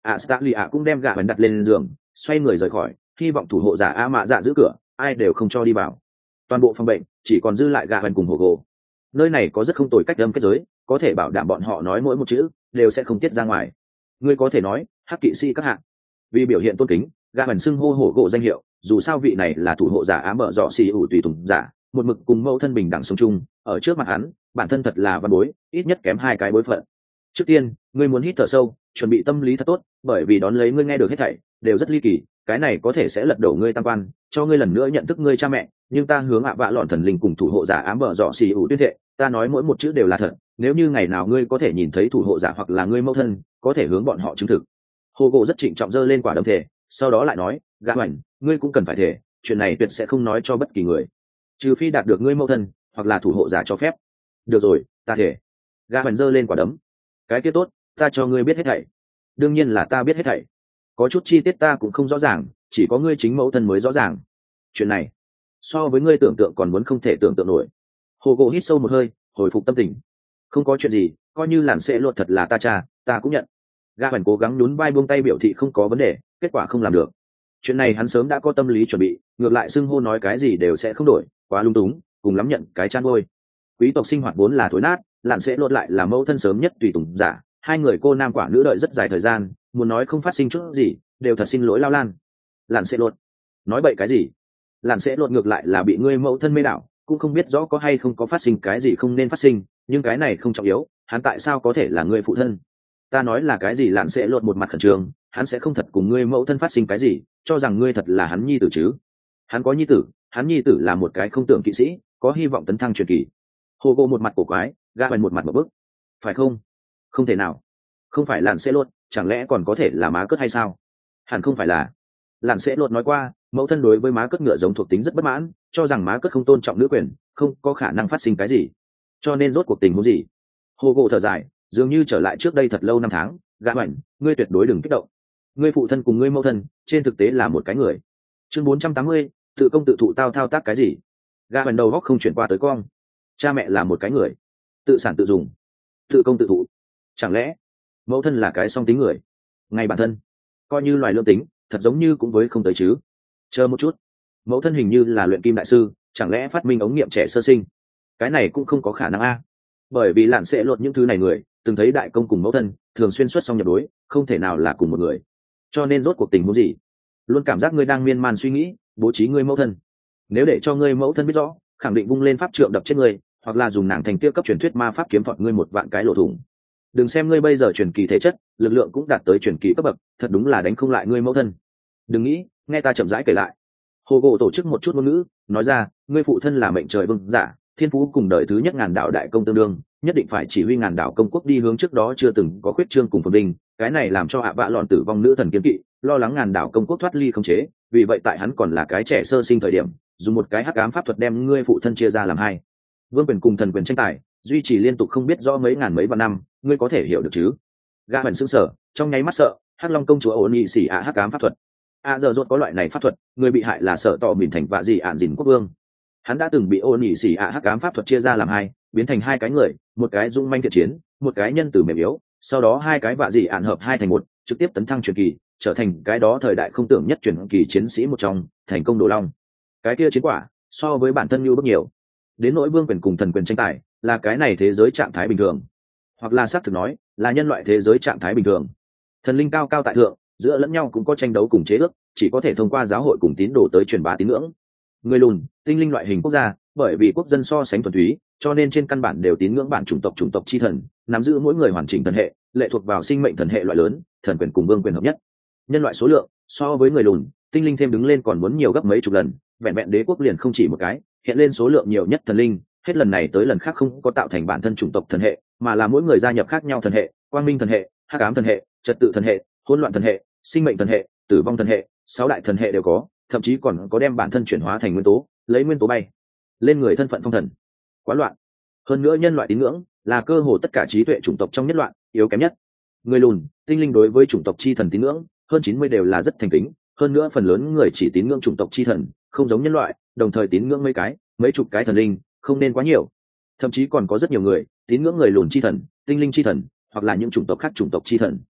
Astalia cũng đem gạ bẩn đặt lên giường, xoay người rời khỏi, hy vọng thủ hộ giả a mạ dạ giữ cửa, ai đều không cho đi vào. Toàn bộ phòng bệnh chỉ còn dư lại gạ bẩn cùng hồ gỗ. Nơi này có rất không tồi cách âm kết giới, có thể bảo đảm bọn họ nói mỗi một chữ đều sẽ không tiết ra ngoài. Ngươi có thể nói hắc kỵ sĩ các hạng, vì biểu hiện tôn kính, gạ bẩn xưng hô hổ gỗ danh hiệu, dù sao vị này là thủ hộ giả á mở dọ xì ủ tùy tùng giả, một mực cùng mẫu thân bình đẳng sống chung, ở trước mặt hắn bản thân thật là văn bối, ít nhất kém hai cái bối phận. Trước tiên ngươi muốn hít thở sâu, chuẩn bị tâm lý thật tốt, bởi vì đón lấy ngươi nghe được hết thảy đều rất ly kỳ, cái này có thể sẽ lật đổ ngươi tam quan, cho ngươi lần nữa nhận thức ngươi cha mẹ, nhưng ta hướng ạ vạ lọn thần linh cùng thủ hộ giả ám bờ dọ xì ủ tuyên thệ, ta nói mỗi một chữ đều là thật, nếu như ngày nào ngươi có thể nhìn thấy thủ hộ giả hoặc là ngươi mẫu thân, có thể hướng bọn họ chứng thực. Hồ gỗ rất trịnh trọng giơ lên quả đấm thể, sau đó lại nói, gã hoành, ngươi cũng cần phải thể, chuyện này tuyệt sẽ không nói cho bất kỳ người, trừ phi đạt được ngươi mẫu thân hoặc là thủ hộ giả cho phép. Được rồi, ta thể. Gã hoành giơ lên quả đấm. Cái kia tốt, ta cho ngươi biết hết thảy. Đương nhiên là ta biết hết thảy, có chút chi tiết ta cũng không rõ ràng, chỉ có ngươi chính mẫu thân mới rõ ràng. Chuyện này so với ngươi tưởng tượng còn muốn không thể tưởng tượng nổi. Hồ gỗ hít sâu một hơi, hồi phục tâm tình. Không có chuyện gì, coi như làn sẽ luật thật là ta cha, ta cũng nhận. Gã hoành cố gắng nhún vai buông tay biểu thị không có vấn đề, kết quả không làm được. Chuyện này hắn sớm đã có tâm lý chuẩn bị, ngược lại xưng hô nói cái gì đều sẽ không đổi, quá lung túng, cùng lắm nhận cái chăn ngôi. Quý tộc sinh hoạt vốn là thối nát, lạn sẽ lột lại là mẫu thân sớm nhất tùy tùng giả, hai người cô nam quả nữ đợi rất dài thời gian, muốn nói không phát sinh chút gì đều thật xin lỗi lao lan. Lạn sẽ lột nói bậy cái gì? Lạn sẽ lột ngược lại là bị ngươi mẫu thân mê đảo, cũng không biết rõ có hay không có phát sinh cái gì không nên phát sinh, nhưng cái này không trọng yếu, hắn tại sao có thể là ngươi phụ thân? Ta nói là cái gì? Lạn sẽ lột một mặt khẩn trương, hắn sẽ không thật cùng ngươi mẫu thân phát sinh cái gì, cho rằng ngươi thật là hắn nhi tử chứ? Hắn có nhi tử, hắn nhi tử là một cái không tưởng kỵ sĩ, có hy vọng tấn thăng truyền kỳ. Hồ gỗ một mặt cổ quái, gã bèn một mặt một bức. Phải không? Không thể nào. Không phải Lạn sẽ lột, chẳng lẽ còn có thể là má cất hay sao? Hẳn không phải là. Lạn sẽ lột nói qua, mẫu thân đối với má cất ngựa giống thuộc tính rất bất mãn, cho rằng má cất không tôn trọng nữ quyền, không có khả năng phát sinh cái gì. Cho nên rốt cuộc tình huống gì? Hồ gỗ thở dài, dường như trở lại trước đây thật lâu năm tháng. Gã bèn, ngươi tuyệt đối đừng kích động. Ngươi phụ thân cùng ngươi mẫu thân, trên thực tế là một cái người. Chương 480, tự công tự thụ tao thao tác cái gì? Gã bèn đầu góc không chuyển qua tới cong. Cha mẹ là một cái người, tự sản tự dùng, tự công tự thụ, chẳng lẽ mẫu thân là cái song tính người? Ngay bản thân coi như loài lương tính, thật giống như cũng với không tới chứ. Chờ một chút, mẫu thân hình như là luyện kim đại sư, chẳng lẽ phát minh ống nghiệm trẻ sơ sinh? Cái này cũng không có khả năng a, bởi vì Lạn sẽ lột những thứ này người từng thấy đại công cùng mẫu thân thường xuyên xuất song nhập đối, không thể nào là cùng một người. Cho nên rốt cuộc tình huống gì? Luôn cảm giác ngươi đang miên man suy nghĩ bố trí ngươi mẫu thân. Nếu để cho ngươi mẫu thân biết rõ, khẳng định vung lên pháp trượng đập chết ngươi, hoặc là dùng nàng thành tiêu cấp truyền thuyết ma pháp kiếm thọt ngươi một vạn cái lỗ thủng. Đừng xem ngươi bây giờ truyền kỳ thể chất, lực lượng cũng đạt tới truyền kỳ cấp bậc, thật đúng là đánh không lại ngươi mẫu thân. Đừng nghĩ, nghe ta chậm rãi kể lại. Hồ gỗ tổ chức một chút ngôn ngữ, nói ra, ngươi phụ thân là mệnh trời vương giả, thiên phú cùng đời thứ nhất ngàn đạo đại công tương đương, nhất định phải chỉ huy ngàn đạo công quốc đi hướng trước đó chưa từng có khuyết trương cùng phồn vinh. Cái này làm cho ạ vạ lọn tử vong nữ thần kiên kỵ, lo lắng ngàn đạo công quốc thoát ly không chế, vì vậy tại hắn còn là cái trẻ sơ sinh thời điểm, dùng một cái hắc ám pháp thuật đem ngươi phụ thân chia ra làm hai. Vương quyền cùng thần quyền tranh tài, duy trì liên tục không biết rõ mấy ngàn mấy vạn năm, ngươi có thể hiểu được chứ? Gã bèn sững sờ, trong nháy mắt sợ, hắc long công chúa ôn nhị xỉ hắc ám pháp thuật. Giờ rốt có loại này pháp thuật, người bị hại là sợ tỏ mình thành vạ gì ạn dìn quốc vương. Hắn đã từng bị ôn nhị xỉ hắc ám pháp thuật chia ra làm hai, biến thành hai cái người, một cái dung manh thiện chiến, một cái nhân từ mềm yếu, sau đó hai cái vạ gì ạn hợp hai thành một, trực tiếp tấn thăng truyền kỳ, trở thành cái đó thời đại không tưởng nhất truyền kỳ chiến sĩ một trong, thành công đồ long. Cái kia chiến quả so với bản thân như bước nhiều. Đến nỗi vương quyền cùng thần quyền tranh tài, là cái này thế giới trạng thái bình thường, hoặc là xác thực nói là nhân loại thế giới trạng thái bình thường. Thần linh cao cao tại thượng, giữa lẫn nhau cũng có tranh đấu cùng chế ước, chỉ có thể thông qua giáo hội cùng tín đồ tới truyền bá tín ngưỡng. Người lùn, tinh linh loại hình quốc gia, bởi vì quốc dân so sánh thuần túy, cho nên trên căn bản đều tín ngưỡng bản chủng tộc chi thần, nắm giữ mỗi người hoàn chỉnh thần hệ, lệ thuộc vào sinh mệnh thần hệ loại lớn, thần quyền cùng vương quyền hợp nhất. Nhân loại số lượng so với người lùn, tinh linh thêm đứng lên còn muốn nhiều gấp mấy chục lần, vẹn vẹn đế quốc liền không chỉ một cái, hiện lên số lượng nhiều nhất thần linh, hết lần này tới lần khác không có tạo thành bản thân chủng tộc thần hệ, mà là mỗi người gia nhập khác nhau thần hệ, quang minh thần hệ, hắc ám thần hệ, trật tự thần hệ, hỗn loạn thần hệ, sinh mệnh thần hệ, tử vong thần hệ, sáu đại thần hệ đều có, thậm chí còn có đem bản thân chuyển hóa thành nguyên tố, lấy nguyên tố bay lên người thân phận phong thần. Quá loạn. Hơn nữa nhân loại tín ngưỡng là cơ hồ tất cả trí tuệ chủng tộc trong nhất loạn, yếu kém nhất. Người lùn, tinh linh đối với chủng tộc chi thần tín ngưỡng, hơn 90 đều là rất thành kính, hơn nữa phần lớn người chỉ tín ngưỡng chủng tộc chi thần, không giống nhân loại, đồng thời tín ngưỡng mấy chục cái thần linh, không nên quá nhiều. Thậm chí còn có rất nhiều người tín ngưỡng người lùn chi thần, tinh linh chi thần, hoặc là những chủng tộc khác chủng tộc chi thần.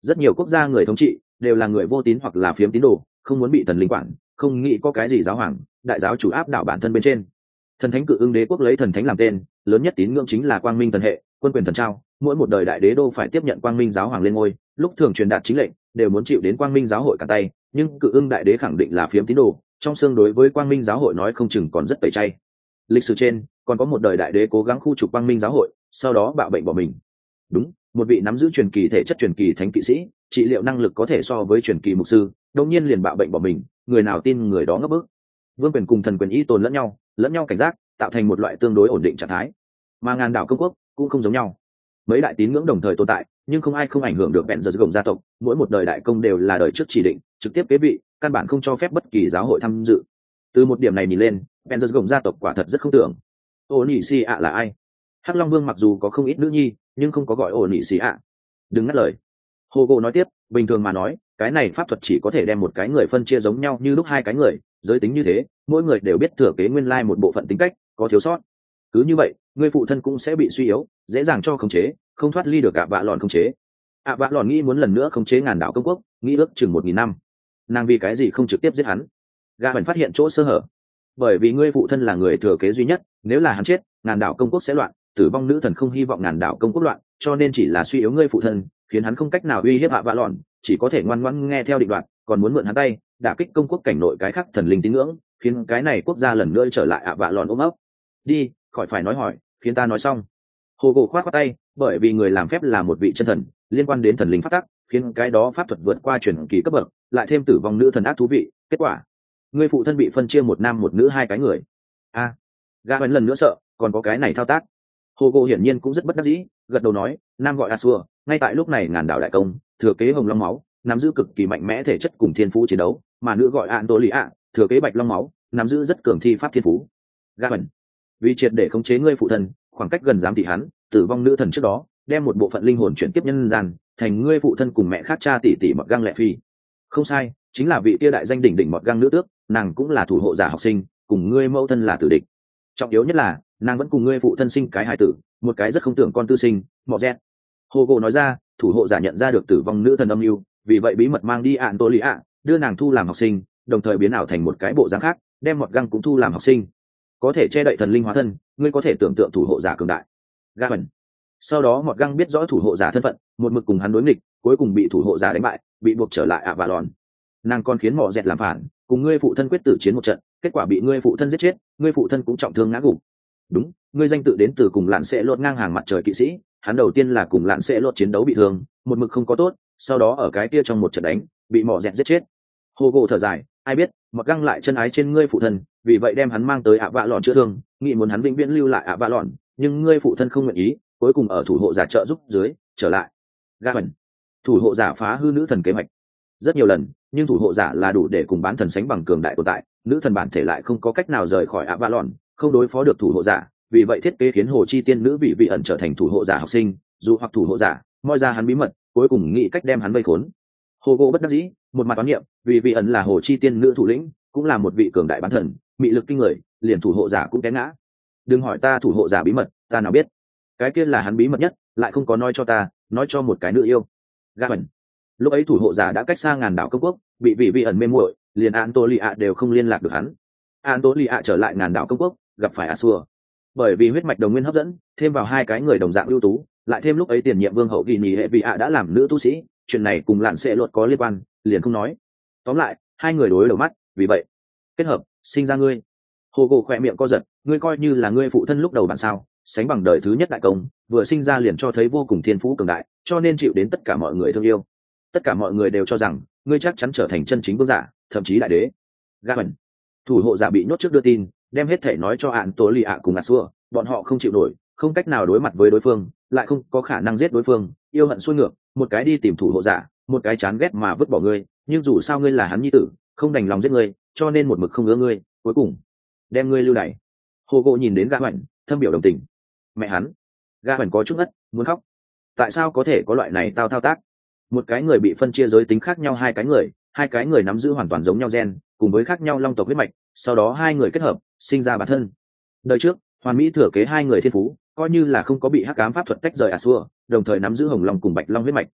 Rất nhiều quốc gia người thống trị đều là người vô tín hoặc là phiếm tín đồ, không muốn bị thần linh quản, không nghĩ có cái gì giáo hoàng đại giáo chủ áp đảo bản thân bên trên. Thần thánh cự ưng đế quốc lấy thần thánh làm tên, lớn nhất tín ngưỡng chính là quang minh thần hệ, quân quyền thần trao, mỗi một đời đại đế đô phải tiếp nhận quang minh giáo hoàng lên ngôi, lúc thường truyền đạt chính lệnh đều muốn chịu đến quang minh giáo hội cả tay, nhưng cự ưng đại đế khẳng định là phiếm tín đồ, trong xương đối với quang minh giáo hội nói không chừng còn rất tẩy chay. Lịch sử trên còn có một đời đại đế cố gắng khu trục quang minh giáo hội, sau đó bạo bệnh bỏ mình. Đúng, một vị nắm giữ truyền kỳ thể chất truyền kỳ thánh kỵ sĩ, trị liệu năng lực có thể so với truyền kỳ mục sư, đột nhiên liền bạo bệnh bỏ mình, người nào tin người đó ngấp bức. Vương quyền cùng thần quyền y tồn lẫn nhau cảnh giác, tạo thành một loại tương đối ổn định trạng thái. Mà ngàn đảo công quốc cũng không giống nhau, mấy đại tín ngưỡng đồng thời tồn tại, nhưng không ai không ảnh hưởng được bèn giờ gồng gia tộc, mỗi một đời đại công đều là đời trước chỉ định trực tiếp kế vị, căn bản không cho phép bất kỳ giáo hội tham dự. Từ một điểm này nhìn lên, bèn giờ gồng gia tộc quả thật rất không tưởng. Ô nhị si ạ là ai? Hắc Long Vương mặc dù có không ít nữ nhi, nhưng không có gọi ô nhị si ạ. Đừng ngắt lời. Hugo nói tiếp, bình thường mà nói, cái này pháp thuật chỉ có thể đem một cái người phân chia giống nhau như lúc hai cái người, giới tính như thế, mỗi người đều biết thừa kế nguyên lai một bộ phận tính cách, có thiếu sót. Cứ như vậy, người phụ thân cũng sẽ bị suy yếu, dễ dàng cho khống chế, không thoát ly được ạ vạ lòn khống chế. ạ vạ lòn nghĩ muốn lần nữa khống chế ngàn đảo công quốc, nghĩ ước chừng 1000 năm. Nàng vì cái gì không trực tiếp giết hắn? Gã bẩn phát hiện chỗ sơ hở. Bởi vì ngươi phụ thân là người thừa kế duy nhất, nếu là hắn chết, ngàn đảo công quốc sẽ loạn, tử vong nữ thần không hy vọng ngàn đảo công quốc loạn, cho nên chỉ là suy yếu ngươi phụ thân, khiến hắn không cách nào uy hiếp ạ vạ lòn, chỉ có thể ngoan ngoãn nghe theo định đoạt, còn muốn mượn hắn tay đả kích công quốc cảnh nội cái khác thần linh tín ngưỡng, khiến cái này quốc gia lần nữa trở lại ạ vạ lòn ôm ấp. Đi, khỏi phải nói hỏi, khiến ta nói xong. Hồ gỗ khoát tay, bởi vì người làm phép là một vị chân thần, liên quan đến thần linh pháp tắc, khiến cái đó pháp thuật vượt qua truyền kỳ cấp bậc, lại thêm tử vong nữ thần ác thú vị, kết quả ngươi phụ thân bị phân chia một nam một nữ hai cái người. A, gã bắn lần nữa sợ, còn có cái này thao tác. Hồ gỗ hiển nhiên cũng rất bất đắc dĩ, gật đầu nói, nam gọi Asua, ngay tại lúc này ngàn đảo đại công, thừa kế hồng long máu, nắm giữ cực kỳ mạnh mẽ thể chất cùng thiên phú chiến đấu, mà nữ gọi Antolia, thừa kế bạch long máu, nắm giữ rất cường thi pháp thiên phú. Gã bắn, vì triệt để khống chế ngươi phụ thân, khoảng cách gần giám thị hắn, tử vong nữ thần trước đó đem một bộ phận linh hồn chuyển tiếp nhân gian, thành ngươi phụ thân cùng mẹ khác cha tỷ tỷ mọt găng lệ phi. Không sai, chính là vị kia đại danh đỉnh đỉnh mọt găng nữ tước, nàng cũng là thủ hộ giả học sinh, cùng ngươi mẫu thân là tử địch. Trọng yếu nhất là nàng vẫn cùng ngươi phụ thân sinh cái hài tử, một cái rất không tưởng con tư sinh, mọt dẹt. Hugo nói ra, thủ hộ giả nhận ra được tử vong nữ thần âm mưu, vì vậy bí mật mang đi Antolia, đưa nàng thu làm học sinh, đồng thời biến ảo thành một cái bộ dáng khác, đem mọt găng cũng thu làm học sinh, có thể che đậy thần linh hóa thân. Ngươi có thể tưởng tượng thủ hộ giả cường đại. Gaben. Sau đó mọt găng biết rõ thủ hộ giả thân phận, một mực cùng hắn đối nghịch, cuối cùng bị thủ hộ giả đánh bại, bị buộc trở lại Avalon. Nàng còn khiến mọ dẹt làm phản, cùng ngươi phụ thân quyết tử chiến một trận, kết quả bị ngươi phụ thân giết chết, ngươi phụ thân cũng trọng thương ngã gục. Đúng, ngươi danh tự đến từ cùng lạn sẽ lột ngang hàng mặt trời kỵ sĩ, hắn đầu tiên là cùng lạn sẽ lột chiến đấu bị thương, một mực không có tốt, sau đó ở cái kia trong một trận đánh, bị mọ dẹt giết chết. Hugo thở dài, ai biết, mọt găng lại chân ái trên ngươi phụ thân, vì vậy đem hắn mang tới Avalon chữa thương, nghĩ muốn hắn vĩnh viễn lưu lại Avalon, nhưng ngươi phụ thân không nguyện ý, cuối cùng ở thủ hộ giả trợ giúp dưới trở lại. Gaben, thủ hộ giả phá hư nữ thần kế hoạch rất nhiều lần, nhưng thủ hộ giả là đủ để cùng bán thần sánh bằng cường đại tồn tại, nữ thần bản thể lại không có cách nào rời khỏi Avalon, không đối phó được thủ hộ giả, vì vậy thiết kế khiến hồ chi tiên nữ vị ẩn trở thành thủ hộ giả học sinh, dù hoặc thủ hộ giả moi ra hắn bí mật, cuối cùng nghĩ cách đem hắn vây khốn. Hugo bất đắc dĩ, một mặt toán niệm, vì ẩn là hồ chi tiên nữ thủ lĩnh, cũng là một vị cường đại bán thần, mị lực kinh người, liền thủ hộ giả cũng té ngã. Đừng hỏi ta thủ hộ giả bí mật, ta nào biết, cái kia là hắn bí mật nhất, lại không có nói cho ta, nói cho một cái nữ yêu. Gaben. Lúc ấy thủ hộ giả đã cách xa ngàn đảo công quốc, bị vị ẩn mê muội, liền Antolia đều không liên lạc được hắn. Antolia trở lại ngàn đảo công quốc, gặp phải Asua. Bởi vì huyết mạch đồng nguyên hấp dẫn, thêm vào hai cái người đồng dạng ưu tú, lại thêm lúc ấy tiền nhiệm vương hậu kỳ nhì hệ vị đã làm nữ tu sĩ, chuyện này cùng lạn sẽ luật có liên quan, liền không nói. Tóm lại, hai người đối đầu mắt, vì vậy kết hợp sinh ra ngươi. Hugo khỏe miệng co giật, ngươi coi như là ngươi phụ thân lúc đầu bạn sao, sánh bằng đời thứ nhất đại công, vừa sinh ra liền cho thấy vô cùng thiên phú cường đại, cho nên chịu đến tất cả mọi người thương yêu. Tất cả mọi người đều cho rằng ngươi chắc chắn trở thành chân chính vương giả, thậm chí đại đế. Gaben. Thủ hộ giả bị nhốt trước đưa tin, đem hết thể nói cho Antolia cùng Asua, bọn họ không chịu nổi, không cách nào đối mặt với đối phương, lại không có khả năng giết đối phương, yêu hận xuôi ngược, một cái đi tìm thủ hộ giả, một cái chán ghét mà vứt bỏ ngươi, nhưng dù sao ngươi là hắn nhi tử, không đành lòng giết ngươi, cho nên một mực không ưa ngươi, cuối cùng đem ngươi lưu đày. Hugo nhìn đến Gaben, thâm biểu đồng tình. Mẹ hắn. Gaben có chút ngất, muốn khóc. Tại sao có thể có loại này thao tác? Một cái người bị phân chia giới tính khác nhau hai cái người nắm giữ hoàn toàn giống nhau gen, cùng với khác nhau long tộc huyết mạch, sau đó hai người kết hợp, sinh ra bản thân. Đời trước, hoàn mỹ thừa kế hai người thiên phú, coi như là không có bị hắc ám pháp thuật tách rời Asua, đồng thời nắm giữ hồng long cùng bạch long huyết mạch.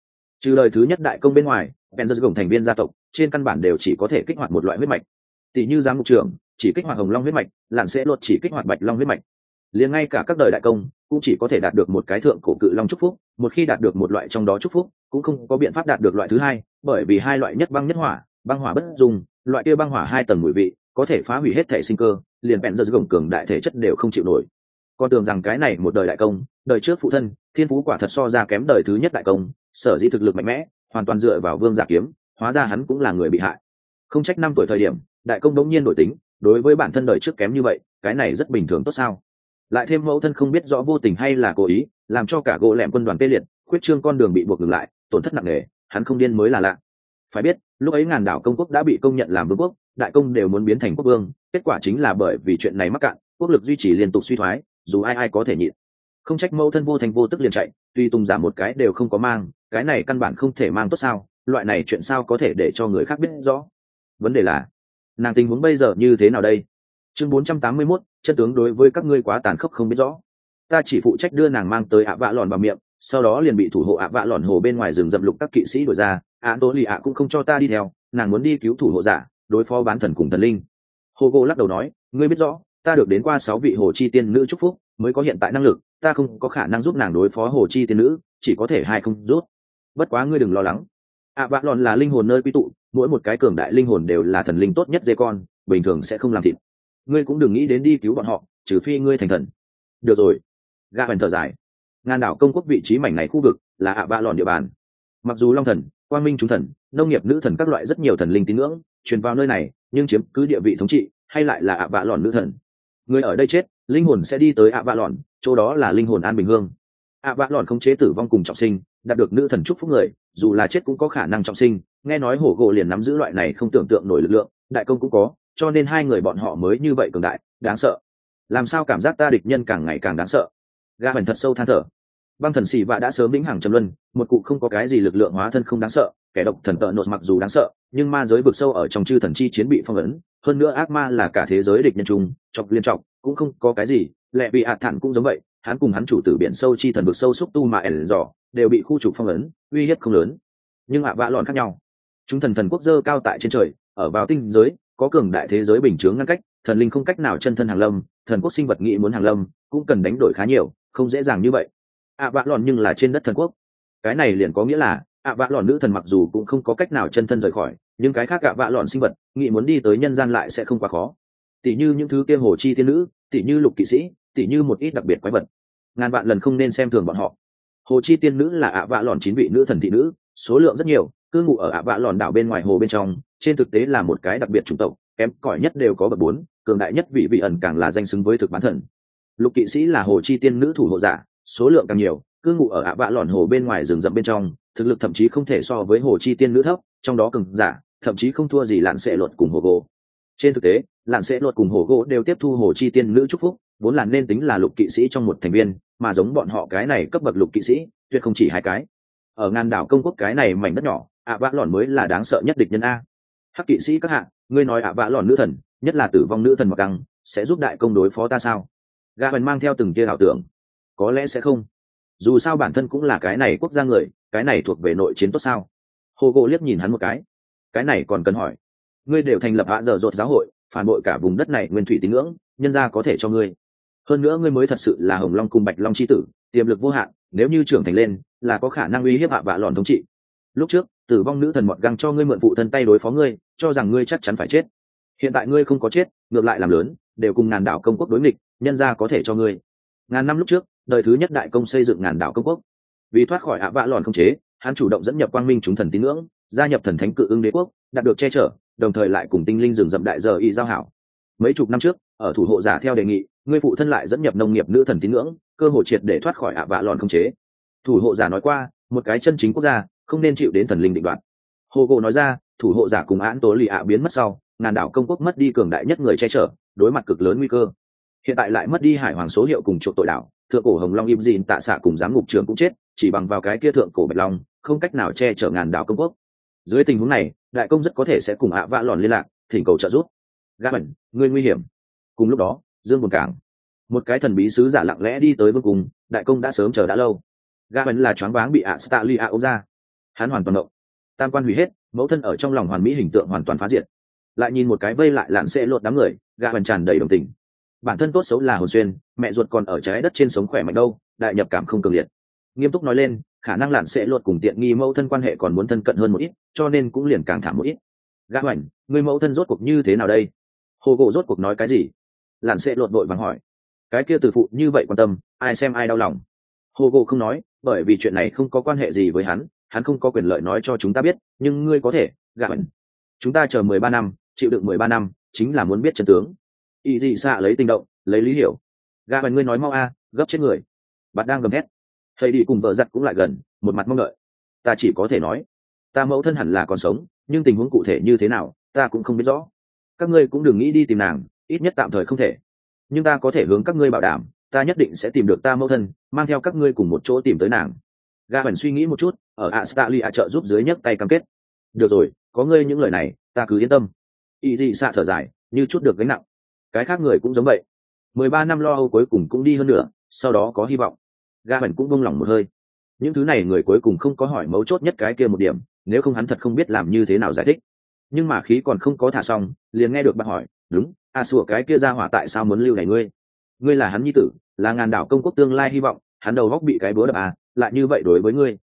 Trừ lời thứ nhất đại công bên ngoài, Avengers gồm thành viên gia tộc trên căn bản đều chỉ có thể kích hoạt một loại huyết mạch. Tỷ như giám mục trưởng chỉ kích hoạt hồng long huyết mạch, lạn sẽ luật chỉ kích hoạt bạch long huyết mạch. Liền ngay cả các đời đại công cũng chỉ có thể đạt được một cái thượng cổ cự long chúc phúc, một khi đạt được một loại trong đó chúc phúc cũng không có biện pháp đạt được loại thứ hai, bởi vì hai loại nhất băng nhất hỏa, băng hỏa bất dung, loại kia băng hỏa hai tầng mùi vị có thể phá hủy hết thể sinh cơ, liền bèn giật gồng cường đại thể chất đều không chịu nổi. Con tưởng rằng cái này một đời đại công, đời trước phụ thân thiên phú quả thật so ra kém đời thứ nhất đại công, sở dĩ thực lực mạnh mẽ hoàn toàn dựa vào vương giả kiếm, hóa ra hắn cũng là người bị hại. Không trách 5 tuổi thời điểm đại công đống nhiên đổi tính, đối với bản thân đời trước kém như vậy, cái này rất bình thường tốt sao? Lại thêm mẫu thân không biết rõ vô tình hay là cố ý, làm cho cả gỗ lẻm quân đoàn tê liệt, khuyết trương con đường bị buộc ngừng lại, tổn thất nặng nề, hắn không điên mới là lạ. Phải biết lúc ấy ngàn đảo công quốc đã bị công nhận làm vương quốc, đại công đều muốn biến thành quốc vương, kết quả chính là bởi vì chuyện này mắc cạn, quốc lực duy trì liên tục suy thoái, dù ai ai có thể nhịn. Không trách mẫu thân vô thành vô tức liền chạy, tuy tung giả một cái đều không có mang, cái này căn bản không thể mang tốt sao? Loại này chuyện sao có thể để cho người khác biết rõ? Vấn đề là nàng tình huống bây giờ như thế nào đây? Chương 481, chân tướng đối với các ngươi quá tàn khốc không biết rõ. Ta chỉ phụ trách đưa nàng mang tới ạ vạ lòn vào miệng, sau đó liền bị thủ hộ ạ vạ lòn hồ bên ngoài rừng rậm lục các kỵ sĩ đuổi ra. ạ tố lì ạ cũng không cho ta đi theo, nàng muốn đi cứu thủ hộ giả, đối phó bán thần cùng thần linh. Hồ gỗ lắc đầu nói, ngươi biết rõ ta được đến qua 6 vị hồ chi tiên nữ chúc phúc mới có hiện tại năng lực, ta không có khả năng giúp nàng đối phó hồ chi tiên nữ, chỉ có thể hai không rút. Bất quá ngươi đừng lo lắng, ạ vạ lòn là linh hồn nơi quy tụ, mỗi một cái cường đại linh hồn đều là thần linh tốt nhất dê con, bình thường sẽ không làm thịt. Ngươi cũng đừng nghĩ đến đi cứu bọn họ, trừ phi ngươi thành thần. Được rồi. Gã bèn thở dài. Ngàn đảo công quốc vị trí mảnh này khu vực là ạ vạ lòn địa bàn. Mặc dù long thần, quang minh chúng thần, nông nghiệp nữ thần các loại rất nhiều thần linh tín ngưỡng truyền vào nơi này, nhưng chiếm cứ địa vị thống trị hay lại là ạ vạ lòn nữ thần. Người ở đây chết, linh hồn sẽ đi tới ạ vạ lòn, chỗ đó là linh hồn an bình hương. ạ vạ lòn không chế tử vong cùng trọng sinh, đạt được nữ thần chúc phúc người, dù là chết cũng có khả năng trọng sinh. Nghe nói hổ gỗ liền nắm giữ loại này không tưởng tượng nổi lực lượng, đại công cũng có, cho nên hai người bọn họ mới như vậy cường đại, đáng sợ. Làm sao cảm giác ta địch nhân càng ngày càng đáng sợ? Gã bèn thật sâu than thở. Băng thần xì vạ đã sớm vĩnh hằng trầm luân, một cụ không có cái gì lực lượng hóa thân không đáng sợ, kẻ độc thần tợ nột mặc dù đáng sợ, nhưng ma giới vực sâu ở trong chư thần chi chiến bị phong ấn, hơn nữa ác ma là cả thế giới địch nhân chung, chọc liên trọng cũng không có cái gì. Lệ bị ạt thản cũng giống vậy, hắn cùng hắn chủ tử biển sâu chi thần vực sâu xúc tu mà ẩn dò đều bị khu trục phong ấn, uy hiếp không lớn. Nhưng ạ vạ lọn khác nhau, chúng thần thần quốc dơ cao tại trên trời, ở vào tinh giới có cường đại thế giới bình chướng ngăn cách, thần linh không cách nào chân thân hàng lâm, thần quốc sinh vật nghĩ muốn hàng lâm cũng cần đánh đổi khá nhiều, không dễ dàng như vậy. ạ vạ lọn nhưng là trên đất thần quốc, cái này liền có nghĩa là ạ vạ lọn nữ thần mặc dù cũng không có cách nào chân thân rời khỏi, nhưng cái khác ạ vạ lọn sinh vật nghĩ muốn đi tới nhân gian lại sẽ không quá khó. Tỷ như những thứ kia hồ chi tiên nữ, tỷ như lục kỵ sĩ, tỷ như một ít đặc biệt quái vật, ngàn vạn lần không nên xem thường bọn họ. Hồ chi tiên nữ là ạ vạ lọn 9 vị nữ thần thị nữ, số lượng rất nhiều, cư ngụ ở ạ vạ lọn đảo bên ngoài hồ bên trong, trên thực tế là một cái đặc biệt chủng tộc, kém cỏi nhất đều có bậc 4, cường đại nhất vị ẩn càng là danh xứng với thực bán thần. Lục kỵ sĩ là hồ chi tiên nữ thủ hộ giả, số lượng càng nhiều, cư ngụ ở ạ vạ lọn hồ bên ngoài rừng rậm bên trong, thực lực thậm chí không thể so với hồ chi tiên nữ thấp, trong đó cường giả thậm chí không thua gì lạn sệ luật cùng hồ gỗ. Trên thực tế lạn sệ luật cùng hồ gỗ đều tiếp thu hồ chi tiên nữ chúc phúc, vốn là nên tính là lục kỵ sĩ trong một thành viên, mà giống bọn họ cái này cấp bậc lục kỵ sĩ tuyệt không chỉ 2 cái. Ở ngàn đảo công quốc cái này mảnh đất nhỏ, ạ vạ lọn mới là đáng sợ nhất địch nhân a. Hắc kỵ sĩ các hạ, ngươi nói ạ vạ lọn nữ thần, nhất là tử vong nữ thần mặc đăng, sẽ giúp đại công đối phó ta sao? Gã bèn mang theo từng tia ảo tưởng. Có lẽ sẽ không, dù sao bản thân cũng là cái này quốc gia người, cái này thuộc về nội chiến tốt sao? Hồ gỗ liếc nhìn hắn một cái này còn cần hỏi. Ngươi đều thành lập hạ dở dột giáo hội, phản bội cả vùng đất này nguyên thủy tín ngưỡng, nhân gia có thể cho ngươi. Hơn nữa ngươi mới thật sự là hồng long cùng bạch long chi tử, tiềm lực vô hạn, nếu như trưởng thành lên là có khả năng uy hiếp hạ vạ lọn thống trị. Lúc trước tử vong nữ thần mọt găng cho ngươi mượn phụ thân tay đối phó ngươi, cho rằng ngươi chắc chắn phải chết. Hiện tại ngươi không có chết, ngược lại làm lớn, đều cùng ngàn đảo công quốc đối nghịch, nhân gia có thể cho ngươi. Ngàn năm lúc trước, đời thứ nhất đại công xây dựng ngàn đảo công quốc, vì thoát khỏi hạ vạ lọn khống chế, hắn chủ động dẫn nhập quang minh chúng thần tín ngưỡng, gia nhập thần thánh cự ưng đế quốc, đạt được che chở, đồng thời lại cùng tinh linh rừng rậm đại giờ y giao hảo. Mấy chục năm trước, ở thủ hộ giả theo đề nghị, ngươi phụ thân lại dẫn nhập nông nghiệp nữ thần tín ngưỡng, cơ hội triệt để thoát khỏi hạ vạ lọn khống chế. Thủ hộ giả nói qua, một cái chân chính quốc gia không nên chịu đến thần linh định đoạt. Hồ gỗ nói ra, thủ hộ giả cùng án tố lì ạ biến mất sau, ngàn đảo công quốc mất đi cường đại nhất người che chở, đối mặt cực lớn nguy cơ. Hiện tại lại mất đi hải hoàng số hiệu cùng chuộc tội đảo, thượng cổ hồng long im dìn tạ xạ cùng giám ngục trường cũng chết, chỉ bằng vào cái kia thượng cổ bạch long không cách nào che chở ngàn đảo công quốc. Dưới tình huống này, đại công rất có thể sẽ cùng ạ vạ lọn liên lạc, thỉnh cầu trợ giúp. Gã bẩn, ngươi nguy hiểm. Cùng lúc đó, dương buồn cảng, một cái thần bí sứ giả lặng lẽ đi tới vương cung, đại công đã sớm chờ đã lâu. Gã bẩn là choáng váng bị ạ Stalia ôm ra. Hắn hoàn toàn động, tam quan hủy hết, mẫu thân ở trong lòng hoàn mỹ hình tượng hoàn toàn phá diệt. Lại nhìn một cái vây lại lạn sẽ lột đám người, gã hoàn tràn đầy đồng tình. Bản thân tốt xấu là hồn xuyên, mẹ ruột còn ở trái đất trên sống khỏe mạnh đâu, đại nhập cảm không cường liệt. Nghiêm túc nói lên, khả năng lạn sẽ lột cùng tiện nghi mẫu thân quan hệ còn muốn thân cận hơn một ít, cho nên cũng liền càng thảm một ít. Gã hoành, người mẫu thân rốt cuộc như thế nào đây? Hồ gỗ rốt cuộc nói cái gì? Lạn sẽ lột vội vàng hỏi. Cái kia từ phụ như vậy quan tâm, ai xem ai đau lòng. Hồ gỗ không nói, bởi vì chuyện này không có quan hệ gì với hắn không có quyền lợi nói cho chúng ta biết, nhưng ngươi có thể. Gã hoành, chúng ta chờ 13 năm, chịu đựng 13 năm, chính là muốn biết chân tướng. Y dị xạ lấy tình động, lấy lý hiểu. Gã hoành, ngươi nói mau a, gấp chết người. Bạn đang gầm hét. Thầy đi cùng vợ giặt cũng lại gần, một mặt mong đợi. Ta chỉ có thể nói, ta mẫu thân hẳn là còn sống, nhưng tình huống cụ thể như thế nào ta cũng không biết rõ. Các ngươi cũng đừng nghĩ đi tìm nàng, ít nhất tạm thời không thể, nhưng ta có thể hướng các ngươi bảo đảm, ta nhất định sẽ tìm được ta mẫu thân, mang theo các ngươi cùng một chỗ tìm tới nàng. Ga Hẩn suy nghĩ một chút, ở Astalia trợ giúp dưới nhấc tay cam kết. Được rồi, có ngươi những lời này ta cứ yên tâm. Y dị xạ thở dài, như chút được gánh nặng. Cái khác người cũng giống vậy, 13 năm lo âu cuối cùng cũng đi hơn nữa, sau đó có hy vọng. Ga Hẩn cũng buông lòng một hơi. Những thứ này người cuối cùng không có hỏi mấu chốt nhất cái kia một điểm, nếu không hắn thật không biết làm như thế nào giải thích. Nhưng mà khí còn không có thả xong, liền nghe được bác hỏi, đúng, sủa cái kia ra hỏa tại sao muốn lưu này ngươi là hắn nhi tử, là ngàn đảo công quốc tương lai hy vọng, hắn đầu góc bị cái búa đập lại như vậy đối với ngươi.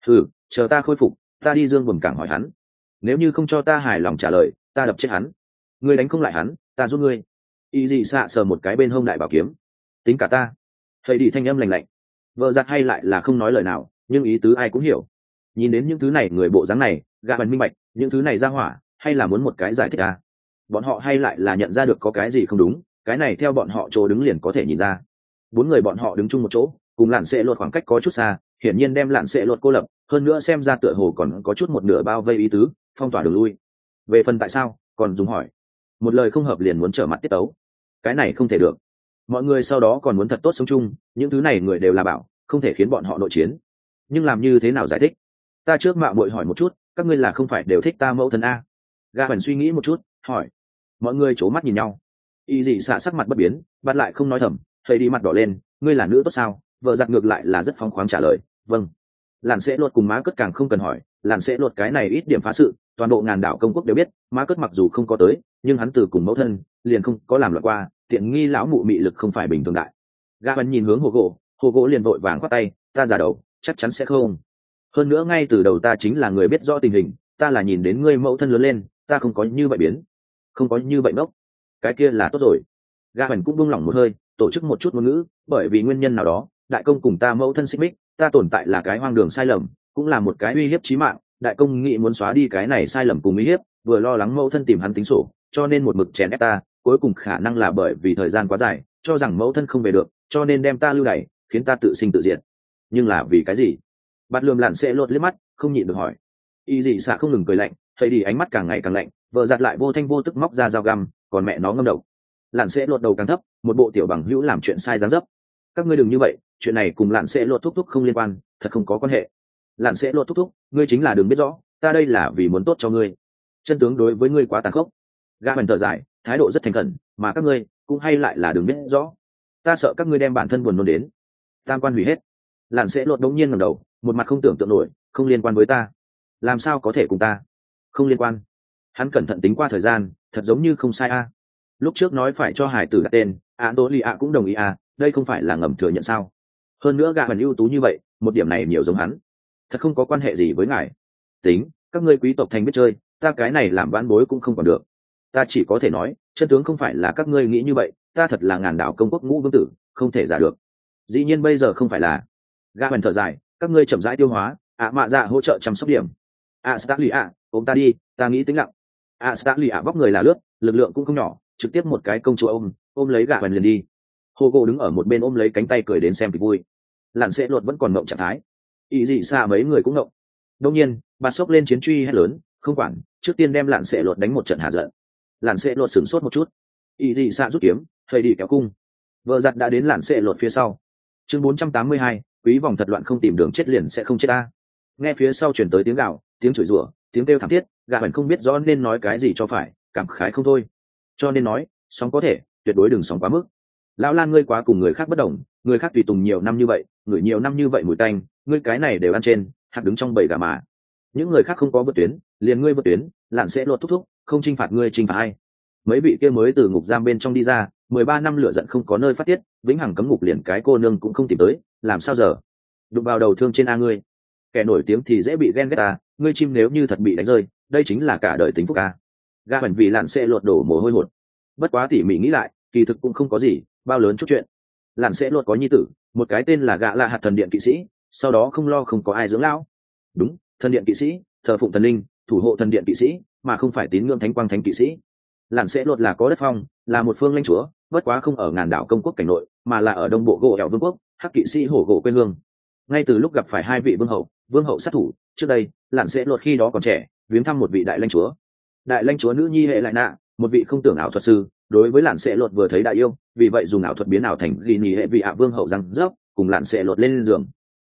Chờ ta khôi phục, ta đi dương buồm cảng hỏi hắn, nếu như không cho ta hài lòng trả lời, ta đập chết hắn. Ngươi đánh không lại hắn, ta giúp ngươi. Y dị xạ sờ một cái bên hông đại bảo kiếm. Tính cả ta. Thầy đi thanh âm lạnh lạnh. Vợ giặt hay lại là không nói lời nào, nhưng ý tứ ai cũng hiểu. Nhìn đến những thứ này người bộ dáng này, gã bần minh bạch, những thứ này ra hỏa hay là muốn một cái giải thích bọn họ hay lại là nhận ra được có cái gì không đúng, cái này theo bọn họ chỗ đứng liền có thể nhìn ra. 4 người bọn họ đứng chung một chỗ, cùng lạn sẽ lột khoảng cách có chút xa, hiển nhiên đem lạn sẽ lột cô lập, hơn nữa xem ra tựa hồ còn có chút một nửa bao vây ý tứ, phong tỏa đường lui. Về phần tại sao, còn dùng hỏi, một lời không hợp liền muốn trở mặt tiết tấu, cái này không thể được. Mọi người sau đó còn muốn thật tốt sống chung, những thứ này người đều là bảo, không thể khiến bọn họ nội chiến. Nhưng làm như thế nào giải thích? Ta trước mạo muội hỏi một chút, các ngươi là không phải đều thích ta mẫu thân Ga Hẩn suy nghĩ một chút, hỏi. Mọi người c mắt nhìn nhau. Y dị xạ sắc mặt bất biến, bắt lại không nói thầm, thầy đi mặt đỏ lên, ngươi là nữ tốt sao? Vợ giặt ngược lại là rất phóng khoáng trả lời, vâng. Lạn sẽ lột cùng má cất càng không cần hỏi, lạn sẽ lột cái này ít điểm phá sự, toàn bộ ngàn đảo công quốc đều biết, má cất mặc dù không có tới, nhưng hắn từ cùng mẫu thân liền không có làm loạn qua, tiện nghi lão mụ mị lực không phải bình thường đại. Ga Hẩn nhìn hướng hồ gỗ liền vội vàng khoát tay, ta giả đầu, chắc chắn sẽ không. Hơn nữa ngay từ đầu ta chính là người biết rõ tình hình, ta là nhìn đến ngươi mẫu thân lớn lên, ta không có như vậy biến, không có như vậy ngốc. Cái kia là tốt rồi. Ga Hẩn cũng buông lỏng một hơi, tổ chức một chút ngôn ngữ, bởi vì nguyên nhân nào đó, đại công cùng ta mẫu thân xích mích, ta tồn tại là cái hoang đường sai lầm, cũng là một cái uy hiếp chí mạng. Đại công nghĩ muốn xóa đi cái này sai lầm cùng uy hiếp, vừa lo lắng mẫu thân tìm hắn tính sổ, cho nên một mực chèn ép ta, cuối cùng khả năng là bởi vì thời gian quá dài, cho rằng mẫu thân không về được, cho nên đem ta lưu đày, khiến ta tự sinh tự diệt. Nhưng là vì cái gì? Bạt lườm lạn sẽ lột liếc mắt, không nhịn được hỏi. Y dị xạ không ngừng cười lạnh, thấy đi ánh mắt càng ngày càng lạnh, vợ giặt lại vô thanh vô tức móc ra dao găm, còn mẹ nó ngâm đầu. Lạn sẽ lột đầu càng thấp, một bộ tiểu bằng hữu làm chuyện sai dáng dấp. Các ngươi đừng như vậy, chuyện này cùng lạn sẽ lột thúc thúc không liên quan, thật không có quan hệ. Lạn sẽ lột thúc thúc, ngươi chính là đừng biết rõ, ta đây là vì muốn tốt cho ngươi. Chân tướng đối với ngươi quá tàn khốc. Gã Hẩn thở dài, thái độ rất thành khẩn, mà các ngươi cũng hay lại là đừng biết rõ. Ta sợ các ngươi đem bản thân buồn nôn đến. Tam quan hủy hết. Lạn sẽ lột đống nhiên ngẩng đầu, một mặt không tưởng tượng nổi, không liên quan với ta. Làm sao có thể cùng ta? Không liên quan. Hắn cẩn thận tính qua thời gian, thật giống như không sai Lúc trước nói phải cho hải tử đặt tên, Anatolia cũng đồng ý đây không phải là ngầm thừa nhận sao? Hơn nữa Gã Hẩn ưu tú như vậy, một điểm này nhiều giống hắn. Thật không có quan hệ gì với ngài. Tính, các ngươi quý tộc thành biết chơi, ta cái này làm vãn bối cũng không còn được. Ta chỉ có thể nói, chân tướng không phải là các ngươi nghĩ như vậy, ta thật là ngàn đảo công quốc ngũ vương tử, không thể giả được. Dĩ nhiên bây giờ không phải là. Gã Hẩn thở dài, các ngươi chậm rãi tiêu hóa, mạ dạ hỗ trợ chăm sóc điểm. Stalia, ôm ta đi, ta nghĩ tính lặng. Stalia vóc người là lướt, lực lượng cũng không nhỏ, trực tiếp một cái công chúa ôm lấy Gã Hẩn liền đi. Hugo đứng ở một bên ôm lấy cánh tay cười đến xem kịch vui. Lạn sẽ lột vẫn còn ngậm trạng thái. Ý dị xa mấy người cũng ngậm. Đương nhiên, bà sốc lên chiến truy hét lớn, không quản, trước tiên đem lạn sẽ lột đánh một trận hạ giận. Lạn sẽ lột sửng sốt một chút. Ý dị xa rút kiếm, thầy đi kéo cung. Vợ giặt đã đến lạn sẽ lột phía sau. Chương 482, quý vòng thật loạn không tìm đường chết liền sẽ không chết ta. Nghe phía sau truyền tới tiếng gào, tiếng chửi rủa, tiếng kêu thảm thiết, Gã Hẩn không biết rõ nên nói cái gì cho phải, cảm khái không thôi. Cho nên nói, sóng có thể, tuyệt đối đừng sóng quá mức. Lão Lan ngươi quá cùng người khác bất đồng, người khác tùy tùng nhiều năm như vậy, người nhiều năm như vậy mùi tanh, ngươi cái này đều ăn trên, hạt đứng trong bầy gà mà. những người khác không có vượt tuyến, liền ngươi vượt tuyến, lạn sẽ lột thúc thúc, không trinh phạt ngươi trinh phạt ai. Mấy vị kia mới từ ngục giam bên trong đi ra, 13 năm lửa giận không có nơi phát tiết, vĩnh hằng cấm ngục liền cái cô nương cũng không tìm tới, làm sao giờ? Đụng vào đầu thương trên a ngươi. Kẻ nổi tiếng thì dễ bị ghen ghét à, ngươi chim nếu như thật bị đánh rơi, đây chính là cả đời tính phúc a. Ga hẳn vì lạn sẽ lột đổ mồ hôi hột. Bất quá tỉ mỉ nghĩ lại, kỳ thực cũng không có gì, bao lớn chút chuyện. Lạn sẽ lột có nhi tử, một cái tên là Gạ Lạ Hạt thần điện kỵ sĩ, sau đó không lo không có ai dưỡng lão. Đúng, thần điện kỵ sĩ, thờ phụng thần linh, thủ hộ thần điện kỵ sĩ, mà không phải tín ngưỡng thánh quang thánh kỵ sĩ. Lạn sẽ lột là có đất phong, là một phương lãnh chúa, bất quá không ở ngàn đảo công quốc cảnh nội, mà là ở đông bộ gỗ ẻo vương quốc, hắc kỵ sĩ hổ gỗ quê hương. Ngay từ lúc gặp phải hai vị vương hậu sát thủ, trước đây Lạn sẽ lột khi đó còn trẻ, viếng thăm một vị đại lãnh chúa nữ nhi hệ lại nạ, một vị không tưởng ảo thuật sư, đối với Lạn sẽ lột vừa thấy đại yêu, vì vậy dùng ảo thuật biến ảo thành ghi nhì hệ vị ạ vương hậu răng rớp, cùng Lạn sẽ lột lên giường.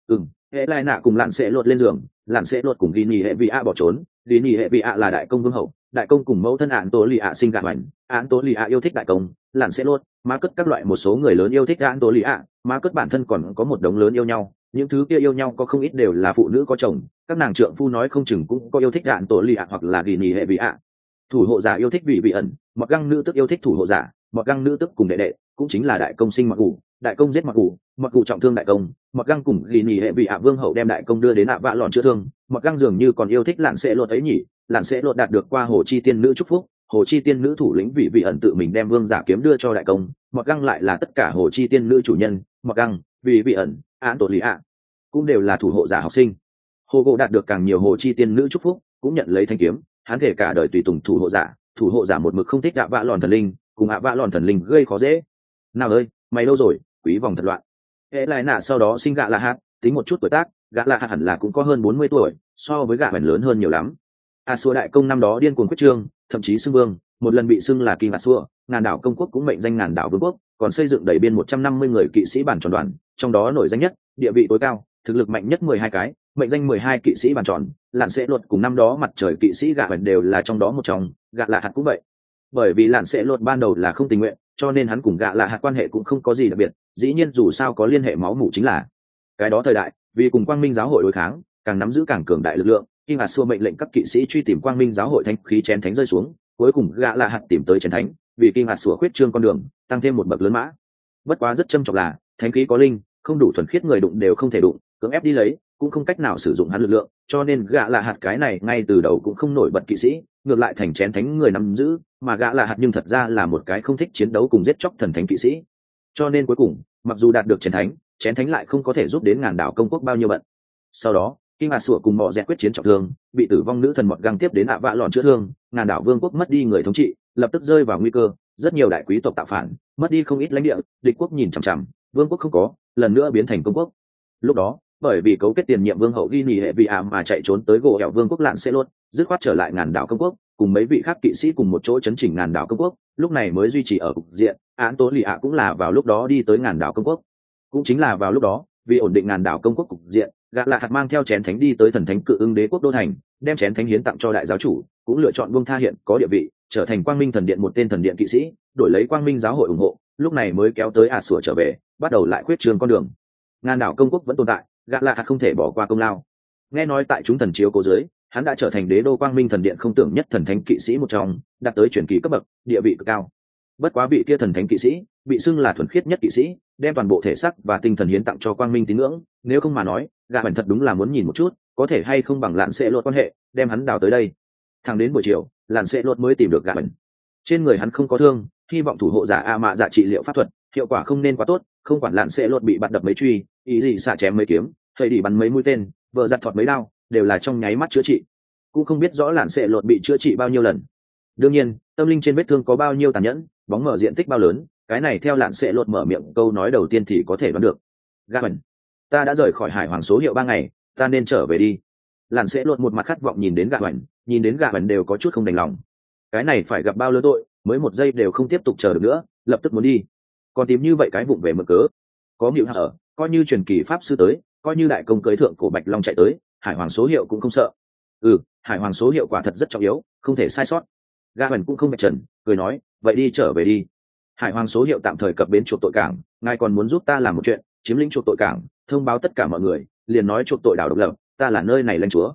Hệ lại nạ cùng Lạn sẽ lột lên giường, Lạn sẽ lột cùng ghi nhì hệ vị ạ bỏ trốn. Ghi nhì hệ vị ạ là đại công vương hậu, đại công cùng mẫu thân án tố lì ạ sinh gạ hoành, án tố lì ạ yêu thích đại công, Lạn sẽ lột má cất các loại một số người lớn yêu thích án tố lì ạ, má cất bản thân còn có một đống lớn yêu nhau, những thứ kia yêu nhau có không ít đều là phụ nữ có chồng, các nàng trượng phu nói không chừng cũng có yêu thích án tố lì ạ hoặc là ghi nhì hệ vị ạ. Thủ hộ giả yêu thích vị ẩn, một găng nữ tức yêu thích thủ hộ giả, một găng nữ tức cùng đệ đệ cũng chính là đại công sinh mặc cụ, đại công giết mặc cụ trọng thương đại công, một găng cùng ghi nhì hệ vị ạ vương hậu đem đại công đưa đến ạ vạ lòn chữa thương, một găng dường như còn yêu thích Lạn sẽ lột ấy nhỉ. Lạn sẽ lột đạt được qua hồ chi tiên nữ chúc phúc, hồ chi tiên nữ thủ lĩnh vị ẩn tự mình đem vương giả kiếm đưa cho đại công, một găng lại là tất cả hồ chi tiên nữ chủ nhân, một găng vị ẩn án tổ lý ạ cũng đều là thủ hộ giả học sinh. Hồ gỗ đạt được càng nhiều hồ chi tiên nữ chúc phúc, cũng nhận lấy thanh kiếm, hắn thể cả đời tùy tùng thủ hộ giả một mực không thích ạ vạ lòn thần linh, cùng ạ vạ lòn thần linh gây khó dễ. Nào ơi, mày đâu rồi, quý vòng thật loạn. Hệ lại nạ sau đó sinh Gạ Lạ Hạt, tính một chút tuổi tác, Gạ Lạ Hạt hẳn là cũng có hơn 40 tuổi, so với Gạ Hoành lớn hơn nhiều lắm. Xua đại công năm đó điên cuồng quyết trương, thậm chí xưng vương, một lần bị xưng là King Xua, ngàn đảo công quốc cũng mệnh danh ngàn đảo vương quốc, còn xây dựng đầy biên 150 người kỵ sĩ bản tròn đoàn, trong đó nổi danh nhất, địa vị tối cao, thực lực mạnh nhất 12 cái, mệnh danh 12 kỵ sĩ bản tròn. Lạn sẽ lột cùng năm đó mặt trời kỵ sĩ Gạ Hoành đều là trong đó một trong, Gạ Lạ Hạt cũng vậy. Bởi vì Lạn sẽ lột ban đầu là không tình nguyện, cho nên hắn cùng Gạ Lạ Hạt quan hệ cũng không có gì đặc biệt, dĩ nhiên dù sao có liên hệ máu mủ chính là. Cái đó thời đại, vì cùng Quang Minh giáo hội đối kháng, càng nắm giữ càng cường đại lực lượng, King Xua mệnh lệnh các kỵ sĩ truy tìm Quang Minh giáo hội thánh khí chén thánh rơi xuống, cuối cùng Gạ Lạ Hạt tìm tới chén thánh, vì King Xua khuyết trương con đường, tăng thêm một bậc lớn mã. Bất quá rất châm trọng là, thánh khí có linh, không đủ thuần khiết người đụng đều không thể đụng, cưỡng ép đi lấy, cũng không cách nào sử dụng hắn lực lượng, cho nên Gạ Lạ Hạt cái này ngay từ đầu cũng không nổi bật kỵ sĩ, ngược lại thành chén thánh người nắm giữ, mà Gạ Lạ Hạt nhưng thật ra là một cái không thích chiến đấu cùng giết chóc thần thánh kỵ sĩ. Cho nên cuối cùng, mặc dù đạt được chén thánh lại không có thể giúp đến ngàn đảo công quốc bao nhiêu bận. Sau đó, King Xua cùng mọ dẹt quyết chiến trọng thương, bị tử vong nữ thần Mọt Găng tiếp đến ạ vạ lòn chữa thương, ngàn đảo vương quốc mất đi người thống trị, lập tức rơi vào nguy cơ, rất nhiều đại quý tộc tạo phản, mất đi không ít lãnh địa, địch quốc nhìn chằm chằm, vương quốc không có, lần nữa biến thành công quốc. Lúc đó, bởi vì cấu kết tiền nhiệm vương hậu ghi nhì hệ vị ạ mà chạy trốn tới gỗ ẻo vương quốc Lạn sẽ lột, dứt khoát trở lại ngàn đảo công quốc, cùng mấy vị khác kỵ sĩ cùng một chỗ chấn chỉnh ngàn đảo công quốc, lúc này mới duy trì ở cục diện. Án tố lì ạ cũng là vào lúc đó đi tới ngàn đảo công quốc, cũng chính là vào lúc đó, vì ổn định ngàn đảo công quốc cục diện, Gạ Lạ Hạt mang theo chén thánh đi tới thần thánh cự ưng đế quốc đô thành, đem chén thánh hiến tặng cho đại giáo chủ, cũng lựa chọn buông tha hiện có địa vị, trở thành Quang Minh thần điện một tên thần điện kỵ sĩ, đổi lấy Quang Minh giáo hội ủng hộ, lúc này mới kéo tới Xua trở về, bắt đầu lại khuyết trường con đường. Ngàn đảo công quốc vẫn tồn tại, Gạ Lạ Hạt không thể bỏ qua công lao. Nghe nói tại chúng thần chiếu cố dưới, hắn đã trở thành đế đô Quang Minh thần điện không tưởng nhất thần thánh kỵ sĩ một trong, đạt tới truyền kỳ cấp bậc, địa vị cực cao. Bất quá vị kia thần thánh kỵ sĩ, bị xưng là thuần khiết nhất kỵ sĩ, đem toàn bộ thể xác và tinh thần hiến tặng cho Quang Minh tín ngưỡng, nếu không mà nói, Gạ Hoành thật đúng là muốn nhìn một chút, có thể hay không bằng Lạn sẽ lột quan hệ, đem hắn đào tới đây. Thẳng đến buổi chiều, Lạn sẽ lột mới tìm được Gạ Hoành. Trên người hắn không có thương, hy vọng thủ hộ giả a mạ giả trị liệu pháp thuật, hiệu quả không nên quá tốt, không quản Lạn sẽ lột bị bạt đập mấy truy, ý gì xạ chém mấy kiếm, thầy đi bắn mấy mũi tên, vợ giặt thọt mấy đao, đều là trong nháy mắt chữa trị. Cũng không biết rõ Lạn sẽ lột bị chữa trị bao nhiêu lần. Đương nhiên, tâm linh trên vết thương có bao nhiêu tàn nhẫn, bóng mở diện tích bao lớn, cái này theo Lạn sẽ lột mở miệng câu nói đầu tiên thì có thể đoán được. Gạ Hoành, ta đã rời khỏi hải hoàng số hiệu 3 ngày, ta nên trở về đi. Lạn sẽ lột một mặt khát vọng nhìn đến Gạ Hoành, nhìn đến Gạ Hoành đều có chút không đành lòng. Cái này phải gặp bao lớn tội, mới một giây đều không tiếp tục chờ được nữa, lập tức muốn đi. Còn tìm như vậy cái vụng về mực cớ. Có Mịu Hạ ở, coi như truyền kỳ pháp sư tới, coi như đại công cưới thượng cổ Bạch Long chạy tới, hải hoàng số hiệu cũng không sợ. Hải hoàng số hiệu quả thật rất trọng yếu, không thể sai sót. Gạ Hoành cũng không bạch trần, cười nói, vậy đi trở về đi. Hải hoàng số hiệu tạm thời cập bến chuộc tội cảng, ngài còn muốn giúp ta làm một chuyện, chiếm lĩnh chuộc tội cảng, thông báo tất cả mọi người, liền nói chuộc tội đảo độc lập, ta là nơi này lãnh chúa.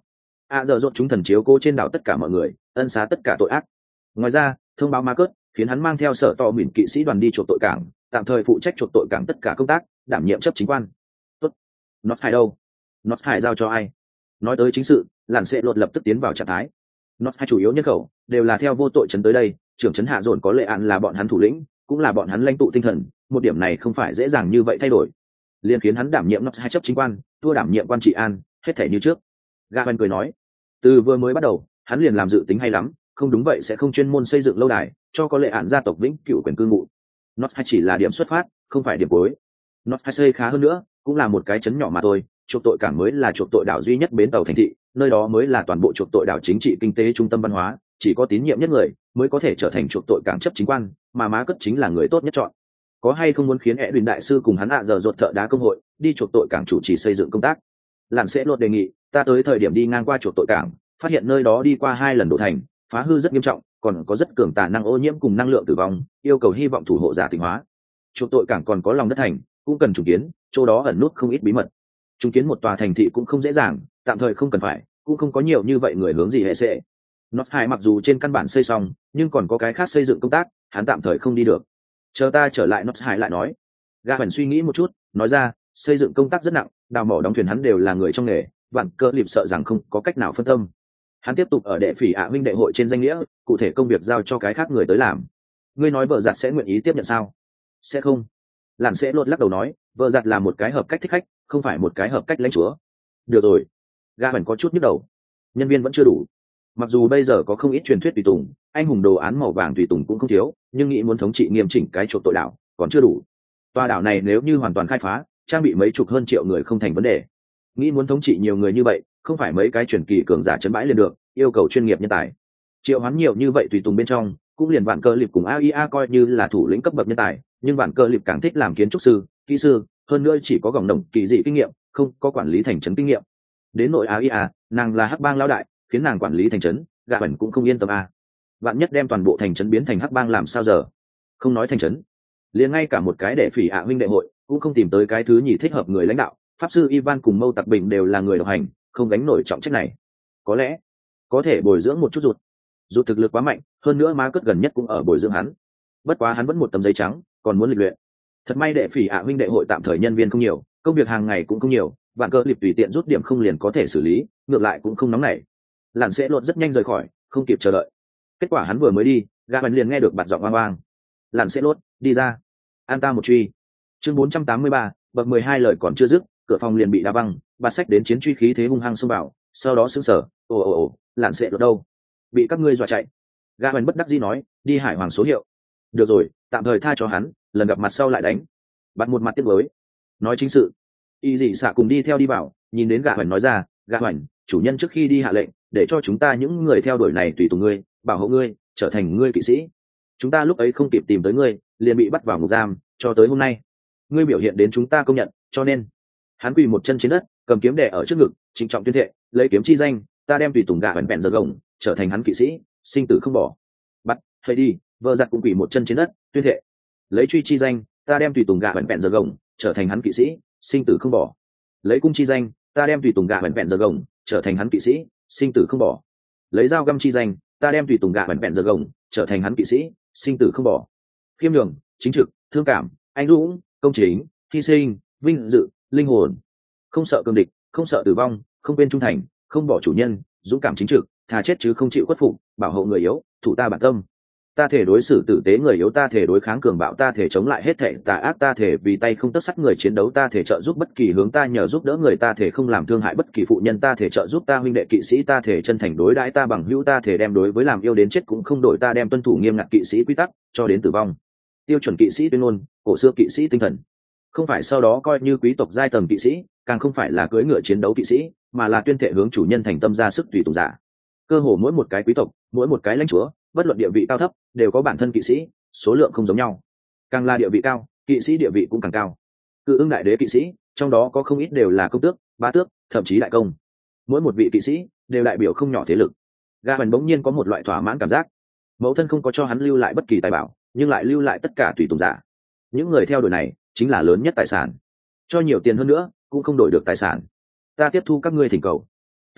Giờ rốt chúng thần chiếu cố trên đảo tất cả mọi người, ân xá tất cả tội ác. Ngoài ra, thông báo Marcus khiến hắn mang theo sở to mỉn kỵ sĩ đoàn đi chuộc tội cảng, tạm thời phụ trách chuộc tội cảng tất cả công tác, đảm nhiệm chấp chính quan. Tốt. Nốt Hải đâu? Nốt Hải giao cho ai? Nói tới chính sự, Lạn sẽ lột lập tức tiến vào trạng thái. Nốt Hải chủ yếu nhân khẩu đều là theo vô tội trấn tới đây, trưởng trấn hạ dồn có lệ án là bọn hắn thủ lĩnh, cũng là bọn hắn lãnh tụ tinh thần, một điểm này không phải dễ dàng như vậy thay đổi. Liên khiến hắn đảm nhiệm Nốt Hải chấp chính quan, thua đảm nhiệm quan trị an, hết thể như trước. Gavan cười nói, từ vừa mới bắt đầu, hắn liền làm dự tính hay lắm, không đúng vậy sẽ không chuyên môn xây dựng lâu đài cho có lệ án gia tộc vĩnh cửu quyền cư ngụ. Nốt Hải chỉ là điểm xuất phát, không phải điểm cuối. Nốt Hải xây khá hơn nữa, cũng là một cái trấn nhỏ mà thôi, chuộc tội cảng mới là chuộc tội đảo duy nhất bến tàu thành thị, nơi đó mới là toàn bộ chuộc tội đảo chính trị kinh tế trung tâm văn hóa, chỉ có tín nhiệm nhất người mới có thể trở thành chuộc tội cảng chấp chính quan, mà má cất chính là người tốt nhất chọn. Có hay không muốn khiến Edwin đại sư cùng hắn giờ rột thợ đá công hội đi chuộc tội cảng chủ trì xây dựng công tác? Lạn sẽ lột đề nghị, ta tới thời điểm đi ngang qua chuộc tội cảng, phát hiện nơi đó đi qua 2 lần đổ thành, phá hư rất nghiêm trọng, còn có rất cường tà năng ô nhiễm cùng năng lượng tử vong, yêu cầu hy vọng thủ hộ giả tịnh hóa. Chuộc tội cảng còn có lòng đất thành, cũng cần trùng kiến, chỗ đó ẩn nút không ít bí mật. Trùng kiến một tòa thành thị cũng không dễ dàng, tạm thời không cần phải, cũng không có nhiều như vậy người hướng gì hệ sẽ. Nốt Hải mặc dù trên căn bản xây xong, nhưng còn có cái khác xây dựng công tác, hắn tạm thời không đi được. Chờ ta trở lại, Nốt Hải lại nói. Gavan suy nghĩ một chút, nói ra, xây dựng công tác rất nặng, đào mỏ đóng thuyền hắn đều là người trong nghề, Vạn Cơ Liệp sợ rằng không có cách nào phân tâm. Hắn tiếp tục ở đệ phỉ ạ huynh đệ hội trên danh nghĩa, cụ thể công việc giao cho cái khác người tới làm. Ngươi nói vợ giặt sẽ nguyện ý tiếp nhận sao? Sẽ không. Lạn sẽ lột lắc đầu nói, vợ giặt là một cái hợp cách thích khách, không phải một cái hợp cách lãnh chúa. Được rồi. Gavan có chút nhức đầu. Nhân viên vẫn chưa đủ. Mặc dù bây giờ có không ít truyền thuyết tùy tùng, anh hùng đồ án màu vàng tùy tùng cũng không thiếu, nhưng nghĩ muốn thống trị nghiêm chỉnh cái chuộc tội đảo còn chưa đủ. Tòa đảo này nếu như hoàn toàn khai phá, trang bị mấy chục hơn triệu người không thành vấn đề. Nghĩ muốn thống trị nhiều người như vậy, không phải mấy cái truyền kỳ cường giả chấn bãi liền được, yêu cầu chuyên nghiệp nhân tài. Triệu hoán nhiều như vậy tùy tùng bên trong, cũng liền Vạn Cơ Liệp cùng AIA coi như là thủ lĩnh cấp bậc nhân tài, nhưng Vạn Cơ Liệp càng thích làm kiến trúc sư, kỹ sư, hơn nữa chỉ có gòng đồng kỳ dị kinh nghiệm, không có quản lý thành trấn kinh nghiệm. Đến nội AIA, nàng là hắc bang lão đại, khiến nàng quản lý thành trấn, gạ bẩn cũng không yên tâm a. Vạn nhất đem toàn bộ thành trấn biến thành hắc bang làm sao giờ? Không nói thành trấn, liền ngay cả một cái đệ phỉ ạ huynh đệ hội cũng không tìm tới cái thứ nhì thích hợp người lãnh đạo. Pháp sư Ivan cùng Mâu Tặc Bình đều là người độc hành, không gánh nổi trọng trách này. Có lẽ có thể bồi dưỡng một chút rụt thực lực quá mạnh, hơn nữa má cất gần nhất cũng ở bồi dưỡng hắn. Bất quá hắn vẫn một tấm giấy trắng, còn muốn luyện luyện. Thật may đệ phỉ ạ huynh đệ hội tạm thời nhân viên không nhiều, công việc hàng ngày cũng không nhiều, Vạn Cơ Liệp tùy tiện rút điểm không liền có thể xử lý, ngược lại cũng không nóng nảy. Lạn sẽ lột rất nhanh rời khỏi, không kịp chờ đợi. Kết quả hắn vừa mới đi, Gavan liền nghe được bạt giọng oang oang. Lạn sẽ lột, đi ra. An ta một truy. Chương 483, bậc 12 lời còn chưa dứt, cửa phòng liền bị đá văng, bà sách đến chiến truy khí thế hung hăng xông vào, sau đó sững sờ, ồ, Lạn sẽ lột đâu? Bị các ngươi dọa chạy. Gavan bất đắc dĩ nói, đi Hải Hoàng số hiệu. Được rồi, tạm thời tha cho hắn, lần gặp mặt sau lại đánh. Bạn một mặt tiếc với. Nói chính sự. Y dị xạ cùng đi theo đi vào, nhìn đến Gavan nói ra, Gavan, chủ nhân trước khi đi hạ lệnh, để cho chúng ta những người theo đuổi này tùy tùng ngươi, bảo hộ ngươi, trở thành ngươi kỵ sĩ. Chúng ta lúc ấy không kịp tìm tới ngươi, liền bị bắt vào ngục giam, cho tới hôm nay. Ngươi biểu hiện đến chúng ta công nhận, cho nên hắn quỳ một chân trên đất, cầm kiếm đè ở trước ngực, trịnh trọng tuyên thệ, lấy kiếm chi danh, ta đem tùy tùng gạ bèn bèn giờ gồng, trở thành hắn kỵ sĩ, sinh tử không bỏ. Bắt, hay đi, vợ giặt cũng quỳ một chân trên đất, tuyên thệ, lấy truy chi danh, ta đem tùy tùng gạ bèn bèn giờ gồng, trở thành hắn kỵ sĩ, sinh tử không bỏ. Lấy cung chi danh, ta đem tùy tùng gạ bèn bèn giờ gồng, trở thành hắn kỵ sĩ, sinh tử không bỏ. Lấy dao găm chi danh, ta đem tùy tùng gạ bèn bèn giờ gồng, trở thành hắn kỵ sĩ, sinh tử không bỏ. Khiêm nhường, chính trực, thương cảm, anh dũng, công chính, hy sinh, vinh dự, linh hồn, không sợ cương địch, không sợ tử vong, không quên trung thành, không bỏ chủ nhân, dũng cảm chính trực, thà chết chứ không chịu khuất phục, bảo hộ người yếu, thủ ta bản tâm. Ta thể đối xử tử tế người yếu, ta thể đối kháng cường bạo, ta thể chống lại hết thảy tà ác, ta thể vì tay không tấc sắt người chiến đấu, ta thể trợ giúp bất kỳ hướng, ta nhờ giúp đỡ người, ta thể không làm thương hại bất kỳ phụ nhân, ta thể trợ giúp ta huynh đệ kỵ sĩ, ta thể chân thành đối đãi ta bằng hữu, ta thể đem đối với làm yêu đến chết cũng không đổi, ta đem tuân thủ nghiêm ngặt kỵ sĩ quy tắc cho đến tử vong. Tiêu chuẩn kỵ sĩ tuyên ngôn, cổ xưa kỵ sĩ tinh thần, không phải sau đó coi như quý tộc giai tầng kỵ sĩ, càng không phải là cưỡi ngựa chiến đấu kỵ sĩ, mà là tuyên thệ hướng chủ nhân thành tâm ra sức tùy tùng giả. Cơ hồ mỗi một cái quý tộc, mỗi một cái lãnh chúa, bất luận địa vị cao thấp, đều có bản thân kỵ sĩ, số lượng không giống nhau. Càng là địa vị cao, kỵ sĩ địa vị cũng càng cao. Cự ưng đại đế kỵ sĩ, trong đó có không ít đều là công tước, bá tước, thậm chí đại công. Mỗi một vị kỵ sĩ đều đại biểu không nhỏ thế lực. Gavan bỗng nhiên có một loại thỏa mãn cảm giác. Mẫu thân không có cho hắn lưu lại bất kỳ tài bảo, nhưng lại lưu lại tất cả tùy tùng giả. Những người theo đuổi này chính là lớn nhất tài sản. Cho nhiều tiền hơn nữa, cũng không đổi được tài sản. Ta tiếp thu các ngươi thỉnh cầu.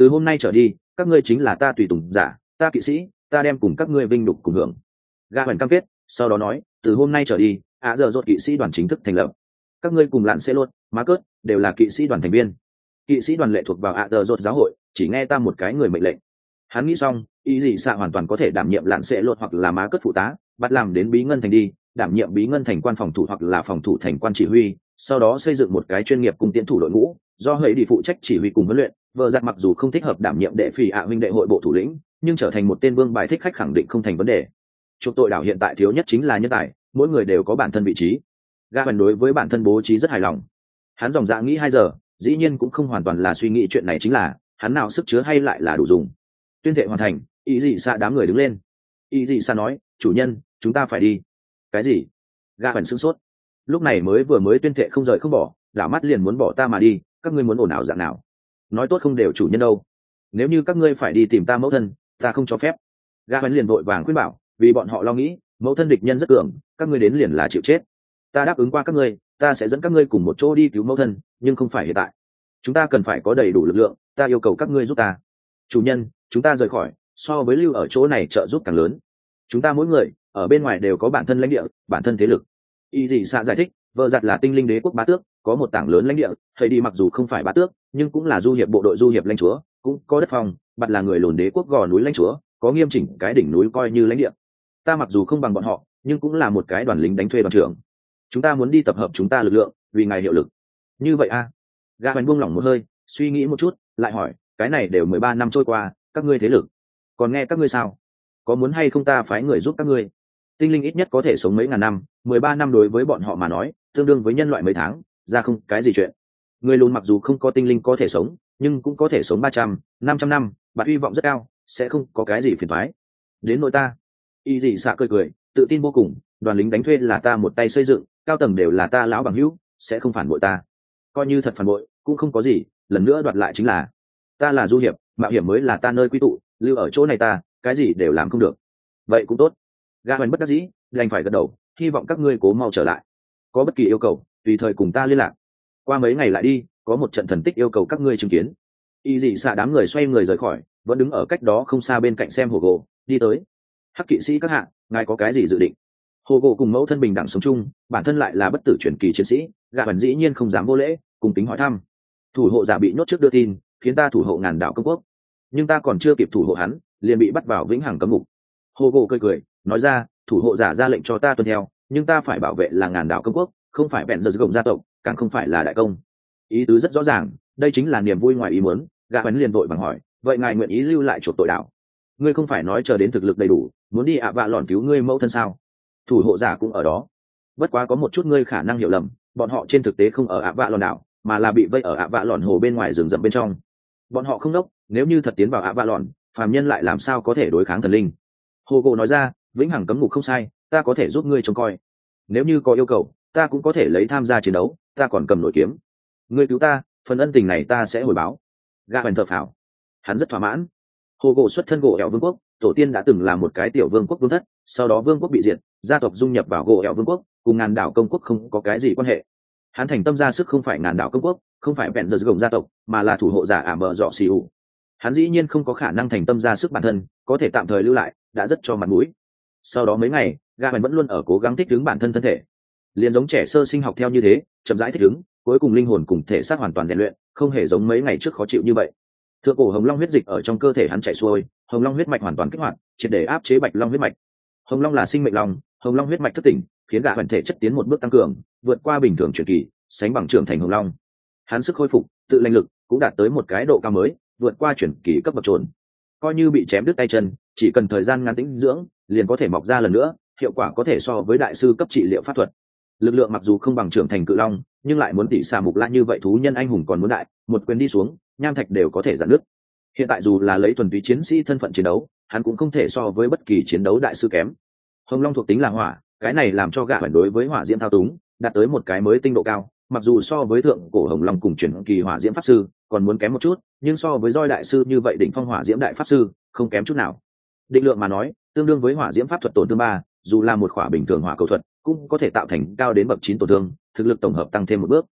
từ hôm nay trở đi các ngươi chính là ta tùy tùng giả, ta kỵ sĩ, ta đem cùng các ngươi vinh đục cùng hưởng. Gã hẳn cam kết, sau đó nói, từ hôm nay trở đi ạ giờ rột kỵ sĩ đoàn chính thức thành lập, các ngươi cùng lặn sẽ luôn má cớt đều là kỵ sĩ đoàn thành viên. Kỵ sĩ đoàn lệ thuộc vào ạ giờ rột giáo hội, chỉ nghe ta một cái người mệnh lệnh. Hắn nghĩ xong, ý gì xạ hoàn toàn có thể đảm nhiệm lặn sẽ luôn hoặc là má cớt phụ tá, bắt làm đến bí ngân thành đi, đảm nhiệm bí ngân thành quan phòng thủ hoặc là phòng thủ thành quan chỉ huy, sau đó xây dựng một cái chuyên nghiệp cùng tiến thủ đội ngũ, do hãy đi phụ trách chỉ huy cùng huấn luyện. Vợ giặt mặc dù không thích hợp đảm nhiệm đệ phỉ ạ huynh đệ hội bộ thủ lĩnh, nhưng trở thành một tên vương bài thích khách khẳng định không thành vấn đề. Chuộc tội đảo hiện tại thiếu nhất chính là nhân tài, mỗi người đều có bản thân vị trí. Gavin đối với bản thân bố trí rất hài lòng. Hắn dòng dã nghĩ 2 giờ, dĩ nhiên cũng không hoàn toàn là suy nghĩ chuyện này chính là, hắn nào sức chứa hay lại là đủ dùng. Tuyên thệ hoàn thành, ý gì xạ đám người đứng lên. Ý gì xạ nói, chủ nhân, chúng ta phải đi. Cái gì? Gavin sửng sốt. Lúc này mới tuyên thệ không rời không bỏ, đảo mắt liền muốn bỏ ta mà đi, các ngươi muốn ồn ào dạng nào? Nói tốt không đều chủ nhân đâu. Nếu như các ngươi phải đi tìm ta mẫu thân, ta không cho phép. Gavin liền vội vàng khuyên bảo, vì bọn họ lo nghĩ, mẫu thân địch nhân rất cường, các ngươi đến liền là chịu chết. Ta đáp ứng qua các ngươi, ta sẽ dẫn các ngươi cùng một chỗ đi cứu mẫu thân, nhưng không phải hiện tại. Chúng ta cần phải có đầy đủ lực lượng, ta yêu cầu các ngươi giúp ta. Chủ nhân, chúng ta rời khỏi, so với lưu ở chỗ này trợ giúp càng lớn. Chúng ta mỗi người ở bên ngoài đều có bản thân lãnh địa, bản thân thế lực. Y dị xạ giải thích, vợ giặt là tinh linh đế quốc bá tước, có một tảng lớn lãnh địa, thầy đi mặc dù không phải bá tước, nhưng cũng là du hiệp bộ đội du hiệp lãnh chúa, cũng có đất phòng, bặt là người lùn đế quốc gò núi lãnh chúa, có nghiêm chỉnh cái đỉnh núi coi như lãnh địa. Ta mặc dù không bằng bọn họ, nhưng cũng là một cái đoàn lính đánh thuê đoàn trưởng. Chúng ta muốn đi tập hợp chúng ta lực lượng, vì ngài hiệu lực. Như vậy a? Gavin buông lỏng một hơi, suy nghĩ một chút, lại hỏi, cái này đều 13 năm trôi qua, các ngươi thế lực, còn nghe các ngươi sao? Có muốn hay không ta phái người giúp các ngươi? Tinh linh ít nhất có thể sống mấy ngàn năm, 13 năm đối với bọn họ mà nói, tương đương với nhân loại mấy tháng, ra không cái gì chuyện. Người lùn mặc dù không có tinh linh có thể sống, nhưng cũng có thể sống 300, 500 năm, bạn hy vọng rất cao, sẽ không có cái gì phiền toái. Đến nội ta. Y dị xạ cười, tự tin vô cùng, đoàn lính đánh thuê là ta một tay xây dựng, cao tầng đều là ta lão bằng hữu, sẽ không phản bội ta. Coi như thật phản bội, cũng không có gì, lần nữa đoạt lại chính là. Ta là du hiệp, mạo hiểm mới là ta nơi quy tụ, lưu ở chỗ này ta, cái gì đều làm không được. Vậy cũng tốt. Gavin bất đắc dĩ, đành phải gật đầu, hy vọng các ngươi cố mau trở lại. Có bất kỳ yêu cầu, tùy thời cùng ta liên lạc. Qua mấy ngày lại đi, có một trận thần tích yêu cầu các ngươi chứng kiến. Y dị xạ đám người xoay người rời khỏi, vẫn đứng ở cách đó không xa bên cạnh xem hồ gỗ, đi tới. Hắc kỵ sĩ các hạ, ngài có cái gì dự định? Hồ gỗ cùng mẫu thân bình đẳng sống chung, bản thân lại là bất tử truyền kỳ chiến sĩ, Gavin dĩ nhiên không dám vô lễ, cùng tính hỏi thăm. Thủ hộ giả bị nhốt trước đưa tin, khiến ta thủ hộ ngàn đảo công quốc, nhưng ta còn chưa kịp thủ hộ hắn, liền bị bắt vào vĩnh hằng cấm ngục. Hồ gỗ cười, nói ra, thủ hộ giả ra lệnh cho ta tuân theo, nhưng ta phải bảo vệ là ngàn đảo công quốc, không phải bèn giật gồng gia tộc, càng không phải là đại công. Ý tứ rất rõ ràng, đây chính là niềm vui ngoài ý muốn. Gavin liền vội vàng hỏi, vậy ngài nguyện ý lưu lại chuộc tội đảo? Ngươi không phải nói chờ đến thực lực đầy đủ, muốn đi ạ vạ lòn cứu ngươi mẫu thân sao? Thủ hộ giả cũng ở đó. Bất quá có một chút ngươi khả năng hiểu lầm, bọn họ trên thực tế không ở ạ vạ lòn đảo, mà là bị vây ở ạ vạ lòn hồ bên ngoài rừng rậm bên trong. Bọn họ không đốc, nếu như thật tiến vào ạ vạ lòn, phàm nhân lại làm sao có thể đối kháng thần linh? Hồ gỗ nói ra, vĩnh hằng cấm ngục không sai, ta có thể giúp ngươi trông coi. Nếu như có yêu cầu, ta cũng có thể lấy tham gia chiến đấu, ta còn cầm nổi kiếm. Ngươi cứu ta, phần ân tình này ta sẽ hồi báo. Gavin thở phào, hắn rất thỏa mãn. Hồ gỗ xuất thân gỗ ẻo vương quốc, tổ tiên đã từng là một cái tiểu vương quốc vương thất, sau đó vương quốc bị diệt, gia tộc dung nhập vào gỗ ẻo vương quốc, cùng ngàn đảo công quốc không có cái gì quan hệ. Hắn thành tâm ra sức không phải ngàn đảo công quốc, không phải vẹn giờ gồng gia tộc, mà là thủ hộ giả ả mờ dọ xì ủ. Hắn dĩ nhiên không có khả năng thành tâm ra sức bản thân, có thể tạm thời lưu lại, đã rất cho mặt mũi. Sau đó mấy ngày, Gavin vẫn luôn ở cố gắng thích ứng bản thân thân thể, liền giống trẻ sơ sinh học theo như thế, chậm rãi thích ứng, cuối cùng linh hồn cùng thể xác hoàn toàn rèn luyện, không hề giống mấy ngày trước khó chịu như vậy. Thượng cổ hồng long huyết dịch ở trong cơ thể hắn chảy xuôi, hồng long huyết mạch hoàn toàn kích hoạt, triệt để áp chế bạch long huyết mạch. Hồng long là sinh mệnh long, hồng long huyết mạch thức tỉnh, khiến gã hoàn thể chất tiến một bước tăng cường, vượt qua bình thường truyền kỳ, sánh bằng trưởng thành hồng long. Hắn sức khôi phục, tự lãnh lực cũng đạt tới một cái độ cao mới, vượt qua truyền kỳ cấp bậc trồn. Coi như bị chém đứt tay chân, chỉ cần thời gian ngắn tĩnh dưỡng, liền có thể mọc ra lần nữa, hiệu quả có thể so với đại sư cấp trị liệu pháp thuật. Lực lượng mặc dù không bằng trưởng thành cự long, nhưng lại muốn tỷ xà mục la như vậy thú nhân anh hùng còn muốn đại, một quyền đi xuống, nham thạch đều có thể giãn nứt. Hiện tại dù là lấy thuần túy chiến sĩ thân phận chiến đấu, hắn cũng không thể so với bất kỳ chiến đấu đại sư kém. Hồng long thuộc tính là hỏa, cái này làm cho gã phản đối với hỏa diễm thao túng, đạt tới một cái mới tinh độ cao. Mặc dù so với thượng cổ hồng long cùng truyền kỳ hỏa diễm pháp sư còn muốn kém một chút, nhưng so với roi đại sư như vậy đỉnh phong hỏa diễm đại pháp sư không kém chút nào. Định lượng mà nói, tương đương với hỏa diễm pháp thuật tổn thương 3, dù là một khỏa bình thường hỏa cầu thuật cũng có thể tạo thành cao đến bậc 9 tổn thương, thực lực tổng hợp tăng thêm một bước.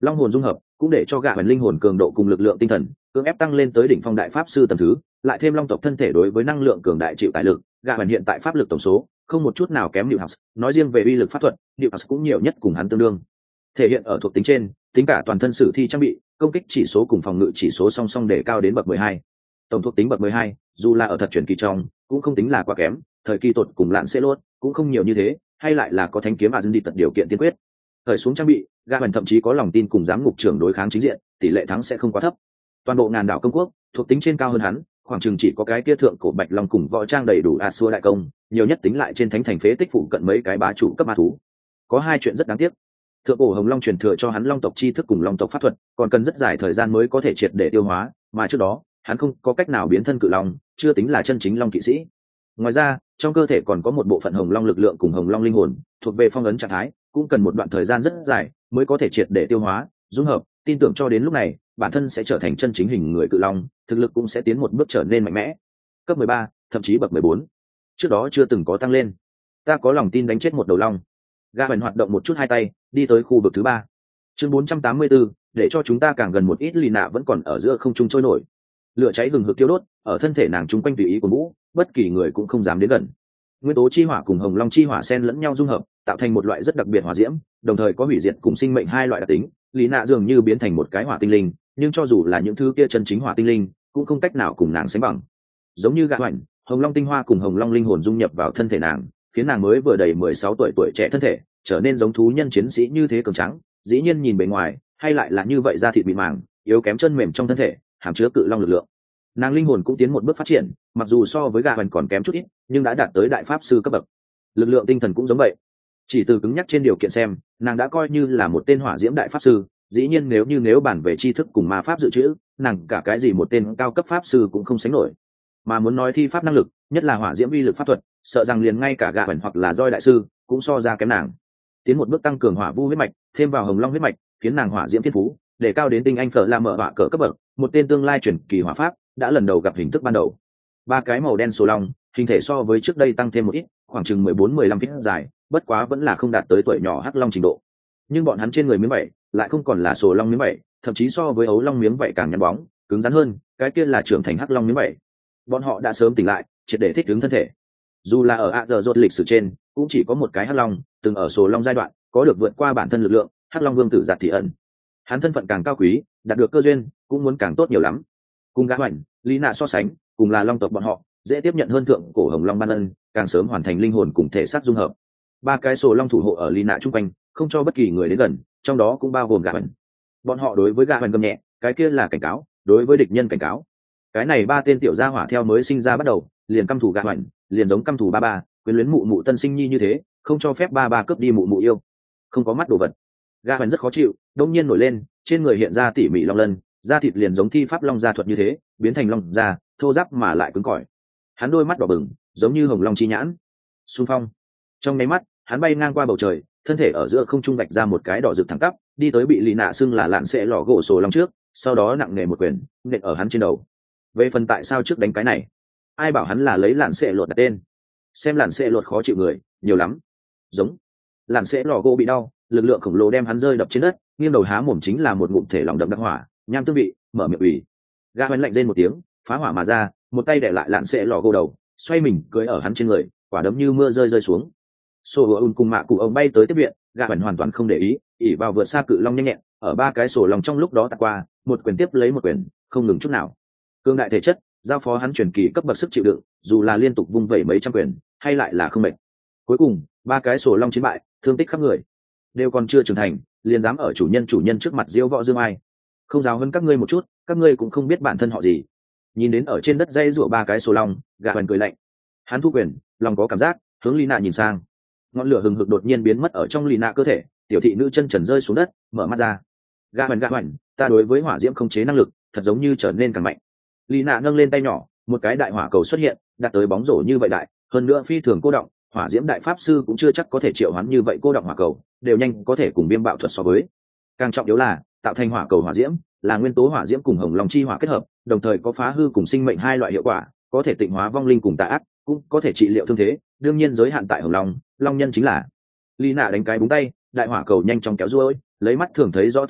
long hồn dung hợp cũng để cho gạ huyền linh hồn cường độ cùng lực lượng tinh thần cưỡng ép tăng lên tới đỉnh phong đại pháp sư tầm thứ, lại thêm long tộc thân thể đối với năng lượng cường đại chịu tải lực, gạ huyền hiện tại pháp lực tổng số không một chút nào kém Diệu House, nói riêng về uy lực pháp thuật, Diệu House cũng nhiều nhất cùng hắn tương đương. Thể hiện ở thuộc tính trên, tính cả toàn thân sử thi trang bị, công kích chỉ số cùng phòng ngự chỉ số song song để cao đến bậc 12. Tổng thuộc tính bậc 12, dù là ở thật chuyển kỳ trong, cũng không tính là quá kém, thời kỳ tột cùng lạn sẽ lốt, cũng không nhiều như thế, hay lại là có thánh kiếm Azun đi tật điều kiện tiên quyết. Thời xuống trang bị, gã huyền thậm chí có lòng tin cùng giám ngục trưởng đối kháng chính diện, tỷ lệ thắng sẽ không quá thấp. Toàn bộ ngàn đảo công quốc, thuộc tính trên cao hơn hắn, khoảng chừng chỉ có cái kia thượng cổ bạch long cùng võ trang đầy đủ xua đại công, nhiều nhất tính lại trên thánh thành phế tích phụ cận mấy cái bá chủ cấp ma thú. Có hai chuyện rất đáng tiếc. Thượng cổ hồng long truyền thừa cho hắn long tộc chi thức cùng long tộc pháp thuật, còn cần rất dài thời gian mới có thể triệt để tiêu hóa, mà trước đó, hắn không có cách nào biến thân cự long, chưa tính là chân chính long kỵ sĩ. Ngoài ra, trong cơ thể còn có một bộ phận hồng long lực lượng cùng hồng long linh hồn, thuộc về phong ấn trạng thái, cũng cần một đoạn thời gian rất dài mới có thể triệt để tiêu hóa, dung hợp, tin tưởng cho đến lúc này, bản thân sẽ trở thành chân chính hình người cự long, thực lực cũng sẽ tiến một bước trở nên mạnh mẽ. Cấp 13, thậm chí bậc 14. Trước đó chưa từng có tăng lên. Ta có lòng tin đánh chết một đầu long. Gã bèn hoạt động một chút hai tay, đi tới khu vực thứ 3. Chương 484, để cho chúng ta càng gần một ít, lì nạ vẫn còn ở giữa không trung trôi nổi. Lửa cháy hừng hực thiêu đốt, ở thân thể nàng trung quanh tùy ý của vũ, bất kỳ người cũng không dám đến gần. Nguyên tố chi hỏa cùng hồng long chi hỏa xen lẫn nhau dung hợp, tạo thành một loại rất đặc biệt hỏa diễm, đồng thời có hủy diệt cùng sinh mệnh hai loại đặc tính. Lý nạ dường như biến thành một cái hỏa tinh linh, nhưng cho dù là những thứ kia chân chính hỏa tinh linh, cũng không cách nào cùng nàng sánh bằng. Giống như gã hoành, hồng long tinh hoa cùng hồng long linh hồn dung nhập vào thân thể nàng, khiến nàng mới vừa đầy 16 tuổi trẻ thân thể trở nên giống thú nhân chiến sĩ như thế cường trắng. Dĩ nhiên nhìn bề ngoài, hay lại là như vậy, da thịt mịn màng, yếu kém chân mềm trong thân thể, hàm chứa cự long lực lượng. Nàng linh hồn cũng tiến một bước phát triển, mặc dù so với gã hoành còn kém chút ít, nhưng đã đạt tới đại pháp sư cấp bậc. Lực lượng tinh thần cũng giống vậy. Chỉ từ cứng nhắc trên điều kiện xem, nàng đã coi như là một tên hỏa diễm đại pháp sư. Dĩ nhiên nếu bàn về tri thức cùng ma pháp dự trữ, nàng cả cái gì một tên cao cấp pháp sư cũng không sánh nổi. Mà muốn nói thi pháp năng lực, nhất là hỏa diễm uy lực pháp thuật, sợ rằng liền ngay cả gã hoành hoặc là roi đại sư cũng so ra kém nàng. Tiến một bước tăng cường hỏa vu huyết mạch, thêm vào hồng long huyết mạch, khiến nàng hỏa diễm thiên phú để cao đến tinh anh phở la mở hỏa cỡ cấp bậc, một tên tương lai chuyển kỳ hỏa pháp đã lần đầu gặp hình thức ban đầu. Ba cái màu đen sổ long, hình thể so với trước đây tăng thêm một ít, khoảng chừng 14-15 feet dài, bất quá vẫn là không đạt tới tuổi nhỏ hắc long trình độ. Nhưng bọn hắn trên người miếng vảy lại không còn là sổ long miếng vảy, thậm chí so với ấu long miếng vảy càng nhăn bóng, cứng rắn hơn, cái kia là trưởng thành hắc long miếng vảy. Bọn họ đã sớm tỉnh lại, triệt để thích ứng thân thể. Dù là ở Azeroth lịch sử trên, cũng chỉ có một cái hắc long, từng ở sổ long giai đoạn, có được vượt qua bản thân lực lượng, hắc long vương tử Giạt Thị Ẩn. Hắn thân phận càng cao quý, đạt được cơ duyên, cũng muốn càng tốt nhiều lắm. Cùng gã hoành, lý nạ so sánh, cùng là long tộc bọn họ, dễ tiếp nhận hơn thượng cổ hồng long ban ân, càng sớm hoàn thành linh hồn cùng thể xác dung hợp. Ba cái sổ long thủ hộ ở lý nạ trung quanh, không cho bất kỳ người đến gần, trong đó cũng bao gồm gã hoành. Bọn họ đối với gã hoành gầm nhẹ, cái kia là cảnh cáo, đối với địch nhân cảnh cáo. Cái này ba tên tiểu gia hỏa theo mới sinh ra bắt đầu, liền căm thù gã hoành, liền giống căm thù ba ba, quyến luyến mụ mụ tân sinh nhi như thế, không cho phép ba ba cướp đi mụ mụ yêu. Không có mắt đồ vật. Gã hoành rất khó chịu, đông nhiên nổi lên, trên người hiện ra tỉ mỉ long lân, da thịt liền giống thi pháp long gia thuật như thế, biến thành long da, thô ráp mà lại cứng cỏi. Hắn đôi mắt đỏ bừng, giống như hồng long chi nhãn. Xung phong. Trong nháy mắt, hắn bay ngang qua bầu trời, thân thể ở giữa không trung vạch ra một cái đỏ rực thẳng tắp, đi tới bị lì nạ xưng là lạn sẽ lò gỗ sổ long trước, sau đó nặng nề một quyền nện ở hắn trên đầu. Về phần tại sao trước đánh cái này, ai bảo hắn là lấy lạn sẽ lột đặt tên? Xem lạn sẽ lột khó chịu người nhiều lắm. Giống lạn sẽ lò gỗ bị đau, lực lượng khổng lồ đem hắn rơi đập trên đất, nghiêng đầu há mồm chính là một ngụm thể lòng đậm đặc hỏa, nham tương vị, mở miệng ủy. Gã hoành lạnh rên một tiếng, phá hỏa mà ra, một tay đè lại lạn sẽ lò gỗ đầu, xoay mình cưỡi ở hắn trên người, quả đấm như mưa rơi xuống. Sổ hùa cùng mạ cụ ông bay tới tiếp viện, gã hoành hoàn toàn không để ý, ỉ vào vượt xa cự long nhanh nhẹn, ở ba cái sổ lòng trong lúc đó tạt qua, một quyền tiếp lấy một quyền, không ngừng chút nào. Cương đại thể chất, giao phó hắn truyền kỳ cấp bậc sức chịu đựng, dù là liên tục vung vẩy mấy trăm quyền, hay lại là không mệt. Cuối cùng, ba cái sổ long chiến bại, thương tích khắp người, đều còn chưa trưởng thành, liền dám ở chủ nhân trước mặt diễu võ dương ai. Không giáo hơn các ngươi một chút, các ngươi cũng không biết bản thân họ gì. Nhìn đến ở trên đất dây rủa ba cái sổ long, gã hoành cười lạnh. Hắn thu quyền, lòng có cảm giác, hướng Lý Nạ nhìn sang. Ngọn lửa hừng hực đột nhiên biến mất ở trong Lý Nạ cơ thể, tiểu thị nữ chân trần rơi xuống đất, mở mắt ra. Gã hoành, ta đối với hỏa diễm không chế năng lực, thật giống như trở nên càng mạnh. Lý Nạ nâng lên tay nhỏ, một cái đại hỏa cầu xuất hiện, đặt tới bóng rổ như vậy đại, hơn nữa phi thường cô động, hỏa diễm đại pháp sư cũng chưa chắc có thể triệu hoán như vậy cô động hỏa cầu, đều nhanh có thể cùng viêm bạo thuật so với. Càng trọng yếu là, tạo thành hỏa cầu hỏa diễm, là nguyên tố hỏa diễm cùng hồng long chi hỏa kết hợp, đồng thời có phá hư cùng sinh mệnh hai loại hiệu quả, có thể tịnh hóa vong linh cùng tà ác, cũng có thể trị liệu thương thế, đương nhiên giới hạn tại hồng long, long nhân chính là. Lý Nạ đánh cái búng tay, đại hỏa cầu nhanh chóng kéo ruôi, lấy mắt thường thấy rõ tốc độ,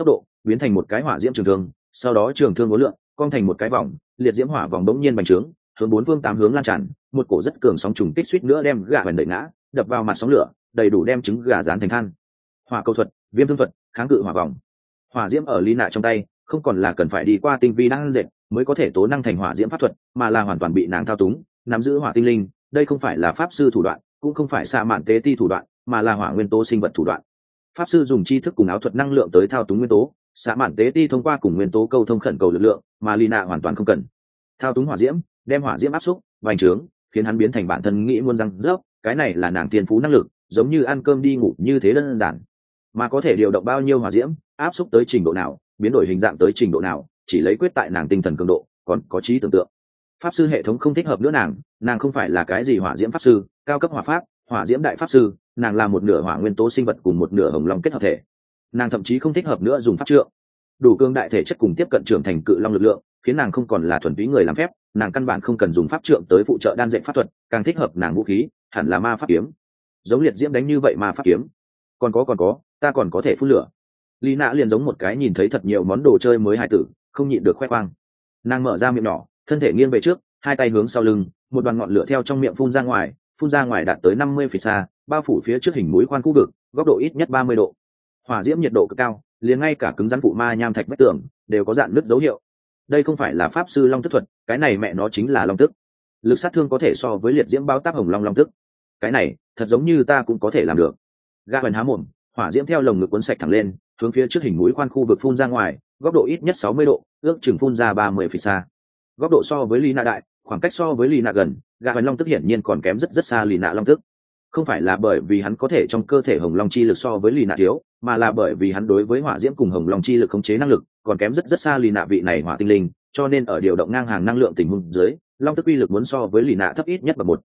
biến thành một cái hỏa diễm trường thương, sau đó trường thương uốn lượn cong thành một cái vòng, liệt diễm hỏa vòng bỗng nhiên bành trướng, hướng bốn phương tám hướng lan tràn, một cổ rất cường sóng trùng kích suýt nữa đem gã bèn đẩy ngã, đập vào mặt sóng lửa, đầy đủ đem trứng gà dán thành than. Hỏa cầu thuật, viêm thương thuật, kháng cự hỏa vòng. Hỏa diễm ở Lý Nạ trong tay, không còn là cần phải đi qua tinh vi năng dệt mới có thể tố năng thành hỏa diễm pháp thuật, mà là hoàn toàn bị nàng thao túng, nắm giữ hỏa tinh linh. Đây không phải là pháp sư thủ đoạn, cũng không phải xạ mạn tế ti thủ đoạn, mà là hỏa nguyên tố sinh vật thủ đoạn. Pháp sư dùng tri thức cùng áo thuật năng lượng tới thao túng nguyên tố, xạ mạn tế ti thông qua cùng nguyên tố câu thông khẩn cầu lực lượng, mà Lý Nạ hoàn toàn không cần. Thao túng hỏa diễm, đem hỏa diễm áp xúc, vành trướng, khiến hắn biến thành bản thân nghĩ muôn răng rớp. Cái này là nàng thiên phú năng lực, giống như ăn cơm đi ngủ như thế đơn giản. Mà có thể điều động bao nhiêu hỏa diễm, áp xúc tới trình độ nào, biến đổi hình dạng tới trình độ nào, chỉ lấy quyết tại nàng tinh thần cường độ, còn có trí tưởng tượng. Pháp sư hệ thống không thích hợp nữa nàng không phải là cái gì hỏa diễm pháp sư, cao cấp hỏa pháp, hỏa diễm đại pháp sư, nàng là một nửa hỏa nguyên tố sinh vật cùng một nửa hồng long kết hợp thể. Nàng thậm chí không thích hợp nữa dùng pháp trượng. Đủ cương đại thể chất cùng tiếp cận trưởng thành cự long lực lượng, khiến nàng không còn là thuần túy người làm phép, nàng căn bản không cần dùng pháp trượng tới phụ trợ đan dệt pháp thuật, càng thích hợp nàng vũ khí hẳn là ma pháp kiếm. Giống liệt diễm đánh như vậy ma pháp kiếm. Còn có, ta còn có thể phun lửa. Lý Nạ liền giống một cái nhìn thấy thật nhiều món đồ chơi mới hài tử, không nhịn được khoe khoang. Nàng mở ra miệng nhỏ, thân thể nghiêng về trước, hai tay hướng sau lưng, một đoàn ngọn lửa theo trong miệng phun ra ngoài đạt tới 50 feet xa, bao phủ phía trước hình mũi khoan khu vực, góc độ ít nhất 30 độ. Hỏa diễm nhiệt độ cực cao, liền ngay cả cứng rắn phụ ma nham thạch vách tường đều có dạn nứt dấu hiệu. Đây không phải là pháp sư long tức thuật, cái này mẹ nó chính là long tức. Lực sát thương có thể so với liệt diễm bao tác hồng long long tức. Cái này, thật giống như ta cũng có thể làm được. Gã bèn há mồm, hỏa diễm theo lồng ngực cuốn sạch thẳng lên, hướng phía trước hình mũi khoan khu vực phun ra ngoài, góc độ ít nhất 60 độ, ước chừng phun ra 30 feet xa. Góc độ so với Lý Nạ đại, khoảng cách so với Lý Nạ gần, gã bèn long tức hiển nhiên còn kém rất xa Lý Nạ long tức. Không phải là bởi vì hắn có thể trong cơ thể hồng long chi lực so với Lý Nạ thiếu, mà là bởi vì hắn đối với hỏa diễm cùng hồng long chi lực khống chế năng lực còn kém rất xa Lý Nạ vị này hỏa tinh linh, cho nên ở điều động ngang hàng năng lượng tình huống dưới, long tức uy lực muốn so với Lý Nạ thấp ít nhất bằng một.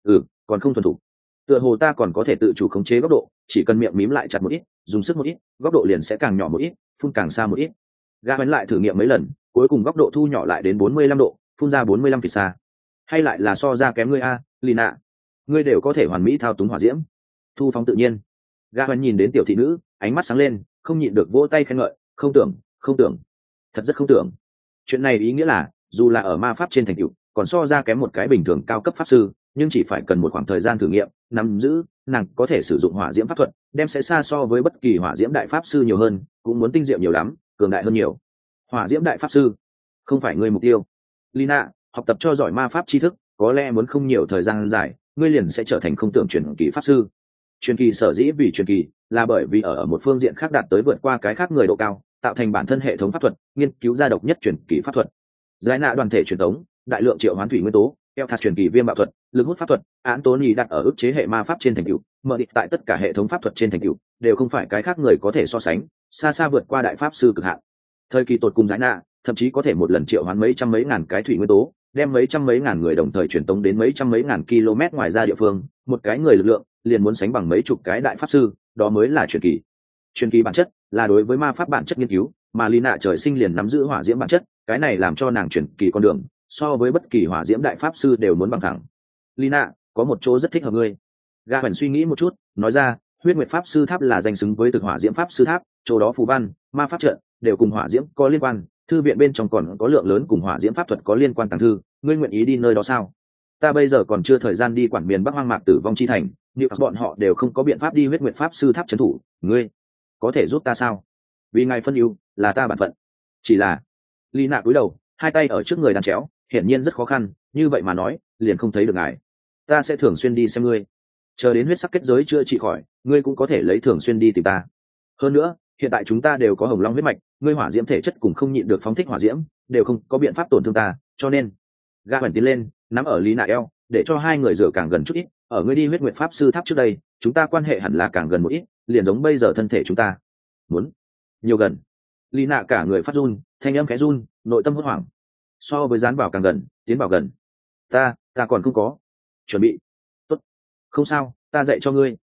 Còn không thuần thủ. Tựa hồ ta còn có thể tự chủ khống chế góc độ, chỉ cần miệng mím lại chặt một ít, dùng sức một ít, góc độ liền sẽ càng nhỏ một ít, phun càng xa một ít. Gã bén lại thử nghiệm mấy lần, cuối cùng góc độ thu nhỏ lại đến 45 độ, phun ra 45 feet xa. Hay lại là so ra kém ngươi a, Lý Nạ. Ngươi đều có thể hoàn mỹ thao túng hỏa diễm, thu phóng tự nhiên. Gã bén nhìn đến tiểu thị nữ, ánh mắt sáng lên, không nhịn được vỗ tay khen ngợi, không tưởng, thật rất không tưởng. Chuyện này ý nghĩa là, dù là ở ma pháp trên thành tựu, còn so ra kém một cái bình thường cao cấp pháp sư, nhưng chỉ phải cần một khoảng thời gian thử nghiệm, nắm giữ, nàng có thể sử dụng hỏa diễm pháp thuật, đem sẽ xa so với bất kỳ hỏa diễm đại pháp sư nhiều hơn, cũng muốn tinh diệu nhiều lắm, cường đại hơn nhiều. Hỏa diễm đại pháp sư, không phải ngươi mục tiêu. Lina, học tập cho giỏi ma pháp tri thức, có lẽ muốn không nhiều thời gian dài, ngươi liền sẽ trở thành không tưởng truyền kỳ pháp sư. Truyền kỳ sở dĩ vì truyền kỳ, là bởi vì ở một phương diện khác đạt tới vượt qua cái khác người độ cao, tạo thành bản thân hệ thống pháp thuật, nghiên cứu ra độc nhất truyền kỳ pháp thuật. Giải nạ đoàn thể truyền thống, đại lượng triệu hoán thủy nguyên tố, Elthas truyền kỳ viêm bạo thuật, lực hút pháp thuật, Anthony đặt ở ức chế hệ ma pháp trên thành tựu, mở địch tại tất cả hệ thống pháp thuật trên thành tựu, đều không phải cái khác người có thể so sánh, xa xa vượt qua đại pháp sư cực hạn. Thời kỳ tột cùng giải nạ, thậm chí có thể một lần triệu hoán mấy trăm mấy ngàn cái thủy nguyên tố, đem mấy trăm mấy ngàn người đồng thời truyền tống đến mấy trăm mấy ngàn km ngoài ra địa phương, một cái người lực lượng liền muốn sánh bằng mấy chục cái đại pháp sư, đó mới là truyền kỳ. Truyền kỳ bản chất là đối với ma pháp bản chất nghiên cứu, mà Lina trời sinh liền nắm giữ hỏa diễm bản chất, cái này làm cho nàng truyền kỳ con đường so với bất kỳ hỏa diễm đại pháp sư đều muốn bằng thẳng. Lina, có một chỗ rất thích hợp ngươi. Ga Huyền suy nghĩ một chút, nói ra, huyết nguyệt pháp sư tháp là danh xứng với thực hỏa diễm pháp sư tháp, chỗ đó phù văn, ma pháp trận đều cùng hỏa diễm có liên quan, thư viện bên trong còn có lượng lớn cùng hỏa diễm pháp thuật có liên quan tàng thư, ngươi nguyện ý đi nơi đó sao? Ta bây giờ còn chưa thời gian đi quản miền Bắc hoang mạc tử vong chi thành, nhưng bọn họ đều không có biện pháp đi huyết nguyệt pháp sư tháp trấn thủ, ngươi có thể giúp ta sao? Vì ngài phân ưu, là ta bản phận. Chỉ là Lina cúi đầu, hai tay ở trước người đan chéo, hiển nhiên rất khó khăn, như vậy mà nói, liền không thấy được ngài. Ta sẽ thường xuyên đi xem ngươi, chờ đến huyết sắc kết giới chữa trị khỏi, ngươi cũng có thể lấy thường xuyên đi tìm ta. Hơn nữa, hiện tại chúng ta đều có hồng long huyết mạch, ngươi hỏa diễm thể chất cùng không nhịn được phóng thích hỏa diễm, đều không có biện pháp tổn thương ta, cho nên Ga Huyền tiến lên, nắm ở Lina eo, để cho hai người rửa càng gần chút ít. Ở ngươi đi huyết nguyệt pháp sư tháp trước đây, chúng ta quan hệ hẳn là càng gần một ít, liền giống bây giờ thân thể chúng ta. Muốn nhiều gần? Lina cả người phát run, thanh âm khẽ run, nội tâm hốt hoảng. So với dán vào càng gần, tiến vào gần. Ta còn không có chuẩn bị. Tốt, không sao, ta dạy cho ngươi.